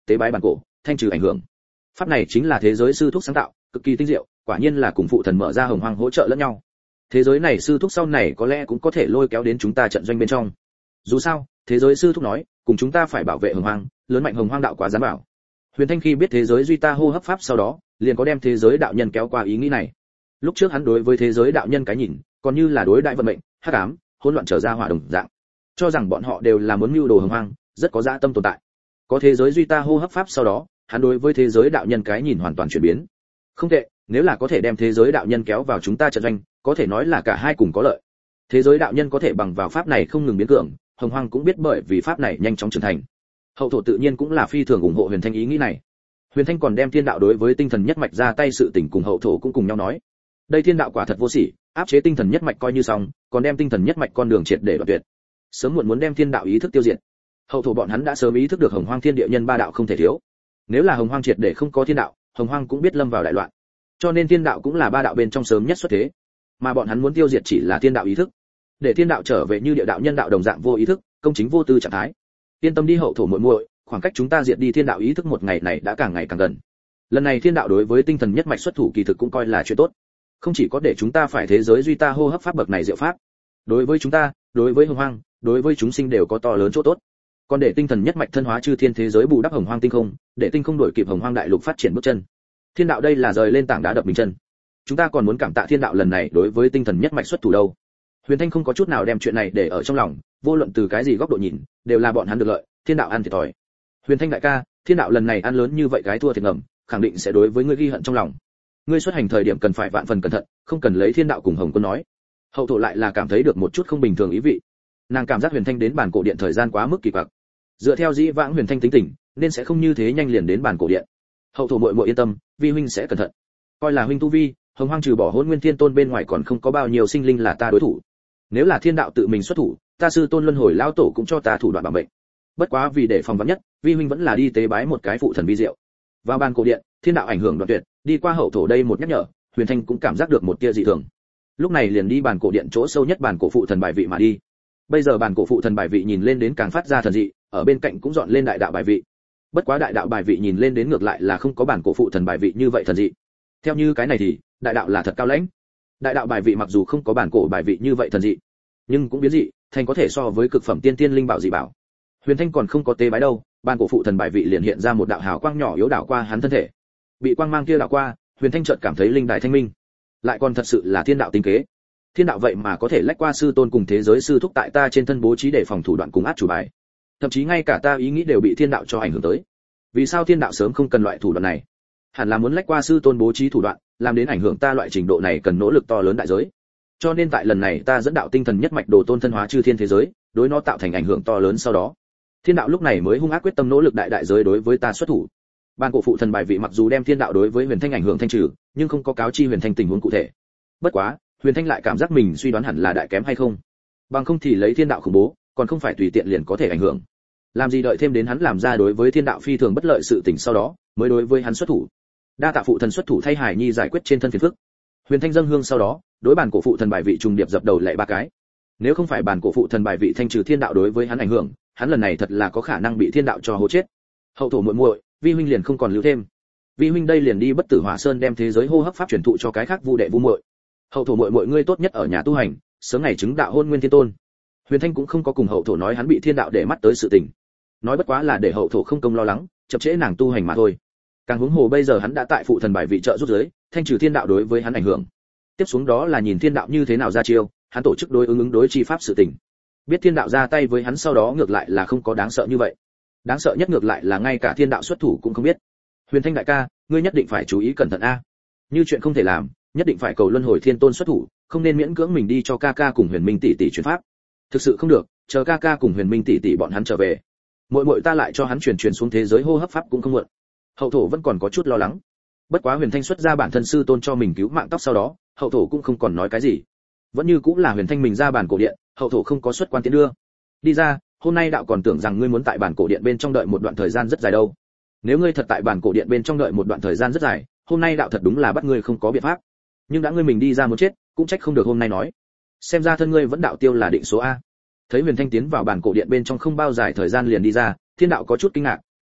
tế bái bản cổ, thanh trừ ảnh hưởng. Pháp này chính là thế giới sư thúc sáng tạo, cực kỳ tinh diệu, quả nhiên là cùng phụ thần mở ra hồng hoang hỗ trợ lẫn nhau. Thế giới này sư thúc sau này có lẽ cũng có thể lôi kéo đến chúng ta trận doanh bên trong. Dù sao, thế giới sư thúc nói, cùng chúng ta phải bảo vệ hồng hoang, lớn mạnh hồng hoang đạo quá dám bảo. Huyền Thanh khi biết thế giới duy ta hô hấp pháp sau đó, liền có đem thế giới đạo nhân kéo qua ý nghĩ này. Lúc trước hắn đối với thế giới đạo nhân cái nhìn, còn như là đối đại vận mệnh, hắc ám, hỗn loạn trở ra hỏa đồng dạng, cho rằng bọn họ đều là muốn mưu đồ hồng hoang, rất có dã tâm tồn tại. Có thế giới duy ta hô hấp pháp sau đó, hắn đối với thế giới đạo nhân cái nhìn hoàn toàn chuyển biến. Không tệ, nếu là có thể đem thế giới đạo nhân kéo vào chúng ta trận doanh, có thể nói là cả hai cùng có lợi. Thế giới đạo nhân có thể bằng vào pháp này không ngừng biến cường, hồng hoang cũng biết bởi vì pháp này nhanh chóng trưởng thành. Hậu thổ tự nhiên cũng là phi thường ủng hộ Huyền Thanh ý nghĩ này. Huyền Thanh còn đem thiên đạo đối với tinh thần nhất mạch ra tay sự tình cùng hậu thổ cũng cùng nhau nói. Đây thiên đạo quả thật vô sỉ, áp chế tinh thần nhất mạch coi như xong, còn đem tinh thần nhất mạch con đường triệt để đoạn tuyệt. Sớm muộn muốn đem thiên đạo ý thức tiêu diệt. Hậu thổ bọn hắn đã sớm ý thức được hồng hoang thiên địa nhân ba đạo không thể thiếu. Nếu là hồng hoang triệt để không có thiên đạo, hồng hoang cũng biết lâm vào đại loạn. Cho nên thiên đạo cũng là ba đạo bên trong sớm nhất xuất thế. Mà bọn hắn muốn tiêu diệt chỉ là thiên đạo ý thức, để thiên đạo trở về như địa đạo nhân đạo đồng dạng vô ý thức, công chính vô tư trạng thái. Yên tâm đi hậu thổ muội muội, khoảng cách chúng ta diệt đi thiên đạo ý thức một ngày này đã càng ngày càng gần. Lần này thiên đạo đối với tinh thần nhất mạch xuất thủ kỳ thực cũng coi là chuyện tốt. Không chỉ có để chúng ta phải thế giới duy ta hô hấp pháp bậc này diệu pháp, đối với chúng ta, đối với hồng hoang, đối với chúng sinh đều có to lớn chỗ tốt. Còn để tinh thần nhất mạch thân hóa chư thiên thế giới bù đắp hồng hoang tinh không, để tinh không đổi kịp hồng hoang đại lục phát triển bước chân. Thiên đạo đây là rời lên tảng đá đập mình chân. Chúng ta còn muốn cảm tạ thiên đạo lần này đối với tinh thần nhất mạch xuất thủ đâu. Huyền Thanh không có chút nào đem chuyện này để ở trong lòng, vô luận từ cái gì góc độ nhìn, đều là bọn hắn được lợi, thiên đạo ăn thiệt thòi. Huyền Thanh đại ca, thiên đạo lần này ăn lớn như vậy cái thua thiệt ngầm, khẳng định sẽ đối với ngươi ghi hận trong lòng. Ngươi xuất hành thời điểm cần phải vạn phần cẩn thận, không cần lấy thiên đạo cùng Hồng Quân nói. Hậu thổ lại là cảm thấy được một chút không bình thường ý vị. Nàng cảm giác Huyền Thanh đến bản cổ điện thời gian quá mức kỳ quặc. Dựa theo dĩ vãng Huyền Thanh tính tình, nên sẽ không như thế nhanh liền đến bản cổ điện. Hậu thổ muội muội yên tâm, vi huynh sẽ cẩn thận. Coi là huynh tu vi, hồng hoang trừ bỏ Hỗn Nguyên Thiên Tôn bên ngoài còn không có bao nhiêu sinh linh là ta đối thủ. Nếu là thiên đạo tự mình xuất thủ, ta sư tôn luân hồi lão tổ cũng cho ta thủ đoạn bảo mệnh. Bất quá vì để phòng vắn nhất, vi huynh vẫn là đi tế bái một cái phụ thần vi diệu. Vào ban cổ điện, thiên đạo ảnh hưởng đoạn tuyệt, đi qua hậu thổ đây một nhắc nhở, Huyền Thanh cũng cảm giác được một tia dị thường. Lúc này liền đi bàn cổ điện chỗ sâu nhất bàn cổ phụ thần bài vị mà đi. Bây giờ bàn cổ phụ thần bài vị nhìn lên đến càng phát ra thần dị, ở bên cạnh cũng dọn lên đại đạo bài vị. Bất quá đại đạo bài vị nhìn lên đến ngược lại là không có bàn cổ phụ thần bài vị như vậy thần dị. Theo như cái này thì, đại đạo là thật cao lãnh. Đại đạo bài vị mặc dù không có bàn cổ bài vị như vậy thần dị, nhưng cũng biến dị, thành có thể so với cực phẩm tiên tiên linh bảo dị bảo. Huyền Thanh còn không có tế bái đâu, bàn cổ phụ thần bài vị liền hiện ra một đạo hào quang nhỏ yếu đảo qua hắn thân thể. Bị quang mang kia đảo qua, Huyền Thanh chợt cảm thấy linh đại thanh minh. Lại còn thật sự là thiên đạo tinh kế. Thiên đạo vậy mà có thể lách qua sư tôn cùng thế giới sư thúc tại ta trên thân bố trí để phòng thủ đoạn cùng át chủ bài. Thậm chí ngay cả ta ý nghĩ đều bị thiên đạo cho ảnh hưởng tới. Vì sao thiên đạo sớm không cần loại thủ đoạn này? Hẳn là muốn lách qua sư tôn bố trí thủ đoạn, làm đến ảnh hưởng ta loại trình độ này cần nỗ lực to lớn đại giới. Cho nên tại lần này ta dẫn đạo tinh thần nhất mạch đồ tôn thân hóa chư thiên thế giới, đối nó tạo thành ảnh hưởng to lớn sau đó. Thiên đạo lúc này mới hung ác quyết tâm nỗ lực đại giới đối với ta xuất thủ. Ban cổ phụ thần bài vị mặc dù đem thiên đạo đối với Huyền Thanh ảnh hưởng thanh trừ, nhưng không có cáo chi Huyền Thanh tình huống cụ thể. Bất quá, Huyền Thanh lại cảm giác mình suy đoán hẳn là đại kém hay không. Bằng không thì lấy thiên đạo khủng bố, còn không phải tùy tiện liền có thể ảnh hưởng. Làm gì đợi thêm đến hắn làm ra đối với thiên đạo phi thường bất lợi sự tình sau đó, mới đối với hắn xuất thủ. Đa tạ phụ thần xuất thủ thay Hải Nhi giải quyết trên thân phiền phức. Huyền Thanh dâng hương sau đó, đối bàn cổ phụ thần bài vị trùng điệp dập đầu lạy ba cái. Nếu không phải bàn cổ phụ thần bài vị thanh trừ thiên đạo đối với hắn ảnh hưởng, hắn lần này thật là có khả năng bị thiên đạo cho hố chết. Hậu thổ muội muội, vi huynh liền không còn lưu thêm. Vi huynh đây liền đi Bất Tử Hỏa Sơn đem thế giới hô hấp pháp truyền thụ cho cái khác vu đệ vu muội. Hậu thổ muội muội ngươi tốt nhất ở nhà tu hành, sớm ngày chứng đạo Hôn Nguyên Thiên Tôn. Huyền Thanh cũng không có cùng hậu thổ nói hắn bị thiên đạo để mắt tới sự tình. Nói bất quá là để hậu thổ không công lo lắng, chậm trễ nàng tu hành mà thôi. Càng huống hồ bây giờ hắn đã tại phụ thần bài vị trợ giúp giới, thanh trừ thiên đạo đối với hắn ảnh hưởng. Tiếp xuống đó là nhìn thiên đạo như thế nào ra chiêu, hắn tổ chức ứng đối chi pháp sự tình. Biết thiên đạo ra tay với hắn sau đó ngược lại là không có đáng sợ như vậy. Đáng sợ nhất ngược lại là ngay cả thiên đạo xuất thủ cũng không biết. Huyền Thanh đại ca, ngươi nhất định phải chú ý cẩn thận a. Như chuyện không thể làm, nhất định phải cầu luân hồi thiên tôn xuất thủ, không nên miễn cưỡng mình đi cho ca ca cùng Huyền Minh tỷ tỷ truyền pháp. Thực sự không được, chờ ca ca cùng Huyền Minh tỷ tỷ bọn hắn trở về, muội muội ta lại cho hắn truyền xuống thế giới hô hấp pháp cũng không muộn. Hậu thổ vẫn còn có chút lo lắng. Bất quá Huyền Thanh xuất ra bản thân sư tôn cho mình cứu mạng tóc sau đó, hậu thổ cũng không còn nói cái gì. Vẫn như cũng là Huyền Thanh mình ra bản cổ điện, hậu thổ không có xuất quan tiến đưa. Đi ra, hôm nay đạo còn tưởng rằng ngươi muốn tại bản cổ điện bên trong đợi một đoạn thời gian rất dài đâu. Nếu ngươi thật tại bản cổ điện bên trong đợi một đoạn thời gian rất dài, hôm nay đạo thật đúng là bắt ngươi không có biện pháp. Nhưng đã ngươi mình đi ra muốn chết, cũng trách không được hôm nay nói. Xem ra thân ngươi vẫn đạo tiêu là định số a. Thấy Huyền Thanh tiến vào bản cổ điện bên trong không bao dài thời gian liền đi ra, thiên đạo có chút kinh ngạc,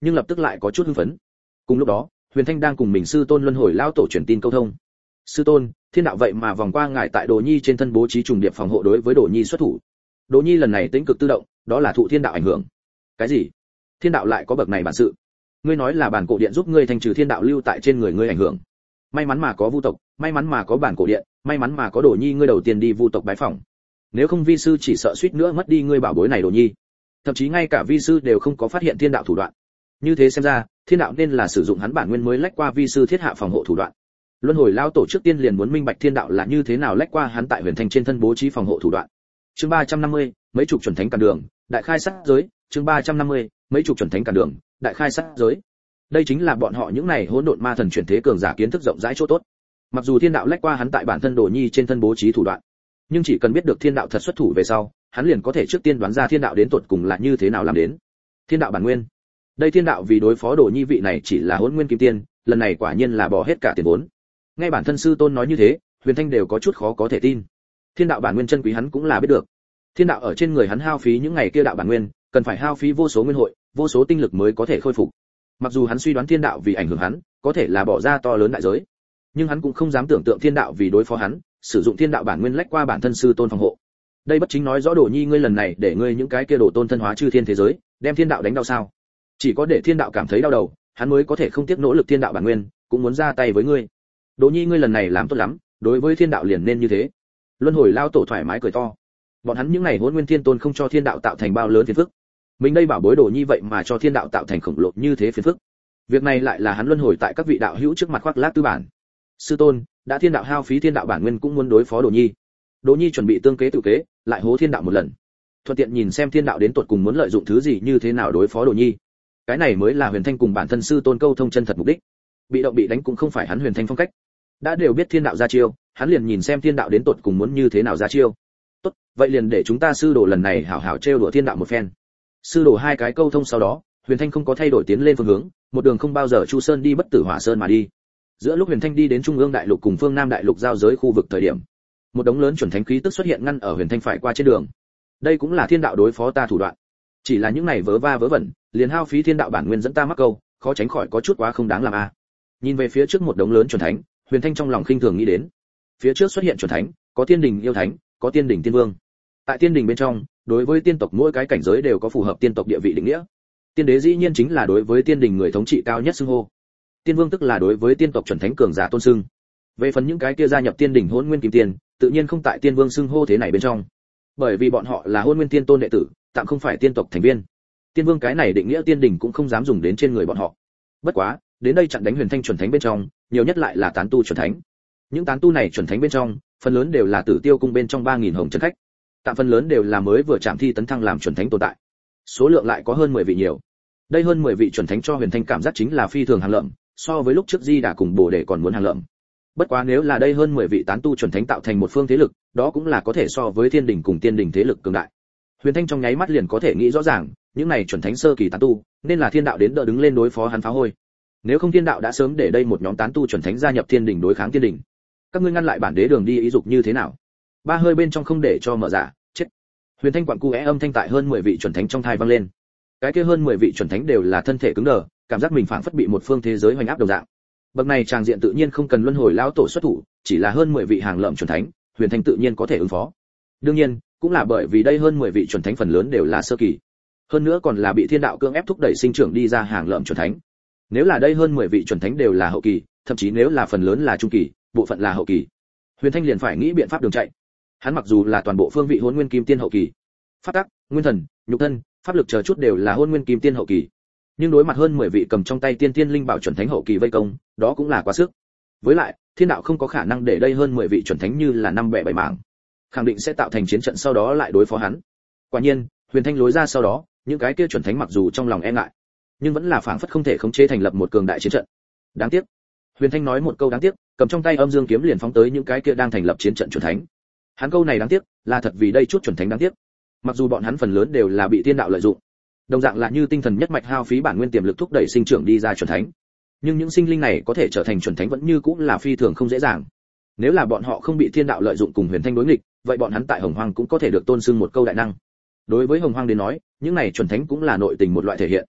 nhưng lập tức lại có chút hưng phấn. Cùng lúc đó, Huyền Thanh đang cùng mình sư tôn luân hồi lao tổ truyền tin câu thông. Sư tôn, thiên đạo vậy mà vòng qua ngài tại Đồ Nhi trên thân bố trí trùng điệp phòng hộ đối với Đồ Nhi xuất thủ. Đồ Nhi lần này tính cực tự động, đó là thụ thiên đạo ảnh hưởng. Cái gì? Thiên đạo lại có bậc này bản sự? Ngươi nói là bản cổ điện giúp ngươi thành trừ thiên đạo lưu tại trên người ngươi ảnh hưởng. May mắn mà có vu tộc, may mắn mà có bản cổ điện, may mắn mà có Đồ Nhi ngươi đầu tiên đi vu tộc bái phỏng. Nếu không vi sư chỉ sợ suýt nữa mất đi ngươi bảo bối này Đồ Nhi. Thậm chí ngay cả vi sư đều không có phát hiện thiên đạo thủ đoạn. Như thế xem ra, thiên đạo nên là sử dụng hắn bản nguyên mới lách qua vi sư thiết hạ phòng hộ thủ đoạn. Luân hồi lao tổ trước tiên liền muốn minh bạch thiên đạo là như thế nào lách qua hắn tại Huyền Thanh trên thân bố trí phòng hộ thủ đoạn. Chương 350, mấy chục chuẩn thánh cản đường, đại khai sát giới. Chương 350, mấy chục chuẩn thánh cản đường, đại khai sát giới. Đây chính là bọn họ những này hỗn độn ma thần chuyển thế cường giả kiến thức rộng rãi chỗ tốt. Mặc dù thiên đạo lách qua hắn tại bản thân Đồ Nhi trên thân bố trí thủ đoạn, nhưng chỉ cần biết được thiên đạo thật xuất thủ về sau, hắn liền có thể trước tiên đoán ra thiên đạo đến tột cùng là như thế nào làm đến. Thiên đạo bản nguyên. Đây thiên đạo vì đối phó Đồ Nhi vị này chỉ là Hỗn Nguyên Kim Tiên, lần này quả nhiên là bỏ hết cả tiền vốn. Nghe bản thân sư tôn nói như thế, Huyền Thanh đều có chút khó có thể tin. Thiên đạo bản nguyên chân quý hắn cũng là biết được. Thiên đạo ở trên người hắn hao phí những ngày kia đạo bản nguyên, cần phải hao phí vô số nguyên hội, vô số tinh lực mới có thể khôi phục. Mặc dù hắn suy đoán thiên đạo vì ảnh hưởng hắn, có thể là bỏ ra to lớn đại giới, nhưng hắn cũng không dám tưởng tượng thiên đạo vì đối phó hắn, sử dụng thiên đạo bản nguyên lách qua bản thân sư tôn phòng hộ. Đây bất chính nói rõ Đồ Nhi ngươi lần này để ngươi những cái kia đồ tôn thân hóa chư thiên thế giới, đem thiên đạo đánh đau sao? Chỉ có để thiên đạo cảm thấy đau đầu, hắn mới có thể không tiếc nỗ lực thiên đạo bản nguyên, cũng muốn ra tay với ngươi. Đồ Nhi ngươi lần này làm tốt lắm, đối với thiên đạo liền nên như thế. Luân hồi lao tổ thoải mái cười to. Bọn hắn những này Hỗn Nguyên Thiên Tôn không cho thiên đạo tạo thành bao lớn phiền phức. Mình đây bảo bối Đồ Nhi vậy mà cho thiên đạo tạo thành khổng lồ như thế phiền phức. Việc này lại là hắn luân hồi tại các vị đạo hữu trước mặt khoác lác tư bản. Sư tôn, đã thiên đạo hao phí thiên đạo bản nguyên cũng muốn đối phó Đồ Nhi. Đồ Nhi chuẩn bị tương kế tự kế, lại hố thiên đạo một lần. Thuận tiện nhìn xem thiên đạo đến tuột cùng muốn lợi dụng thứ gì như thế nào đối phó Đồ Nhi. Cái này mới là Huyền Thanh cùng bản thân sư tôn câu thông chân thật mục đích. Bị động bị đánh cũng không phải hắn Huyền Thanh phong cách. Đã đều biết thiên đạo ra chiêu, hắn liền nhìn xem thiên đạo đến tuột cùng muốn như thế nào ra chiêu. Tốt, vậy liền để chúng ta sư đồ lần này hảo hảo trêu đùa thiên đạo một phen. Sư đồ hai cái câu thông sau đó, Huyền Thanh không có thay đổi tiến lên phương hướng, một đường không bao giờ Chu Sơn đi Bất Tử Hỏa Sơn mà đi. Giữa lúc Huyền Thanh đi đến Trung ương đại lục cùng phương Nam đại lục giao giới khu vực thời điểm, một đống lớn chuẩn thánh khí tức xuất hiện ngăn ở Huyền Thanh phải qua trên đường. Đây cũng là thiên đạo đối phó ta thủ đoạn. Chỉ là những này vớ va vớ vẩn, liền hao phí thiên đạo bản nguyên dẫn ta mắc câu, khó tránh khỏi có chút quá không đáng làm a. Nhìn về phía trước một đống lớn chuẩn thánh, Huyền Thanh trong lòng khinh thường nghĩ đến. Phía trước xuất hiện chuẩn thánh, có tiên đình yêu thánh, có tiên đình tiên vương. Tại tiên đình bên trong, đối với tiên tộc mỗi cái cảnh giới đều có phù hợp tiên tộc địa vị định nghĩa. Tiên đế dĩ nhiên chính là đối với tiên đình người thống trị cao nhất xưng hô. Tiên vương tức là đối với tiên tộc chuẩn thánh cường giả tôn xưng. Về phần những cái kia gia nhập tiên đình Hỗn Nguyên Kim Tiên, tự nhiên không tại tiên vương xưng hô thế này bên trong. Bởi vì bọn họ là Hỗn Nguyên Tiên Tôn đệ tử, tạm không phải tiên tộc thành viên. Tiên vương cái này định nghĩa tiên đình cũng không dám dùng đến trên người bọn họ. Bất quá, đến đây chặn đánh Huyền Thanh chuẩn thánh bên trong, nhiều nhất lại là tán tu chuẩn thánh. Những tán tu này chuẩn thánh bên trong, phần lớn đều là Tử Tiêu cung bên trong 3000 hồng chân khách. Tạm phần lớn đều là mới vừa chạm thi tấn thăng làm chuẩn thánh tồn tại. Số lượng lại có hơn 10 vị nhiều. Đây hơn 10 vị chuẩn thánh cho Huyền Thanh cảm giác chính là phi thường hàng lợm, so với lúc trước Di Đà cùng Bồ Đề còn muốn hàng lợm. Bất quá nếu là đây hơn 10 vị tán tu chuẩn thánh tạo thành một phương thế lực, đó cũng là có thể so với thiên đình cùng tiên đình thế lực cường đại. Huyền Thanh trong nháy mắt liền có thể nghĩ rõ ràng, những này chuẩn thánh sơ kỳ tán tu, nên là thiên đạo đến đỡ đứng lên đối phó hắn phá hôi. Nếu không thiên đạo đã sớm để đây một nhóm tán tu chuẩn thánh gia nhập thiên đình đối kháng thiên đình. Các ngươi ngăn lại bản đế đường đi ý dục như thế nào? Ba hơi bên trong không để cho mở giả, chết. Huyền Thanh quặn cu âm thanh tại hơn 10 vị chuẩn thánh trong thai vang lên. Cái kia hơn 10 vị chuẩn thánh đều là thân thể cứng đờ, cảm giác mình phảng phất bị một phương thế giới hoành áp đồng dạng. Bậc này tràng diện tự nhiên không cần luân hồi lão tổ xuất thủ, chỉ là hơn 10 vị hàng lợm chuẩn thánh, Huyền Thanh tự nhiên có thể ứng phó. Đương nhiên, cũng là bởi vì đây hơn 10 vị chuẩn thánh phần lớn đều là sơ kỳ. Hơn nữa còn là bị thiên đạo cưỡng ép thúc đẩy sinh trưởng đi ra hàng lợm chuẩn thánh. Nếu là đây hơn 10 vị chuẩn thánh đều là hậu kỳ, thậm chí nếu là phần lớn là trung kỳ, bộ phận là hậu kỳ, Huyền Thanh liền phải nghĩ biện pháp đường chạy. Hắn mặc dù là toàn bộ phương vị Hỗn Nguyên Kim Tiên hậu kỳ, pháp tắc, nguyên thần, nhục thân, pháp lực chờ chút đều là Hỗn Nguyên Kim Tiên hậu kỳ, nhưng đối mặt hơn 10 vị cầm trong tay tiên tiên linh bảo chuẩn thánh hậu kỳ vây công, đó cũng là quá sức. Với lại, thiên đạo không có khả năng để đây hơn 10 vị chuẩn thánh như là năm bẻ bảy mảng, khẳng định sẽ tạo thành chiến trận sau đó lại đối phó hắn. Quả nhiên, Huyền Thanh lối ra sau đó, những cái kia chuẩn thánh mặc dù trong lòng e ngại, nhưng vẫn là phảng phất không thể khống chế thành lập một cường đại chiến trận. Đáng tiếc. Huyền Thanh nói một câu đáng tiếc, cầm trong tay âm dương kiếm liền phóng tới những cái kia đang thành lập chiến trận chuẩn thánh. Hắn câu này đáng tiếc, là thật vì đây chút chuẩn thánh đáng tiếc. Mặc dù bọn hắn phần lớn đều là bị thiên đạo lợi dụng, đồng dạng là như tinh thần nhất mạch hao phí bản nguyên tiềm lực thúc đẩy sinh trưởng đi ra chuẩn thánh, nhưng những sinh linh này có thể trở thành chuẩn thánh vẫn như cũng là phi thường không dễ dàng. Nếu là bọn họ không bị thiên đạo lợi dụng cùng Huyền Thanh đối nghịch, vậy bọn hắn tại Hồng Hoang cũng có thể được tôn xưng một câu đại năng. Đối với Hồng Hoang đến nói, những này chuẩn thánh cũng là nội tình một loại thể hiện.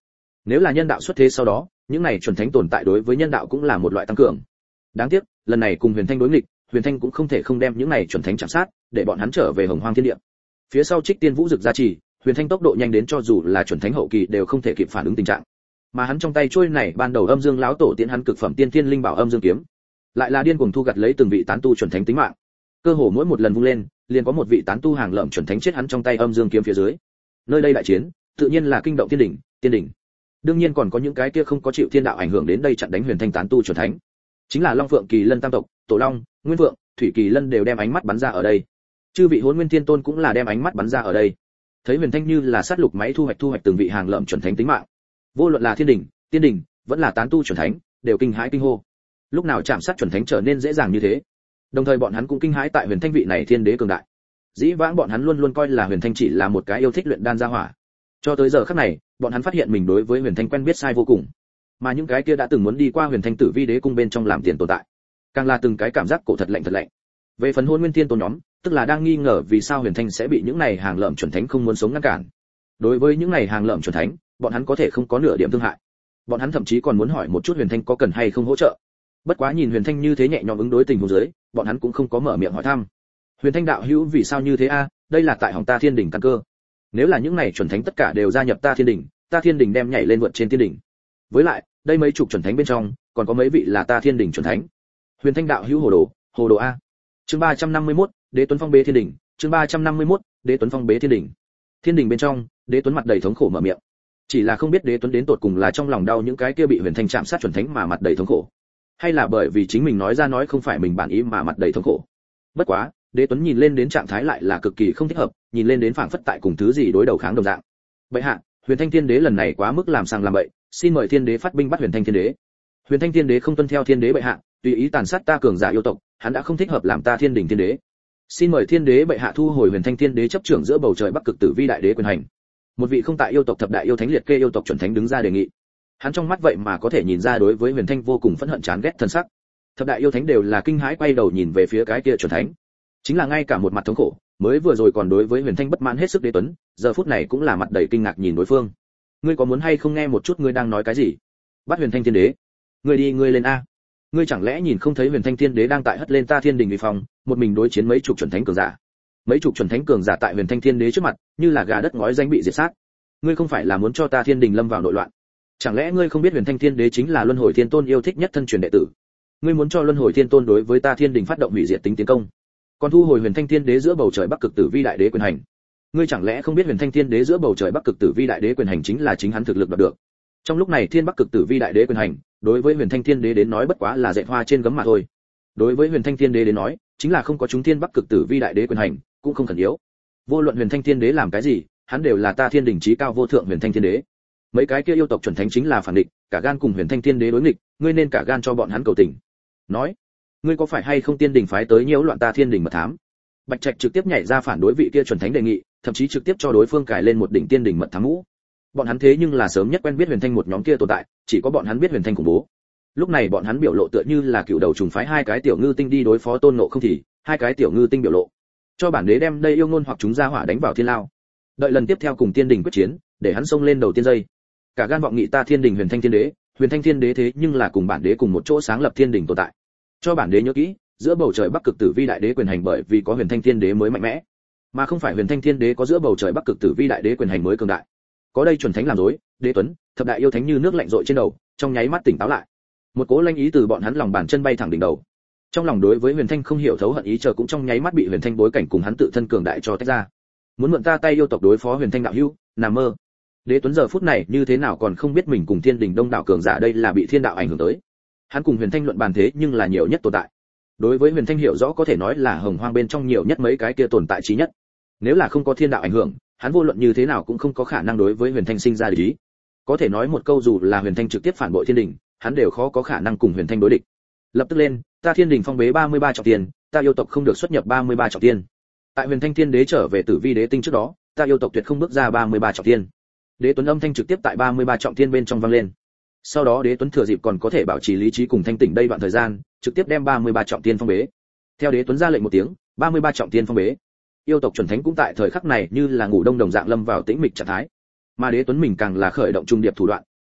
Nếu là nhân đạo xuất thế sau đó, những này chuẩn thánh tồn tại đối với nhân đạo cũng là một loại tăng cường. Đáng tiếc, lần này cùng Huyền Thanh đối nghịch, Huyền Thanh cũng không thể không đem những này chuẩn thánh chạm sát, để bọn hắn trở về Hồng Hoang Thiên Địa. Phía sau Trích Tiên Vũ Dực gia trì, Huyền Thanh tốc độ nhanh đến cho dù là chuẩn thánh hậu kỳ đều không thể kịp phản ứng tình trạng. Mà hắn trong tay trôi này ban đầu Âm Dương lão tổ tiễn hắn cực phẩm tiên thiên linh bảo Âm Dương kiếm, lại là điên cuồng thu gặt lấy từng vị tán tu chuẩn thánh tính mạng. Cơ hồ mỗi một lần vung lên, liền có một vị tán tu hàng lợm chuẩn thánh chết hắn trong tay Âm Dương kiếm phía dưới. Nơi đây đại chiến, tự nhiên là kinh động thiên đỉnh, tiên đỉnh. Đương nhiên còn có những cái kia không có chịu thiên đạo ảnh hưởng đến đây chặn đánh Huyền Thanh tán tu chuẩn thánh. Chính là Long Phượng Kỳ Lân tam tộc, Tổ Long, Nguyên Phượng, Thủy Kỳ Lân đều đem ánh mắt bắn ra ở đây. Chư vị Hỗn Nguyên Thiên Tôn cũng là đem ánh mắt bắn ra ở đây. Thấy Huyền Thanh như là sát lục máy thu hoạch từng vị hàng lợm chuẩn thánh tính mạng. Vô luận là thiên đỉnh, tiên đỉnh, vẫn là tán tu chuẩn thánh, đều kinh hãi kinh hô. Lúc nào chạm sát chuẩn thánh trở nên dễ dàng như thế? Đồng thời bọn hắn cũng kinh hãi tại Huyền Thanh vị này thiên đế cường đại. Dĩ vãng bọn hắn luôn luôn coi là Huyền Thanh chỉ là một cái yêu thích luyện đan gia hỏa. Cho tới giờ khắc này, bọn hắn phát hiện mình đối với Huyền Thanh quen biết sai vô cùng. Mà những cái kia đã từng muốn đi qua Huyền Thanh Tử Vi Đế cung bên trong làm tiền tồn tại, càng là từng cái cảm giác cổ thật lạnh thật lạnh. Về phần Hôn Nguyên Thiên Tôn nhóm, tức là đang nghi ngờ vì sao Huyền Thanh sẽ bị những này hàng lợm chuẩn thánh không muốn sống ngăn cản. Đối với những này hàng lợm chuẩn thánh, bọn hắn có thể không có nửa điểm thương hại. Bọn hắn thậm chí còn muốn hỏi một chút Huyền Thanh có cần hay không hỗ trợ. Bất quá nhìn Huyền Thanh như thế nhẹ nhõm ứng đối tình huống dưới, bọn hắn cũng không có mở miệng hỏi thăm. Huyền Thanh đạo hữu vì sao như thế a? Đây là tại Hồng Ta Thiên đỉnh căn cơ. Nếu là những này chuẩn thánh tất cả đều gia nhập ta Thiên đỉnh đem nhảy lên vượt trên Thiên đỉnh. Với lại, đây mấy chục chuẩn thánh bên trong, còn có mấy vị là ta Thiên đỉnh chuẩn thánh. Huyền Thanh đạo hữu hồ đồ a. Chương 351, Đế Tuấn Phong bế Thiên đỉnh, chương 351, Đế Tuấn Phong bế Thiên đỉnh. Thiên đỉnh bên trong, Đế Tuấn mặt đầy thống khổ mở miệng. Chỉ là không biết Đế Tuấn đến tột cùng là trong lòng đau những cái kia bị Huyền Thanh chạm sát chuẩn thánh mà mặt đầy thống khổ, hay là bởi vì chính mình nói ra nói không phải mình bản ý mà mặt đầy thống khổ. Bất quá, Đế Tuấn nhìn lên đến trạng thái lại là cực kỳ không thích hợp, nhìn lên đến phảng phất tại cùng thứ gì đối đầu kháng đồng dạng. Bệ hạ, Huyền Thanh Thiên Đế lần này quá mức làm sàng làm bậy, xin mời Thiên Đế phát binh bắt Huyền Thanh Thiên Đế. Huyền Thanh Thiên Đế không tuân theo Thiên Đế bệ hạ, tùy ý tàn sát ta cường giả yêu tộc, hắn đã không thích hợp làm ta Thiên đỉnh Thiên Đế. Xin mời Thiên Đế bệ hạ thu hồi Huyền Thanh Thiên Đế chấp trưởng giữa bầu trời Bắc Cực Tử Vi đại đế quyền hành. Một vị không tại yêu tộc thập đại yêu thánh liệt kê yêu tộc chuẩn thánh đứng ra đề nghị. Hắn trong mắt vậy mà có thể nhìn ra đối với Huyền Thanh vô cùng phẫn hận chán ghét thân sắc. Thập đại yêu thánh đều là kinh hãi quay đầu nhìn về phía cái kia chuẩn thánh. Chính là ngay cả một mặt thống khổ, mới vừa rồi còn đối với Huyền Thanh bất mãn hết sức Đế Tuấn, giờ phút này cũng là mặt đầy kinh ngạc nhìn đối phương. Ngươi có muốn hay không nghe một chút ngươi đang nói cái gì? Bắt Huyền Thanh Thiên Đế. Ngươi đi ngươi lên a. Ngươi chẳng lẽ nhìn không thấy Huyền Thanh Thiên Đế đang tại hất lên ta Thiên đỉnh uy phong, một mình đối chiến mấy chục chuẩn thánh cường giả. Mấy chục chuẩn thánh cường giả tại Huyền Thanh Thiên Đế trước mặt, như là gà đất ngói danh bị diệt sát. Ngươi không phải là muốn cho ta Thiên đỉnh lâm vào nội loạn? Chẳng lẽ ngươi không biết Huyền Thanh Thiên Đế chính là Luân Hồi Thiên Tôn yêu thích nhất thân truyền đệ tử? Ngươi muốn cho Luân Hồi Thiên Tôn đối với ta Thiên đỉnh phát động hủy diệt tính tiến công, còn thu hồi Huyền Thanh Thiên Đế giữa bầu trời Bắc Cực Tử Vi đại đế quyền hành. Ngươi chẳng lẽ không biết Huyền Thanh Thiên Đế giữa bầu trời Bắc Cực Tử Vi đại đế quyền hành chính là chính hắn thực lực đạt được? Trong lúc này Thiên Bắc Cực Tử Vi đại đế quyền hành, đối với Huyền Thanh Thiên Đế đến nói bất quá là dệt hoa trên gấm mà thôi. Đối với Huyền Thanh Thiên Đế đến nói, chính là không có chúng Thiên Bắc Cực Tử Vi đại đế quyền hành, cũng không khẩn yếu. Vô luận Huyền Thanh Thiên Đế làm cái gì, hắn đều là ta Thiên đỉnh chí cao vô thượng Huyền Thanh Thiên Đế. Mấy cái kia yêu tộc chuẩn thánh chính là phản địch, cả gan cùng Huyền Thanh Thiên Đế đối nghịch, ngươi nên cả gan cho bọn hắn cầu tình. Nói, ngươi có phải hay không Tiên đỉnh phái tới nhiễu loạn ta Thiên đỉnh mật thám? Bạch Trạch trực tiếp nhảy ra phản đối vị kia chuẩn thánh đề nghị, thậm chí trực tiếp cho đối phương cài lên một đỉnh Tiên đỉnh mật thám mũ. Bọn hắn thế nhưng là sớm nhất quen biết Huyền Thanh một nhóm kia tồn tại, chỉ có bọn hắn biết Huyền Thanh khủng bố. Lúc này bọn hắn biểu lộ tựa như là cựu đầu trùng phái hai cái tiểu ngư tinh đi đối phó Tôn Ngộ Không thì, hai cái tiểu ngư tinh biểu lộ, cho bản đế đem đây yêu ngôn hoặc chúng ra hỏa đánh vào thiên lao. Đợi lần tiếp theo cùng Tiên đỉnh quyết chiến, để hắn xông lên đầu tiên dây. Cả gan vọng nghị ta Thiên đỉnh Huyền Thanh Thiên Đế thế nhưng là cùng bản đế cùng một chỗ sáng lập Thiên đỉnh tồn tại. Cho bản đế nhớ kỹ, giữa bầu trời Bắc Cực Tử Vi đại đế quyền hành bởi vì có Huyền Thanh Thiên Đế mới mạnh mẽ, mà không phải Huyền Thanh Thiên Đế có giữa bầu trời Bắc Cực Tử Vi đại đế quyền hành mới cường đại. Có đây chuẩn thánh làm dối, Đế Tuấn, thập đại yêu thánh như nước lạnh rội trên đầu, trong nháy mắt tỉnh táo lại. Một cỗ lanh ý từ bọn hắn lòng bàn chân bay thẳng đỉnh đầu. Trong lòng đối với Huyền Thanh không hiểu thấu hận ý chờ cũng trong nháy mắt bị Huyền Thanh bối cảnh cùng hắn tự thân cường đại cho tách ra. Muốn mượn ta tay yêu tộc đối phó Huyền Thanh đạo hữu, nằm mơ. Đế Tuấn giờ phút này như thế nào còn không biết mình cùng Thiên đỉnh đông đảo cường giả đây là bị thiên đạo ảnh hưởng tới. Hắn cùng Huyền Thanh luận bàn thế nhưng là nhiều nhất tồn tại. Đối với Huyền Thanh hiểu rõ có thể nói là hồng hoang bên trong nhiều nhất mấy cái kia tồn tại chí nhất. Nếu là không có thiên đạo ảnh hưởng, hắn vô luận như thế nào cũng không có khả năng đối với Huyền Thanh sinh ra địch ý. Có thể nói một câu dù là Huyền Thanh trực tiếp phản bội Thiên đỉnh, hắn đều khó có khả năng cùng Huyền Thanh đối địch. Lập tức lên, ta Thiên đỉnh phong bế 33 trọng tiền, ta yêu tộc không được xuất nhập 33 trọng tiền. Tại Huyền Thanh Thiên Đế trở về Tử Vi Đế tinh trước đó, ta yêu tộc tuyệt không bước ra 33 trọng tiền. Đế Tuấn âm thanh trực tiếp tại 33 trọng thiên bên trong vang lên. Sau đó Đế Tuấn thừa dịp còn có thể bảo trì lý trí cùng thanh tỉnh đây đoạn thời gian, trực tiếp đem 33 trọng thiên phong bế. Theo Đế Tuấn ra lệnh một tiếng, 33 trọng thiên phong bế. Yêu tộc chuẩn thánh cũng tại thời khắc này như là ngủ đông đồng dạng lâm vào tĩnh mịch trạng thái. Mà Đế Tuấn mình càng là khởi động trung điệp thủ đoạn,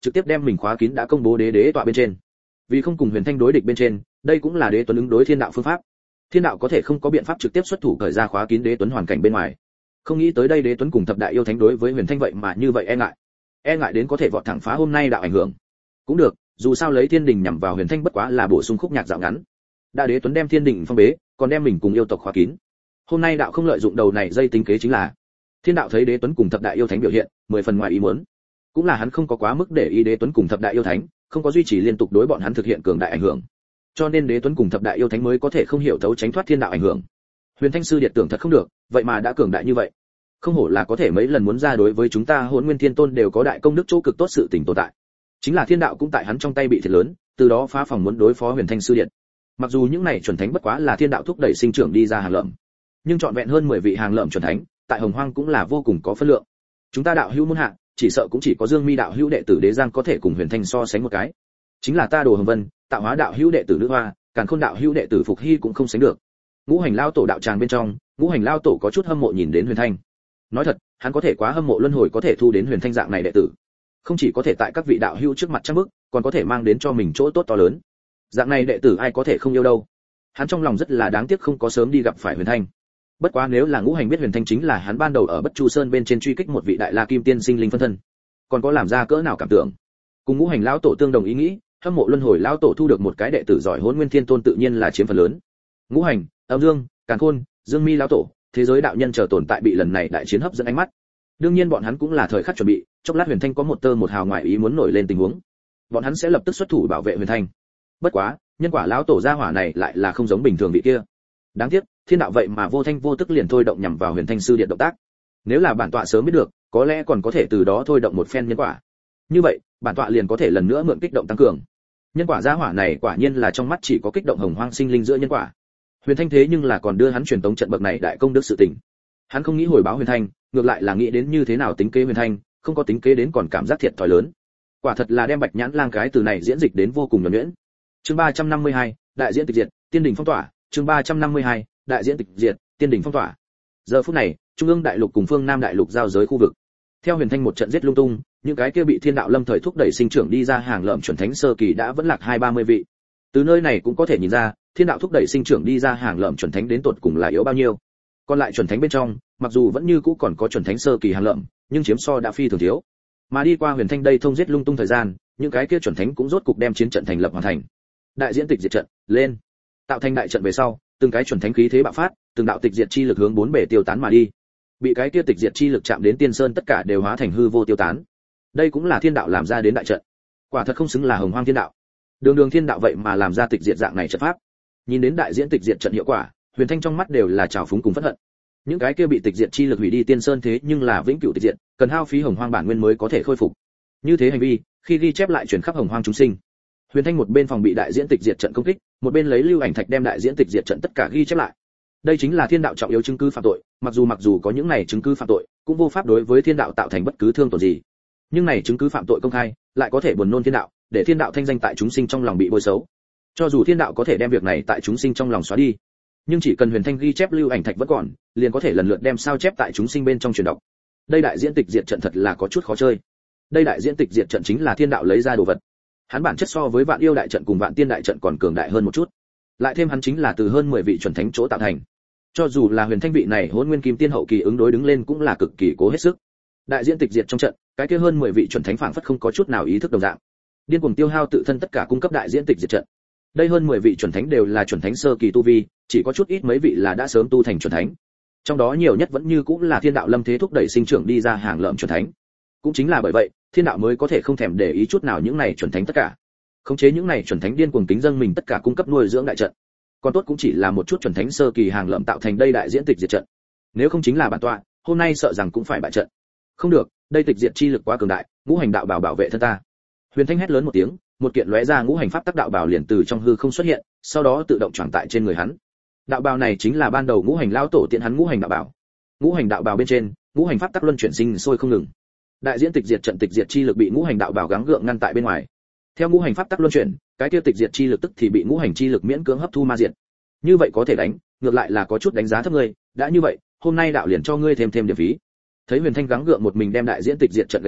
trực tiếp đem mình khóa kín đã công bố đế tọa bên trên. Vì không cùng Huyền Thanh đối địch bên trên, đây cũng là Đế Tuấn ứng đối thiên đạo phương pháp. Thiên đạo có thể không có biện pháp trực tiếp xuất thủ cởi ra khóa kín Đế Tuấn hoàn cảnh bên ngoài. Không nghĩ tới đây Đế Tuấn cùng thập đại yêu thánh đối với Huyền Thanh vậy mà như vậy e ngại đến có thể vọt thẳng phá hôm nay đạo ảnh hưởng. Cũng được, dù sao lấy thiên đình nhằm vào Huyền Thanh bất quá là bổ sung khúc nhạc dạo ngắn. Đã Đế Tuấn đem thiên đình phong bế, còn đem mình cùng yêu tộc khóa kín. Hôm nay đạo không lợi dụng đầu này dây tính kế chính là thiên đạo thấy Đế Tuấn cùng thập đại yêu thánh biểu hiện 10 phần ngoài ý muốn, cũng là hắn không có quá mức để ý Đế Tuấn cùng thập đại yêu thánh, không có duy trì liên tục đối bọn hắn thực hiện cường đại ảnh hưởng, cho nên Đế Tuấn cùng thập đại yêu thánh mới có thể không hiểu thấu tránh thoát thiên đạo ảnh hưởng. Huyền Thanh sư điện tưởng thật không được, vậy mà đã cường đại như vậy, không hổ là có thể mấy lần muốn ra đối với chúng ta Hỗn Nguyên Thiên Tôn đều có đại công đức chỗ cực tốt sự tình tồn tại. Chính là thiên đạo cũng tại hắn trong tay bị thiệt lớn, từ đó phá phòng muốn đối phó Huyền Thanh sư điện. Mặc dù những này chuẩn thánh bất quá là thiên đạo thúc đẩy sinh trưởng đi ra hàng lợm, nhưng trọn vẹn hơn 10 vị hàng lợm chuẩn thánh, tại Hồng Hoang cũng là vô cùng có phân lượng. Chúng ta đạo hữu muốn hạ, chỉ sợ cũng chỉ có Dương Mi đạo hữu đệ tử Đế Giang có thể cùng Huyền Thanh so sánh một cái. Chính là ta Đồ Hồng Vân, Tạo Hóa đạo hữu đệ tử Nữ Hoa, Càn Khôn đạo hữu đệ tử Phục Hy cũng không sánh được. Ngũ Hành Lao tổ đạo tràng bên trong, Ngũ Hành Lao tổ có chút hâm mộ nhìn đến Huyền Thanh. Nói thật, hắn có thể quá hâm mộ luân hồi có thể thu đến Huyền Thanh dạng này đệ tử. Không chỉ có thể tại các vị đạo hữu trước mặt trang bức, còn có thể mang đến cho mình chỗ tốt to lớn. Dạng này đệ tử ai có thể không yêu đâu. Hắn trong lòng rất là đáng tiếc không có sớm đi gặp phải Huyền Thanh. Bất quá nếu là Ngũ Hành biết Huyền Thanh chính là hắn ban đầu ở Bất Chu Sơn bên trên truy kích một vị đại la kim tiên sinh linh phân thân, còn có làm ra cỡ nào cảm tưởng. Cùng Ngũ Hành lão tổ tương đồng ý nghĩ, hâm mộ luân hồi lão tổ thu được một cái đệ tử giỏi Hỗn Nguyên Thiên Tôn tự nhiên là chiếm phần lớn. Ngũ Hành, Âm Dương, Càn Khôn, Dương Mi lão tổ, thế giới đạo nhân chờ tồn tại bị lần này đại chiến hấp dẫn ánh mắt. Đương nhiên bọn hắn cũng là thời khắc chuẩn bị, chốc lát Huyền Thanh có một tơ một hào ngoại ý muốn nổi lên tình huống, bọn hắn sẽ lập tức xuất thủ bảo vệ Huyền Thanh. Bất quá, nhân quả lão tổ gia hỏa này lại là không giống bình thường vị kia. Đáng tiếc, thiên đạo vậy mà vô thanh vô tức liền thôi động nhằm vào Huyền Thanh sư điện động tác. Nếu là bản tọa sớm biết được, có lẽ còn có thể từ đó thôi động một phen nhân quả. Như vậy, bản tọa liền có thể lần nữa mượn kích động tăng cường. Nhân quả gia hỏa này quả nhiên là trong mắt chỉ có kích động hồng hoang sinh linh giữa nhân quả. Huyền Thanh thế nhưng là còn đưa hắn truyền tống trận bậc này đại công đức sự tình. Hắn không nghĩ hồi báo Huyền Thanh, ngược lại là nghĩ đến như thế nào tính kế Huyền Thanh, không có tính kế đến còn cảm giác thiệt thòi lớn. Quả thật là đem Bạch Nhãn Lang cái từ này diễn dịch đến vô cùng nhuần nhuyễn. Chương 352, đại diễn tịch diệt, tiên đỉnh phong tỏa, chương 352, đại diễn tịch diệt, tiên đỉnh phong tỏa. Giờ phút này, Trung ương đại lục cùng phương Nam đại lục giao giới khu vực. Theo Huyền Thanh một trận giết lung tung, những cái kia bị thiên đạo lâm thời thúc đẩy sinh trưởng đi ra hàng lợm chuẩn thánh sơ kỳ đã vẫn lạc 20-30 vị. Từ nơi này cũng có thể nhìn ra, thiên đạo thúc đẩy sinh trưởng đi ra hàng lợm chuẩn thánh đến tột cùng là yếu bao nhiêu. Còn lại chuẩn thánh bên trong, mặc dù vẫn như cũ còn có chuẩn thánh sơ kỳ hàng lợm, nhưng chiếm so đã phi thường thiếu. Mà đi qua Huyền Thanh đây thông giết lung tung thời gian, những cái kia chuẩn thánh cũng rốt cục đem chiến trận thành lập hoàn thành. Đại diễn tịch diệt trận, lên. Tạo thành đại trận về sau, từng cái chuẩn thánh khí thế bạo phát, từng đạo tịch diệt chi lực hướng bốn bề tiêu tán mà đi. Bị cái kia tịch diệt chi lực chạm đến tiên sơn tất cả đều hóa thành hư vô tiêu tán. Đây cũng là thiên đạo làm ra đến đại trận. Quả thật không xứng là hồng hoang thiên đạo. Đường thiên đạo vậy mà làm ra tịch diệt dạng này trận pháp. Nhìn đến đại diễn tịch diệt trận hiệu quả, Huyền Thanh trong mắt đều là trào phúng cùng phẫn hận. Những cái kia bị tịch diệt chi lực hủy đi tiên sơn thế nhưng là vĩnh cửu tịch diệt, cần hao phí hồng hoang bản nguyên mới có thể khôi phục. Như thế hành vi, khi ghi chép lại truyền khắp hồng hoang chúng sinh. Huyền Thanh một bên phòng bị đại diễn tịch diệt trận công kích, một bên lấy lưu ảnh thạch đem đại diễn tịch diệt trận tất cả ghi chép lại. Đây chính là thiên đạo trọng yếu chứng cứ phạm tội, mặc dù có những này chứng cứ phạm tội, cũng vô pháp đối với thiên đạo tạo thành bất cứ thương tổn gì. Nhưng này chứng cứ phạm tội công khai, lại có thể buồn nôn thiên đạo, để thiên đạo thanh danh tại chúng sinh trong lòng bị bôi xấu. Cho dù thiên đạo có thể đem việc này tại chúng sinh trong lòng xóa đi, nhưng chỉ cần Huyền Thanh ghi chép lưu ảnh thạch vẫn còn, liền có thể lần lượt đem sao chép tại chúng sinh bên trong truyền đọc. Đây đại diễn tịch diệt trận thật là có chút khó chơi. Đây đại diễn tịch diệt trận chính là thiên đạo lấy ra đồ vật. Hắn bản chất so với Vạn Yêu đại trận cùng Vạn Tiên đại trận còn cường đại hơn một chút. Lại thêm hắn chính là từ hơn 10 vị chuẩn thánh chỗ tạo thành. Cho dù là Huyền Thanh vị này Hỗn Nguyên Kim Tiên hậu kỳ ứng đối đứng lên cũng là cực kỳ cố hết sức. Đại diễn tịch diệt trong trận, cái kia hơn 10 vị chuẩn thánh phảng phất không có chút nào ý thức đồng dạng. Điên cuồng tiêu hao tự thân tất cả cung cấp đại diễn tịch diệt trận. Đây hơn 10 vị chuẩn thánh đều là chuẩn thánh sơ kỳ tu vi, chỉ có chút ít mấy vị là đã sớm tu thành chuẩn thánh. Trong đó nhiều nhất vẫn như cũng là thiên đạo lâm thế thúc đẩy sinh trưởng đi ra hàng lợm chuẩn thánh. Cũng chính là bởi vậy, thiên đạo mới có thể không thèm để ý chút nào những này chuẩn thánh tất cả. Khống chế những này chuẩn thánh điên cuồng kính dâng mình tất cả cung cấp nuôi dưỡng đại trận. Còn tốt cũng chỉ là một chút chuẩn thánh sơ kỳ hàng lợm tạo thành đây đại diễn tịch diệt trận. Nếu không chính là bản tọa, hôm nay sợ rằng cũng phải bại trận. Không được, đây tịch diệt chi lực quá cường đại, ngũ hành đạo bảo bảo vệ thân ta. Huyền Thanh hét lớn một tiếng, một kiện lóe ra ngũ hành pháp tắc đạo bảo liền từ trong hư không xuất hiện, sau đó tự động choàng tại trên người hắn. Đạo bào này chính là ban đầu ngũ hành lão tổ tiện hắn ngũ hành đạo bảo. Ngũ hành đạo bào bên trên, ngũ hành pháp tắc luân chuyển sinh sôi không ngừng. Đại diễn tịch diệt trận tịch diệt chi lực bị ngũ hành đạo bảo gắng gượng ngăn tại bên ngoài. Theo ngũ hành pháp tắc luân chuyển, cái kia tịch diệt chi lực tức thì bị ngũ hành chi lực miễn cưỡng hấp thu ma diệt. Như vậy có thể đánh, ngược lại là có chút đánh giá thấp ngươi, đã như vậy, hôm nay đạo liền cho ngươi thêm điểm phí. Thấy Huyền Thanh gắng gượng một mình đem đại diễn tịch diệt trận đánh vác,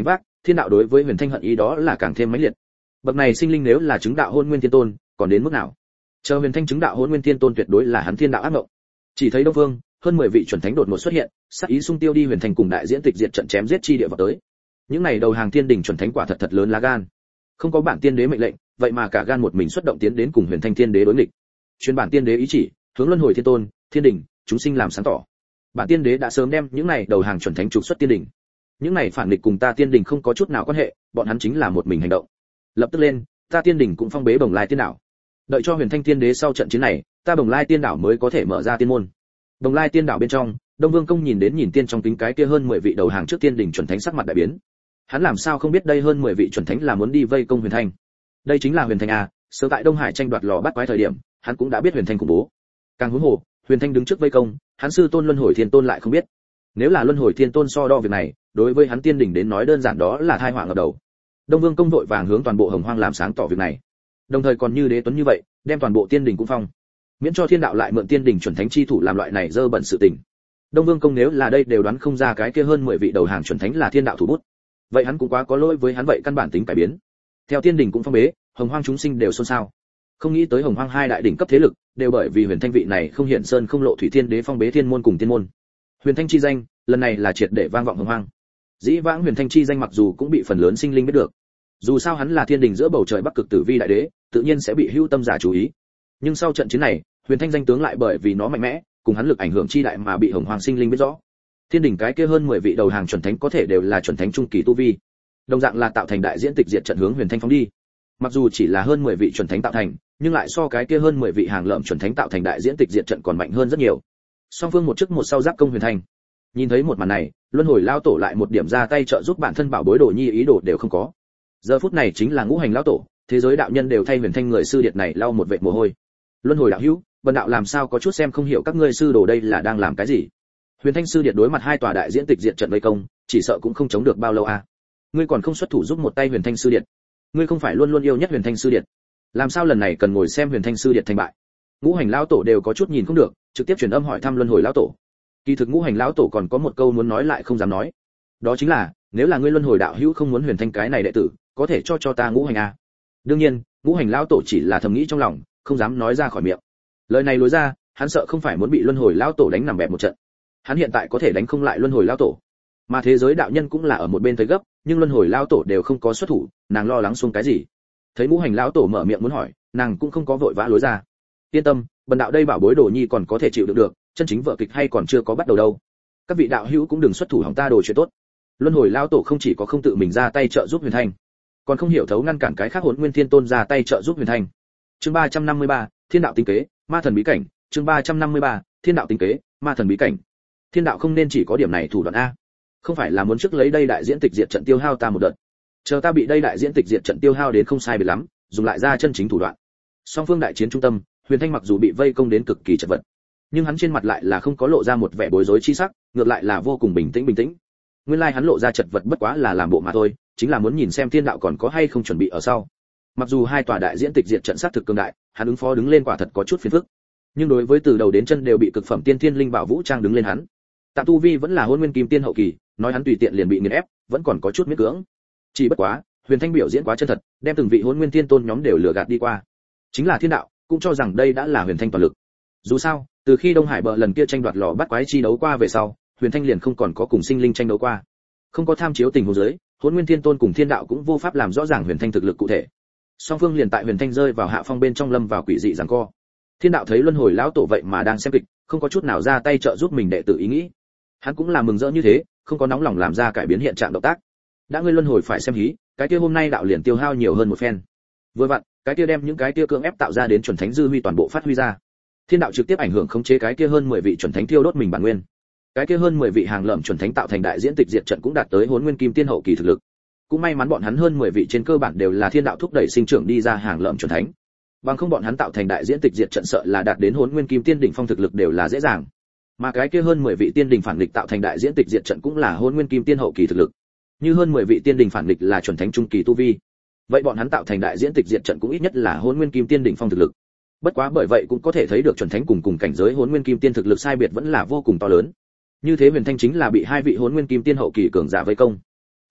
thiên đạo đối với huyền thanh hận ý đó là càng thêm mãnh liệt. Bậc này sinh linh nếu là chứng đạo hôn nguyên thiên tôn, còn đến mức nào? Chờ huyền thanh chứng đạo hôn nguyên thiên tôn tuyệt đối là hắn thiên đạo ác mộng. Chỉ thấy đông vương hơn 10 vị chuẩn thánh đột ngột xuất hiện, sát ý xung tiêu đi huyền thanh cùng đại diễn tịch diệt trận chém giết chi địa vào tới. Những này đầu hàng thiên đỉnh chuẩn thánh quả thật lớn lá gan. Không có bản tiên đế mệnh lệnh, vậy mà cả gan một mình xuất động tiến đến cùng huyền thanh thiên đế đối nghịch. Truyền bản tiên đế ý chỉ, hướng luân hồi thiên tôn, thiên đỉnh, chúng sinh làm sáng tỏ. Bản tiên đế đã sớm đem những này đầu hàng chuẩn thánh trục xuất tiên đỉnh. Những này phản nghịch cùng ta tiên đỉnh không có chút nào quan hệ, bọn hắn chính là một mình hành động. Lập tức lên, ta tiên đỉnh cũng phong bế Bồng Lai tiên đảo. Đợi cho huyền thanh tiên đế sau trận chiến này, ta Bồng Lai tiên đảo mới có thể mở ra tiên môn. Bồng Lai tiên đảo bên trong, Đông Vương Công nhìn tiên trong kính cái kia hơn 10 vị đầu hàng trước tiên đỉnh chuẩn thánh sắc mặt đại biến. Hắn làm sao không biết đây hơn 10 vị chuẩn thánh là muốn đi vây công huyền thanh? Đây chính là huyền thanh a, sớm tại Đông Hải tranh đoạt lò bắt quái thời điểm, hắn cũng đã biết huyền thanh khủng bố. Càng huống hồ, huyền thanh đứng trước vây công, hắn sư tôn luân hồi thiên tôn lại không biết. Nếu là luân hồi thiên tôn so đo việc này, đối với hắn tiên đỉnh đến nói đơn giản đó là tai họa ngập đầu. Đông Vương Công vội vàng hướng toàn bộ Hồng Hoang làm sáng tỏ việc này, đồng thời còn như đế tuấn như vậy, đem toàn bộ tiên đỉnh cũng phong, miễn cho thiên đạo lại mượn tiên đỉnh chuẩn thánh chi thủ làm loại này dơ bẩn sự tình. Đông Vương Công nếu là đây đều đoán không ra cái kia hơn 10 vị đầu hàng chuẩn thánh là thiên đạo thủ bút, vậy hắn cũng quá có lỗi với hắn vậy căn bản tính cải biến. Theo tiên đỉnh cũng phong bế, Hồng Hoang chúng sinh đều xôn xao. Không nghĩ tới Hồng Hoang hai đại đỉnh cấp thế lực đều bởi vì huyền thanh vị này không hiện sơn không lộ thủy thiên đế phong bế thiên môn cùng tiên môn. Huyền thanh chi danh, lần này là triệt để vang vọng Hồng Hoang. Dĩ vãng huyền thanh chi danh mặc dù cũng bị phần lớn sinh linh biết được, dù sao hắn là thiên đình giữa bầu trời bắc cực tử vi đại đế, tự nhiên sẽ bị hưu tâm giả chú ý. Nhưng sau trận chiến này, huyền thanh danh tướng lại bởi vì nó mạnh mẽ, cùng hắn lực ảnh hưởng chi đại mà bị Hồng Hoang sinh linh biết rõ. Thiên đình cái kia hơn 10 vị đầu hàng chuẩn thánh có thể đều là chuẩn thánh trung kỳ tu vi, đồng dạng là tạo thành đại diễn tịch diệt trận hướng huyền thanh phóng đi. Mặc dù chỉ là hơn 10 vị chuẩn thánh tạo thành, nhưng lại so cái kia hơn 10 vị hàng lợm chuẩn thánh tạo thành đại diễn tịch diệt trận còn mạnh hơn rất nhiều. Song phương một trước một sau giáp công huyền thanh. Nhìn thấy một màn này, luân hồi lao tổ lại một điểm ra tay trợ giúp bản thân bảo bối đồ nhi ý đồ đều không có. Giờ phút này chính là ngũ hành lao tổ, thế giới đạo nhân đều thay huyền thanh người sư điệt này lau một vệt mồ hôi. Luân hồi đạo hữu, bần đạo làm sao có chút xem không hiểu các ngươi sư đồ đây là đang làm cái gì? Huyền thanh sư điệt đối mặt hai tòa đại diễn tịch diệt trận vây công, chỉ sợ cũng không chống được bao lâu à? Ngươi còn không xuất thủ giúp một tay huyền thanh sư điệt? Ngươi không phải luôn luôn yêu nhất huyền thanh sư điệt? Làm sao lần này cần ngồi xem huyền thanh sư điệt thành bại? Ngũ hành lão tổ đều có chút nhìn không được, trực tiếp truyền âm hỏi thăm luân hồi lão tổ. Kỳ thực ngũ hành lão tổ còn có một câu muốn nói lại không dám nói, đó chính là nếu là ngươi luân hồi đạo hữu không muốn huyền thanh cái này đệ tử, có thể cho ta ngũ hành à? Đương nhiên, ngũ hành lão tổ chỉ là thầm nghĩ trong lòng, không dám nói ra khỏi miệng. Lời này lối ra, hắn sợ không phải muốn bị luân hồi lão tổ đánh nằm bẹp một trận. Hắn hiện tại có thể đánh không lại luân hồi lão tổ, mà thế giới đạo nhân cũng là ở một bên thấy gấp, nhưng luân hồi lão tổ đều không có xuất thủ, nàng lo lắng xuống cái gì? Thấy ngũ hành lão tổ mở miệng muốn hỏi, nàng cũng không có vội vã lối ra. Yên tâm, bần đạo đây bảo bối đồ nhi còn có thể chịu đựng được, chân chính vở kịch hay còn chưa có bắt đầu đâu. Các vị đạo hữu cũng đừng xuất thủ hỏng ta đồ chuyện tốt. Luân hồi lão tổ không chỉ có không tự mình ra tay trợ giúp huyền thanh, còn không hiểu thấu ngăn cản cái khác Hỗn Nguyên Thiên Tôn ra tay trợ giúp huyền thanh. Chương 353, Thiên đạo tinh kế, ma thần bí cảnh. Chương 353, Thiên đạo tinh kế, ma thần bí cảnh. Thiên đạo không nên chỉ có điểm này thủ đoạn a. Không phải là muốn trước lấy đây đại diễn tịch diệt trận tiêu hao ta một đợt. Chờ ta bị đây đại diễn tịch diệt trận tiêu hao đến không sai biệt lắm, dùng lại ra chân chính thủ đoạn. Song phương đại chiến trung tâm, huyền thanh mặc dù bị vây công đến cực kỳ chật vật, nhưng hắn trên mặt lại là không có lộ ra một vẻ bối rối chi sắc, ngược lại là vô cùng bình tĩnh. Nguyên lai hắn lộ ra chật vật bất quá là làm bộ mà thôi, chính là muốn nhìn xem thiên đạo còn có hay không chuẩn bị ở sau. Mặc dù hai tòa đại diễn tịch diệt trận sát thực cường đại, hắn ứng phó đứng lên quả thật có chút phiền phức. Nhưng đối với từ đầu đến chân đều bị cực phẩm tiên thiên linh bảo vũ trang đứng lên hắn, Tạm tu vi vẫn là Hôn Nguyên Kim Tiên hậu kỳ, nói hắn tùy tiện liền bị nghiền ép, vẫn còn có chút miễn cưỡng. Chỉ bất quá, Huyền Thanh biểu diễn quá chân thật, đem từng vị Hôn Nguyên Thiên Tôn nhóm đều lừa gạt đi qua. Chính là thiên đạo, cũng cho rằng đây đã là Huyền Thanh toàn lực. Dù sao, từ khi Đông Hải bờ lần kia tranh đoạt lò bắt quái chi đấu qua về sau, Huyền Thanh liền không còn có cùng sinh linh tranh đấu qua. Không có tham chiếu tình huống dưới, Hôn Nguyên Thiên Tôn cùng thiên đạo cũng vô pháp làm rõ ràng Huyền Thanh thực lực cụ thể. Song phương liền tại Huyền Thanh rơi vào hạ phong bên trong lâm vào quỷ dị giằng co. Thiên đạo thấy luân hồi lão tổ vậy mà đang xem kịch, không có chút nào ra tay trợ giúp mình đệ tử ý nghĩ. Hắn cũng là mừng rỡ như thế, không có nóng lòng làm ra cải biến hiện trạng động tác. Đã ngươi luân hồi phải xem hí, cái kia hôm nay đạo liền tiêu hao nhiều hơn một phen. Vừa vặn, cái kia đem những cái kia cưỡng ép tạo ra đến chuẩn thánh dư huy toàn bộ phát huy ra. Thiên đạo trực tiếp ảnh hưởng khống chế cái kia hơn 10 vị chuẩn thánh thiêu đốt mình bản nguyên. Cái kia hơn 10 vị hàng lợm chuẩn thánh tạo thành đại diễn tịch diệt trận cũng đạt tới Hỗn Nguyên Kim Tiên hậu kỳ thực lực. Cũng may mắn bọn hắn hơn 10 vị trên cơ bản đều là thiên đạo thúc đẩy sinh trưởng đi ra hàng lợm chuẩn thánh. Bằng không bọn hắn tạo thành đại diễn tịch diệt trận sợ là đạt đến Hỗn Nguyên Kim Tiên đỉnh phong thực lực đều là dễ dàng. Mà cái kia hơn 10 vị tiên đình phản nghịch tạo thành đại diễn tịch diệt trận cũng là Hỗn Nguyên Kim Tiên hậu kỳ thực lực. Như hơn 10 vị tiên đình phản nghịch là chuẩn thánh trung kỳ tu vi, vậy bọn hắn tạo thành đại diễn tịch diệt trận cũng ít nhất là Hỗn Nguyên Kim Tiên đỉnh phong thực lực. Bất quá bởi vậy cũng có thể thấy được chuẩn thánh cùng cảnh giới Hỗn Nguyên Kim Tiên thực lực sai biệt vẫn là vô cùng to lớn. Như thế Huyền Thanh chính là bị hai vị Hỗn Nguyên Kim Tiên hậu kỳ cường giả vây công.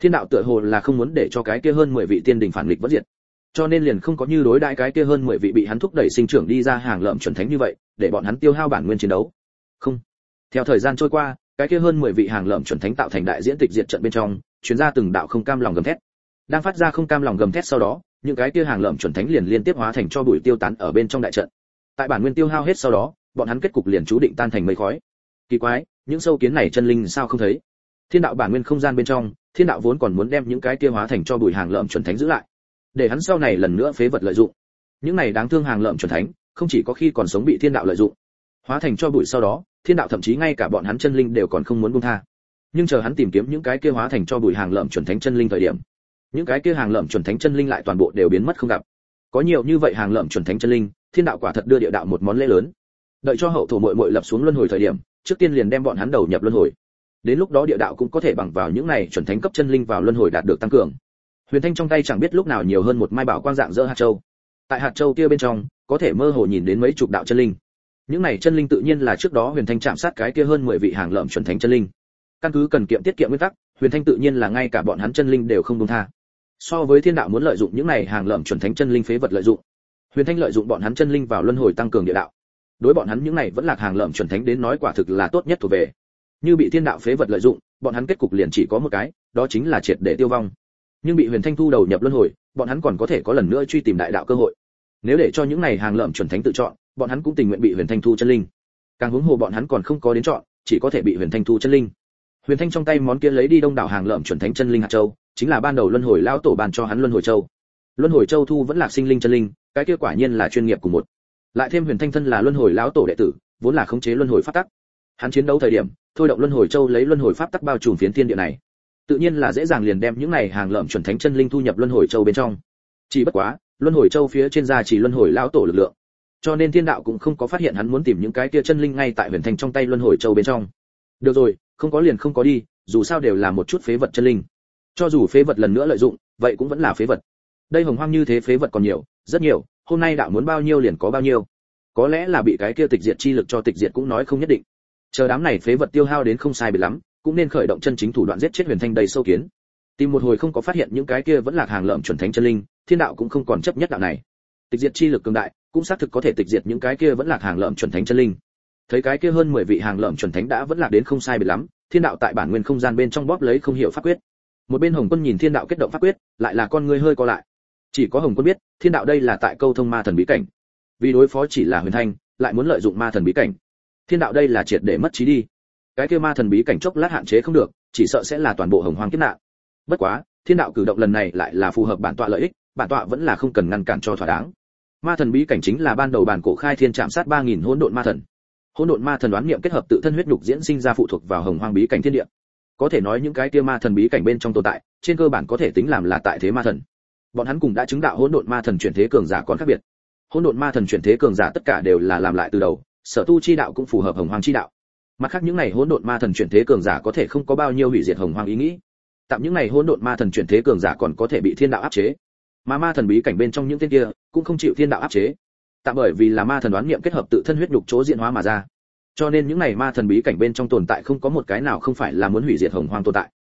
Thiên đạo tựa hồ là không muốn để cho cái kia hơn 10 vị tiên đình phản nghịch vẫn diệt, cho nên liền không có như đối đãi cái kia hơn 10 vị bị hắn thúc đẩy sinh trưởng đi ra hàng lợm chuẩn thánh như vậy, để bọn hắn tiêu hao bản nguyên chiến đấu. Không. Theo thời gian trôi qua, cái kia hơn 10 vị hàng lợm chuẩn thánh tạo thành đại diễn tịch diệt trận bên trong, truyền ra từng đạo không cam lòng gầm thét. Đang phát ra không cam lòng gầm thét sau đó, những cái kia hàng lợm chuẩn thánh liền liên tiếp hóa thành cho bụi tiêu tán ở bên trong đại trận. Tại bản nguyên tiêu hao hết sau đó, bọn hắn kết cục liền chú định tan thành mây khói. Kỳ quái, những sâu kiến này chân linh sao không thấy? Thiên đạo bản nguyên không gian bên trong, thiên đạo vốn còn muốn đem những cái kia hóa thành cho bụi hàng lợm chuẩn thánh giữ lại, để hắn sau này lần nữa phế vật lợi dụng. Những này đáng thương hàng lợm chuẩn thánh, không chỉ có khi còn sống bị thiên đạo lợi dụng, hóa thành cho bụi sau đó, thiên đạo thậm chí ngay cả bọn hắn chân linh đều còn không muốn buông tha. Nhưng chờ hắn tìm kiếm những cái kia hóa thành cho bụi hàng lợm chuẩn thánh chân linh thời điểm, những cái kia hàng lợm chuẩn thánh chân linh lại toàn bộ đều biến mất không gặp. Có nhiều như vậy hàng lợm chuẩn thánh chân linh, thiên đạo quả thật đưa địa đạo một món lễ lớn. Đợi cho hậu thổ muội muội lập xuống luân hồi thời điểm, trước tiên liền đem bọn hắn đầu nhập luân hồi. Đến lúc đó địa đạo cũng có thể bằng vào những này chuẩn thánh cấp chân linh vào luân hồi đạt được tăng cường. Huyền Thanh trong tay chẳng biết lúc nào nhiều hơn một mai bảo quang dạng dỡ hạt châu. Tại hạt châu kia bên trong, có thể mơ hồ nhìn đến mấy chục đạo chân linh. Những này chân linh tự nhiên là trước đó Huyền Thanh chạm sát cái kia hơn 10 vị hàng lợm chuẩn thánh chân linh. Căn cứ cần kiệm tiết kiệm nguyên tắc, Huyền Thanh tự nhiên là ngay cả bọn hắn chân linh đều không buông tha. So với thiên đạo muốn lợi dụng những này hàng lợm chuẩn thánh chân linh phế vật lợi dụng, Huyền Thanh lợi dụng bọn hắn chân linh vào luân hồi tăng cường địa đạo. Đối bọn hắn những này vẫn là hàng lợm chuẩn thánh đến nói quả thực là tốt nhất thuộc về. Như bị thiên đạo phế vật lợi dụng, bọn hắn kết cục liền chỉ có một cái, đó chính là triệt để tiêu vong. Nhưng bị Huyền Thanh thu đầu nhập luân hồi, bọn hắn còn có thể có lần nữa truy tìm đại đạo cơ hội. Nếu để cho những này hàng lợm chuẩn thánh tự chọn, bọn hắn cũng tình nguyện bị Huyền Thanh thu chân linh. Càng huống hồ bọn hắn còn không có đến chọn, chỉ có thể bị Huyền Thanh thu chân linh. Huyền Thanh trong tay món kia lấy đi đông đảo hàng lợm chuẩn thánh chân linh hạt châu, chính là ban đầu luân hồi lão tổ ban cho hắn luân hồi châu. Luân hồi châu thu vẫn là sinh linh chân linh, cái kia quả nhiên là chuyên nghiệp của một. Lại thêm Huyền Thanh thân là luân hồi lão tổ đệ tử, vốn là khống chế luân hồi pháp tắc. Hắn chiến đấu thời điểm, thôi động luân hồi châu lấy luân hồi pháp tắc bao trùm phiến thiên địa này. Tự nhiên là dễ dàng liền đem những này hàng lợm chuẩn thánh chân linh thu nhập luân hồi châu bên trong. Chỉ bất quá, luân hồi châu phía trên ra chỉ luân hồi lão tổ lực lượng, cho nên thiên đạo cũng không có phát hiện hắn muốn tìm những cái kia chân linh ngay tại Huyền Thanh trong tay luân hồi châu bên trong. Được rồi, không có liền không có đi, dù sao đều là một chút phế vật chân linh. Cho dù phế vật lần nữa lợi dụng, vậy cũng vẫn là phế vật. Đây hồng hoang như thế phế vật còn nhiều, rất nhiều, hôm nay đạo muốn bao nhiêu liền có bao nhiêu. Có lẽ là bị cái kia tịch diệt chi lực cho tịch diệt cũng nói không nhất định. Chờ đám này phế vật tiêu hao đến không sai biệt lắm, cũng nên khởi động chân chính thủ đoạn giết chết Huyền Thanh đầy sâu kiến. Tìm một hồi không có phát hiện những cái kia vẫn là hàng lợm chuẩn thánh chân linh, thiên đạo cũng không còn chấp nhất đạo này. Tịch diệt chi lực cường đại, cũng xác thực có thể tịch diệt những cái kia vẫn là hàng lợm chuẩn thánh chân linh. Thấy cái kia hơn 10 vị hàng lợm chuẩn thánh đã vẫn là đến không sai biệt lắm, thiên đạo tại bản nguyên không gian bên trong bóp lấy không hiểu pháp quyết. Một bên Hồng Quân nhìn thiên đạo kết động pháp quyết, lại là con người hơi co lại. Chỉ có Hồng Quân biết, thiên đạo đây là tại câu thông ma thần bí cảnh. Vì đối phó chỉ là Huyền Thanh, lại muốn lợi dụng ma thần bí cảnh. Thiên đạo đây là triệt để mất trí đi. Cái kia ma thần bí cảnh chốc lát hạn chế không được, chỉ sợ sẽ là toàn bộ hồng hoang kiếp nạn. Bất quá, thiên đạo cử động lần này lại là phù hợp bản tọa lợi ích, bản tọa vẫn là không cần ngăn cản cho thỏa đáng. Ma thần bí cảnh chính là ban đầu bản cổ khai thiên chạm sát 3000 hỗn độn ma thần. Hỗn độn ma thần đoán niệm kết hợp tự thân huyết nhục diễn sinh ra phụ thuộc vào hồng hoang bí cảnh thiên địa. Có thể nói những cái kia ma thần bí cảnh bên trong tồn tại, trên cơ bản có thể tính làm là tại thế ma thần. Bọn hắn cùng đã chứng đạo hỗn độn ma thần chuyển thế cường giả còn khác biệt. Hỗn độn ma thần chuyển thế cường giả tất cả đều là làm lại từ đầu, sở tu chi đạo cũng phù hợp hồng hoang chi đạo. Mặt khác những này hỗn độn ma thần chuyển thế cường giả có thể không có bao nhiêu hủy diệt hồng hoang ý nghĩ. Tạm những này hỗn độn ma thần chuyển thế cường giả còn có thể bị thiên đạo áp chế. Mà ma thần bí cảnh bên trong những tên kia cũng không chịu thiên đạo áp chế. Tạm bởi vì là ma thần đoán niệm kết hợp tự thân huyết nhục chỗ diễn hóa mà ra. Cho nên những này ma thần bí cảnh bên trong tồn tại không có một cái nào không phải là muốn hủy diệt hồng hoang tồn tại.